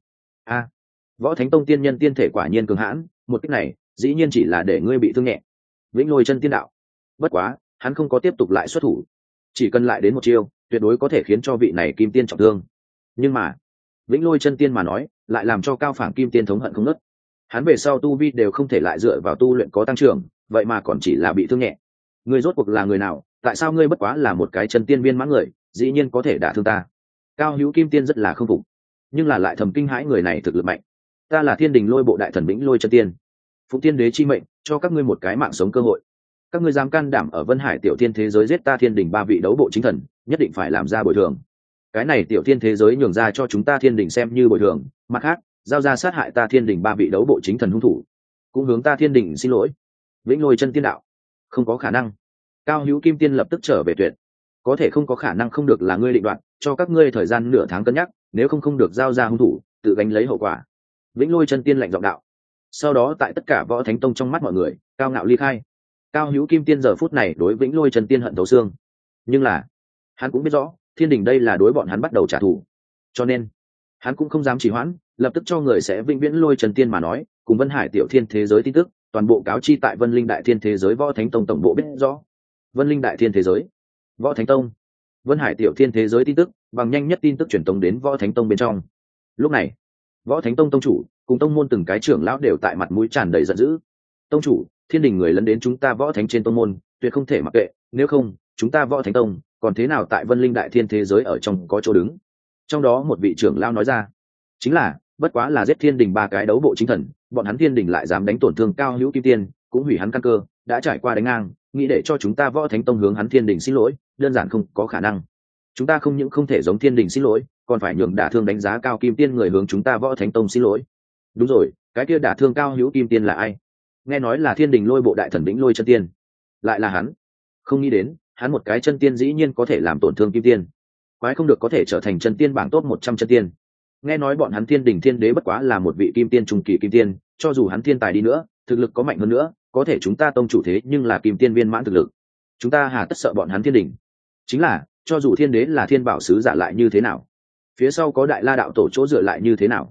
Võ thánh tông tiên nhân tiên thể quả nhiên cường hãn, một cách này dĩ nhiên chỉ là để ngươi bị thương nhẹ. Vĩnh lôi chân tiên đạo. Bất quá hắn không có tiếp tục lại xuất thủ, chỉ cần lại đến một chiêu tuyệt đối có thể khiến cho vị này kim tiên trọng thương. Nhưng mà vĩnh lôi chân tiên mà nói lại làm cho cao phảng kim tiên thống hận không nớt. Hắn về sau tu vi đều không thể lại dựa vào tu luyện có tăng trưởng, vậy mà còn chỉ là bị thương nhẹ. Ngươi rốt cuộc là người nào? Tại sao ngươi bất quá là một cái chân tiên viên mãn người, dĩ nhiên có thể đả thương ta? Cao hữu kim tiên rất là không phục, nhưng là lại thầm kinh hãi người này thực lực mạnh. Ta là thiên đình lôi bộ đại thần vĩnh lôi chân tiên, phụ tiên đế chi mệnh cho các ngươi một cái mạng sống cơ hội. Các ngươi dám can đảm ở Vân Hải tiểu thiên thế giới giết ta thiên đình ba vị đấu bộ chính thần, nhất định phải làm ra bồi thường. Cái này tiểu thiên thế giới nhường ra cho chúng ta thiên đình xem như bồi thường, mặt khác giao ra sát hại ta thiên đình ba vị đấu bộ chính thần hung thủ, cũng hướng ta thiên đình xin lỗi. Vĩnh lôi chân tiên đạo. Không có khả năng. Cao hữu kim tiên lập tức trở về tuyệt. Có thể không có khả năng không được là ngươi định đoạt, cho các ngươi thời gian nửa tháng cân nhắc, nếu không được giao ra hung thủ, tự gánh lấy hậu quả. Vĩnh lôi chân tiên lạnh giọng đạo. Sau đó tại tất cả võ thánh tông trong mắt mọi người cao ngạo ly khai. Cao hữu kim tiên giờ phút này đối vĩnh lôi chân tiên hận thấu xương, nhưng là hắn cũng biết rõ thiên đình đây là đối bọn hắn bắt đầu trả thù, cho nên hắn cũng không dám trì hoãn, lập tức cho người sẽ vĩnh viễn lôi chân tiên mà nói cùng Vân Hải tiểu thiên thế giới tin tức toàn bộ cáo chi tại Vân Linh đại thiên thế giới võ thánh tông tổng bộ biết rõ. Vân Linh đại thiên thế giới, võ thánh tông, Vân Hải tiểu thiên thế giới tin tức bằng nhanh nhất tin tức truyền tống đến võ thánh tông bên trong. Lúc này võ thánh tông tông chủ cùng tông môn từng cái trưởng lão đều tại mặt mũi tràn đầy giận dữ. Tông chủ, thiên đình người lấn đến chúng ta võ thánh trên tông môn, tuyệt không thể mặc kệ, nếu không chúng ta võ thánh tông còn thế nào tại Vân Linh đại thiên thế giới ở trong có chỗ đứng. Trong đó một vị trưởng lão nói ra, chính là bất quá là giết thiên đình ba cái đấu bộ chính thần, bọn hắn thiên đình lại dám đánh tổn thương cao hữu kim tiên, cũng hủy hắn căn cơ, đã trải qua đánh ngang, nghĩ để cho chúng ta võ thánh tông hướng hắn thiên đình xin lỗi, đơn giản không có khả năng. Chúng ta không những không thể giống thiên đình xin lỗi, còn phải nhường đả thương đánh giá cao kim tiên người hướng chúng ta võ thánh tông xin lỗi. Đúng rồi, cái kia đả thương cao hữu kim tiên là ai? Nghe nói là thiên đình lôi bộ đại thần vĩnh lôi chân tiên. Lại là hắn? Không nghĩ đến hắn một cái chân tiên dĩ nhiên có thể làm tổn thương kim tiên, quái không được có thể trở thành chân tiên bảng top 100 chân tiên. Nghe nói bọn hắn thiên đình thiên đế bất quá là một vị kim tiên trung kỳ kim tiên, cho dù hắn thiên tài đi nữa, thực lực có mạnh hơn nữa, có thể chúng ta tông chủ thế nhưng là kim tiên viên mãn thực lực, chúng ta hà tất sợ bọn hắn thiên đình? Chính là cho dù thiên đế là thiên bảo sứ giả lại như thế nào, phía sau có đại la đạo tổ chỗ dựa lại như thế nào,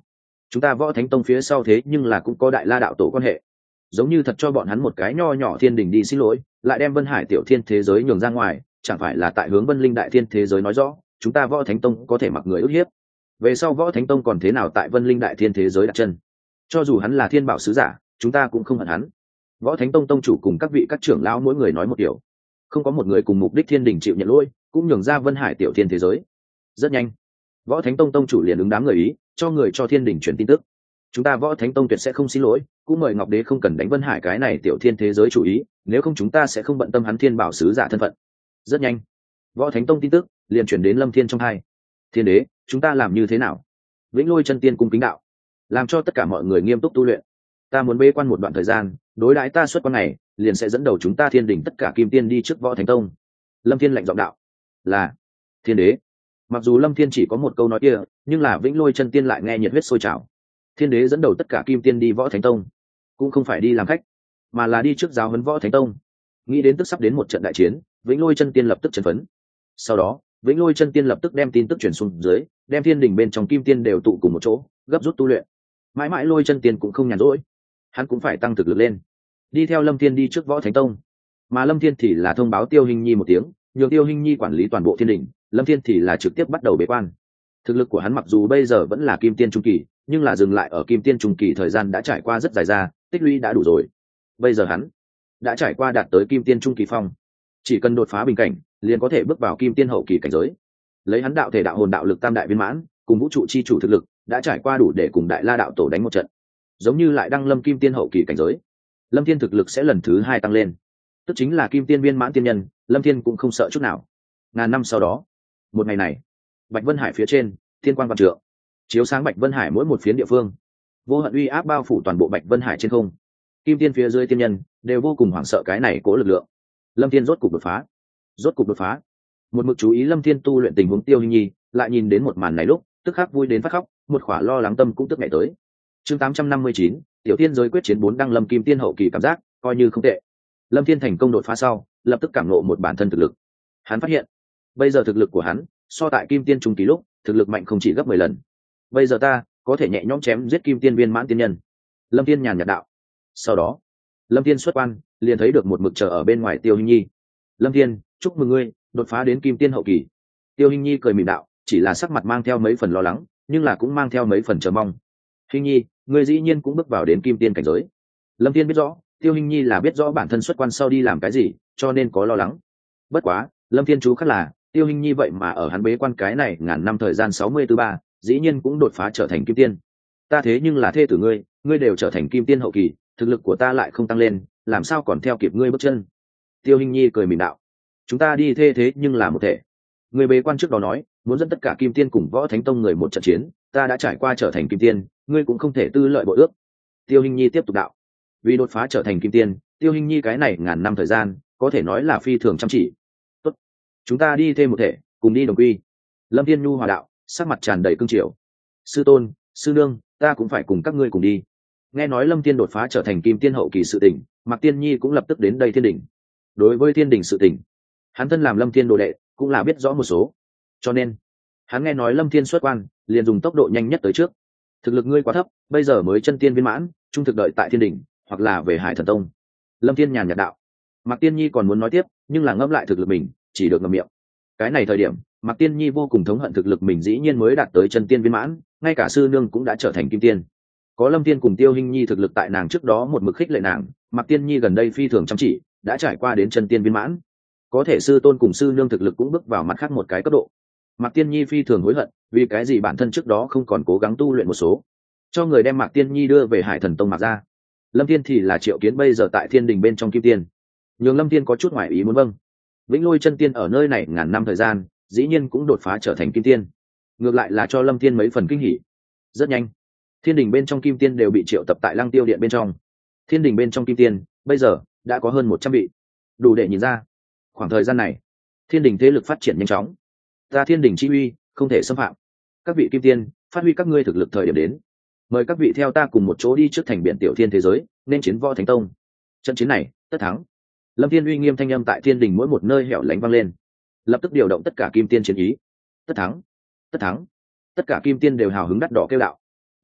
chúng ta Võ Thánh Tông phía sau thế nhưng là cũng có Đại La đạo tổ quan hệ, giống như thật cho bọn hắn một cái nho nhỏ thiên đình đi xin lỗi, lại đem Vân Hải tiểu thiên thế giới nhường ra ngoài, chẳng phải là tại hướng Vân Linh đại thiên thế giới nói rõ chúng ta Võ Thánh Tông có thể mặc người ức hiếp. Về sau Võ Thánh Tông còn thế nào tại Vân Linh đại thiên thế giới đặt chân? Cho dù hắn là thiên bảo sứ giả, chúng ta cũng không hận hắn. Võ Thánh Tông tông chủ cùng các vị các trưởng lão mỗi người nói một điều, không có một người cùng mục đích thiên đình chịu nhận lỗi, cũng nhường ra Vân Hải tiểu thiên thế giới. Rất nhanh, Võ Thánh Tông tông chủ liền ứng đám người ý, cho người cho thiên đình truyền tin tức. Chúng ta Võ Thánh Tông tuyệt sẽ không xin lỗi, cũng mời Ngọc Đế không cần đánh Vân Hải cái này tiểu thiên thế giới chủ ý, nếu không chúng ta sẽ không bận tâm hắn thiên bảo sứ giả thân phận. Rất nhanh, Võ Thánh Tông tin tức liền chuyển đến Lâm Thiên trong hai. Thiên đế, chúng ta làm như thế nào? Vĩnh Lôi chân tiên cung kính đạo, làm cho tất cả mọi người nghiêm túc tu luyện. Ta muốn bế quan một đoạn thời gian, đối đãi ta xuất quan này, liền sẽ dẫn đầu chúng ta thiên đình tất cả kim tiên đi trước Võ Thánh Tông. Lâm Thiên lạnh giọng đạo, là thiên đế. Mặc dù Lâm Thiên chỉ có một câu nói kia, nhưng là Vĩnh Lôi chân tiên lại nghe nhiệt huyết sôi trào. Thiên đế dẫn đầu tất cả kim tiên đi Võ Thánh Tông, cũng không phải đi làm khách, mà là đi trước giáo huấn Võ Thánh Tông. Nghĩ đến tức sắp đến một trận đại chiến, Vĩnh Lôi chân tiên lập tức chấn phấn. Sau đó, Vĩnh Lôi chân tiên lập tức đem tin tức truyền xuống dưới, đem thiên đình bên trong kim tiên đều tụ cùng một chỗ, gấp rút tu luyện. Mãi mãi Lôi chân tiên cũng không nhàn rỗi, hắn cũng phải tăng thực lực lên, đi theo Lâm Thiên đi trước Võ Thánh Tông. Mà Lâm Thiên thì là thông báo Tiêu Hinh Nhi một tiếng, nhường Tiêu Hinh Nhi quản lý toàn bộ thiên đình. Lâm Thiên thì là trực tiếp bắt đầu bế quan. Thực lực của hắn mặc dù bây giờ vẫn là kim tiên trung kỳ, nhưng là dừng lại ở kim tiên trung kỳ thời gian đã trải qua rất dài ra, tích lũy đã đủ rồi. Bây giờ hắn đã trải qua đạt tới kim tiên trung kỳ phong, chỉ cần đột phá bình cảnh, liền có thể bước vào kim tiên hậu kỳ cảnh giới. Lấy hắn đạo thể đạo hồn đạo lực tam đại viên mãn, cùng vũ trụ chi chủ thực lực, đã trải qua đủ để cùng Đại La đạo tổ đánh một trận. Giống như lại đăng lâm kim tiên hậu kỳ cảnh giới, Lâm Thiên thực lực sẽ lần thứ hai tăng lên, tức chính là kim tiên viên mãn tiên nhân. Lâm Thiên cũng không sợ chút nào. Ngàn năm sau đó, một ngày này, Bạch Vân Hải phía trên, thiên quang vạn trượng, chiếu sáng Bạch Vân Hải mỗi một phiến địa phương, vô hận uy áp bao phủ toàn bộ Bạch Vân Hải trên không. Kim tiên phía dưới tiên nhân đều vô cùng hoảng sợ cái này cố lực lượng. Lâm Thiên rốt cục đột phá, rốt cục đột phá. Một mực chú ý Lâm Thiên tu luyện tình huống Tiêu Hinh Nhi lại nhìn đến một màn này lúc tức khắc vui đến phát khóc, một khỏa lo lắng tâm cũng tức ngày tới. Chương 859, tiểu tiên giới quyết chiến 4 đăng lâm kim tiên hậu kỳ, cảm giác coi như không tệ. Lâm Thiên thành công đột phá sau, lập tức cảm ngộ một bản thân thực lực. Hắn phát hiện, bây giờ thực lực của hắn so tại kim tiên trung kỳ lúc, thực lực mạnh không chỉ gấp 10 lần. Bây giờ ta có thể nhẹ nhõm chém giết kim tiên viên mãn tiên nhân. Lâm Thiên nhàn nhạt đạo. Sau đó, Lâm Thiên xuất quan, liền thấy được một mực chờ ở bên ngoài Tiêu Hinh Nhi. Lâm Thiên, chúc mừng ngươi đột phá đến kim tiên hậu kỳ. Tiêu Hinh Nhi cười mỉm đạo, chỉ là sắc mặt mang theo mấy phần lo lắng, nhưng là cũng mang theo mấy phần chờ mong. Hinh Nhi, ngươi dĩ nhiên cũng bước vào đến kim tiên cảnh giới. Lâm Thiên biết rõ, Tiêu Hinh Nhi là biết rõ bản thân xuất quan sau đi làm cái gì, cho nên có lo lắng. Bất quá, Lâm Thiên chú khác là, Tiêu Hinh Nhi vậy mà ở hắn bế quan cái này ngàn năm thời gian 63, dĩ nhiên cũng đột phá trở thành kim tiên. Ta thế nhưng là thê tử ngươi, ngươi đều trở thành kim tiên hậu kỳ, thực lực của ta lại không tăng lên, làm sao còn theo kịp ngươi bước chân? Tiêu Hinh Nhi cười mỉm đạo, chúng ta đi thê thế nhưng là một thể. Người bế quan trước đó nói, muốn dẫn tất cả kim tiên cùng Võ Thánh Tông người một trận chiến, ta đã trải qua trở thành kim tiên, ngươi cũng không thể tư lợi bội ước. Tiêu Hinh Nhi tiếp tục đạo, vì đột phá trở thành kim tiên, Tiêu Hinh Nhi cái này ngàn năm thời gian, có thể nói là phi thường chăm chỉ. Tốt, chúng ta đi thêm một thể, cùng đi đồng quy. Lâm Thiên Nhu hòa đạo, sắc mặt tràn đầy cương triều. Sư tôn, sư nương, ta cũng phải cùng các ngươi cùng đi. Nghe nói Lâm Thiên đột phá trở thành kim tiên hậu kỳ sự tình, Mạc Tiên Nhi cũng lập tức đến đây thiên đình. Đối với thiên đình sự tình, hắn thân làm Lâm Thiên đồ đệ, cũng là biết rõ một số, cho nên hắn nghe nói Lâm Thiên xuất quan, liền dùng tốc độ nhanh nhất tới trước. Thực lực ngươi quá thấp, bây giờ mới chân tiên viên mãn, trung thực đợi tại thiên đình, hoặc là về Hải Thần Tông. Lâm Thiên nhàn nhạt đạo. Mạc Tiên Nhi còn muốn nói tiếp, nhưng là ngẫm lại thực lực mình, chỉ được ngậm miệng. Cái này thời điểm, Mạc Tiên Nhi vô cùng thống hận thực lực mình dĩ nhiên mới đạt tới chân tiên viên mãn, ngay cả sư nương cũng đã trở thành kim tiên. Có Lâm Thiên cùng Tiêu Hinh Nhi thực lực tại nàng trước đó một mực khích lệ nàng, Mạc Tiên Nhi gần đây phi thường chăm chỉ, đã trải qua đến chân tiên viên mãn. Có thể sư tôn cùng sư nương thực lực cũng bước vào mặt khác một cái cấp độ. Mạc Tiên Nhi phi thường hối hận, vì cái gì bản thân trước đó không còn cố gắng tu luyện một số, cho người đem Mạc Tiên Nhi đưa về Hải Thần Tông Mạc ra. Lâm Thiên thì là Triệu Kiến bây giờ tại thiên đình bên trong kim tiên, nhường Lâm Thiên có chút ngoài ý muốn. Vâng, Vĩnh Lôi chân tiên ở nơi này ngàn năm thời gian, dĩ nhiên cũng đột phá trở thành kim tiên, ngược lại là cho Lâm Thiên mấy phần kinh hỉ. Rất nhanh, thiên đình bên trong kim tiên đều bị triệu tập tại Lăng Tiêu Điện bên trong. Thiên đình bên trong kim tiên bây giờ đã có hơn 100 vị, đủ để nhìn ra khoảng thời gian này thiên đình thế lực phát triển nhanh chóng. Ta thiên đình chi uy không thể xâm phạm, các vị kim tiên phát huy các ngươi thực lực thời điểm đến, mời các vị theo ta cùng một chỗ đi trước thành biển tiểu thiên thế giới, nên chiến Võ Thánh Tông. Trận chiến này tất thắng. Lâm Thiên uy nghiêm thanh âm tại thiên đình mỗi một nơi hẻo lánh vang lên, lập tức điều động tất cả kim tiên chiến ý. Tất thắng, tất thắng. Tất cả kim tiên đều hào hứng đắt đỏ kêu đạo.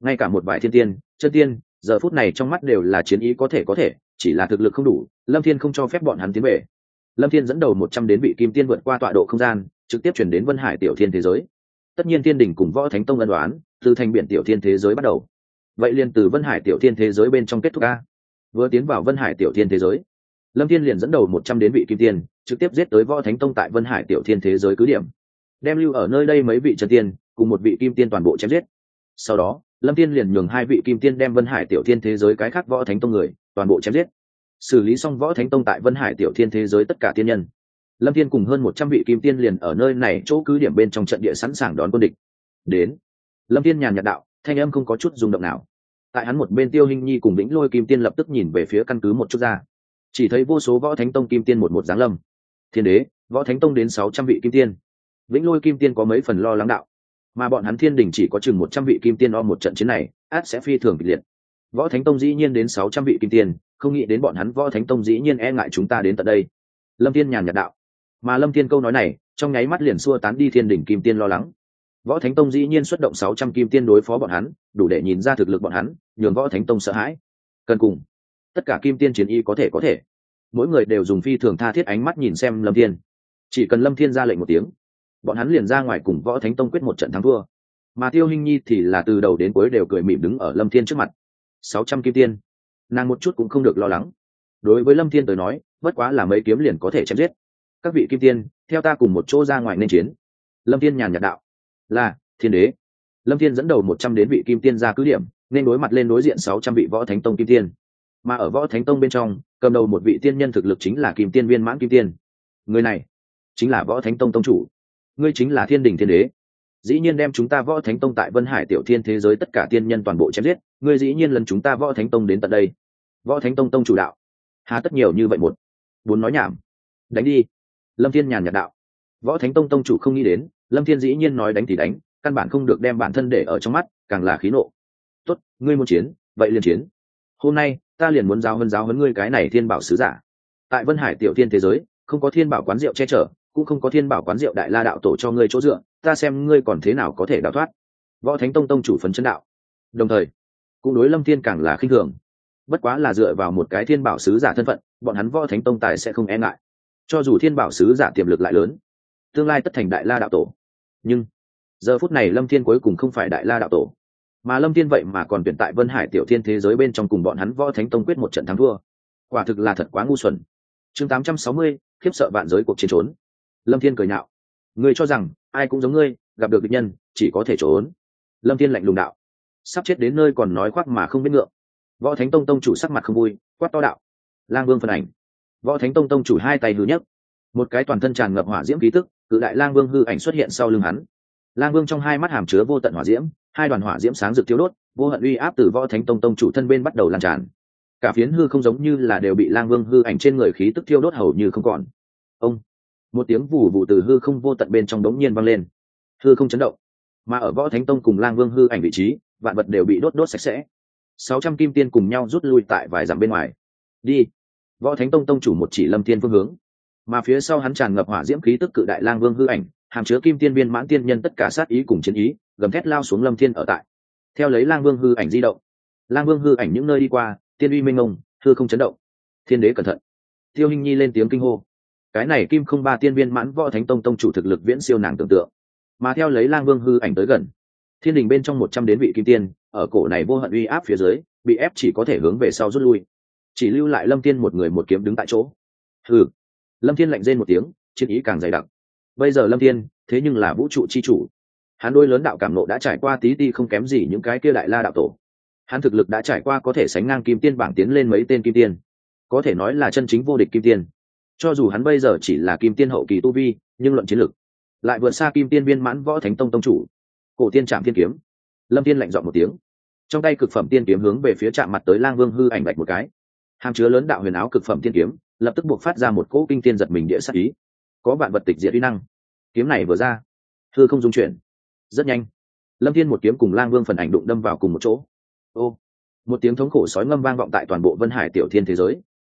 ngay cả một vài thiên tiên chân tiên giờ phút này trong mắt đều là chiến ý có thể chỉ là thực lực không đủ, lâm thiên không cho phép bọn hắn tiến về. Lâm thiên dẫn đầu 100 đến vị kim tiên vượt qua tọa độ không gian, trực tiếp chuyển đến vân hải tiểu thiên thế giới. Tất nhiên thiên đình cùng võ thánh tông ân đoán, từ thành biển tiểu thiên thế giới bắt đầu, vậy liền từ vân hải tiểu thiên thế giới bên trong kết thúc a. Vừa tiến vào vân hải tiểu thiên thế giới, lâm thiên liền dẫn đầu 100 đến vị kim tiên, trực tiếp giết tới võ thánh tông tại vân hải tiểu thiên thế giới cứ điểm, đem lưu ở nơi đây mấy vị chân tiên cùng một vị kim tiên toàn bộ chém giết. Sau đó lâm thiên liền nhường 2 vị kim tiên đem vân hải tiểu thiên thế giới cái khác võ thánh tông người toàn bộ chém giết. Xử lý xong võ thánh tông tại vân hải tiểu thiên thế giới tất cả tiên nhân, lâm thiên cùng hơn 100 vị kim tiên liền ở nơi này chỗ cứ điểm bên trong trận địa sẵn sàng đón quân địch đến. Lâm thiên nhàn nhạt đạo, thanh âm không có chút rung động nào. Tại hắn một bên Tiêu Hinh Nhi cùng Vĩnh Lôi kim tiên lập tức nhìn về phía căn cứ một chút ra, chỉ thấy vô số võ thánh tông kim tiên một giáng lâm. Thiên đế, võ thánh tông đến 600 vị kim tiên. Vĩnh Lôi kim tiên có mấy phần lo lắng đạo, mà bọn hắn thiên đình chỉ có chừng 100 vị kim tiên, một trận chiến này át sẽ phi thường kịch liệt. Võ thánh tông dĩ nhiên đến 600 vị kim tiên, không nghĩ đến bọn hắn võ thánh tông dĩ nhiên e ngại chúng ta đến tận đây. Lâm thiên nhàn nhạt đạo, mà lâm thiên câu nói này trong nháy mắt liền xua tán đi thiên đình kim tiên lo lắng. Võ thánh tông dĩ nhiên xuất động 600 kim tiên đối phó bọn hắn, đủ để nhìn ra thực lực bọn hắn, nhường võ thánh tông sợ hãi. Cần cùng tất cả kim tiên chiến y có thể, mỗi người đều dùng phi thường tha thiết ánh mắt nhìn xem lâm thiên. Chỉ cần lâm thiên ra lệnh một tiếng, bọn hắn liền ra ngoài cùng võ thánh tông quyết một trận thắng thua. Mà Tiêu Hinh Nhi thì là từ đầu đến cuối đều cười mỉm đứng ở lâm thiên trước mặt. 600 kim tiên, nàng một chút cũng không được lo lắng. Đối với lâm thiên tới nói, bất quá là mấy kiếm liền có thể chém giết. Các vị kim tiên, theo ta cùng một chỗ ra ngoài nên chiến. Lâm thiên nhàn nhạt đạo, là thiên đế. Lâm thiên dẫn đầu 100 đến vị kim tiên ra cứ điểm, nên đối mặt lên đối diện 600 vị võ thánh tông kim tiên. Mà ở võ thánh tông bên trong, cầm đầu một vị tiên nhân thực lực chính là kim tiên viên mãn kim tiên. Người này chính là võ thánh tông tông chủ, ngươi chính là thiên đình thiên đế. Dĩ nhiên đem chúng ta võ thánh tông tại vân hải tiểu thiên thế giới tất cả tiên nhân toàn bộ chém giết, ngươi dĩ nhiên lần chúng ta võ thánh tông đến tận đây. Võ thánh tông tông chủ đạo, hà tất nhiều như vậy một muốn nói nhảm, đánh đi. Lâm thiên nhàn nhạt đạo. Võ thánh tông tông chủ không nghĩ đến lâm thiên dĩ nhiên nói đánh thì đánh, căn bản không được đem bản thân để ở trong mắt, càng là khí nộ. Tốt, ngươi muốn chiến vậy liền chiến. Hôm nay ta liền muốn giáo huấn ngươi cái này thiên bảo sứ giả. Tại vân hải tiểu thiên thế giới không có thiên bảo quán rượu che chở, cũng không có thiên bảo quán rượu đại la đạo tổ cho ngươi chỗ dựa, ta xem ngươi còn thế nào có thể đào thoát. Võ thánh tông tông chủ phấn chấn đạo, đồng thời cũng đối lâm thiên càng là khinh thường. Bất quá là dựa vào một cái thiên bảo sứ giả thân phận, bọn hắn võ thánh tông tài sẽ không e ngại. Cho dù thiên bảo sứ giả tiềm lực lại lớn, tương lai tất thành đại la đạo tổ, nhưng giờ phút này lâm thiên cuối cùng không phải đại la đạo tổ, mà lâm thiên vậy mà còn tuyển tại vân hải tiểu thiên thế giới bên trong cùng bọn hắn võ thánh tông quyết một trận thắng thua. Quả thực là thật quá ngu xuẩn. Chương 860, khiếp sợ vạn giới cuộc chiến trốn. Lâm thiên cười nhạo, ngươi cho rằng ai cũng giống ngươi, gặp được địch nhân chỉ có thể trốn. Lâm thiên lạnh lùng đạo, sắp chết đến nơi còn nói khoác mà không biết ngượng. Võ thánh tông tông chủ sắc mặt không vui, quát to đạo, lang vương phân ảnh. Võ thánh tông tông chủ hai tay hư nhấc, một cái toàn thân tràn ngập hỏa diễm khí tức cự đại lang vương hư ảnh xuất hiện sau lưng hắn. Lang vương trong hai mắt hàm chứa vô tận hỏa diễm, hai đoàn hỏa diễm sáng rực thiêu đốt, vô hận uy áp từ võ thánh tông tông chủ thân bên bắt đầu lan tràn. Cả phiến hư không giống như là đều bị lang vương hư ảnh trên người khí tức thiêu đốt hầu như không còn. Ông, một tiếng vù vù từ hư không vô tận bên trong đống nhiên vang lên, hư không chấn động. Mà ở võ thánh tông cùng lang vương hư ảnh vị trí, vạn vật đều bị đốt sạch sẽ. 600 kim tiên cùng nhau rút lui tại vài dặm bên ngoài. Đi. Võ thánh tông tông chủ một chỉ lâm thiên phương hướng, mà phía sau hắn tràn ngập hỏa diễm khí tức cự đại lang vương hư ảnh, hàm chứa kim tiên viên mãn tiên nhân tất cả sát ý cùng chiến ý, gầm thét lao xuống lâm thiên ở tại. Theo lấy lang vương hư ảnh di động, lang vương hư ảnh những nơi đi qua, tiên uy mênh mông, hư không chấn động. Thiên đế cẩn thận. Tiêu Hinh Nhi lên tiếng kinh hô. Cái này kim không ba tiên viên mãn võ thánh tông tông chủ thực lực viễn siêu nàng tưởng tượng. Mà theo lấy lang vương hư ảnh tới gần, thiên đình bên trong 100 đến vị kim tiên ở cổ này vô hận uy áp phía dưới, bị ép chỉ có thể hướng về sau rút lui, chỉ lưu lại lâm thiên một người một kiếm đứng tại chỗ. Hừ. Lâm thiên lạnh rên một tiếng, chiến ý càng dày đặc. Bây giờ lâm thiên thế nhưng là vũ trụ chi chủ, hắn đôi lớn đạo cảm nộ đã trải qua tí ti không kém gì những cái kia đại la đạo tổ. Hắn thực lực đã trải qua có thể sánh ngang kim tiên bảng tiến lên mấy tên kim tiên, có thể nói là chân chính vô địch kim tiên. Cho dù hắn bây giờ chỉ là kim tiên hậu kỳ tu vi, nhưng luận chiến lực lại vượt xa kim tiên viên mãn võ thánh tông tông chủ. Cổ tiên chạm thiên kiếm. Lâm thiên lạnh giọng một tiếng, trong tay cực phẩm tiên kiếm hướng về phía chạm mặt tới lang vương hư ảnh bạch một cái. Hàm chứa lớn đạo huyền áo cực phẩm tiên kiếm lập tức buộc phát ra một cỗ kinh tiên giật mình địa sát ý, có vạn vật tịch diệt uy năng. Kiếm này vừa ra, hư không dung chuyển. Rất nhanh, lâm thiên một kiếm cùng lang vương phần ảnh đụng đâm vào cùng một chỗ. Ô, một tiếng thống khổ sói ngâm vang vọng tại toàn bộ vân hải tiểu thiên thế giới.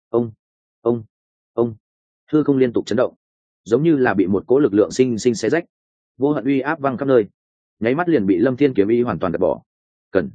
Ông, hư không liên tục chấn động, giống như là bị một cỗ lực lượng sinh sinh xé rách. Vô hận uy áp văng khắp nơi, nháy mắt liền bị lâm thiên kiếm ý hoàn toàn gạt bỏ. Cần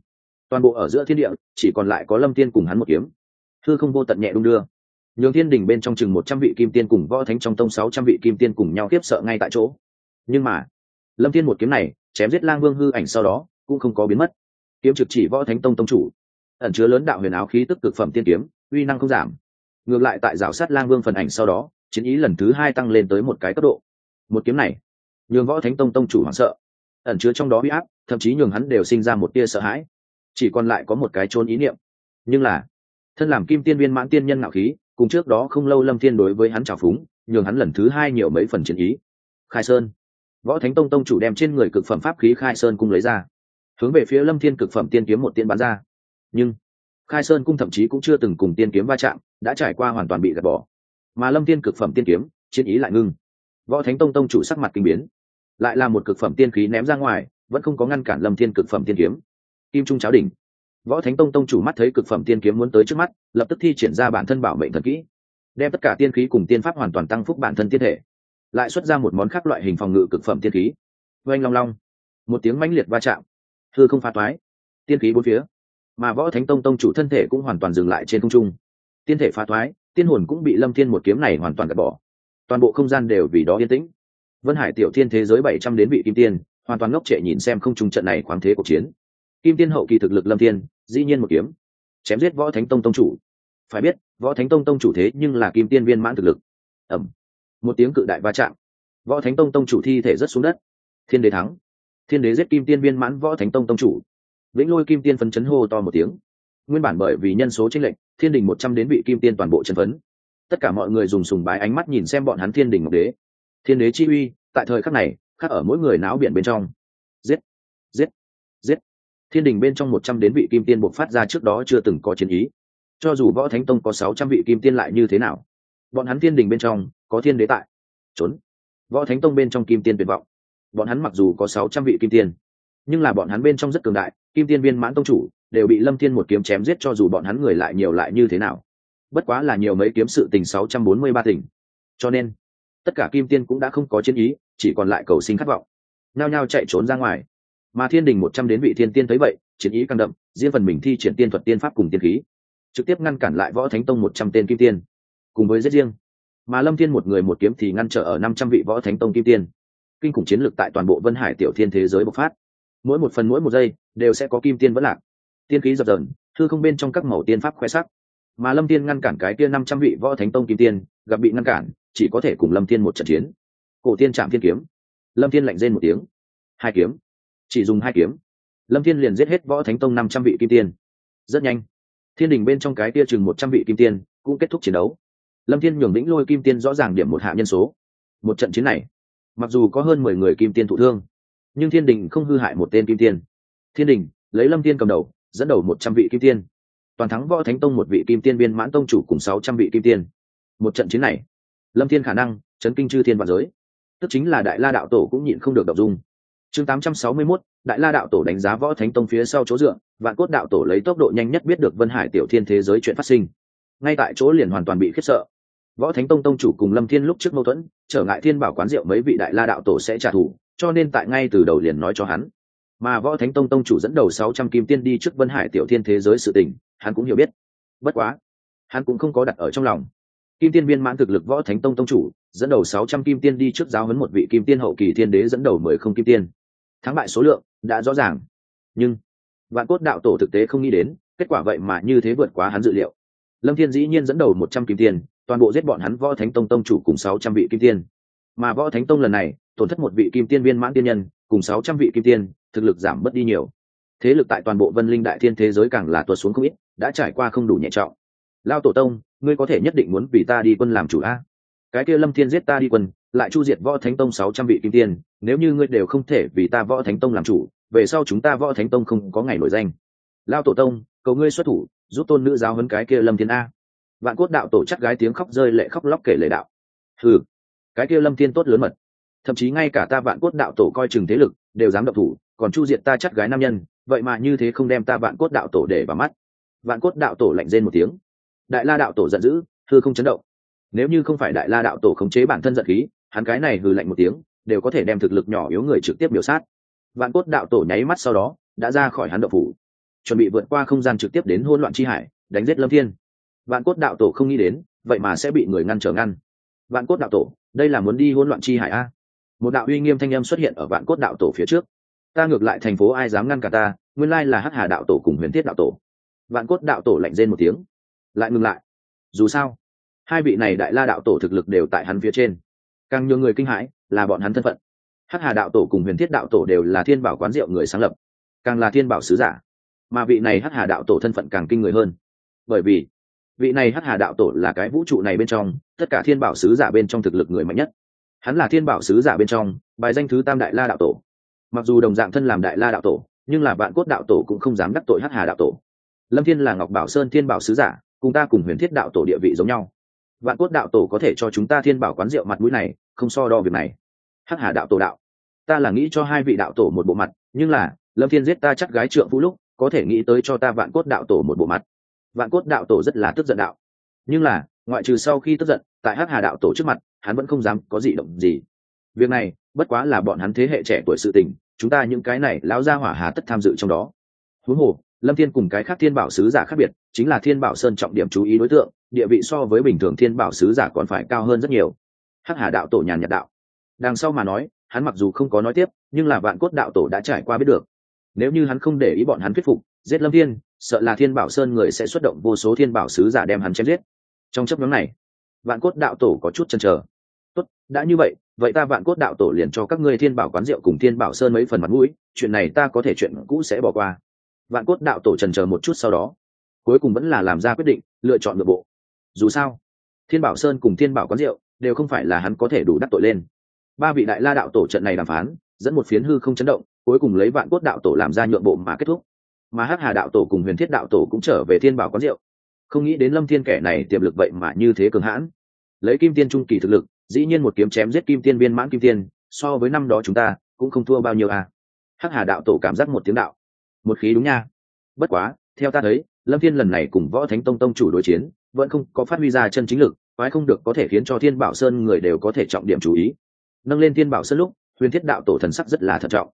toàn bộ ở giữa thiên địa chỉ còn lại có lâm thiên cùng hắn một kiếm. Hư không vô tận nhẹ đung đưa, nhường thiên đình bên trong chừng 100 vị kim tiên cùng võ thánh trong tông 600 vị kim tiên cùng nhau khiếp sợ ngay tại chỗ. Nhưng mà lâm thiên một kiếm này chém giết lang vương hư ảnh sau đó cũng không có biến mất. Kiếm trực chỉ võ thánh tông tông chủ, ẩn chứa lớn đạo huyền áo khí tức cực phẩm tiên kiếm, uy năng không giảm. Ngược lại tại rào sát lang vương phần ảnh sau đó, chiến ý lần thứ 2 tăng lên tới một cái cấp độ. Một kiếm này nhường võ thánh tông tông chủ hoảng sợ, ẩn chứa trong đó uy áp, thậm chí nhường hắn đều sinh ra một tia sợ hãi. Chỉ còn lại có một cái chôn ý niệm. Nhưng là thân làm kim tiên viên mãn tiên nhân ngạo khí, cùng trước đó không lâu lâm thiên đối với hắn trào phúng, nhường hắn lần thứ 2 nhiều mấy phần chiến ý. Khai Sơn, võ thánh tông tông chủ đem trên người cực phẩm pháp khí Khai Sơn cung lấy ra, hướng về phía lâm thiên cực phẩm tiên kiếm một tiên bắn ra. Nhưng Khai Sơn cung thậm chí cũng chưa từng cùng tiên kiếm va chạm, đã trải qua hoàn toàn bị gạt bỏ. Mà lâm thiên cực phẩm tiên kiếm chiến ý lại ngưng. Võ thánh tông tông chủ sắc mặt kinh biến, lại là một cực phẩm tiên khí ném ra ngoài, vẫn không có ngăn cản lâm thiên cực phẩm tiên kiếm. Kim trung cháo đỉnh, võ thánh tông tông chủ mắt thấy cực phẩm tiên kiếm muốn tới trước mắt, lập tức thi triển ra bản thân bảo mệnh thần kỹ, đem tất cả tiên khí cùng tiên pháp hoàn toàn tăng phúc bản thân tiên thể, lại xuất ra một món khác loại hình phòng ngự cực phẩm tiên khí. Oanh long long, một tiếng mãnh liệt va chạm, hư không phá toái, tiên khí bốn phía. Mà võ thánh tông tông chủ thân thể cũng hoàn toàn dừng lại trên không trung, tiên thể phá toái, tiên hồn cũng bị lâm thiên một kiếm này hoàn toàn gạt bỏ. Toàn bộ không gian đều vì đó yên tĩnh. Vân Hải tiểu thiên thế giới 700 đến vị kim tiên hoàn toàn ngốc trệ nhìn xem không trung trận này khoáng thế cuộc chiến. Kim tiên hậu kỳ thực lực lâm thiên dĩ nhiên một kiếm chém giết võ thánh tông tông chủ. Phải biết võ thánh tông tông chủ thế nhưng là kim tiên viên mãn thực lực. Ầm, một tiếng cự đại va chạm, võ thánh tông tông chủ thi thể rớt xuống đất. Thiên đế thắng, thiên đế giết kim tiên viên mãn võ thánh tông tông chủ. Vĩnh Lôi kim tiên phấn chấn hô to một tiếng. Nguyên bản bởi vì nhân số chênh lệch, thiên đình 100 đến vị kim tiên toàn bộ chấn phấn. Tất cả mọi người dùng sùng bái ánh mắt nhìn xem bọn hắn thiên đình ngọc đế. Thiên đế chi uy tại thời khắc này khắc ở mỗi người não biển bên trong. Giết, giết, giết. Thiên đình bên trong 100 đến vị kim tiên bộc phát ra trước đó chưa từng có chiến ý. Cho dù võ thánh tông có 600 vị kim tiên lại như thế nào, bọn hắn thiên đình bên trong có thiên đế tại. Trốn. Võ thánh tông bên trong kim tiên tuyệt vọng. Bọn hắn mặc dù có 600 vị kim tiên, nhưng là bọn hắn bên trong rất cường đại, kim tiên viên mãn tông chủ đều bị lâm thiên một kiếm chém giết, cho dù bọn hắn người lại nhiều lại như thế nào, bất quá là nhiều mấy kiếm sự tình 643 tình. Cho nên tất cả kim tiên cũng đã không có chiến ý, chỉ còn lại cầu sinh khát vọng, nhao nhao chạy trốn ra ngoài. Mà thiên đình 100 đến vị thiên tiên thấy vậy, chiến ý càng đậm, riêng phần mình thi triển tiên thuật tiên pháp cùng tiên khí, trực tiếp ngăn cản lại võ thánh tông 100 tên kim tiên cùng với giết riêng. Mà lâm thiên một người một kiếm thì ngăn trở ở 500 vị võ thánh tông kim tiên. Kinh khủng chiến lược tại toàn bộ Vân Hải tiểu thiên thế giới bộc phát, mỗi một phần mỗi một giây đều sẽ có kim tiên vẫn lạc, tiên khí dập dờn, hư không bên trong các màu tiên pháp khoe sắc. Mà lâm thiên ngăn cản cái kia 500 vị võ thánh tông kim tiên, gặp bị ngăn cản chỉ có thể cùng lâm thiên một trận chiến. Cổ tiên chạm thiên kiếm, lâm thiên lạnh rên một tiếng. Hai kiếm, chỉ dùng hai kiếm, lâm thiên liền giết hết võ thánh tông 500 vị kim tiên. Rất nhanh, thiên đình bên trong cái kia chừng 100 vị kim tiên cũng kết thúc chiến đấu. Lâm thiên nhường Vĩnh Lôi kim tiên rõ ràng điểm một hạ nhân số. Một trận chiến này mặc dù có hơn 10 người kim tiên thụ thương, nhưng thiên đình không hư hại một tên kim tiên. Thiên đình lấy lâm thiên cầm đầu, dẫn đầu 100 vị kim tiên, toàn thắng võ thánh tông một vị kim tiên viên mãn tông chủ cùng 600 vị kim tiên. Một trận chiến này lâm thiên khả năng chấn kinh chư thiên vạn giới, tức chính là Đại La đạo tổ cũng nhịn không được động dung. Chương 861, Đại La đạo tổ đánh giá võ thánh tông phía sau chỗ dựa, Vạn Cốt đạo tổ lấy tốc độ nhanh nhất biết được Vân Hải tiểu thiên thế giới chuyện phát sinh, ngay tại chỗ liền hoàn toàn bị khiếp sợ. Võ thánh tông tông chủ cùng lâm thiên lúc trước mâu thuẫn, trở ngại thiên bảo quán rượu mấy vị Đại La đạo tổ sẽ trả thù, cho nên tại ngay từ đầu liền nói cho hắn. Mà võ thánh tông tông chủ dẫn đầu 600 kim tiên đi trước Vân Hải tiểu thiên thế giới sự tình, hắn cũng hiểu biết. Bất quá hắn cũng không có đặt ở trong lòng. Kim tiên viên mãn thực lực võ thánh tông tông chủ dẫn đầu 600 kim tiên đi trước giáo huấn một vị kim tiên hậu kỳ thiên đế dẫn đầu 10 không kim tiên, thắng bại số lượng đã rõ ràng. Nhưng Vạn Cốt đạo tổ thực tế không nghĩ đến kết quả vậy mà như thế, vượt quá hắn dự liệu. Lâm thiên dĩ nhiên dẫn đầu 100 kim tiên, toàn bộ giết bọn hắn võ thánh tông tông chủ cùng 600 vị kim tiên. Mà võ thánh tông lần này tổn thất một vị kim tiên viên mãn tiên nhân cùng 600 vị kim tiên, thực lực giảm bớt đi nhiều. Thế lực tại toàn bộ Vân Linh đại thiên thế giới càng là tuột xuống không ít, đã trải qua không đủ nhẹ trọng. Lao tổ tông, ngươi có thể nhất định muốn vì ta đi quân làm chủ a? Cái kia lâm thiên giết ta đi quân, lại chu diệt võ thánh tông 600 vị kim tiên, nếu như ngươi đều không thể vì ta võ thánh tông làm chủ, về sau chúng ta võ thánh tông không có ngày nổi danh. Lao tổ tông, cầu ngươi xuất thủ giúp tôn nữ giáo huấn cái kia lâm thiên a. Vạn Cốt đạo tổ chắc gái tiếng khóc rơi lệ khóc lóc kể lể đạo. Hừ, cái kia lâm thiên tốt lớn mật, thậm chí ngay cả ta Vạn Cốt đạo tổ coi chừng thế lực đều dám động thủ, còn chu diệt ta chắc gái nam nhân, vậy mà như thế không đem ta Vạn Cốt đạo tổ để vào mắt. Vạn Cốt đạo tổ lạnh rên một tiếng. Đại La đạo tổ giận dữ, hư không chấn động. Nếu như không phải Đại La đạo tổ khống chế bản thân giận khí, hắn cái này hừ lạnh một tiếng đều có thể đem thực lực nhỏ yếu người trực tiếp biểu sát. Vạn Cốt đạo tổ nháy mắt sau đó đã ra khỏi hắn động phủ. chuẩn bị vượt qua không gian trực tiếp đến hỗn loạn chi hải đánh giết lâm thiên. Vạn cốt đạo tổ không nghĩ đến vậy mà sẽ bị người ngăn trở ngăn. Vạn cốt đạo tổ, đây là muốn đi hỗn loạn chi hải a? Một đạo uy nghiêm thanh âm xuất hiện ở vạn cốt đạo tổ phía trước. Ta ngược lại thành phố ai dám ngăn cả ta, nguyên lai là hắc hà đạo tổ cùng huyền thiết đạo tổ. Vạn cốt đạo tổ lạnh rên một tiếng, lại ngừng lại. Dù sao hai vị này đại la đạo tổ thực lực đều tại hắn phía trên, càng nhiều người kinh hãi là bọn hắn thân phận. hắc hà đạo tổ cùng huyền thiết đạo tổ đều là thiên bảo quán rượu người sáng lập, càng là thiên bảo sứ giả, mà vị này hắc hà đạo tổ thân phận càng kinh người hơn, bởi vì vị này hắc hà đạo tổ là cái vũ trụ này bên trong tất cả thiên bảo sứ giả bên trong thực lực người mạnh nhất. Hắn là thiên bảo sứ giả bên trong bài danh thứ 3 đại la đạo tổ. Mặc dù đồng dạng thân làm đại la đạo tổ, nhưng là vạn cốt đạo tổ cũng không dám đắc tội hắc hà đạo tổ. Lâm thiên là ngọc bảo sơn thiên bảo sứ giả, cùng ta cùng huyền thiết đạo tổ địa vị giống nhau, vạn cốt đạo tổ có thể cho chúng ta thiên bảo quán rượu mặt mũi này, không so đo việc này. hắc hà đạo tổ đạo, ta là nghĩ cho hai vị đạo tổ một bộ mặt, nhưng là lâm thiên giết ta chắc gái trượng vũ lúc có thể nghĩ tới cho ta vạn cốt đạo tổ một bộ mặt. Vạn cốt đạo tổ rất là tức giận đạo, nhưng là ngoại trừ sau khi tức giận, tại hắc hà đạo tổ trước mặt hắn vẫn không dám có dị động gì. Việc này bất quá là bọn hắn thế hệ trẻ tuổi sự tình, chúng ta những cái này lão gia hỏa hà tất tham dự trong đó. Huống hồ lâm thiên cùng cái khác thiên bảo sứ giả khác biệt, chính là thiên bảo sơn trọng điểm chú ý đối tượng, địa vị so với bình thường thiên bảo sứ giả còn phải cao hơn rất nhiều. hắc hà đạo tổ nhàn nhạt đạo, đằng sau mà nói hắn mặc dù không có nói tiếp, nhưng là vạn cốt đạo tổ đã trải qua biết được, nếu như hắn không để ý bọn hắn thuyết phục giết lâm thiên, sợ là thiên bảo sơn người sẽ xuất động vô số thiên bảo sứ giả đem hắn chém giết. Trong chấp nhóm này vạn cốt đạo tổ có chút chần chờ. Tốt, đã như vậy, vậy ta vạn cốt đạo tổ liền cho các ngươi thiên bảo quán rượu cùng thiên bảo sơn mấy phần mặt mũi, chuyện này ta có thể chuyện cũ sẽ bỏ qua. Vạn cốt đạo tổ chần chờ một chút, sau đó cuối cùng vẫn là làm ra quyết định, lựa chọn nội bộ. Dù sao thiên bảo sơn cùng thiên bảo quán rượu đều không phải là hắn có thể đủ đắc tội lên. 3 vị đại la đạo tổ trận này đàm phán dẫn một phiến hư không chấn động, cuối cùng lấy vạn cốt đạo tổ làm ra nhượng bộ mà kết thúc. Mà hắc hà đạo tổ cùng huyền thiết đạo tổ cũng trở về thiên bảo quán rượu. Không nghĩ đến lâm thiên kẻ này tiềm lực vậy mà như thế cường hãn, lấy kim tiên trung kỳ thực lực dĩ nhiên một kiếm chém giết kim tiên viên mãn kim tiên, so với năm đó chúng ta cũng không thua bao nhiêu à. hắc hà đạo tổ cảm giác một tiếng đạo, một khí đúng nha. Bất quá theo ta thấy lâm thiên lần này cùng võ thánh tông tông chủ đối chiến vẫn không có phát huy ra chân chính lực, quái không được có thể khiến cho thiên bảo sơn người đều có thể trọng điểm chú ý. Nâng lên thiên bảo sơn lúc huyền thiết đạo tổ thần sắc rất là thận trọng.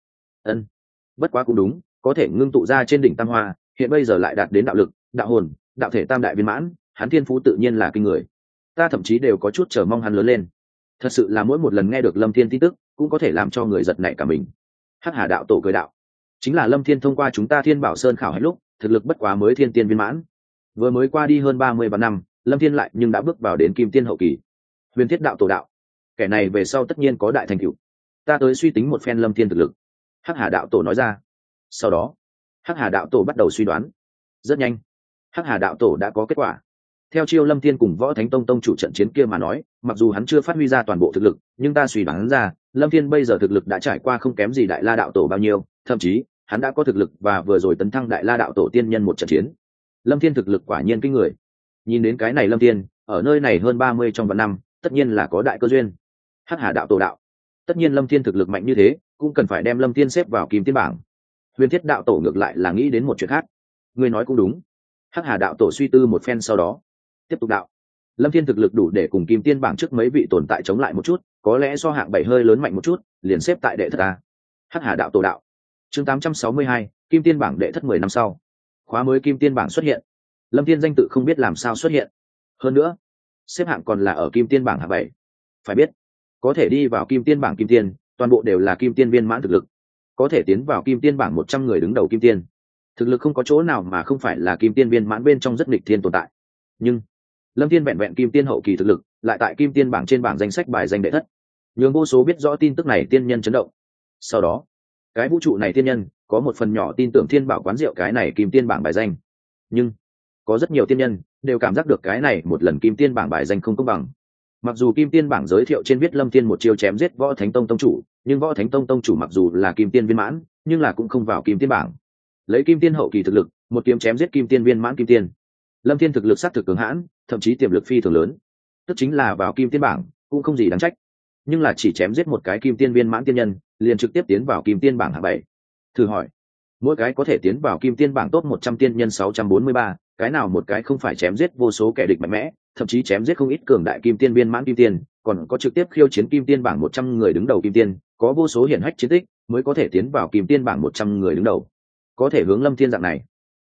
Bất quá cũng đúng, có thể ngưng tụ ra trên đỉnh tam hoa, hiện bây giờ lại đạt đến đạo lực, đạo hồn, đạo thể tam đại viên mãn, hắn thiên phú tự nhiên là kinh người. Ta thậm chí đều có chút chờ mong hắn lớn lên. Thật sự là mỗi một lần nghe được lâm thiên tin tức cũng có thể làm cho người giật nảy cả mình. hắc hà đạo tổ cười đạo, chính là lâm thiên thông qua chúng ta thiên bảo sơn khảo hết lúc thực lực bất quá mới thiên tiên viên mãn, vừa mới qua đi hơn 30 năm lâm thiên lại nhưng đã bước vào đến kim tiên hậu kỳ. Huyền thiết đạo tổ đạo, kẻ này về sau tất nhiên có đại thành tựu, ta tới suy tính một phen lâm thiên thực lực. hắc hà đạo tổ nói ra. Sau đó hắc hà đạo tổ bắt đầu suy đoán. Rất nhanh hắc hà đạo tổ đã có kết quả. Theo chiêu lâm thiên cùng võ thánh tông tông chủ trận chiến kia mà nói, mặc dù hắn chưa phát huy ra toàn bộ thực lực, nhưng ta suy đoán ra lâm thiên bây giờ thực lực đã trải qua không kém gì đại la đạo tổ bao nhiêu, thậm chí hắn đã có thực lực và vừa rồi tấn thăng đại la đạo tổ tiên nhân một trận chiến. Lâm thiên thực lực quả nhiên kinh người. Nhìn đến cái này lâm thiên ở nơi này hơn 30 trong vạn năm tất nhiên là có đại cơ duyên. hắc hà đạo tổ đạo, tất nhiên lâm thiên thực lực mạnh như thế cũng cần phải đem lâm thiên xếp vào kim tiên bảng. Huyền thiết đạo tổ ngược lại là nghĩ đến một chuyện khác. Ngươi nói cũng đúng. hắc hà đạo tổ suy tư một phen sau đó tiếp tục đạo, lâm thiên thực lực đủ để cùng kim tiên bảng trước mấy vị tồn tại chống lại một chút, có lẽ so hạng 7 hơi lớn mạnh một chút, liền xếp tại đệ thất ta. hắc hà đạo tổ đạo, chương 862, kim tiên bảng đệ thất 10 năm sau, khóa mới kim tiên bảng xuất hiện. Lâm thiên danh tự không biết làm sao xuất hiện, hơn nữa xếp hạng còn là ở kim tiên bảng hạng 7. Phải biết có thể đi vào kim tiên bảng kim tiên toàn bộ đều là kim tiên viên mãn thực lực, có thể tiến vào kim tiên bảng 100 người đứng đầu kim tiên, thực lực không có chỗ nào mà không phải là kim tiên viên mãn bên trong rất nghịch thiên tồn tại. Nhưng lâm thiên vẹn vẹn kim tiên hậu kỳ thực lực lại tại kim tiên bảng trên bảng danh sách bài danh đệ thất, nhường vô số biết rõ tin tức này tiên nhân chấn động. Sau đó cái vũ trụ này tiên nhân có một phần nhỏ tin tưởng thiên bảo quán rượu cái này kim tiên bảng bài danh, nhưng có rất nhiều tiên nhân đều cảm giác được cái này một lần kim tiên bảng bài danh không công bằng. Mặc dù kim tiên bảng giới thiệu trên viết lâm thiên một chiêu chém giết võ thánh tông tông chủ, nhưng võ thánh tông tông chủ mặc dù là kim tiên viên mãn nhưng là cũng không vào kim tiên bảng. Lấy kim tiên hậu kỳ thực lực một kiếm chém giết kim tiên viên mãn kim tiên, lâm thiên thực lực sát thực cường hãn, thậm chí tiềm lực phi thường lớn, tức chính là vào kim tiên bảng cũng không gì đáng trách. Nhưng là chỉ chém giết một cái kim tiên viên mãn tiên nhân liền trực tiếp tiến vào kim tiên bảng hạng 7. Thử hỏi mỗi cái có thể tiến vào kim tiên bảng top 100 tiên nhân 643, cái nào một cái không phải chém giết vô số kẻ địch mạnh mẽ, thậm chí chém giết không ít cường đại kim tiên viên mãn kim tiên, còn có trực tiếp khiêu chiến kim tiên bảng 100 người đứng đầu kim tiên, có vô số hiển hách chiến tích mới có thể tiến vào kim tiên bảng 100 người đứng đầu. Có thể hướng lâm thiên dạng này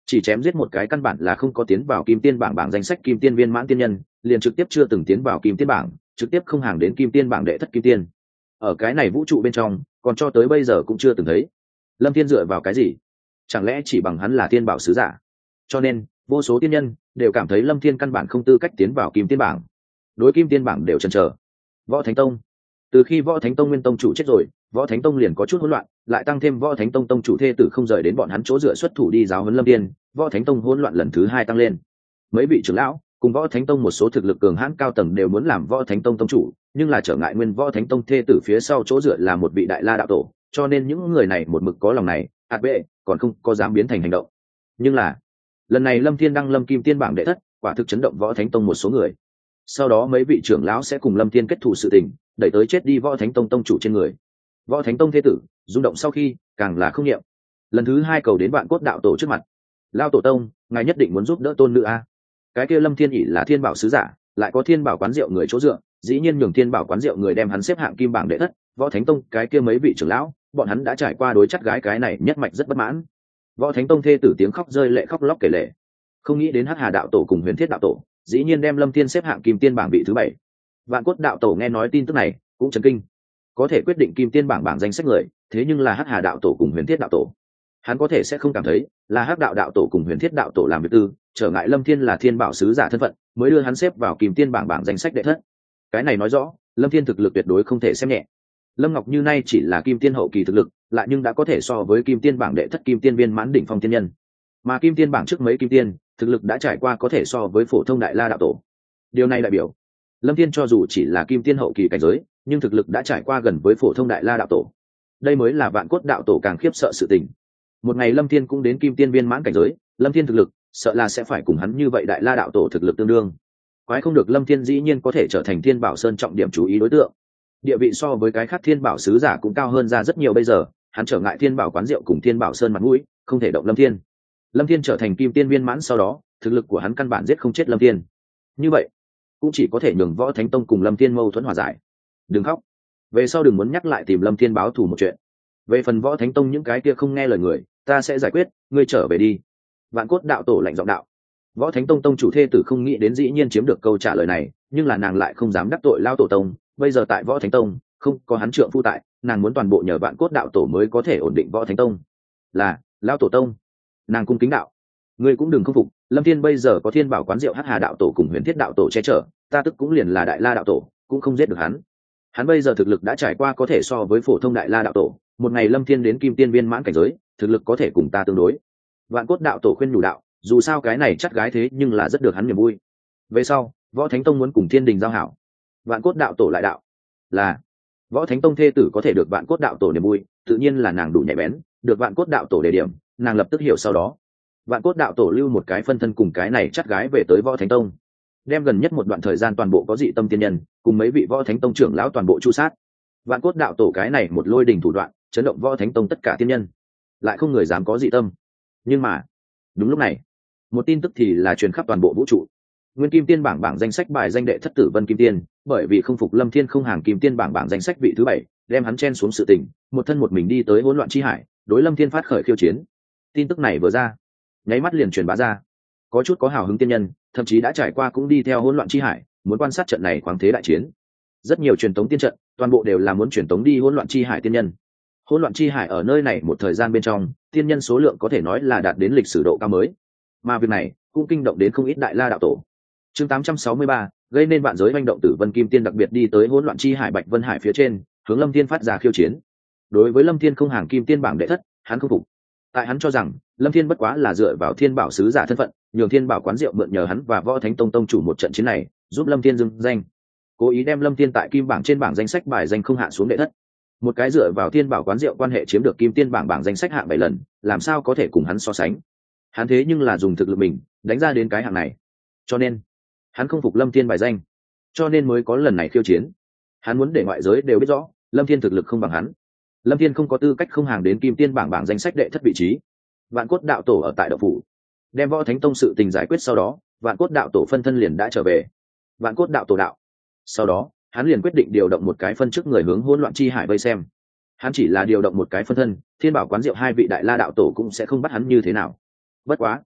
chỉ chém giết một cái căn bản là không có tiến vào kim tiên bảng bảng danh sách kim tiên viên mãn tiên nhân, liền trực tiếp chưa từng tiến vào kim tiên bảng, trực tiếp không hàng đến kim tiên bảng đệ thất kim tiên. Ở cái này vũ trụ bên trong, còn cho tới bây giờ cũng chưa từng thấy. Lâm Thiên dựa vào cái gì? Chẳng lẽ chỉ bằng hắn là tiên bảo sứ giả? Cho nên vô số tiên nhân đều cảm thấy Lâm Thiên căn bản không tư cách tiến vào kim tiên bảng, đối kim tiên bảng đều chần chờ. Võ Thánh Tông, từ khi Võ Thánh Tông nguyên tông chủ chết rồi, Võ Thánh Tông liền có chút hỗn loạn, lại tăng thêm Võ Thánh Tông tông chủ thê tử không rời đến bọn hắn chỗ dựa xuất thủ đi giáo huấn Lâm Thiên, Võ Thánh Tông hỗn loạn lần thứ hai tăng lên. Mấy vị trưởng lão cùng Võ Thánh Tông một số thực lực cường hãn cao tầng đều muốn làm Võ Thánh Tông tông chủ, nhưng là trở ngại nguyên Võ Thánh Tông thê tử phía sau chỗ dựa là một vị đại la đạo tổ, cho nên những người này một mực có lòng này, ạt bệ còn không có dám biến thành hành động. Nhưng là lần này Lâm Thiên đăng lâm kim tiên bảng đệ thất, quả thực chấn động Võ Thánh Tông một số người. Sau đó mấy vị trưởng lão sẽ cùng Lâm Thiên kết thù sự tình, đẩy tới chết đi Võ Thánh Tông tông chủ trên người. Võ Thánh Tông thế tử rung động sau khi càng là không nghiệm, lần thứ hai cầu đến Vạn Cốt đạo tổ trước mặt. Lao tổ tông, ngài nhất định muốn giúp đỡ tôn nữ a? Cái kia Lâm Thiên ỷ là thiên bảo sứ giả, lại có thiên bảo quán rượu người chỗ dựa, dĩ nhiên nhường thiên bảo quán rượu người đem hắn xếp hạng kim bảng đệ thất. Võ Thánh Tông cái kia mấy vị trưởng lão, bọn hắn đã trải qua đối chắc gái cái này nhất mạch rất bất mãn. Võ Thánh Tông thê tử tiếng khóc rơi lệ khóc lóc kể lể, không nghĩ đến Hắc Hà đạo tổ cùng Huyền Thiết đạo tổ dĩ nhiên đem Lâm Thiên xếp hạng kim tiên bảng vị thứ 7. Vạn Cốt đạo tổ nghe nói tin tức này cũng chấn kinh, có thể quyết định kim tiên bảng bảng danh sách người, thế nhưng là Hắc Hà đạo tổ cùng Huyền Thiết đạo tổ. Hắn có thể sẽ không cảm thấy là Hắc đạo đạo tổ cùng Huyền Thiết đạo tổ làm việc tư, trở ngại Lâm Thiên là thiên bảo sứ giả thân phận, mới đưa hắn xếp vào kim tiên bảng bảng danh sách đệ thất. Cái này nói rõ Lâm Thiên thực lực tuyệt đối không thể xem nhẹ. Lâm Ngọc Như nay chỉ là kim tiên hậu kỳ thực lực, lại nhưng đã có thể so với kim tiên bảng đệ thất kim tiên viên mãn đỉnh phong tiên nhân, mà kim tiên bảng trước mấy kim tiên thực lực đã trải qua có thể so với phổ thông đại la đạo tổ. Điều này đại biểu Lâm Thiên cho dù chỉ là kim tiên hậu kỳ cảnh giới, nhưng thực lực đã trải qua gần với phổ thông đại la đạo tổ. Đây mới là Vạn Cốt đạo tổ càng khiếp sợ sự tình. Một ngày Lâm Thiên cũng đến kim tiên viên mãn cảnh giới, Lâm Thiên thực lực sợ là sẽ phải cùng hắn như vậy đại la đạo tổ thực lực tương đương. Quái không được Lâm Thiên dĩ nhiên có thể trở thành Thiên Bảo Sơn trọng điểm chú ý đối tượng. Địa vị so với cái khác Thiên Bảo sứ giả cũng cao hơn ra rất nhiều bây giờ, hắn trở ngại Thiên Bảo quán rượu cùng Thiên Bảo Sơn mặt mũi, không thể động Lâm Thiên. Lâm Thiên trở thành kim tiên viên mãn sau đó, thực lực của hắn căn bản giết không chết Lâm Thiên. Như vậy, cũng chỉ có thể nhường Võ Thánh Tông cùng Lâm Thiên mâu thuẫn hòa giải. Đừng khóc, về sau đừng muốn nhắc lại tìm Lâm Thiên báo thù một chuyện. Về phần Võ Thánh Tông những cái kia không nghe lời người, ta sẽ giải quyết, ngươi trở về đi. Vạn Cốt đạo tổ lạnh giọng đạo. Võ Thánh Tông tông chủ thê tử không nghĩ đến dĩ nhiên chiếm được câu trả lời này, nhưng là nàng lại không dám đắc tội Lao tổ tông, bây giờ tại Võ Thánh Tông không có hắn trượng phu tại, nàng muốn toàn bộ nhờ Vạn Cốt đạo tổ mới có thể ổn định Võ Thánh Tông. Là Lao tổ tông. Nàng cung kính đạo. Ngươi cũng đừng không phục, Lâm Thiên bây giờ có Thiên Bảo quán rượu Hắc Hà đạo tổ cùng Huyền Thiết đạo tổ che chở, ta tức cũng liền là đại la đạo tổ, cũng không giết được hắn. Hắn bây giờ thực lực đã trải qua có thể so với phổ thông đại la đạo tổ, một ngày Lâm Thiên đến kim tiên viên mãn cảnh giới, thực lực có thể cùng ta tương đối. Vạn Cốt đạo tổ khuyên nhủ đạo, dù sao cái này chắc gái thế nhưng là rất được hắn niềm vui. Về sau, Võ Thánh Tông muốn cùng Thiên Đình giao hảo. Vạn Cốt đạo tổ lại đạo, là Võ Thánh Tông thê tử có thể được Vạn Cốt đạo tổ niềm vui, tự nhiên là nàng đủ nhạy bén, được Vạn Cốt đạo tổ đề điểm, nàng lập tức hiểu sau đó. Vạn Cốt đạo tổ lưu một cái phân thân cùng cái này chắc gái về tới Võ Thánh Tông, đem gần nhất một đoạn thời gian toàn bộ có dị tâm tiên nhân cùng mấy vị Võ Thánh Tông trưởng lão toàn bộ chu sát. Vạn Cốt đạo tổ cái này một lôi đình thủ đoạn chấn động Võ Thánh Tông tất cả tiên nhân, lại không người dám có dị tâm. Nhưng mà đúng lúc này, một tin tức thì là truyền khắp toàn bộ vũ trụ. Nguyên kim tiên bảng bảng danh sách bài danh đệ thất tử Vân Kim Tiên, bởi vì không phục Lâm Thiên không hàng kim tiên bảng bảng danh sách vị thứ 7, đem hắn chen xuống sự tình, một thân một mình đi tới hỗn loạn chi hải, đối Lâm Thiên phát khởi khiêu chiến. Tin tức này vừa ra, nháy mắt liền truyền bá ra. Có chút có hào hứng tiên nhân, thậm chí đã trải qua cũng đi theo hỗn loạn chi hải, muốn quan sát trận này khoáng thế đại chiến. Rất nhiều truyền tống tiên trận, toàn bộ đều là muốn truyền tống đi hỗn loạn chi hải tiên nhân. Hỗn loạn chi hải ở nơi này một thời gian bên trong, tiên nhân số lượng có thể nói là đạt đến lịch sử độ cao mới. Mà việc này cũng kinh động đến không ít đại la đạo tổ. Chương 863, gây nên vạn giới manh động tử Vân Kim Tiên đặc biệt đi tới hỗn loạn chi hải Bạch Vân Hải phía trên, hướng Lâm Thiên phát ra khiêu chiến. Đối với Lâm Thiên không hàng kim tiên bảng đệ thất, hắn không phục. Tại hắn cho rằng Lâm Thiên bất quá là dựa vào Thiên Bảo sứ giả thân phận, nhường Thiên Bảo quán rượu mượn nhờ hắn và Võ Thánh Tông tông chủ một trận chiến này, giúp Lâm Thiên dưng danh. Cố ý đem Lâm Thiên tại kim bảng trên bảng danh sách bài danh không hạ xuống đệ thất. Một cái dựa vào Thiên Bảo quán rượu quan hệ chiếm được kim tiên bảng bảng danh sách hạng 7 lần, làm sao có thể cùng hắn so sánh. Hắn thế nhưng là dùng thực lực mình đánh ra đến cái hạng này. Cho nên, hắn không phục Lâm Thiên bài danh, cho nên mới có lần này khiêu chiến. Hắn muốn để ngoại giới đều biết rõ, Lâm Thiên thực lực không bằng hắn. Lâm Thiên không có tư cách không hàng đến kim tiên bảng bảng danh sách đệ thất vị trí. Vạn Cốt đạo tổ ở tại Đạo phủ, đem Võ Thánh Tông sự tình giải quyết sau đó, Vạn Cốt đạo tổ phân thân liền đã trở về. Vạn Cốt đạo tổ đạo. Sau đó, hắn liền quyết định điều động một cái phân chức người hướng hỗn loạn chi hải vây xem. Hắn chỉ là điều động một cái phân thân, Thiên Bảo quán rượu hai vị đại la đạo tổ cũng sẽ không bắt hắn như thế nào. Bất quá,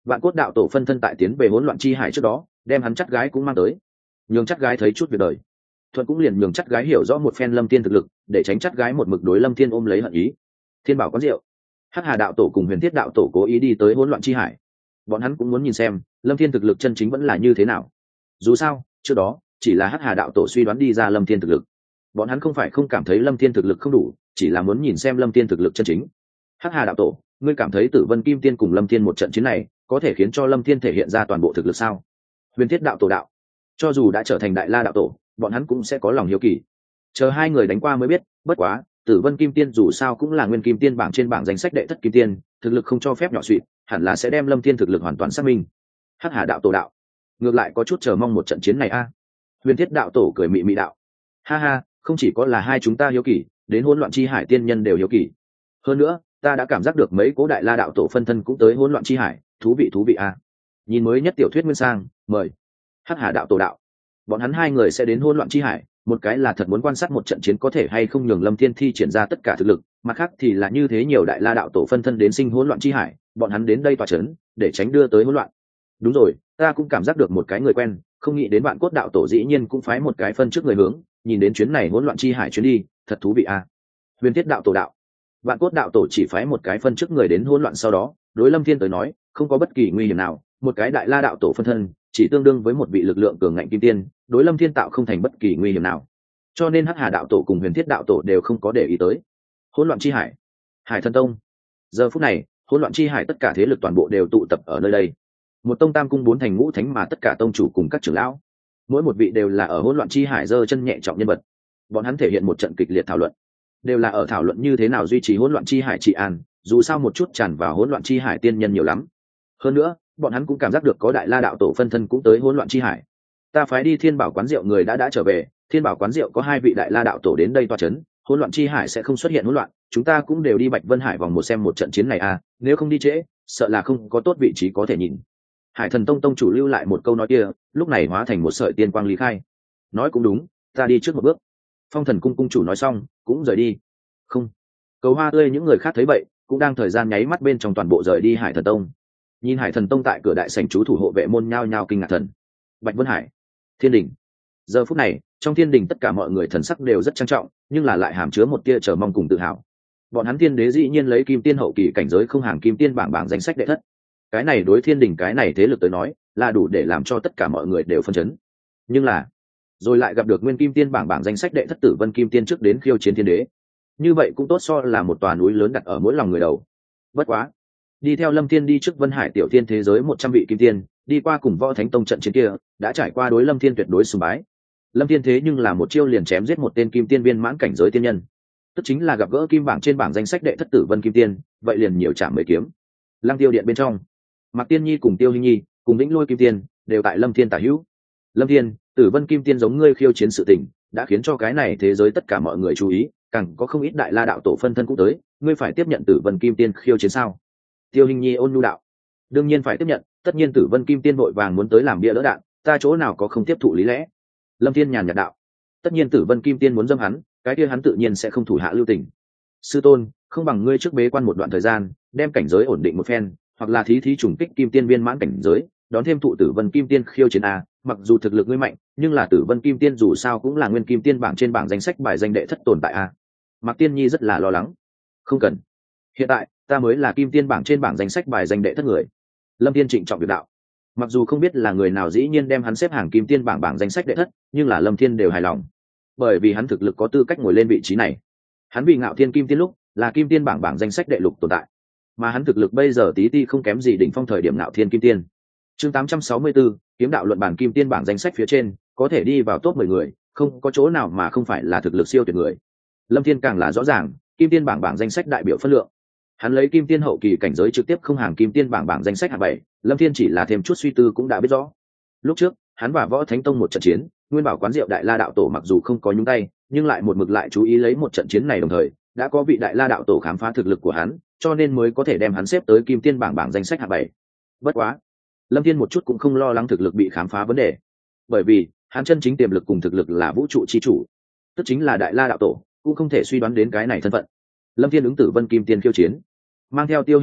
Vạn Cốt đạo tổ phân thân tại tiến về hỗn loạn chi hải trước đó đem hắn chắt gái cũng mang tới, nhường chắt gái thấy chút việc đời, thuận cũng liền nhường chắt gái hiểu rõ một phen Lâm Thiên thực lực, để tránh chắt gái một mực đối Lâm Thiên ôm lấy hận ý. Thiên Bảo quán rượu, Hắc Hà đạo tổ cùng Huyền Thiết đạo tổ cố ý đi tới hỗn loạn chi hải, bọn hắn cũng muốn nhìn xem Lâm Thiên thực lực chân chính vẫn là như thế nào. Dù sao trước đó chỉ là Hắc Hà đạo tổ suy đoán đi ra Lâm Thiên thực lực, bọn hắn không phải không cảm thấy Lâm Thiên thực lực không đủ, chỉ là muốn nhìn xem Lâm Thiên thực lực chân chính. Hắc Hà đạo tổ, ngươi cảm thấy Tử Vân Kim Tiên cùng Lâm Thiên một trận chiến này có thể khiến cho Lâm Thiên thể hiện ra toàn bộ thực lực sao? Huyền Thiết đạo tổ đạo, cho dù đã trở thành Đại La đạo tổ, bọn hắn cũng sẽ có lòng hiếu kỳ, chờ hai người đánh qua mới biết. Bất quá Tử Vân Kim Tiên dù sao cũng là nguyên kim tiên bảng trên bảng danh sách đệ thất kim tiên, thực lực không cho phép nhỏ suỵ, hẳn là sẽ đem Lâm Thiên thực lực hoàn toàn xác minh. Hắc Hà đạo tổ đạo, ngược lại có chút chờ mong một trận chiến này a. Huyền Thiết đạo tổ cười mị mị đạo, ha ha, không chỉ có là hai chúng ta hiếu kỳ, đến hỗn loạn chi hải tiên nhân đều hiếu kỳ. Hơn nữa ta đã cảm giác được mấy cố Đại La đạo tổ phân thân cũng tới hỗn loạn chi hải, thú vị a. Nhìn mới nhất tiểu thuyết nguyên sang, mời. Hắc Hà đạo tổ đạo, bọn hắn hai người sẽ đến hỗn loạn chi hải, một cái là thật muốn quan sát một trận chiến có thể hay không nhường Lâm Thiên thi triển ra tất cả thực lực, mặt khác thì là như thế nhiều Đại La đạo tổ phân thân đến sinh hỗn loạn chi hải, bọn hắn đến đây tỏa chấn để tránh đưa tới hỗn loạn. Đúng rồi, ta cũng cảm giác được một cái người quen, không nghĩ đến Vạn Cốt đạo tổ dĩ nhiên cũng phái một cái phân trước người hướng, nhìn đến chuyến này hỗn loạn chi hải chuyến đi thật thú vị a. Huyền Thiết đạo tổ đạo, Vạn Cốt đạo tổ chỉ phái một cái phân trước người đến hỗn loạn, sau đó đối Lâm Thiên tới nói không có bất kỳ nguy hiểm nào, một cái Đại La đạo tổ phân thân chỉ tương đương với một vị lực lượng cường ngạnh kim tiên, đối Lâm Thiên tạo không thành bất kỳ nguy hiểm nào, cho nên Hắc Hà đạo tổ cùng Huyền Thiết đạo tổ đều không có để ý tới. Hỗn loạn chi hải, Hải Thần Tông. Giờ phút này hỗn loạn chi hải tất cả thế lực toàn bộ đều tụ tập ở nơi đây, một tông tam cung bốn thành ngũ thánh, mà tất cả tông chủ cùng các trưởng lão mỗi một vị đều là ở hỗn loạn chi hải giơ chân nhẹ trọng nhân vật. Bọn hắn thể hiện một trận kịch liệt thảo luận, đều là ở thảo luận như thế nào duy trì hỗn loạn chi hải trị an, dù sao một chút tràn vào hỗn loạn chi hải tiên nhân nhiều lắm. Hơn nữa bọn hắn cũng cảm giác được có Đại La đạo tổ phân thân cũng tới hỗn loạn chi hải. Ta phái đi Thiên Bảo quán rượu người đã trở về, Thiên Bảo quán rượu có hai vị Đại La đạo tổ đến đây toa chấn, hỗn loạn chi hải sẽ không xuất hiện hỗn loạn, chúng ta cũng đều đi Bạch Vân Hải vòng một xem một trận chiến này à, nếu không đi trễ sợ là không có tốt vị trí có thể nhìn. Hải Thần Tông tông chủ lưu lại một câu nói kia, lúc này hóa thành một sợi tiên quang lý khai. Nói cũng đúng, ta đi trước một bước. Phong Thần cung cung chủ nói xong cũng rời đi. Không, Cầu Hoa Tươi những người khác thấy vậy cũng đang thời gian nháy mắt bên trong toàn bộ rời đi Hải Thần Tông. Nhìn Hải Thần Tông tại cửa đại sảnh chú thủ hộ vệ môn nhao nhao kinh ngạc thần. Bạch Vân Hải, Thiên Đình. Giờ phút này trong Thiên Đình tất cả mọi người thần sắc đều rất trang trọng, nhưng là lại hàm chứa một tia chờ mong cùng tự hào. Bọn hắn Thiên Đế dĩ nhiên lấy kim tiên hậu kỳ cảnh giới không hàng kim tiên bảng danh sách đệ thất, cái này đối Thiên Đình cái này thế lực tới nói là đủ để làm cho tất cả mọi người đều phân chấn. Nhưng là rồi lại gặp được nguyên kim tiên bảng danh sách đệ thất Tử Vân Kim Tiên trước đến khiêu chiến Thiên Đế, như vậy cũng tốt so là một tòa núi lớn đặt ở mỗi lòng người đầu. Bất quá đi theo Lâm Thiên đi trước Vân Hải tiểu thiên thế giới 100 vị kim tiên, đi qua cùng Võ Thánh Tông trận chiến kia, đã trải qua đối Lâm Thiên tuyệt đối sùng bái. Lâm Thiên thế nhưng là một chiêu liền chém giết một tên kim tiên viên mãn cảnh giới tiên nhân, tức chính là gặp gỡ kim bảng trên bảng danh sách đệ thất Tử Vân Kim Tiên, vậy liền nhiều chạm mấy kiếm. Lăng Tiêu điện bên trong, Mạc Tiên Nhi cùng Tiêu Hinh Nhi cùng Vĩnh Lôi Kim Tiên đều tại Lâm Thiên tả hữu. Lâm Thiên, Tử Vân Kim Tiên giống ngươi khiêu chiến sự tình, đã khiến cho cái này thế giới tất cả mọi người chú ý, càng có không ít Đại La đạo tổ phân thân cũng tới, ngươi phải tiếp nhận Tử Vân Kim Tiên khiêu chiến sao? Tiêu Hinh Nhi ôn nhu đạo, đương nhiên phải tiếp nhận, tất nhiên Tử Vân Kim Tiên vội vàng muốn tới làm bia đỡ đạn, ta chỗ nào có không tiếp thụ lý lẽ. Lâm Thiên nhàn nhạt đạo, tất nhiên Tử Vân Kim Tiên muốn dâm hắn, cái kia hắn tự nhiên sẽ không thủ hạ lưu tình. Sư tôn, không bằng ngươi trước bế quan một đoạn thời gian, đem cảnh giới ổn định một phen, hoặc là thí trùng kích kim tiên viên mãn cảnh giới, đón thêm thụ Tử Vân Kim Tiên khiêu chiến a, mặc dù thực lực ngươi mạnh, nhưng là Tử Vân Kim Tiên dù sao cũng là nguyên kim tiên bảng trên bảng danh sách bài danh đệ thất tồn tại a. Mạc Tiên Nhi rất là lo lắng. Không cần, hiện tại ta mới là kim tiên bảng trên bảng danh sách bài danh đệ thất người. Lâm Thiên trịnh trọng việc đạo, mặc dù không biết là người nào dĩ nhiên đem hắn xếp hàng kim tiên bảng danh sách đệ thất, nhưng là Lâm Thiên đều hài lòng, bởi vì hắn thực lực có tư cách ngồi lên vị trí này. Hắn vì Ngạo Thiên Kim Tiên lúc là kim tiên bảng danh sách đệ lục tồn tại, mà hắn thực lực bây giờ tí ti không kém gì đỉnh phong thời điểm Ngạo Thiên Kim Tiên. Chương 864, kiếm đạo luận bản kim tiên bảng danh sách phía trên, có thể đi vào top 10 người, không có chỗ nào mà không phải là thực lực siêu tuyệt người. Lâm Thiên càng là rõ ràng, kim tiên bảng danh sách đại biểu phân lượng. Hắn lấy kim tiên hậu kỳ cảnh giới trực tiếp không hàng kim tiên bảng danh sách hạng 7, Lâm Thiên chỉ là thêm chút suy tư cũng đã biết rõ. Lúc trước, hắn và Võ Thánh Tông một trận chiến, Nguyên Bảo quán rượu Đại La đạo tổ mặc dù không có nhúng tay, nhưng lại một mực lại chú ý lấy một trận chiến này, đồng thời đã có vị Đại La đạo tổ khám phá thực lực của hắn, cho nên mới có thể đem hắn xếp tới kim tiên bảng danh sách hạng 7. Bất quá, Lâm Thiên một chút cũng không lo lắng thực lực bị khám phá vấn đề, bởi vì hắn chân chính tiềm lực cùng thực lực là vũ trụ chi chủ, tức chính là Đại La đạo tổ, cũng không thể suy đoán đến cái này thân phận. Lâm Thiên ứng Tử Vân Kim Tiên khiêu chiến, mang theo Tiêu Hinh Nhi,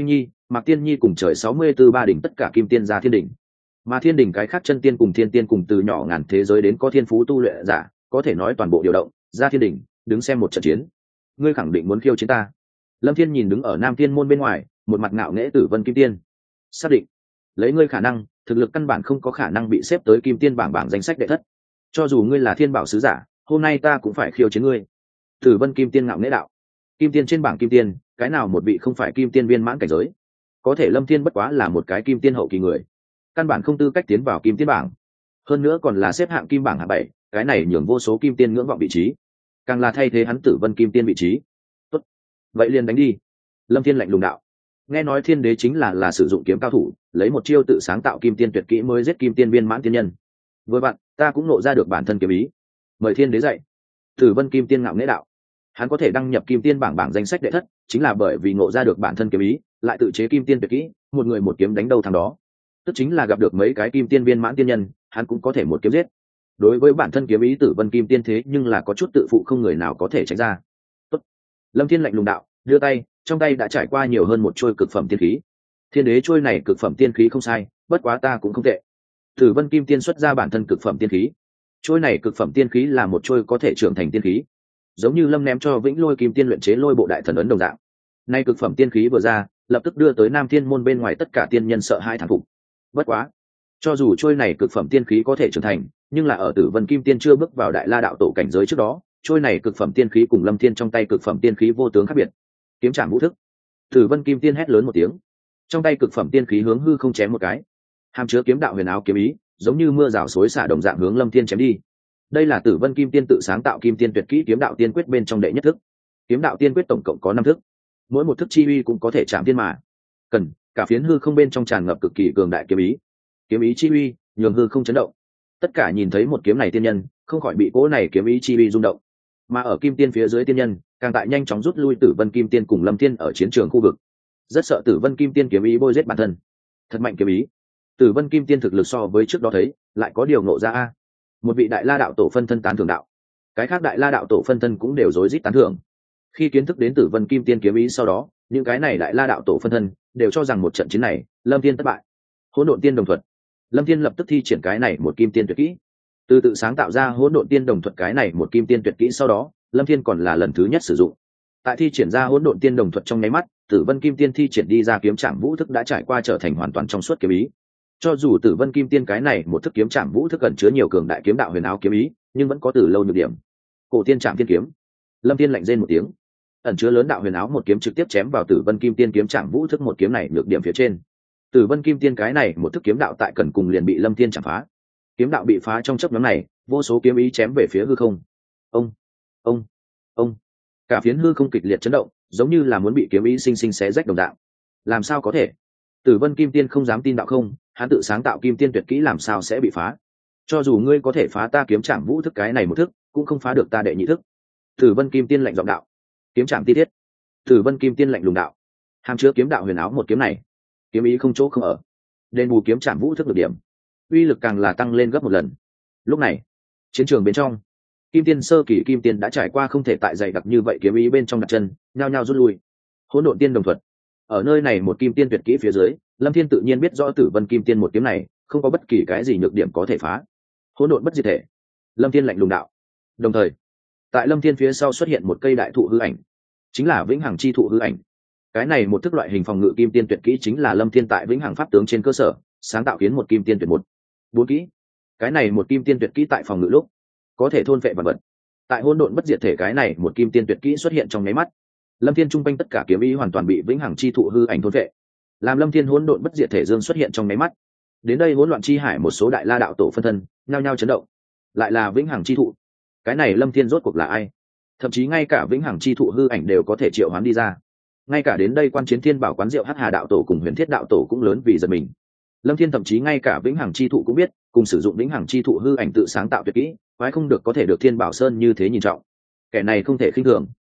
Mạc Tiên Nhi cùng trời 64 ba đỉnh tất cả kim tiên ra thiên đỉnh. Mà thiên đỉnh cái khác chân tiên cùng thiên tiên cùng từ nhỏ ngàn thế giới đến có thiên phú tu luyện giả, có thể nói toàn bộ điều động ra thiên đỉnh, đứng xem một trận chiến. Ngươi khẳng định muốn khiêu chiến ta? Lâm Thiên nhìn đứng ở Nam Thiên môn bên ngoài, một mặt ngạo nghễ Tử Vân Kim Tiên. Xác định, lấy ngươi khả năng, thực lực căn bản không có khả năng bị xếp tới Kim Tiên bảng danh sách đệ thất. Cho dù ngươi là Thiên Bảo sứ giả, hôm nay ta cũng phải khiêu chiến ngươi. Tử Vân Kim Tiên ngạo nghễ đạo. Kim Tiên trên bảng Kim Tiên, cái nào một vị không phải Kim Tiên viên mãn cảnh giới? Có thể Lâm Thiên bất quá là một cái Kim Tiên hậu kỳ người, căn bản không tư cách tiến vào Kim Tiên bảng. Hơn nữa còn là xếp hạng Kim bảng hạng 7, cái này nhường vô số Kim Tiên ngưỡng vọng vị trí, càng là thay thế hắn Tử Vân Kim Tiên vị trí. Tốt, vậy liền đánh đi. Lâm Thiên lạnh lùng đạo. Nghe nói Thiên Đế chính là sử dụng kiếm cao thủ, lấy một chiêu tự sáng tạo Kim Tiên tuyệt kỹ mới giết Kim Tiên viên mãn tiên nhân. Với bạn, ta cũng nộ ra được bản thân kiếm ý. Mời Thiên Đế dạy. Tử Vân Kim Tiên ngạo nghễ đạo. Hắn có thể đăng nhập Kim Tiên bảng danh sách đệ thất, chính là bởi vì ngộ ra được bản thân kiếm ý, lại tự chế Kim Tiên tuyệt kỹ, một người một kiếm đánh đầu thằng đó. Tức chính là gặp được mấy cái Kim Tiên viên mãn tiên nhân, hắn cũng có thể một kiếm giết. Đối với bản thân kiếm ý Tử Vân Kim Tiên thế nhưng là có chút tự phụ, không người nào có thể tránh ra. Tốt. Lâm Thiên lạnh lùng đạo, đưa tay, trong tay đã trải qua nhiều hơn một trôi cực phẩm tiên khí. Thiên Đế trôi này cực phẩm tiên khí không sai, bất quá ta cũng không tệ. Tử Vân Kim Tiên xuất ra bản thân cực phẩm tiên khí. Trôi này cực phẩm tiên khí là một trôi có thể trưởng thành tiên khí, giống như Lâm ném cho Vĩnh Lôi Kim Tiên luyện chế lôi bộ đại thần ấn đồng dạng. Nay cực phẩm tiên khí vừa ra, lập tức đưa tới Nam Thiên môn bên ngoài tất cả tiên nhân sợ hãi thán phục. Bất quá, cho dù trôi này cực phẩm tiên khí có thể trưởng thành, nhưng là ở Tử Vân Kim Tiên chưa bước vào Đại La đạo tổ cảnh giới trước đó, trôi này cực phẩm tiên khí cùng Lâm Thiên trong tay cực phẩm tiên khí vô tướng khác biệt. Kiếm trảm vũ thức. Tử Vân Kim Tiên hét lớn một tiếng, trong tay cực phẩm tiên khí hướng hư không chém một cái, hàm chứa kiếm đạo huyền áo kiếm ý, giống như mưa rào xối xả đồng dạng hướng Lâm Thiên chém đi. Đây là Tử Vân Kim Tiên tự sáng tạo Kim Tiên tuyệt kỹ kiếm đạo tiên quyết bên trong đệ nhất thức. Kiếm đạo tiên quyết tổng cộng có 5 thức, mỗi một thức chi uy cũng có thể chạm tiên mà. Cần cả phiến hư không bên trong tràn ngập cực kỳ cường đại kiếm ý. Kiếm ý chi uy nhường hư không chấn động. Tất cả nhìn thấy một kiếm này tiên nhân, không khỏi bị cỗ này kiếm ý chi uy rung động. Mà ở Kim Tiên phía dưới tiên nhân, càng tại nhanh chóng rút lui Tử Vân Kim Tiên cùng Lâm Thiên ở chiến trường khu vực. Rất sợ Tử Vân Kim Tiên kiếm ý bôi giết bản thân. Thật mạnh kiếm ý. Tử Vân Kim Tiên thực lực so với trước đó thấy, lại có điều ngộ ra a. Một vị Đại La đạo tổ phân thân tán thưởng đạo. Cái khác Đại La đạo tổ phân thân cũng đều rối rít tán thưởng. Khi kiến thức đến Tử Vân Kim Tiên kiếm ý sau đó, những cái này Đại La đạo tổ phân thân đều cho rằng một trận chiến này, Lâm Thiên thất bại. Hỗn độn tiên đồng thuật. Lâm Thiên lập tức thi triển cái này một Kim Tiên tuyệt kỹ. Từ tự sáng tạo ra hỗn độn tiên đồng thuật cái này một Kim Tiên tuyệt kỹ sau đó, Lâm Thiên còn là lần thứ nhất sử dụng. Tại thi triển ra hỗn độn tiên đồng thuật trong nháy mắt, Tử Vân Kim Tiên thi triển đi ra kiếm trảm vũ thức đã trải qua trở thành hoàn toàn trong suốt kiếm ý. Cho dù Tử Vân Kim Tiên cái này một thức kiếm trảm vũ thức ẩn chứa nhiều cường đại kiếm đạo huyền áo kiếm ý, nhưng vẫn có từ lâu nhược điểm. Cổ tiên trảm tiên kiếm. Lâm Thiên lạnh rên một tiếng, ẩn chứa lớn đạo huyền áo một kiếm trực tiếp chém vào Tử Vân Kim Tiên kiếm trảm vũ thức một kiếm này nhược điểm phía trên. Tử Vân Kim Tiên cái này một thức kiếm đạo tại cần cùng liền bị Lâm Thiên chạm phá. Kiếm đạo bị phá trong chớp nhoáng này, vô số kiếm ý chém về phía hư không. Ông, ông. Cả phiến hư không kịch liệt chấn động, giống như là muốn bị kiếm ý sinh sinh xé rách đồng dạng. Làm sao có thể? Tử Vân Kim Tiên không dám tin đạo không, hắn tự sáng tạo Kim Tiên tuyệt kỹ làm sao sẽ bị phá? Cho dù ngươi có thể phá ta kiếm trảm vũ thức cái này một thức, cũng không phá được ta đệ nhị thức. Tử Vân Kim Tiên lạnh giọng đạo. Kiếm trảm ti thiết. Tử Vân Kim Tiên lạnh lùng đạo. Hàm chứa kiếm đạo huyền áo một kiếm này, kiếm ý không chỗ không ở. Đền bù kiếm trảm vũ thức được điểm, uy lực càng là tăng lên gấp một lần. Lúc này, chiến trường bên trong, Kim Tiên sơ kỳ Kim Tiên đã trải qua không thể tại dày đặc như vậy kiếm ý bên trong đặt chân, nhao nhao rút lui. Hỗn độn tiên đồng thuật. Ở nơi này một Kim Tiên tuyệt kỹ phía dưới, Lâm Thiên tự nhiên biết rõ Tử Vân Kim Tiên một kiếm này không có bất kỳ cái gì nhược điểm có thể phá. Hỗn độn bất diệt thể. Lâm Thiên lạnh lùng đạo. Đồng thời, tại Lâm Thiên phía sau xuất hiện một cây đại thụ hư ảnh, chính là Vĩnh Hằng chi thụ hư ảnh. Cái này một thức loại hình phòng ngự Kim Tiên tuyệt kỹ chính là Lâm Thiên tại Vĩnh Hằng pháp tướng trên cơ sở sáng tạo kiến một Kim Tiên tuyệt một bốn kỹ. Cái này một Kim Tiên tuyệt kỹ tại phòng ngự lúc có thể thôn phệ vật vật. Tại hỗn độn bất diệt thể cái này một Kim Tiên tuyệt kỹ xuất hiện trong nháy mắt, Lâm Thiên trung quanh tất cả kiếm ý hoàn toàn bị Vĩnh Hằng chi thụ hư ảnh thôn phệ. Làm Lâm Thiên hỗn độn bất diệt thể dương xuất hiện trong nháy mắt, đến đây hỗn loạn chi hải một số Đại La đạo tổ phân thân nhao nhao chấn động. Lại là Vĩnh Hằng chi thụ. Cái này Lâm Thiên rốt cuộc là ai? Thậm chí ngay cả Vĩnh Hằng chi thụ hư ảnh đều có thể triệu hoán đi ra. Ngay cả đến đây quan chiến Thiên Bảo quán rượu Hắc Hà đạo tổ cùng Huyền Thiết đạo tổ cũng lớn vì giật mình. Lâm Thiên thậm chí ngay cả Vĩnh Hằng chi thụ cũng biết, cùng sử dụng Vĩnh Hằng chi thụ hư ảnh tự sáng tạo tuyệt kỹ, quái không được có thể được Thiên Bảo Sơn như thế nhìn trọng. Kẻ này không thể khinh thường.